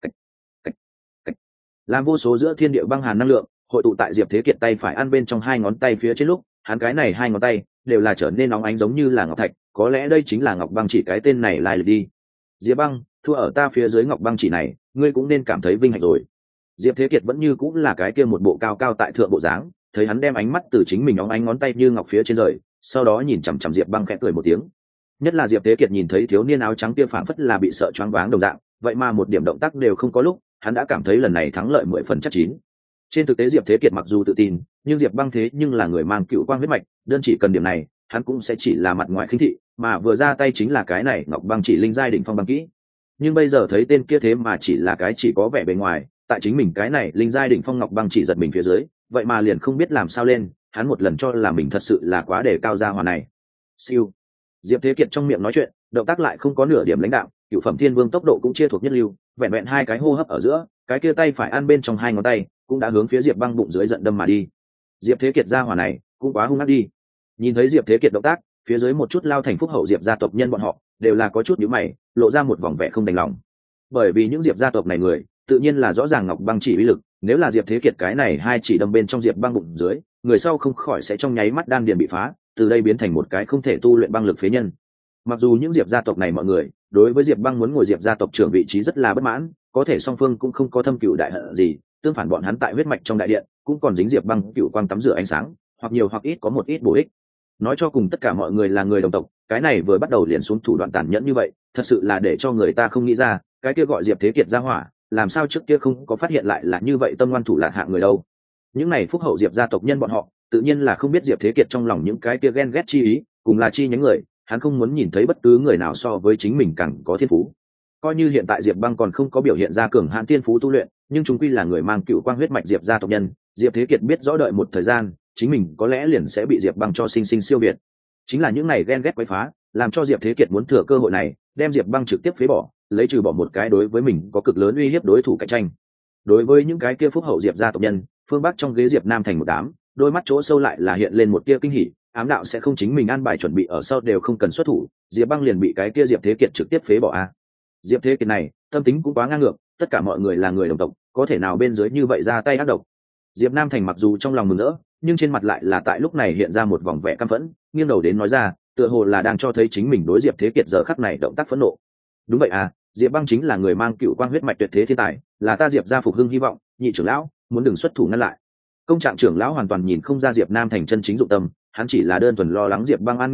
[SPEAKER 1] Làm vô số giữa thiên địa băng hàn năng lượng hội tụ tại Diệp Thế Kiệt tay phải ăn bên trong 2 ngón tay phía trên lúc, hắn cái này 2 ngón tay đều là trở nên nóng ánh giống như là ngọc thạch, có lẽ đây chính là Ngọc Băng Chỉ cái tên này lai lịch đi. Diệp Băng, thua ở ta phía dưới Ngọc Băng Chỉ này, ngươi cũng nên cảm thấy vinh hạnh rồi. Diệp Thế Kiệt vẫn như cũng là cái kia một bộ cao cao tại thượng bộ dáng, thấy hắn đem ánh mắt từ chính mình óng ánh ngón tay như ngọc phía trên rời, sau đó nhìn chằm chằm Diệp Băng khẽ cười một tiếng. Nhất là Diệp Thế Kiệt nhìn thấy thiếu niên áo trắng kia phảng phất là bị sợ choáng váng đồng dạng, vậy mà một điểm động tác đều không có lúc, hắn đã cảm thấy lần này thắng lợi 10 phần chắc chín. Trên thực tế Diệp Thế Kiệt mặc dù tự tin, nhưng Diệp Băng thế nhưng là người mang cựu quang huyết mạch, đơn chỉ cần điểm này, hắn cũng sẽ chỉ là mặt ngoài khinh thị, mà vừa ra tay chính là cái này Ngọc Băng Chỉ linh giai đỉnh phong băng kỹ. Nhưng bây giờ thấy tên kia thế mà chỉ là cái chỉ có vẻ bề ngoài, tại chính mình cái này linh giai đỉnh phong Ngọc Băng Chỉ giật mình phía dưới, vậy mà liền không biết làm sao lên, hắn một lần cho là mình thật sự là quá đề cao gia hỏa này. Siêu. Diệp Thế Kiệt trong miệng nói chuyện, động tác lại không có nửa điểm lãnh đạo, cựu phẩm thiên vương tốc độ cũng chia thuộc nhất lưu, vẹn vẹn 2 cái hô hấp ở giữa, cái kia tay phải ăn bên trong 2 ngón tay cũng đã hướng phía Diệp Băng bụng dưới giận đâm mà đi. Diệp Thế Kiệt gia hỏa này cũng quá hung ác đi. Nhìn thấy Diệp Thế Kiệt động tác, phía dưới một chút lao thành phúc hậu Diệp gia tộc nhân bọn họ đều là có chút nhíu mày, lộ ra một vòng vẻ không đành lòng. Bởi vì những Diệp gia tộc này người, tự nhiên là rõ ràng Ngọc Băng Chỉ uy lực, nếu là Diệp Thế Kiệt cái này 2 chỉ đâm bên trong Diệp Băng bụng dưới, người sau không khỏi sẽ trong nháy mắt đan điền bị phá, từ đây biến thành một cái không thể tu luyện băng lực phế nhân. Mặc dù những Diệp gia tộc này mọi người đối với Diệp Băng muốn ngồi Diệp gia tộc trưởng vị trí rất là bất mãn, có thể song phương cũng không có thâm cừu đại hận gì, tương phản bọn hắn tại huyết mạch trong đại điện cũng còn dính Diệp Băng cựu quang tắm rửa ánh sáng, hoặc nhiều hoặc ít có một ít bổ ích. Nói cho cùng tất cả mọi người là người đồng tộc, cái này vừa bắt đầu liền xuống thủ đoạn tàn nhẫn như vậy, thật sự là để cho người ta không nghĩ ra, cái kia gọi Diệp Thế Kiệt ra hỏa, làm sao trước kia không có phát hiện lại là như vậy tâm ngoan thủ lạn hạng người đâu. Những này phúc hậu Diệp gia tộc nhân bọn họ, tự nhiên là không biết Diệp Thế Kiệt trong lòng những cái kia ghen ghét chi ý, cùng là chi nhánh người, hắn không muốn nhìn thấy bất cứ người nào so với chính mình càng có thiên phú. Coi như hiện tại Diệp Băng còn không có biểu hiện ra cường hãn thiên phú tu luyện, nhưng chúng quy là người mang cựu quang huyết mạch Diệp gia tộc nhân, Diệp Thế Kiệt biết rõ đợi một thời gian, chính mình có lẽ liền sẽ bị Diệp Băng cho sinh sinh siêu việt. Chính là những này ghen ghét quấy phá, làm cho Diệp Thế Kiệt muốn thừa cơ hội này, đem Diệp Băng trực tiếp phế bỏ, lấy trừ bỏ một cái đối với mình có cực lớn uy hiếp đối thủ cạnh tranh. Đối với những cái kia phúc hậu Diệp gia tộc nhân, phương Bắc trong ghế Diệp Nam thành một đám, đôi mắt chỗ sâu lại là hiện lên một tia kinh hỉ, ám đạo sẽ không chính mình an bài chuẩn bị ở sau đều không cần xuất thủ, Diệp Băng liền bị cái kia Diệp Thế Kiệt trực tiếp phế bỏ a. Diệp Thế Kiệt này, tâm tính cũng quá ngang ngược, tất cả mọi người là người đồng tộc, có thể nào bên dưới như vậy ra tay ác độc. Diệp Nam thành mặc dù trong lòng mừng rỡ, nhưng trên mặt lại là tại lúc này hiện ra một vòng vẻ căm phẫn, nghiêng đầu đến nói ra, tựa hồ là đang cho thấy chính mình đối Diệp Thế Kiệt giờ khắc này động tác phẫn nộ. Đúng vậy à, Diệp Băng chính là người mang cựu quang huyết mạch tuyệt thế thiên tài, là ta Diệp gia phục hưng hy vọng, nhị trưởng lão, muốn đừng xuất thủ ngăn lại. Công trạng trưởng lão hoàn toàn nhìn không ra Diệp Nam thành chân chính dụng tâm, hắn chỉ là đơn thuần lo lắng Diệp Băng an nguy thôi,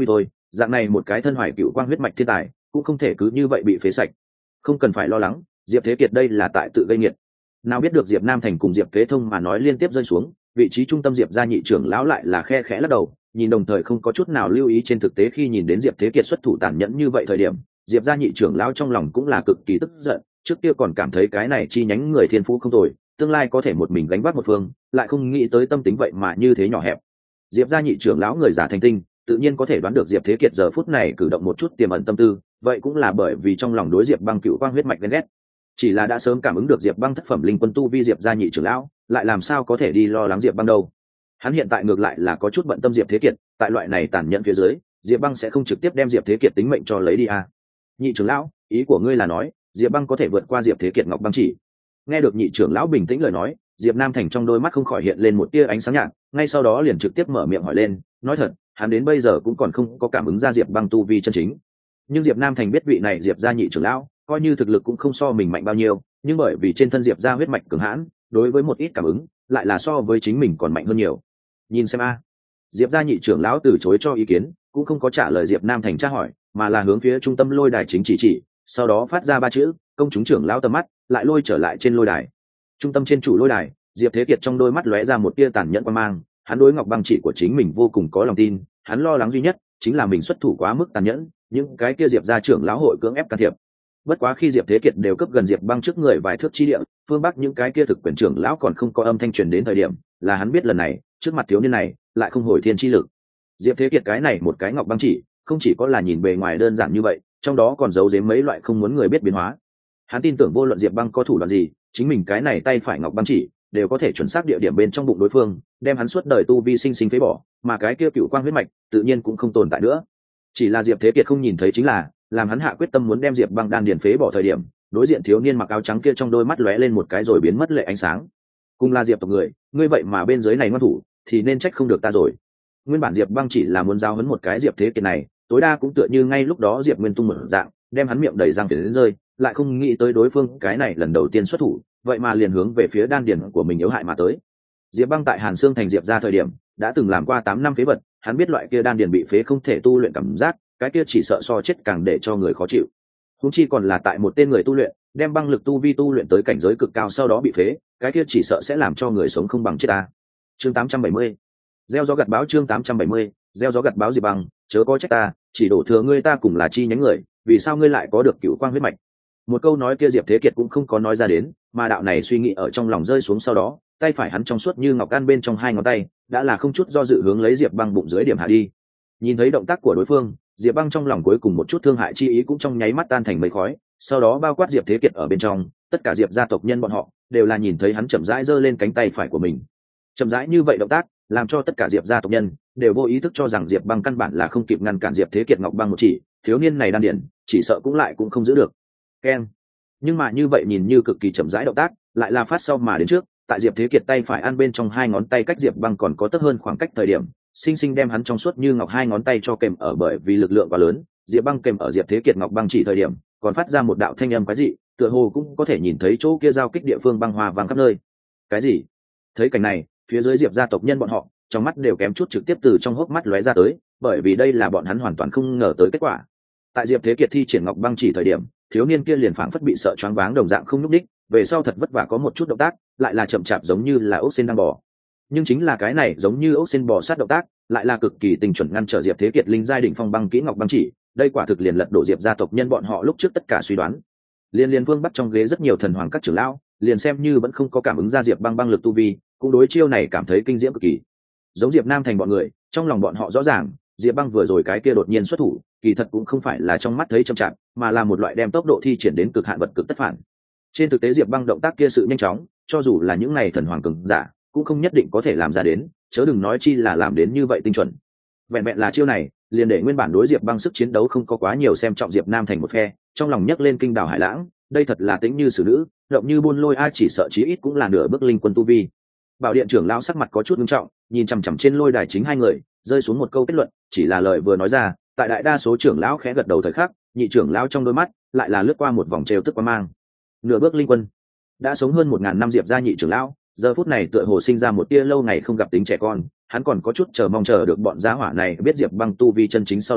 [SPEAKER 1] dạng này một cái thân hoài cựu quang huyết mạch thiên tài cũng không thể cứ như vậy bị phế sạch. Không cần phải lo lắng, Diệp Thế Kiệt đây là tại tự gây nghiệt. Nào biết được Diệp Nam Thành cùng Diệp Kế Thông mà nói liên tiếp rơi xuống, vị trí trung tâm Diệp gia nhị trưởng lão lại là khe khẽ lắc đầu, nhìn đồng thời không có chút nào lưu ý. Trên thực tế khi nhìn đến Diệp Thế Kiệt xuất thủ tàn nhẫn như vậy thời điểm, Diệp gia nhị trưởng lão trong lòng cũng là cực kỳ tức giận, trước kia còn cảm thấy cái này chi nhánh người thiên phú không tồi, tương lai có thể một mình gánh vác một phương, lại không nghĩ tới tâm tính vậy mà như thế nhỏ hẹp. Diệp gia nhị trưởng lão người giả thành tinh, tự nhiên có thể đoán được Diệp Thế Kiệt giờ phút này cử động một chút tiềm ẩn tâm tư, vậy cũng là bởi vì trong lòng đối Diệp Băng cựu quang huyết mạch ghen ghét. Chỉ là đã sớm cảm ứng được Diệp Băng thất phẩm linh quân tu vi Diệp gia nhị trưởng lão, lại làm sao có thể đi lo lắng Diệp Băng đâu. Hắn hiện tại ngược lại là có chút bận tâm Diệp Thế Kiệt, tại loại này tàn nhẫn phía dưới, Diệp Băng sẽ không trực tiếp đem Diệp Thế Kiệt tính mệnh cho lấy đi à. Nhị trưởng lão, ý của ngươi là nói Diệp Băng có thể vượt qua Diệp Thế Kiệt ngọc băng chỉ? Nghe được nhị trưởng lão bình tĩnh lời nói, Diệp Nam Thành trong đôi mắt không khỏi hiện lên một tia ánh sáng nhạt, ngay sau đó liền trực tiếp mở miệng hỏi lên. Nói thật, hắn đến bây giờ cũng còn không có cảm ứng ra Diệp Băng tu vi chân chính. Nhưng Diệp Nam Thành biết vị này Diệp gia nhị trưởng lão coi như thực lực cũng không so mình mạnh bao nhiêu, nhưng bởi vì trên thân Diệp gia huyết mạch cường hãn, đối với một ít cảm ứng lại là so với chính mình còn mạnh hơn nhiều. Nhìn xem a. Diệp gia nhị trưởng lão từ chối cho ý kiến, cũng không có trả lời Diệp Nam Thành tra hỏi, mà là hướng phía trung tâm lôi đài chính chỉ, sau đó phát ra ba chữ công chúng trưởng lão tầm mắt, lại lôi trở lại trên lôi đài. Trung tâm trên chủ lôi đài, Diệp Thế Kiệt trong đôi mắt lóe ra một tia tàn nhẫn quan mang, hắn đối ngọc băng chỉ của chính mình vô cùng có lòng tin, hắn lo lắng duy nhất chính là mình xuất thủ quá mức tàn nhẫn, những cái kia Diệp gia trưởng lão hội cưỡng ép can thiệp. Bất quá khi Diệp Thế Kiệt đều cấp gần Diệp Băng trước người vài thước chi địa, phương bắc những cái kia thực quyền trưởng lão còn không có âm thanh truyền đến thời điểm, là hắn biết lần này trước mặt thiếu niên này lại không hồi thiên chi lực. Diệp Thế Kiệt cái này một cái ngọc băng chỉ, không chỉ có là nhìn bề ngoài đơn giản như vậy, trong đó còn giấu giếm mấy loại không muốn người biết biến hóa. Hắn tin tưởng vô luận Diệp Băng có thủ đoạn gì, chính mình cái này tay phải ngọc băng chỉ đều có thể chuẩn xác địa điểm bên trong bụng đối phương, đem hắn suốt đời tu vi sinh sinh phế bỏ, mà cái kia cựu quang huyết mạch tự nhiên cũng không tồn tại nữa. Chỉ là Diệp Thế Kiệt không nhìn thấy chính là, làm hắn hạ quyết tâm muốn đem Diệp Băng đan điền phế bỏ thời điểm, đối diện thiếu niên mặc áo trắng kia trong đôi mắt lóe lên một cái rồi biến mất lệ ánh sáng. Cùng là Diệp tộc người, ngươi vậy mà bên dưới này ngoan thủ, thì nên trách không được ta rồi. Nguyên bản Diệp Băng chỉ là muốn giao huấn một cái Diệp Thế Kiệt này, tối đa cũng tựa như ngay lúc đó Diệp Nguyên Tung mở dạng, đem hắn miệng đầy răng phiến đến rơi, lại không nghĩ tới đối phương cái này lần đầu tiên xuất thủ, vậy mà liền hướng về phía đan điền của mình yếu hại mà tới. Diệp Băng tại Hàn Xương thành Diệp gia thời điểm, đã từng làm qua 8 năm phế vật, hắn biết loại kia đan điền bị phế không thể tu luyện cảm giác, cái kia chỉ sợ so chết càng để cho người khó chịu. Huống chi còn là tại một tên người tu luyện, đem băng lực tu vi tu luyện tới cảnh giới cực cao sau đó bị phế, cái kia chỉ sợ sẽ làm cho người sống không bằng chết ta. Chương 870. Gieo gió gặt bão. Chương 870. Gieo gió gặt bão. Diệp Băng, chớ có trách ta, chỉ đổ thừa ngươi ta cùng là chi nhánh người, vì sao ngươi lại có được cửu quang huyết mạch? Một câu nói kia Diệp Thế Kiệt cũng không có nói ra đến, mà đạo này suy nghĩ ở trong lòng rơi xuống sau đó, tay phải hắn trong suốt như ngọc gan bên trong hai ngón tay, đã là không chút do dự hướng lấy Diệp Băng bụng dưới điểm hạ đi. Nhìn thấy động tác của đối phương, Diệp Băng trong lòng cuối cùng một chút thương hại chi ý cũng trong nháy mắt tan thành mây khói, sau đó bao quát Diệp Thế Kiệt ở bên trong, tất cả Diệp gia tộc nhân bọn họ đều là nhìn thấy hắn chậm rãi giơ lên cánh tay phải của mình. Chậm rãi như vậy động tác, làm cho tất cả Diệp gia tộc nhân đều vô ý thức cho rằng Diệp Băng căn bản là không kịp ngăn cản Diệp Thế Kiệt ngọc băng một chỉ, thiếu niên này đan điển, chỉ sợ cũng không giữ được. Keng. Nhưng mà như vậy nhìn như cực kỳ chậm rãi động tác, lại là phát sau mà đến trước, tại Diệp Thế Kiệt tay phải ăn bên trong hai ngón tay cách Diệp Băng còn có tấp hơn khoảng cách thời điểm, sinh sinh đem hắn trong suốt như ngọc hai ngón tay cho kèm ở, bởi vì lực lượng quá lớn, Diệp Băng kèm ở Diệp Thế Kiệt ngọc băng chỉ thời điểm, còn phát ra một đạo thanh âm quái dị, tựa hồ cũng có thể nhìn thấy chỗ kia giao kích địa phương băng hoa vàng khắp nơi. Cái gì? Thấy cảnh này, phía dưới Diệp gia tộc nhân bọn họ, trong mắt đều kém chút trực tiếp từ trong hốc mắt lóe ra tới, bởi vì đây là bọn hắn hoàn toàn không ngờ tới kết quả. Tại Diệp Thế Kiệt thi triển ngọc băng chỉ thời điểm, thiếu niên kia liền phảng phất bị sợ choáng váng đồng dạng không nhúc đích, về sau thật vất vả có một chút động tác, lại là chậm chạp giống như là ốc sên đang bò. Nhưng chính là cái này giống như ốc sên bò sát động tác, lại là cực kỳ tình chuẩn ngăn trở Diệp Thế Kiệt linh giai đỉnh phong băng kỹ ngọc băng chỉ, đây quả thực liền lật đổ Diệp gia tộc nhân bọn họ lúc trước tất cả suy đoán. Liên Vương bắt trong ghế rất nhiều thần hoàng các trưởng lão, liền xem như vẫn không có cảm ứng ra Diệp Băng băng lực tu vi, cũng đối chiêu này cảm thấy kinh diễm cực kỳ. Giống Diệp Nam Thành bọn người, trong lòng bọn họ rõ ràng, Diệp Băng vừa rồi cái kia đột nhiên xuất thủ, kỳ thật cũng không phải là trong mắt thấy chậm chạp, mà là một loại đem tốc độ thi triển đến cực hạn vật cực tất phản. Trên thực tế Diệp Băng động tác kia sự nhanh chóng, cho dù là những này thần hoàng cường giả, cũng không nhất định có thể làm ra đến, chớ đừng nói chi là làm đến như vậy tinh chuẩn. Vẹn vẹn là chiêu này, liền để nguyên bản đối Diệp Băng sức chiến đấu không có quá nhiều xem trọng Diệp Nam Thành một phe, trong lòng nhấc lên kinh đảo hải lãng, đây thật là tính như xử nữ, động như buôn lôi, ai chỉ sợ chí ít cũng là nửa bước linh quân tu vi. Bảo điện trưởng lão sắc mặt có chút nghiêm trọng, nhìn chằm chằm trên lôi đài chính hai người, rơi xuống một câu kết luận, chỉ là lời vừa nói ra, tại đại đa số trưởng lão khẽ gật đầu thời khắc, nhị trưởng lão trong đôi mắt lại là lướt qua một vòng trêu tức quan mang. Nửa bước linh quân, đã sống hơn 1000 năm Diệp gia nhị trưởng lão, giờ phút này tựa hồ sinh ra một tia lâu ngày không gặp tính trẻ con, hắn còn có chút chờ mong chờ được bọn gia hỏa này biết Diệp Băng tu vi chân chính sau đó,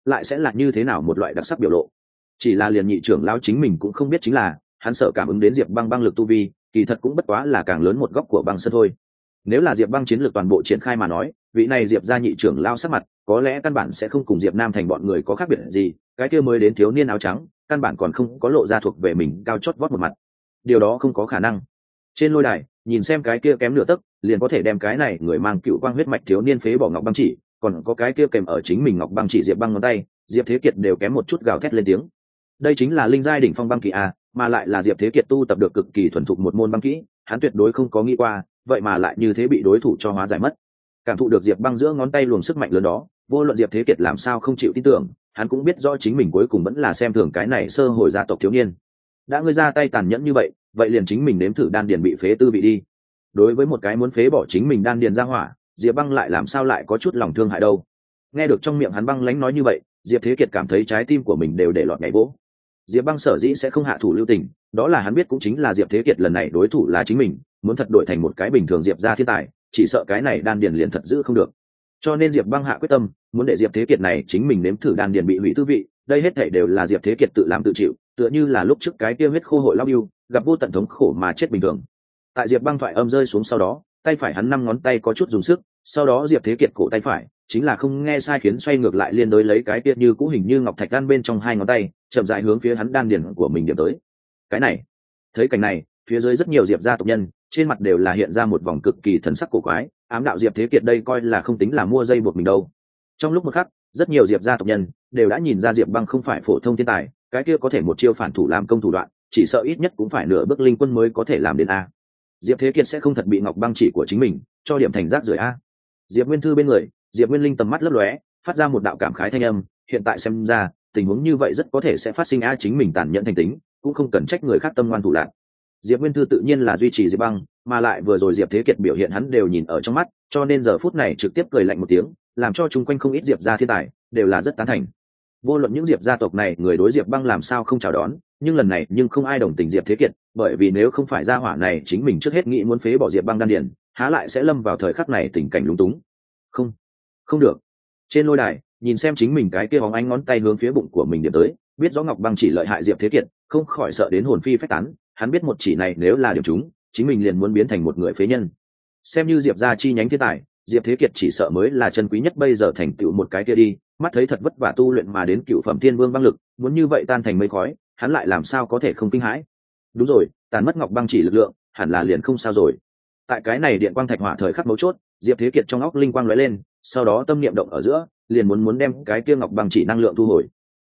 [SPEAKER 1] lại sẽ là như thế nào một loại đặc sắc biểu lộ. Chỉ là liền nhị trưởng lão chính mình cũng không biết, chính là hắn sợ cảm ứng đến Diệp Băng băng lực tu vi, kỳ thật cũng bất quá là càng lớn một góc của băng sơn thôi. Nếu là Diệp Băng chiến lược toàn bộ triển khai mà nói, vị này Diệp gia nhị trưởng lão sắc mặt có lẽ căn bản sẽ không cùng Diệp Nam Thành bọn người có khác biệt gì, cái kia mới đến thiếu niên áo trắng căn bản còn không có lộ ra thuộc về mình cao chót vót một mặt. Điều đó không có khả năng. Trên lôi đài nhìn xem cái kia kém nửa tấc liền có thể đem cái này người mang cựu quang huyết mạch thiếu niên phế bỏ ngọc băng chỉ, còn có cái kia kèm ở chính mình ngọc băng chỉ Diệp Băng ngón tay, Diệp Thế Kiệt đều kém một chút gào thét lên tiếng. Đây chính là linh giai đỉnh phong băng kỹ a, mà lại là Diệp Thế Kiệt tu tập được cực kỳ thuần thục một môn băng kỹ, hắn tuyệt đối không có nghĩ qua, vậy mà lại như thế bị đối thủ cho hóa giải mất. Cảm thụ được Diệp Băng giữa ngón tay luồng sức mạnh lớn đó, vô luận Diệp Thế Kiệt làm sao không chịu tin tưởng, hắn cũng biết rõ chính mình cuối cùng vẫn là xem thường cái này sơ hồi gia tộc thiếu niên. Đã ngươi ra tay tàn nhẫn như vậy, vậy liền chính mình nếm thử đan điền bị phế tư vị đi. Đối với một cái muốn phế bỏ chính mình đan điền ra hỏa, Diệp Băng lại làm sao lại có chút lòng thương hại đâu. Nghe được trong miệng hắn băng lãnh nói như vậy, Diệp Thế Kiệt cảm thấy trái tim của mình đều để lọt nhảy vỗ. Diệp Băng sở dĩ sẽ không hạ thủ lưu tình, đó là hắn biết cũng chính là Diệp Thế Kiệt lần này đối thủ là chính mình, muốn thật đổi thành một cái bình thường Diệp gia thiên tài, chỉ sợ cái này đan điền liền thật giữ không được. Cho nên Diệp Băng hạ quyết tâm, muốn để Diệp Thế Kiệt này chính mình nếm thử đan điền bị hủy tư vị, đây hết thảy đều là Diệp Thế Kiệt tự làm tự chịu, tựa như là lúc trước cái kia huyết khô hội lao yêu, gặp vô tận thống khổ mà chết bình thường. Tại Diệp Băng thoại âm rơi xuống sau đó, tay phải hắn 5 ngón tay có chút dùng sức, sau đó Diệp Thế Kiệt cổ tay phải chính là không nghe sai khiến xoay ngược lại liên đối lấy cái kia như cũ hình như ngọc thạch đan bên trong 2 ngón tay, chậm rãi hướng phía hắn đan điền của mình điểm tới. Cái này, thấy cảnh này, phía dưới rất nhiều Diệp gia tộc nhân, trên mặt đều là hiện ra một vòng cực kỳ thần sắc cổ quái, ám đạo Diệp Thế Kiệt đây coi là không tính là mua dây buộc mình đâu. Trong lúc một khắc, rất nhiều Diệp gia tộc nhân đều đã nhìn ra Diệp Băng không phải phổ thông thiên tài, cái kia có thể một chiêu phản thủ làm công thủ đoạn, chỉ sợ ít nhất cũng phải nửa bước linh quân mới có thể làm đến a. Diệp Thế Kiệt sẽ không thật bị ngọc băng chỉ của chính mình cho điểm thành rác rưởi a. Diệp Nguyên Thư bên người, Diệp Nguyên Linh tầm mắt lấp lóe, phát ra một đạo cảm khái thanh âm, hiện tại xem ra, tình huống như vậy rất có thể sẽ phát sinh a, chính mình tàn nhẫn thành tính, cũng không cần trách người khác tâm ngoan thủ lạn. Diệp Nguyên Thư tự nhiên là duy trì Diệp Băng, mà lại vừa rồi Diệp Thế Kiệt biểu hiện hắn đều nhìn ở trong mắt, cho nên giờ phút này trực tiếp cười lạnh một tiếng, làm cho chúng quanh không ít Diệp gia thiên tài đều là rất tán thành. Vô luận những Diệp gia tộc này người đối Diệp Băng làm sao không chào đón, nhưng lần này nhưng không ai đồng tình Diệp Thế Kiệt, bởi vì nếu không phải gia hỏa này chính mình trước hết nghĩ muốn phế bỏ Diệp Băng đan điền, há lại sẽ lâm vào thời khắc này tình cảnh lúng túng. Không, không được. Trên lôi đài, nhìn xem chính mình cái kia bóng ánh ngón tay hướng phía bụng của mình điểm tới, biết rõ ngọc băng chỉ lợi hại Diệp Thế Kiệt, không khỏi sợ đến hồn phi phách tán, hắn biết một chỉ này nếu là điểm trúng, chính mình liền muốn biến thành một người phế nhân. Xem như Diệp gia chi nhánh thiên tài, Diệp Thế Kiệt chỉ sợ mới là chân quý nhất bây giờ thành tựu một cái kia đi, mắt thấy thật vất vả tu luyện mà đến cựu phẩm thiên vương băng lực, muốn như vậy tan thành mây khói, hắn lại làm sao có thể không kinh hãi. Đúng rồi, tàn mất ngọc băng chỉ lực lượng, hẳn là liền không sao rồi. Tại cái này điện quang thạch hỏa thời khắc mấu chốt, Diệp Thế Kiệt trong óc linh quang lóe lên, sau đó tâm niệm động ở giữa, liền muốn đem cái kia ngọc băng chỉ năng lượng thu hồi.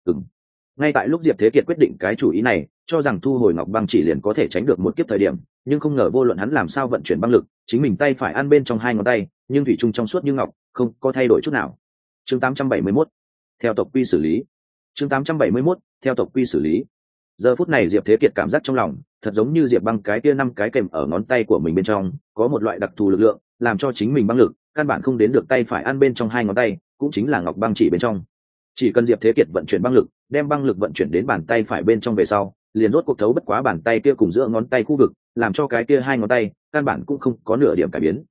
[SPEAKER 1] Ngay tại lúc Diệp Thế Kiệt quyết định cái chủ ý này, cho rằng thu hồi ngọc băng chỉ liền có thể tránh được một kiếp thời điểm, nhưng không ngờ vô luận hắn làm sao vận chuyển băng lực, chính mình tay phải ăn bên trong 2 ngón tay, nhưng thủy chung trong suốt như ngọc, không có thay đổi chút nào. Chương 871, theo tộc quy xử lý. Chương 871, theo tộc quy xử lý. Giờ phút này Diệp Thế Kiệt cảm giác trong lòng, thật giống như Diệp Băng cái kia 5 cái kềm ở ngón tay của mình bên trong, có một loại đặc thù lực lượng, làm cho chính mình băng lực, căn bản không đến được tay phải ăn bên trong 2 ngón tay, cũng chính là ngọc băng chỉ bên trong. Chỉ cần Diệp Thế Kiệt vận chuyển băng lực, đem băng lực vận chuyển đến bàn tay phải bên trong về sau, liền rốt cuộc thấu bất quá bàn tay kia cùng giữa ngón tay khu vực, làm cho cái kia 2 ngón tay căn bản cũng không có nửa điểm cải biến.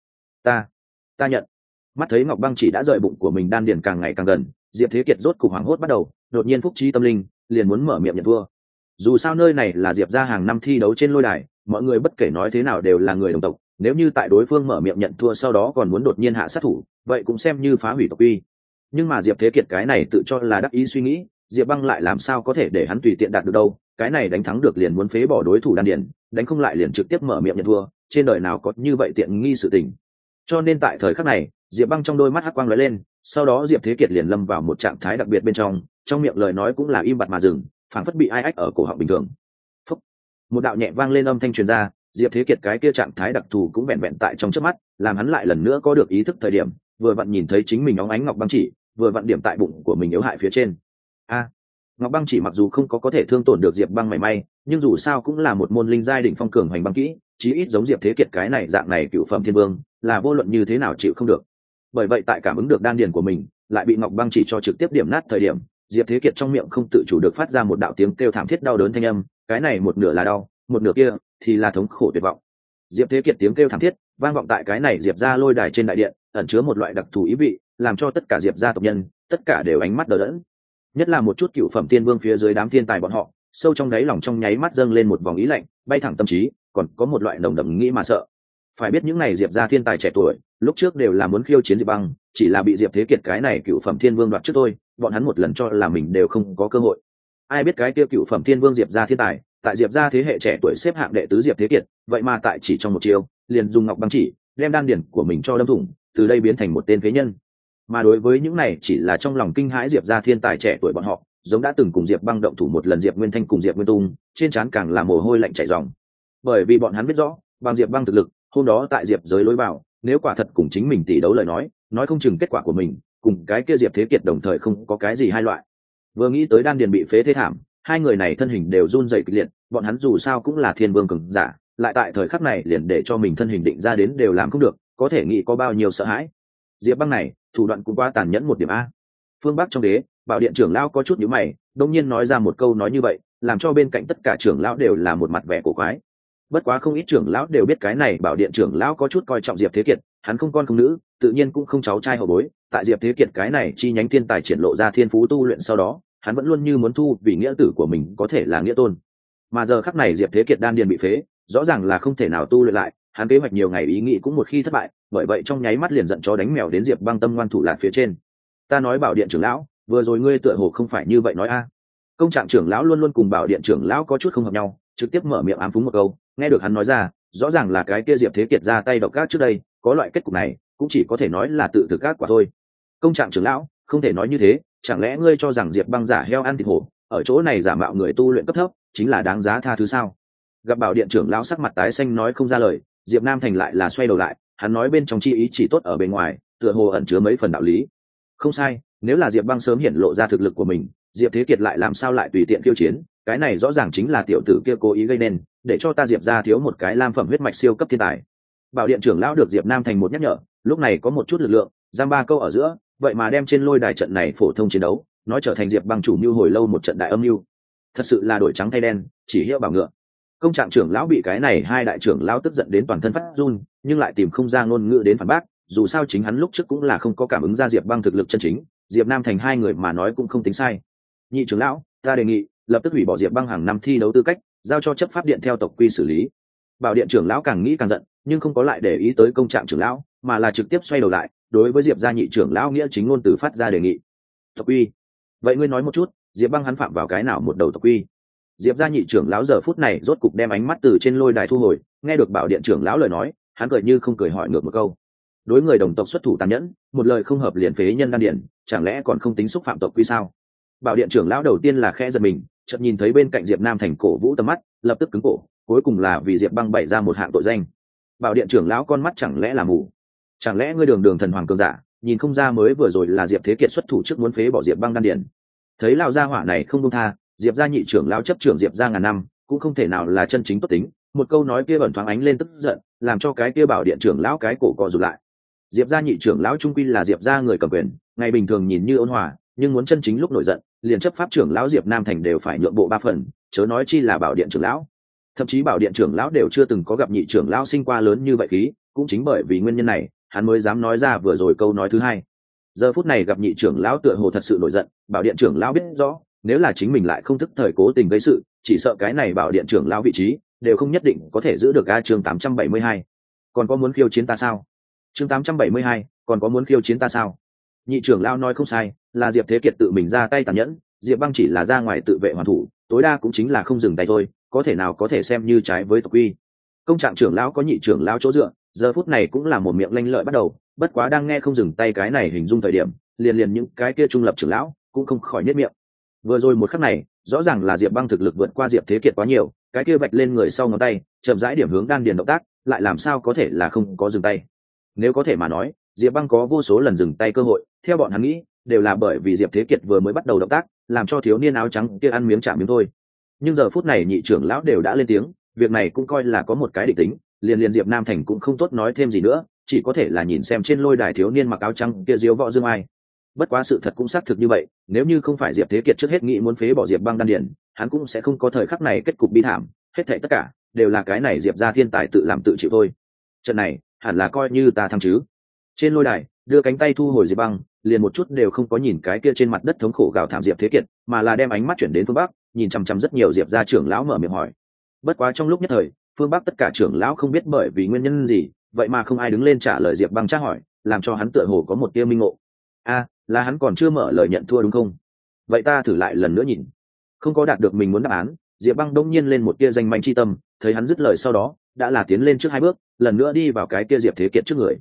[SPEAKER 1] Ta nhận. Mắt thấy ngọc băng chỉ đã rời bụng của mình đan điền càng ngày càng gần, Diệp Thế Kiệt rốt cục hoảng hốt bắt đầu, đột nhiên phúc trí tâm linh, liền muốn mở miệng nhận thua. Dù sao nơi này là Diệp gia hàng năm thi đấu trên lôi đài, mọi người bất kể nói thế nào đều là người đồng tộc, nếu như tại đối phương mở miệng nhận thua sau đó còn muốn đột nhiên hạ sát thủ, vậy cũng xem như phá hủy tộc quy. Nhưng mà Diệp Thế Kiệt cái này tự cho là đắc ý suy nghĩ, Diệp Băng lại làm sao có thể để hắn tùy tiện đạt được đâu, cái này đánh thắng được liền muốn phế bỏ đối thủ đan điền, đánh không lại liền trực tiếp mở miệng nhận thua, trên đời nào có như vậy tiện nghi sự tình. Cho nên tại thời khắc này, Diệp Băng trong đôi mắt hắc quang lóe lên, sau đó Diệp Thế Kiệt liền lâm vào một trạng thái đặc biệt bên trong miệng lời nói cũng là im bặt mà dừng, phảng phất bị ai ách ở cổ họng bình thường. Phúc. Một đạo nhẹ vang lên âm thanh truyền ra, Diệp Thế Kiệt cái kia trạng thái đặc thù cũng vẹn vẹn tại trong chớp mắt, làm hắn lại lần nữa có được ý thức thời điểm, vừa vặn nhìn thấy chính mình óng ánh ngọc băng chỉ, vừa vặn điểm tại bụng của mình yếu hại phía trên. Ngọc băng chỉ mặc dù không có thể thương tổn được Diệp Băng mảy may, nhưng dù sao cũng là một môn linh giai đỉnh phong cường hoành băng kỹ, chí ít giống Diệp Thế Kiệt cái này dạng này cựu phẩm thiên vương, là vô luận như thế nào chịu không được. Bởi vậy tại cảm ứng được đan điền của mình lại bị ngọc băng chỉ cho trực tiếp điểm nát thời điểm, Diệp Thế Kiệt trong miệng không tự chủ được phát ra một đạo tiếng kêu thảm thiết đau đớn thanh âm, cái này một nửa là đau, một nửa kia thì là thống khổ tuyệt vọng. Diệp Thế Kiệt tiếng kêu thảm thiết vang vọng tại cái này Diệp gia lôi đài trên đại điện, ẩn chứa một loại đặc thù ý vị, làm cho tất cả Diệp gia tộc nhân tất cả đều ánh mắt đờ đẫn. nhất là một chút cựu phẩm thiên vương phía dưới đám thiên tài bọn họ, sâu trong đáy lòng trong nháy mắt dâng lên một vòng ý lạnh bay thẳng tâm trí, còn có một loại nồng đậm nghĩ mà sợ. Phải biết những này diệp gia thiên tài trẻ tuổi lúc trước đều là muốn khiêu chiến Diệp Băng, chỉ là bị Diệp Thế Kiệt cái này cựu phẩm thiên vương đoạt trước thôi, bọn hắn một lần cho là mình đều không có cơ hội. Ai biết cái kia cựu phẩm thiên vương Diệp gia thiên tài, tại Diệp gia thế hệ trẻ tuổi xếp hạng đệ tứ Diệp Thế Kiệt, vậy mà tại chỉ trong một chiều, liền dùng ngọc băng chỉ đem đan điển của mình cho đâm thủng, từ đây biến thành một tên phế nhân. Mà đối với những này chỉ là trong lòng kinh hãi Diệp gia thiên tài trẻ tuổi bọn họ, giống đã từng cùng Diệp Băng động thủ một lần Diệp Nguyên Thanh cùng Diệp Nguyên Tung, trên trán càng là mồ hôi lạnh chảy ròng. Bởi vì bọn hắn biết rõ, bằng Diệp Băng thực lực, hôm đó tại Diệp giới lối vào, nếu quả thật cùng chính mình tỷ đấu lời nói không chừng kết quả của mình cùng cái kia Diệp Thế Kiệt đồng thời không có cái gì hai loại. Vừa nghĩ tới đan điền bị phế thế thảm, hai người này thân hình đều run rẩy kịch liệt, bọn hắn dù sao cũng là thiên vương cường giả, lại tại thời khắc này liền để cho mình thân hình định ra đến đều làm không được, có thể nghĩ có bao nhiêu sợ hãi. Diệp Băng này, thủ đoạn cũng quá tàn nhẫn một điểm a. Phương Bắc trong đế, Bảo Điện trưởng lão có chút nhíu mày, đột nhiên nói ra một câu nói như vậy, làm cho bên cạnh tất cả trưởng lão đều là một mặt vẻ cổ quái. Bất quá không ít trưởng lão đều biết cái này Bảo Điện trưởng lão có chút coi trọng Diệp Thế Kiệt, hắn không con không nữ, tự nhiên cũng không cháu trai hậu bối, tại Diệp Thế Kiệt cái này chi nhánh thiên tài triển lộ ra thiên phú tu luyện sau đó, hắn vẫn luôn như muốn thu vì nghĩa tử của mình có thể là nghĩa tôn. Mà giờ khắc này Diệp Thế Kiệt đan điền bị phế, rõ ràng là không thể nào tu luyện lại, hắn kế hoạch nhiều ngày ý nghĩ cũng một khi thất bại, bởi vậy trong nháy mắt liền giận chó đánh mèo đến Diệp Băng tâm ngoan thủ lạt phía trên. Ta nói Bảo Điện trưởng lão, vừa rồi ngươi tựa hồ không phải như vậy nói a. Công trạng trưởng lão luôn luôn cùng Bảo Điện trưởng lão có chút không hợp nhau, trực tiếp mở miệng ám phúng một câu, nghe được hắn nói ra, rõ ràng là cái kia Diệp Thế Kiệt ra tay độc ác trước đây, có loại kết cục này, cũng chỉ có thể nói là tự thực ác quả thôi. Công trạng trưởng lão, không thể nói như thế, chẳng lẽ ngươi cho rằng Diệp Băng giả heo ăn thịt hổ, ở chỗ này giả mạo người tu luyện cấp thấp, chính là đáng giá tha thứ sao? Gặp Bảo Điện trưởng lão sắc mặt tái xanh nói không ra lời, Diệp Nam Thành lại là xoay đầu lại, hắn nói bên trong chi ý chỉ tốt ở bên ngoài, tựa hồ ẩn chứa mấy phần đạo lý. Không sai, nếu là Diệp Băng sớm hiện lộ ra thực lực của mình, Diệp Thế Kiệt lại làm sao lại tùy tiện khiêu chiến, cái này rõ ràng chính là tiểu tử kia cố ý gây nên, để cho ta Diệp gia thiếu một cái lam phẩm huyết mạch siêu cấp thiên tài. Bảo Điện trưởng lão được Diệp Nam Thành một nhắc nhở, lúc này có một chút lực lượng, giam ba câu ở giữa, vậy mà đem trên lôi đài trận này phổ thông chiến đấu, nói trở thành Diệp Băng chủ mưu hồi lâu một trận đại âm mưu. Thật sự là đổi trắng thay đen, chỉ hiệu bảo ngựa. Công trạng trưởng lão bị cái này hai đại trưởng lão tức giận đến toàn thân phát run, nhưng lại tìm không ra ngôn ngữ đến phản bác, dù sao chính hắn lúc trước cũng là không có cảm ứng ra Diệp Băng thực lực chân chính, Diệp Nam Thành hai người mà nói cũng không tính sai. Nhị trưởng lão, ta đề nghị lập tức hủy bỏ Diệp Băng hàng năm thi đấu tư cách, giao cho chấp pháp điện theo tộc quy xử lý. Bảo Điện trưởng lão càng nghĩ càng giận, nhưng không có lại để ý tới công trạng trưởng lão, mà là trực tiếp xoay đầu lại, đối với Diệp gia nhị trưởng lão nghĩa chính ngôn từ phát ra đề nghị. Tộc quy? Vậy ngươi nói một chút, Diệp Băng hắn phạm vào cái nào một đầu tộc quy? Diệp gia nhị trưởng lão giờ phút này rốt cục đem ánh mắt từ trên lôi đài thu hồi, nghe được Bảo Điện trưởng lão lời nói, hắn cười như không cười hỏi ngược một câu. Đối người đồng tộc xuất thủ tàn nhẫn, một lời không hợp liền phế nhân đan điển, chẳng lẽ còn không tính xúc phạm tộc quy sao? Bảo Điện trưởng lão đầu tiên là khẽ giật mình, chợt nhìn thấy bên cạnh Diệp Nam Thành cổ vũ tầm mắt, lập tức cứng cổ, cuối cùng là vì Diệp Băng bày ra một hạng tội danh. Bảo Điện trưởng lão con mắt chẳng lẽ là mù? Chẳng lẽ ngươi đường đường thần hoàng cường giả, nhìn không ra mới vừa rồi là Diệp Thế Kiệt xuất thủ trước muốn phế bỏ Diệp Băng đan điển? Thấy lão gia hỏa này không buông tha, Diệp gia nhị trưởng lão chấp trưởng Diệp gia ngàn năm, cũng không thể nào là chân chính tốt tính, một câu nói kia ẩn thoáng ánh lên tức giận, làm cho cái kia Bảo Điện trưởng lão cái cổ co rụt lại. Diệp gia nhị trưởng lão trung quy là Diệp gia người cầm quyền, ngày bình thường nhìn như ôn hòa, nhưng muốn chân chính lúc nổi giận, liền chấp pháp trưởng lão Diệp Nam Thành đều phải nhượng bộ ba phần, chớ nói chi là Bảo Điện trưởng lão. Thậm chí Bảo Điện trưởng lão đều chưa từng có gặp nhị trưởng lão sinh qua lớn như vậy khí, cũng chính bởi vì nguyên nhân này, hắn mới dám nói ra vừa rồi câu nói thứ hai. Giờ phút này gặp nhị trưởng lão tựa hồ thật sự nổi giận, Bảo Điện trưởng lão biết rõ, nếu là chính mình lại không thức thời cố tình gây sự, chỉ sợ cái này Bảo Điện trưởng lão vị trí đều không nhất định có thể giữ được. A chương 872. Còn có muốn khiêu chiến ta sao? Chương 872, còn có muốn khiêu chiến ta sao? Nhị trưởng lão nói không sai, là Diệp Thế Kiệt tự mình ra tay tàn nhẫn, Diệp Băng chỉ là ra ngoài tự vệ hoàn thủ, tối đa cũng chính là không dừng tay thôi, có thể nào có thể xem như trái với tộc quy. Công trạng trưởng lão có nhị trưởng lão chỗ dựa, giờ phút này cũng là một miệng lanh lợi bắt đầu, bất quá đang nghe không dừng tay cái này hình dung thời điểm, liền những cái kia trung lập trưởng lão cũng không khỏi nhếch miệng. Vừa rồi một khắc này, rõ ràng là Diệp Băng thực lực vượt qua Diệp Thế Kiệt quá nhiều, cái kia vạch lên người sau ngón tay, chậm rãi điểm hướng đan điền động tác, lại làm sao có thể là không có dừng tay. Nếu có thể mà nói, Diệp Băng có vô số lần dừng tay cơ hội, theo bọn hắn nghĩ, đều là bởi vì Diệp Thế Kiệt vừa mới bắt đầu động tác, làm cho thiếu niên áo trắng kia ăn miếng trả miếng thôi. Nhưng giờ phút này nhị trưởng lão đều đã lên tiếng, việc này cũng coi là có một cái định tính, liền Diệp Nam Thành cũng không tốt nói thêm gì nữa, chỉ có thể là nhìn xem trên lôi đài thiếu niên mặc áo trắng kia diếu võ dương ai. Bất quá sự thật cũng xác thực như vậy, nếu như không phải Diệp Thế Kiệt trước hết nghĩ muốn phế bỏ Diệp Băng đan điển, hắn cũng sẽ không có thời khắc này kết cục bi thảm, hết thảy tất cả đều là cái này Diệp gia thiên tài tự làm tự chịu thôi. Trận này hẳn là coi như ta thắng chứ. Trên lôi đài, đưa cánh tay thu hồi Diệp Băng, liền một chút đều không có nhìn cái kia trên mặt đất thống khổ gào thảm Diệp Thế Kiệt, mà là đem ánh mắt chuyển đến phương Bắc, nhìn chăm chăm rất nhiều Diệp gia trưởng lão mở miệng hỏi. Bất quá trong lúc nhất thời, phương Bắc tất cả trưởng lão không biết bởi vì nguyên nhân gì, vậy mà không ai đứng lên trả lời Diệp Băng tra hỏi, làm cho hắn tựa hồ có một tia minh ngộ. Là hắn còn chưa mở lời nhận thua đúng không? Vậy ta thử lại lần nữa nhìn. Không có đạt được mình muốn đáp án, Diệp Băng đông nhiên lên một tia danh manh chi tâm, thấy hắn dứt lời sau đó, đã là tiến lên trước 2 bước, lần nữa đi vào cái kia Diệp Thế Kiệt trước người.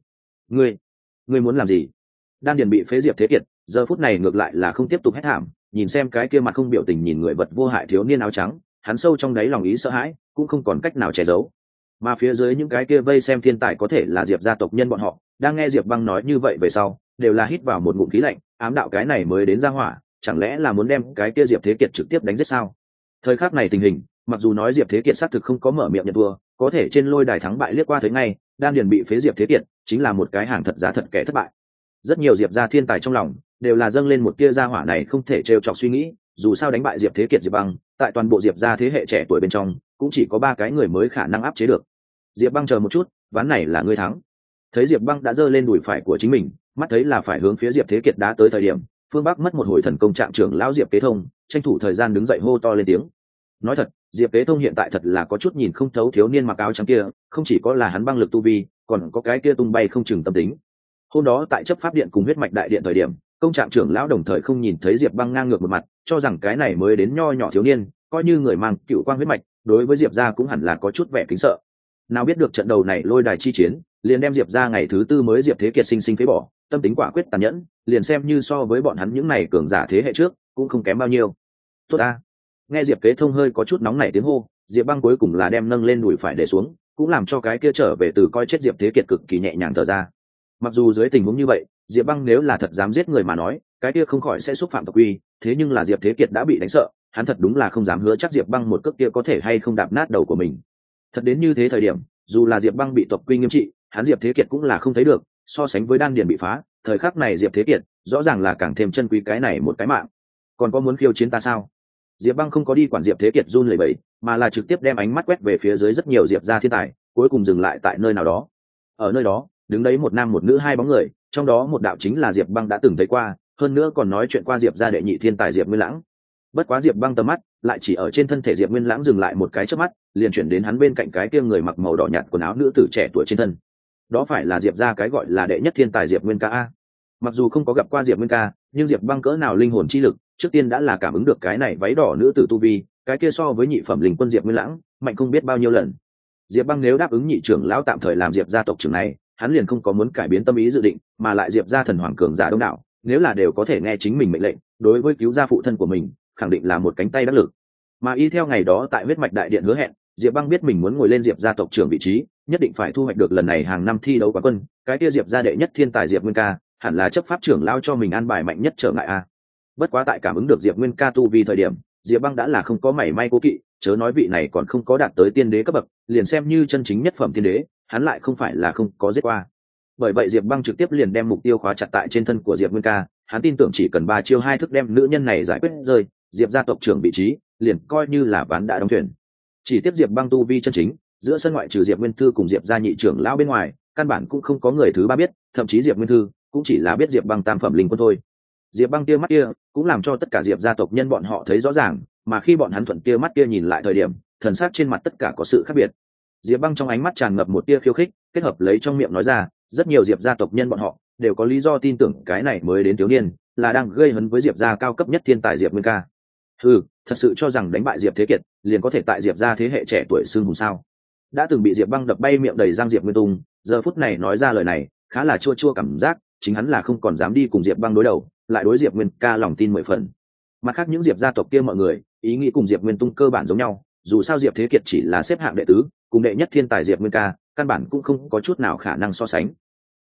[SPEAKER 1] Ngươi muốn làm gì? Đan điền bị phế Diệp Thế Kiệt, giờ phút này ngược lại là không tiếp tục hét thảm, nhìn xem cái kia mặt không biểu tình nhìn người vật vô hại thiếu niên áo trắng, hắn sâu trong đáy lòng ý sợ hãi, cũng không còn cách nào che giấu. Mà phía dưới những cái kia vây xem thiên tài có thể là Diệp gia tộc nhân bọn họ, đang nghe Diệp Băng nói như vậy về sau, đều là hít vào một ngụm khí lạnh, ám đạo cái này mới đến ra hỏa, chẳng lẽ là muốn đem cái kia Diệp Thế Kiệt trực tiếp đánh giết sao? Thời khắc này tình hình, mặc dù nói Diệp Thế Kiệt xác thực không có mở miệng nhận thua, có thể trên lôi đài thắng bại liếc qua thấy ngay, đan điền bị phế Diệp Thế Kiệt chính là một cái hàng thật giá thật kẻ thất bại. Rất nhiều Diệp gia thiên tài trong lòng đều là dâng lên một tia gia hỏa này không thể trêu chọc suy nghĩ, dù sao đánh bại Diệp Thế Kiệt Diệp Băng, tại toàn bộ Diệp gia thế hệ trẻ tuổi bên trong, cũng chỉ có 3 cái người mới khả năng áp chế được. Diệp Băng chờ một chút, ván này là ngươi thắng. Thấy Diệp Băng đã giơ lên đùi phải của chính mình, mắt thấy là phải hướng phía Diệp Thế Kiệt đá tới thời điểm, phương Bắc mất một hồi thần công trạng trưởng lão Diệp Kế Thông, tranh thủ thời gian đứng dậy hô to lên tiếng. Nói thật, Diệp Kế Thông hiện tại thật là có chút nhìn không thấu thiếu niên mặc áo trắng kia, không chỉ có là hắn băng lực tu vi, còn có cái kia tung bay không chừng tâm tính. Hôm đó tại chấp pháp điện cùng huyết mạch đại điện thời điểm, công trạng trưởng lão đồng thời không nhìn thấy Diệp Băng ngang ngược một mặt, cho rằng cái này mới đến nho nhỏ thiếu niên, coi như người mang cựu quang huyết mạch, đối với Diệp gia cũng hẳn là có chút vẻ kính sợ. Nào biết được trận đầu này lôi đài chi chiến, liền đem Diệp gia ngày thứ 4 mới Diệp Thế Kiệt sinh phế bỏ, tâm tính quả quyết tàn nhẫn, liền xem như so với bọn hắn những này cường giả thế hệ trước, cũng không kém bao nhiêu. Tốt a. Nghe Diệp Kế Thông hơi có chút nóng nảy tiếng hô, Diệp Băng cuối cùng là đem nâng lên đùi phải để xuống, cũng làm cho cái kia trở về từ coi chết Diệp Thế Kiệt cực kỳ nhẹ nhàng thở ra. Mặc dù dưới tình huống như vậy, Diệp Băng nếu là thật dám giết người mà nói, cái kia không khỏi sẽ xúc phạm tộc quy, thế nhưng là Diệp Thế Kiệt đã bị đánh sợ, hắn thật đúng là không dám hứa chắc Diệp Băng một cước kia có thể hay không đạp nát đầu của mình. Thật đến như thế thời điểm, dù là Diệp Băng bị tộc quy nghiêm trị, hắn Diệp Thế Kiệt cũng là không thấy được, so sánh với đan điền bị phá, thời khắc này Diệp Thế Kiệt rõ ràng là càng thêm chân quý cái này một cái mạng. Còn có muốn khiêu chiến ta sao? Diệp Băng không có đi quản Diệp Thế Kiệt run lẩy bẩy, mà là trực tiếp đem ánh mắt quét về phía dưới rất nhiều Diệp gia thiên tài, cuối cùng dừng lại tại nơi nào đó. Ở nơi đó, đứng đấy một nam một nữ 2 bóng người, trong đó một đạo chính là Diệp Băng đã từng thấy qua, hơn nữa còn nói chuyện qua Diệp gia đệ nhị thiên tài Diệp Nguyên Lãng. Bất quá Diệp Băng tầm mắt lại chỉ ở trên thân thể Diệp Nguyên Lãng dừng lại một cái chớp mắt, liền chuyển đến hắn bên cạnh cái kia người mặc màu đỏ nhạt quần áo nữ tử trẻ tuổi trên thân. Đó phải là Diệp gia cái gọi là đệ nhất thiên tài Diệp Nguyên Ca a. Mặc dù không có gặp qua Diệp Nguyên Ca, nhưng Diệp Băng cỡ nào linh hồn chi lực, trước tiên đã là cảm ứng được cái này váy đỏ nữ tử tu vi, cái kia so với nhị phẩm linh quân Diệp Nguyên Lãng, mạnh không biết bao nhiêu lần. Diệp Băng nếu đáp ứng nhị trưởng lão tạm thời làm Diệp gia tộc trưởng này, hắn liền không có muốn cải biến tâm ý dự định, mà lại Diệp gia thần hoàng cường giả đông đảo, nếu là đều có thể nghe chính mình mệnh lệnh, đối với cứu gia phụ thân của mình, khẳng định là một cánh tay đắc lực. Mà y theo ngày đó tại huyết mạch đại điện hứa hẹn, Diệp Băng biết mình muốn ngồi lên Diệp gia tộc trưởng vị trí, nhất định phải thu hoạch được lần này hàng năm thi đấu quán quân, cái kia Diệp gia đệ nhất thiên tài Diệp Nguyên Ca, hẳn là chấp pháp trưởng lao cho mình an bài mạnh nhất trở ngại a. Bất quá tại cảm ứng được Diệp Nguyên Ca tu vi thời điểm, Diệp Băng đã là không có mảy may cố kỵ, chớ nói vị này còn không có đạt tới tiên đế cấp bậc, liền xem như chân chính nhất phẩm tiên đế, hắn lại không phải là không có giết qua. Bởi vậy Diệp Băng trực tiếp liền đem mục tiêu khóa chặt tại trên thân của Diệp Nguyên Ca, hắn tin tưởng chỉ cần 3 chiêu 2 thức đem nữ nhân này giải quyết rơi, Diệp gia tộc trưởng vị trí liền coi như là ván đã đóng thuyền. Chỉ tiếp Diệp Băng tu vi chân chính, giữa sân ngoại trừ Diệp Nguyên Thư cùng Diệp gia nhị trưởng lão bên ngoài, căn bản cũng không có người thứ ba biết, thậm chí Diệp Nguyên Thư cũng chỉ là biết Diệp Băng tam phẩm linh quân thôi. Diệp Băng kia mắt kia cũng làm cho tất cả Diệp gia tộc nhân bọn họ thấy rõ ràng, mà khi bọn hắn thuận kia mắt kia nhìn lại thời điểm, thần sắc trên mặt tất cả có sự khác biệt. Diệp Băng trong ánh mắt tràn ngập một tia khiêu khích, kết hợp lấy trong miệng nói ra, rất nhiều Diệp gia tộc nhân bọn họ đều có lý do tin tưởng cái này mới đến thiếu niên là đang gây hấn với Diệp gia cao cấp nhất thiên tài Diệp Nguyên Ca. Thật sự cho rằng đánh bại Diệp Thế Kiệt liền có thể tại Diệp gia thế hệ trẻ tuổi xưng hùng sao? Đã từng bị Diệp Băng đập bay miệng đầy răng Diệp Nguyên Tung, giờ phút này nói ra lời này, khá là chua chua cảm giác, chính hắn là không còn dám đi cùng Diệp Băng đối đầu, lại đối Diệp Nguyên Ca lòng tin 10 phần. Mặt khác những Diệp gia tộc kia mọi người, ý nghĩ cùng Diệp Nguyên Tung cơ bản giống nhau, dù sao Diệp Thế Kiệt chỉ là xếp hạng đệ tứ, cùng đệ nhất thiên tài Diệp Nguyên Ca, căn bản cũng không có chút nào khả năng so sánh.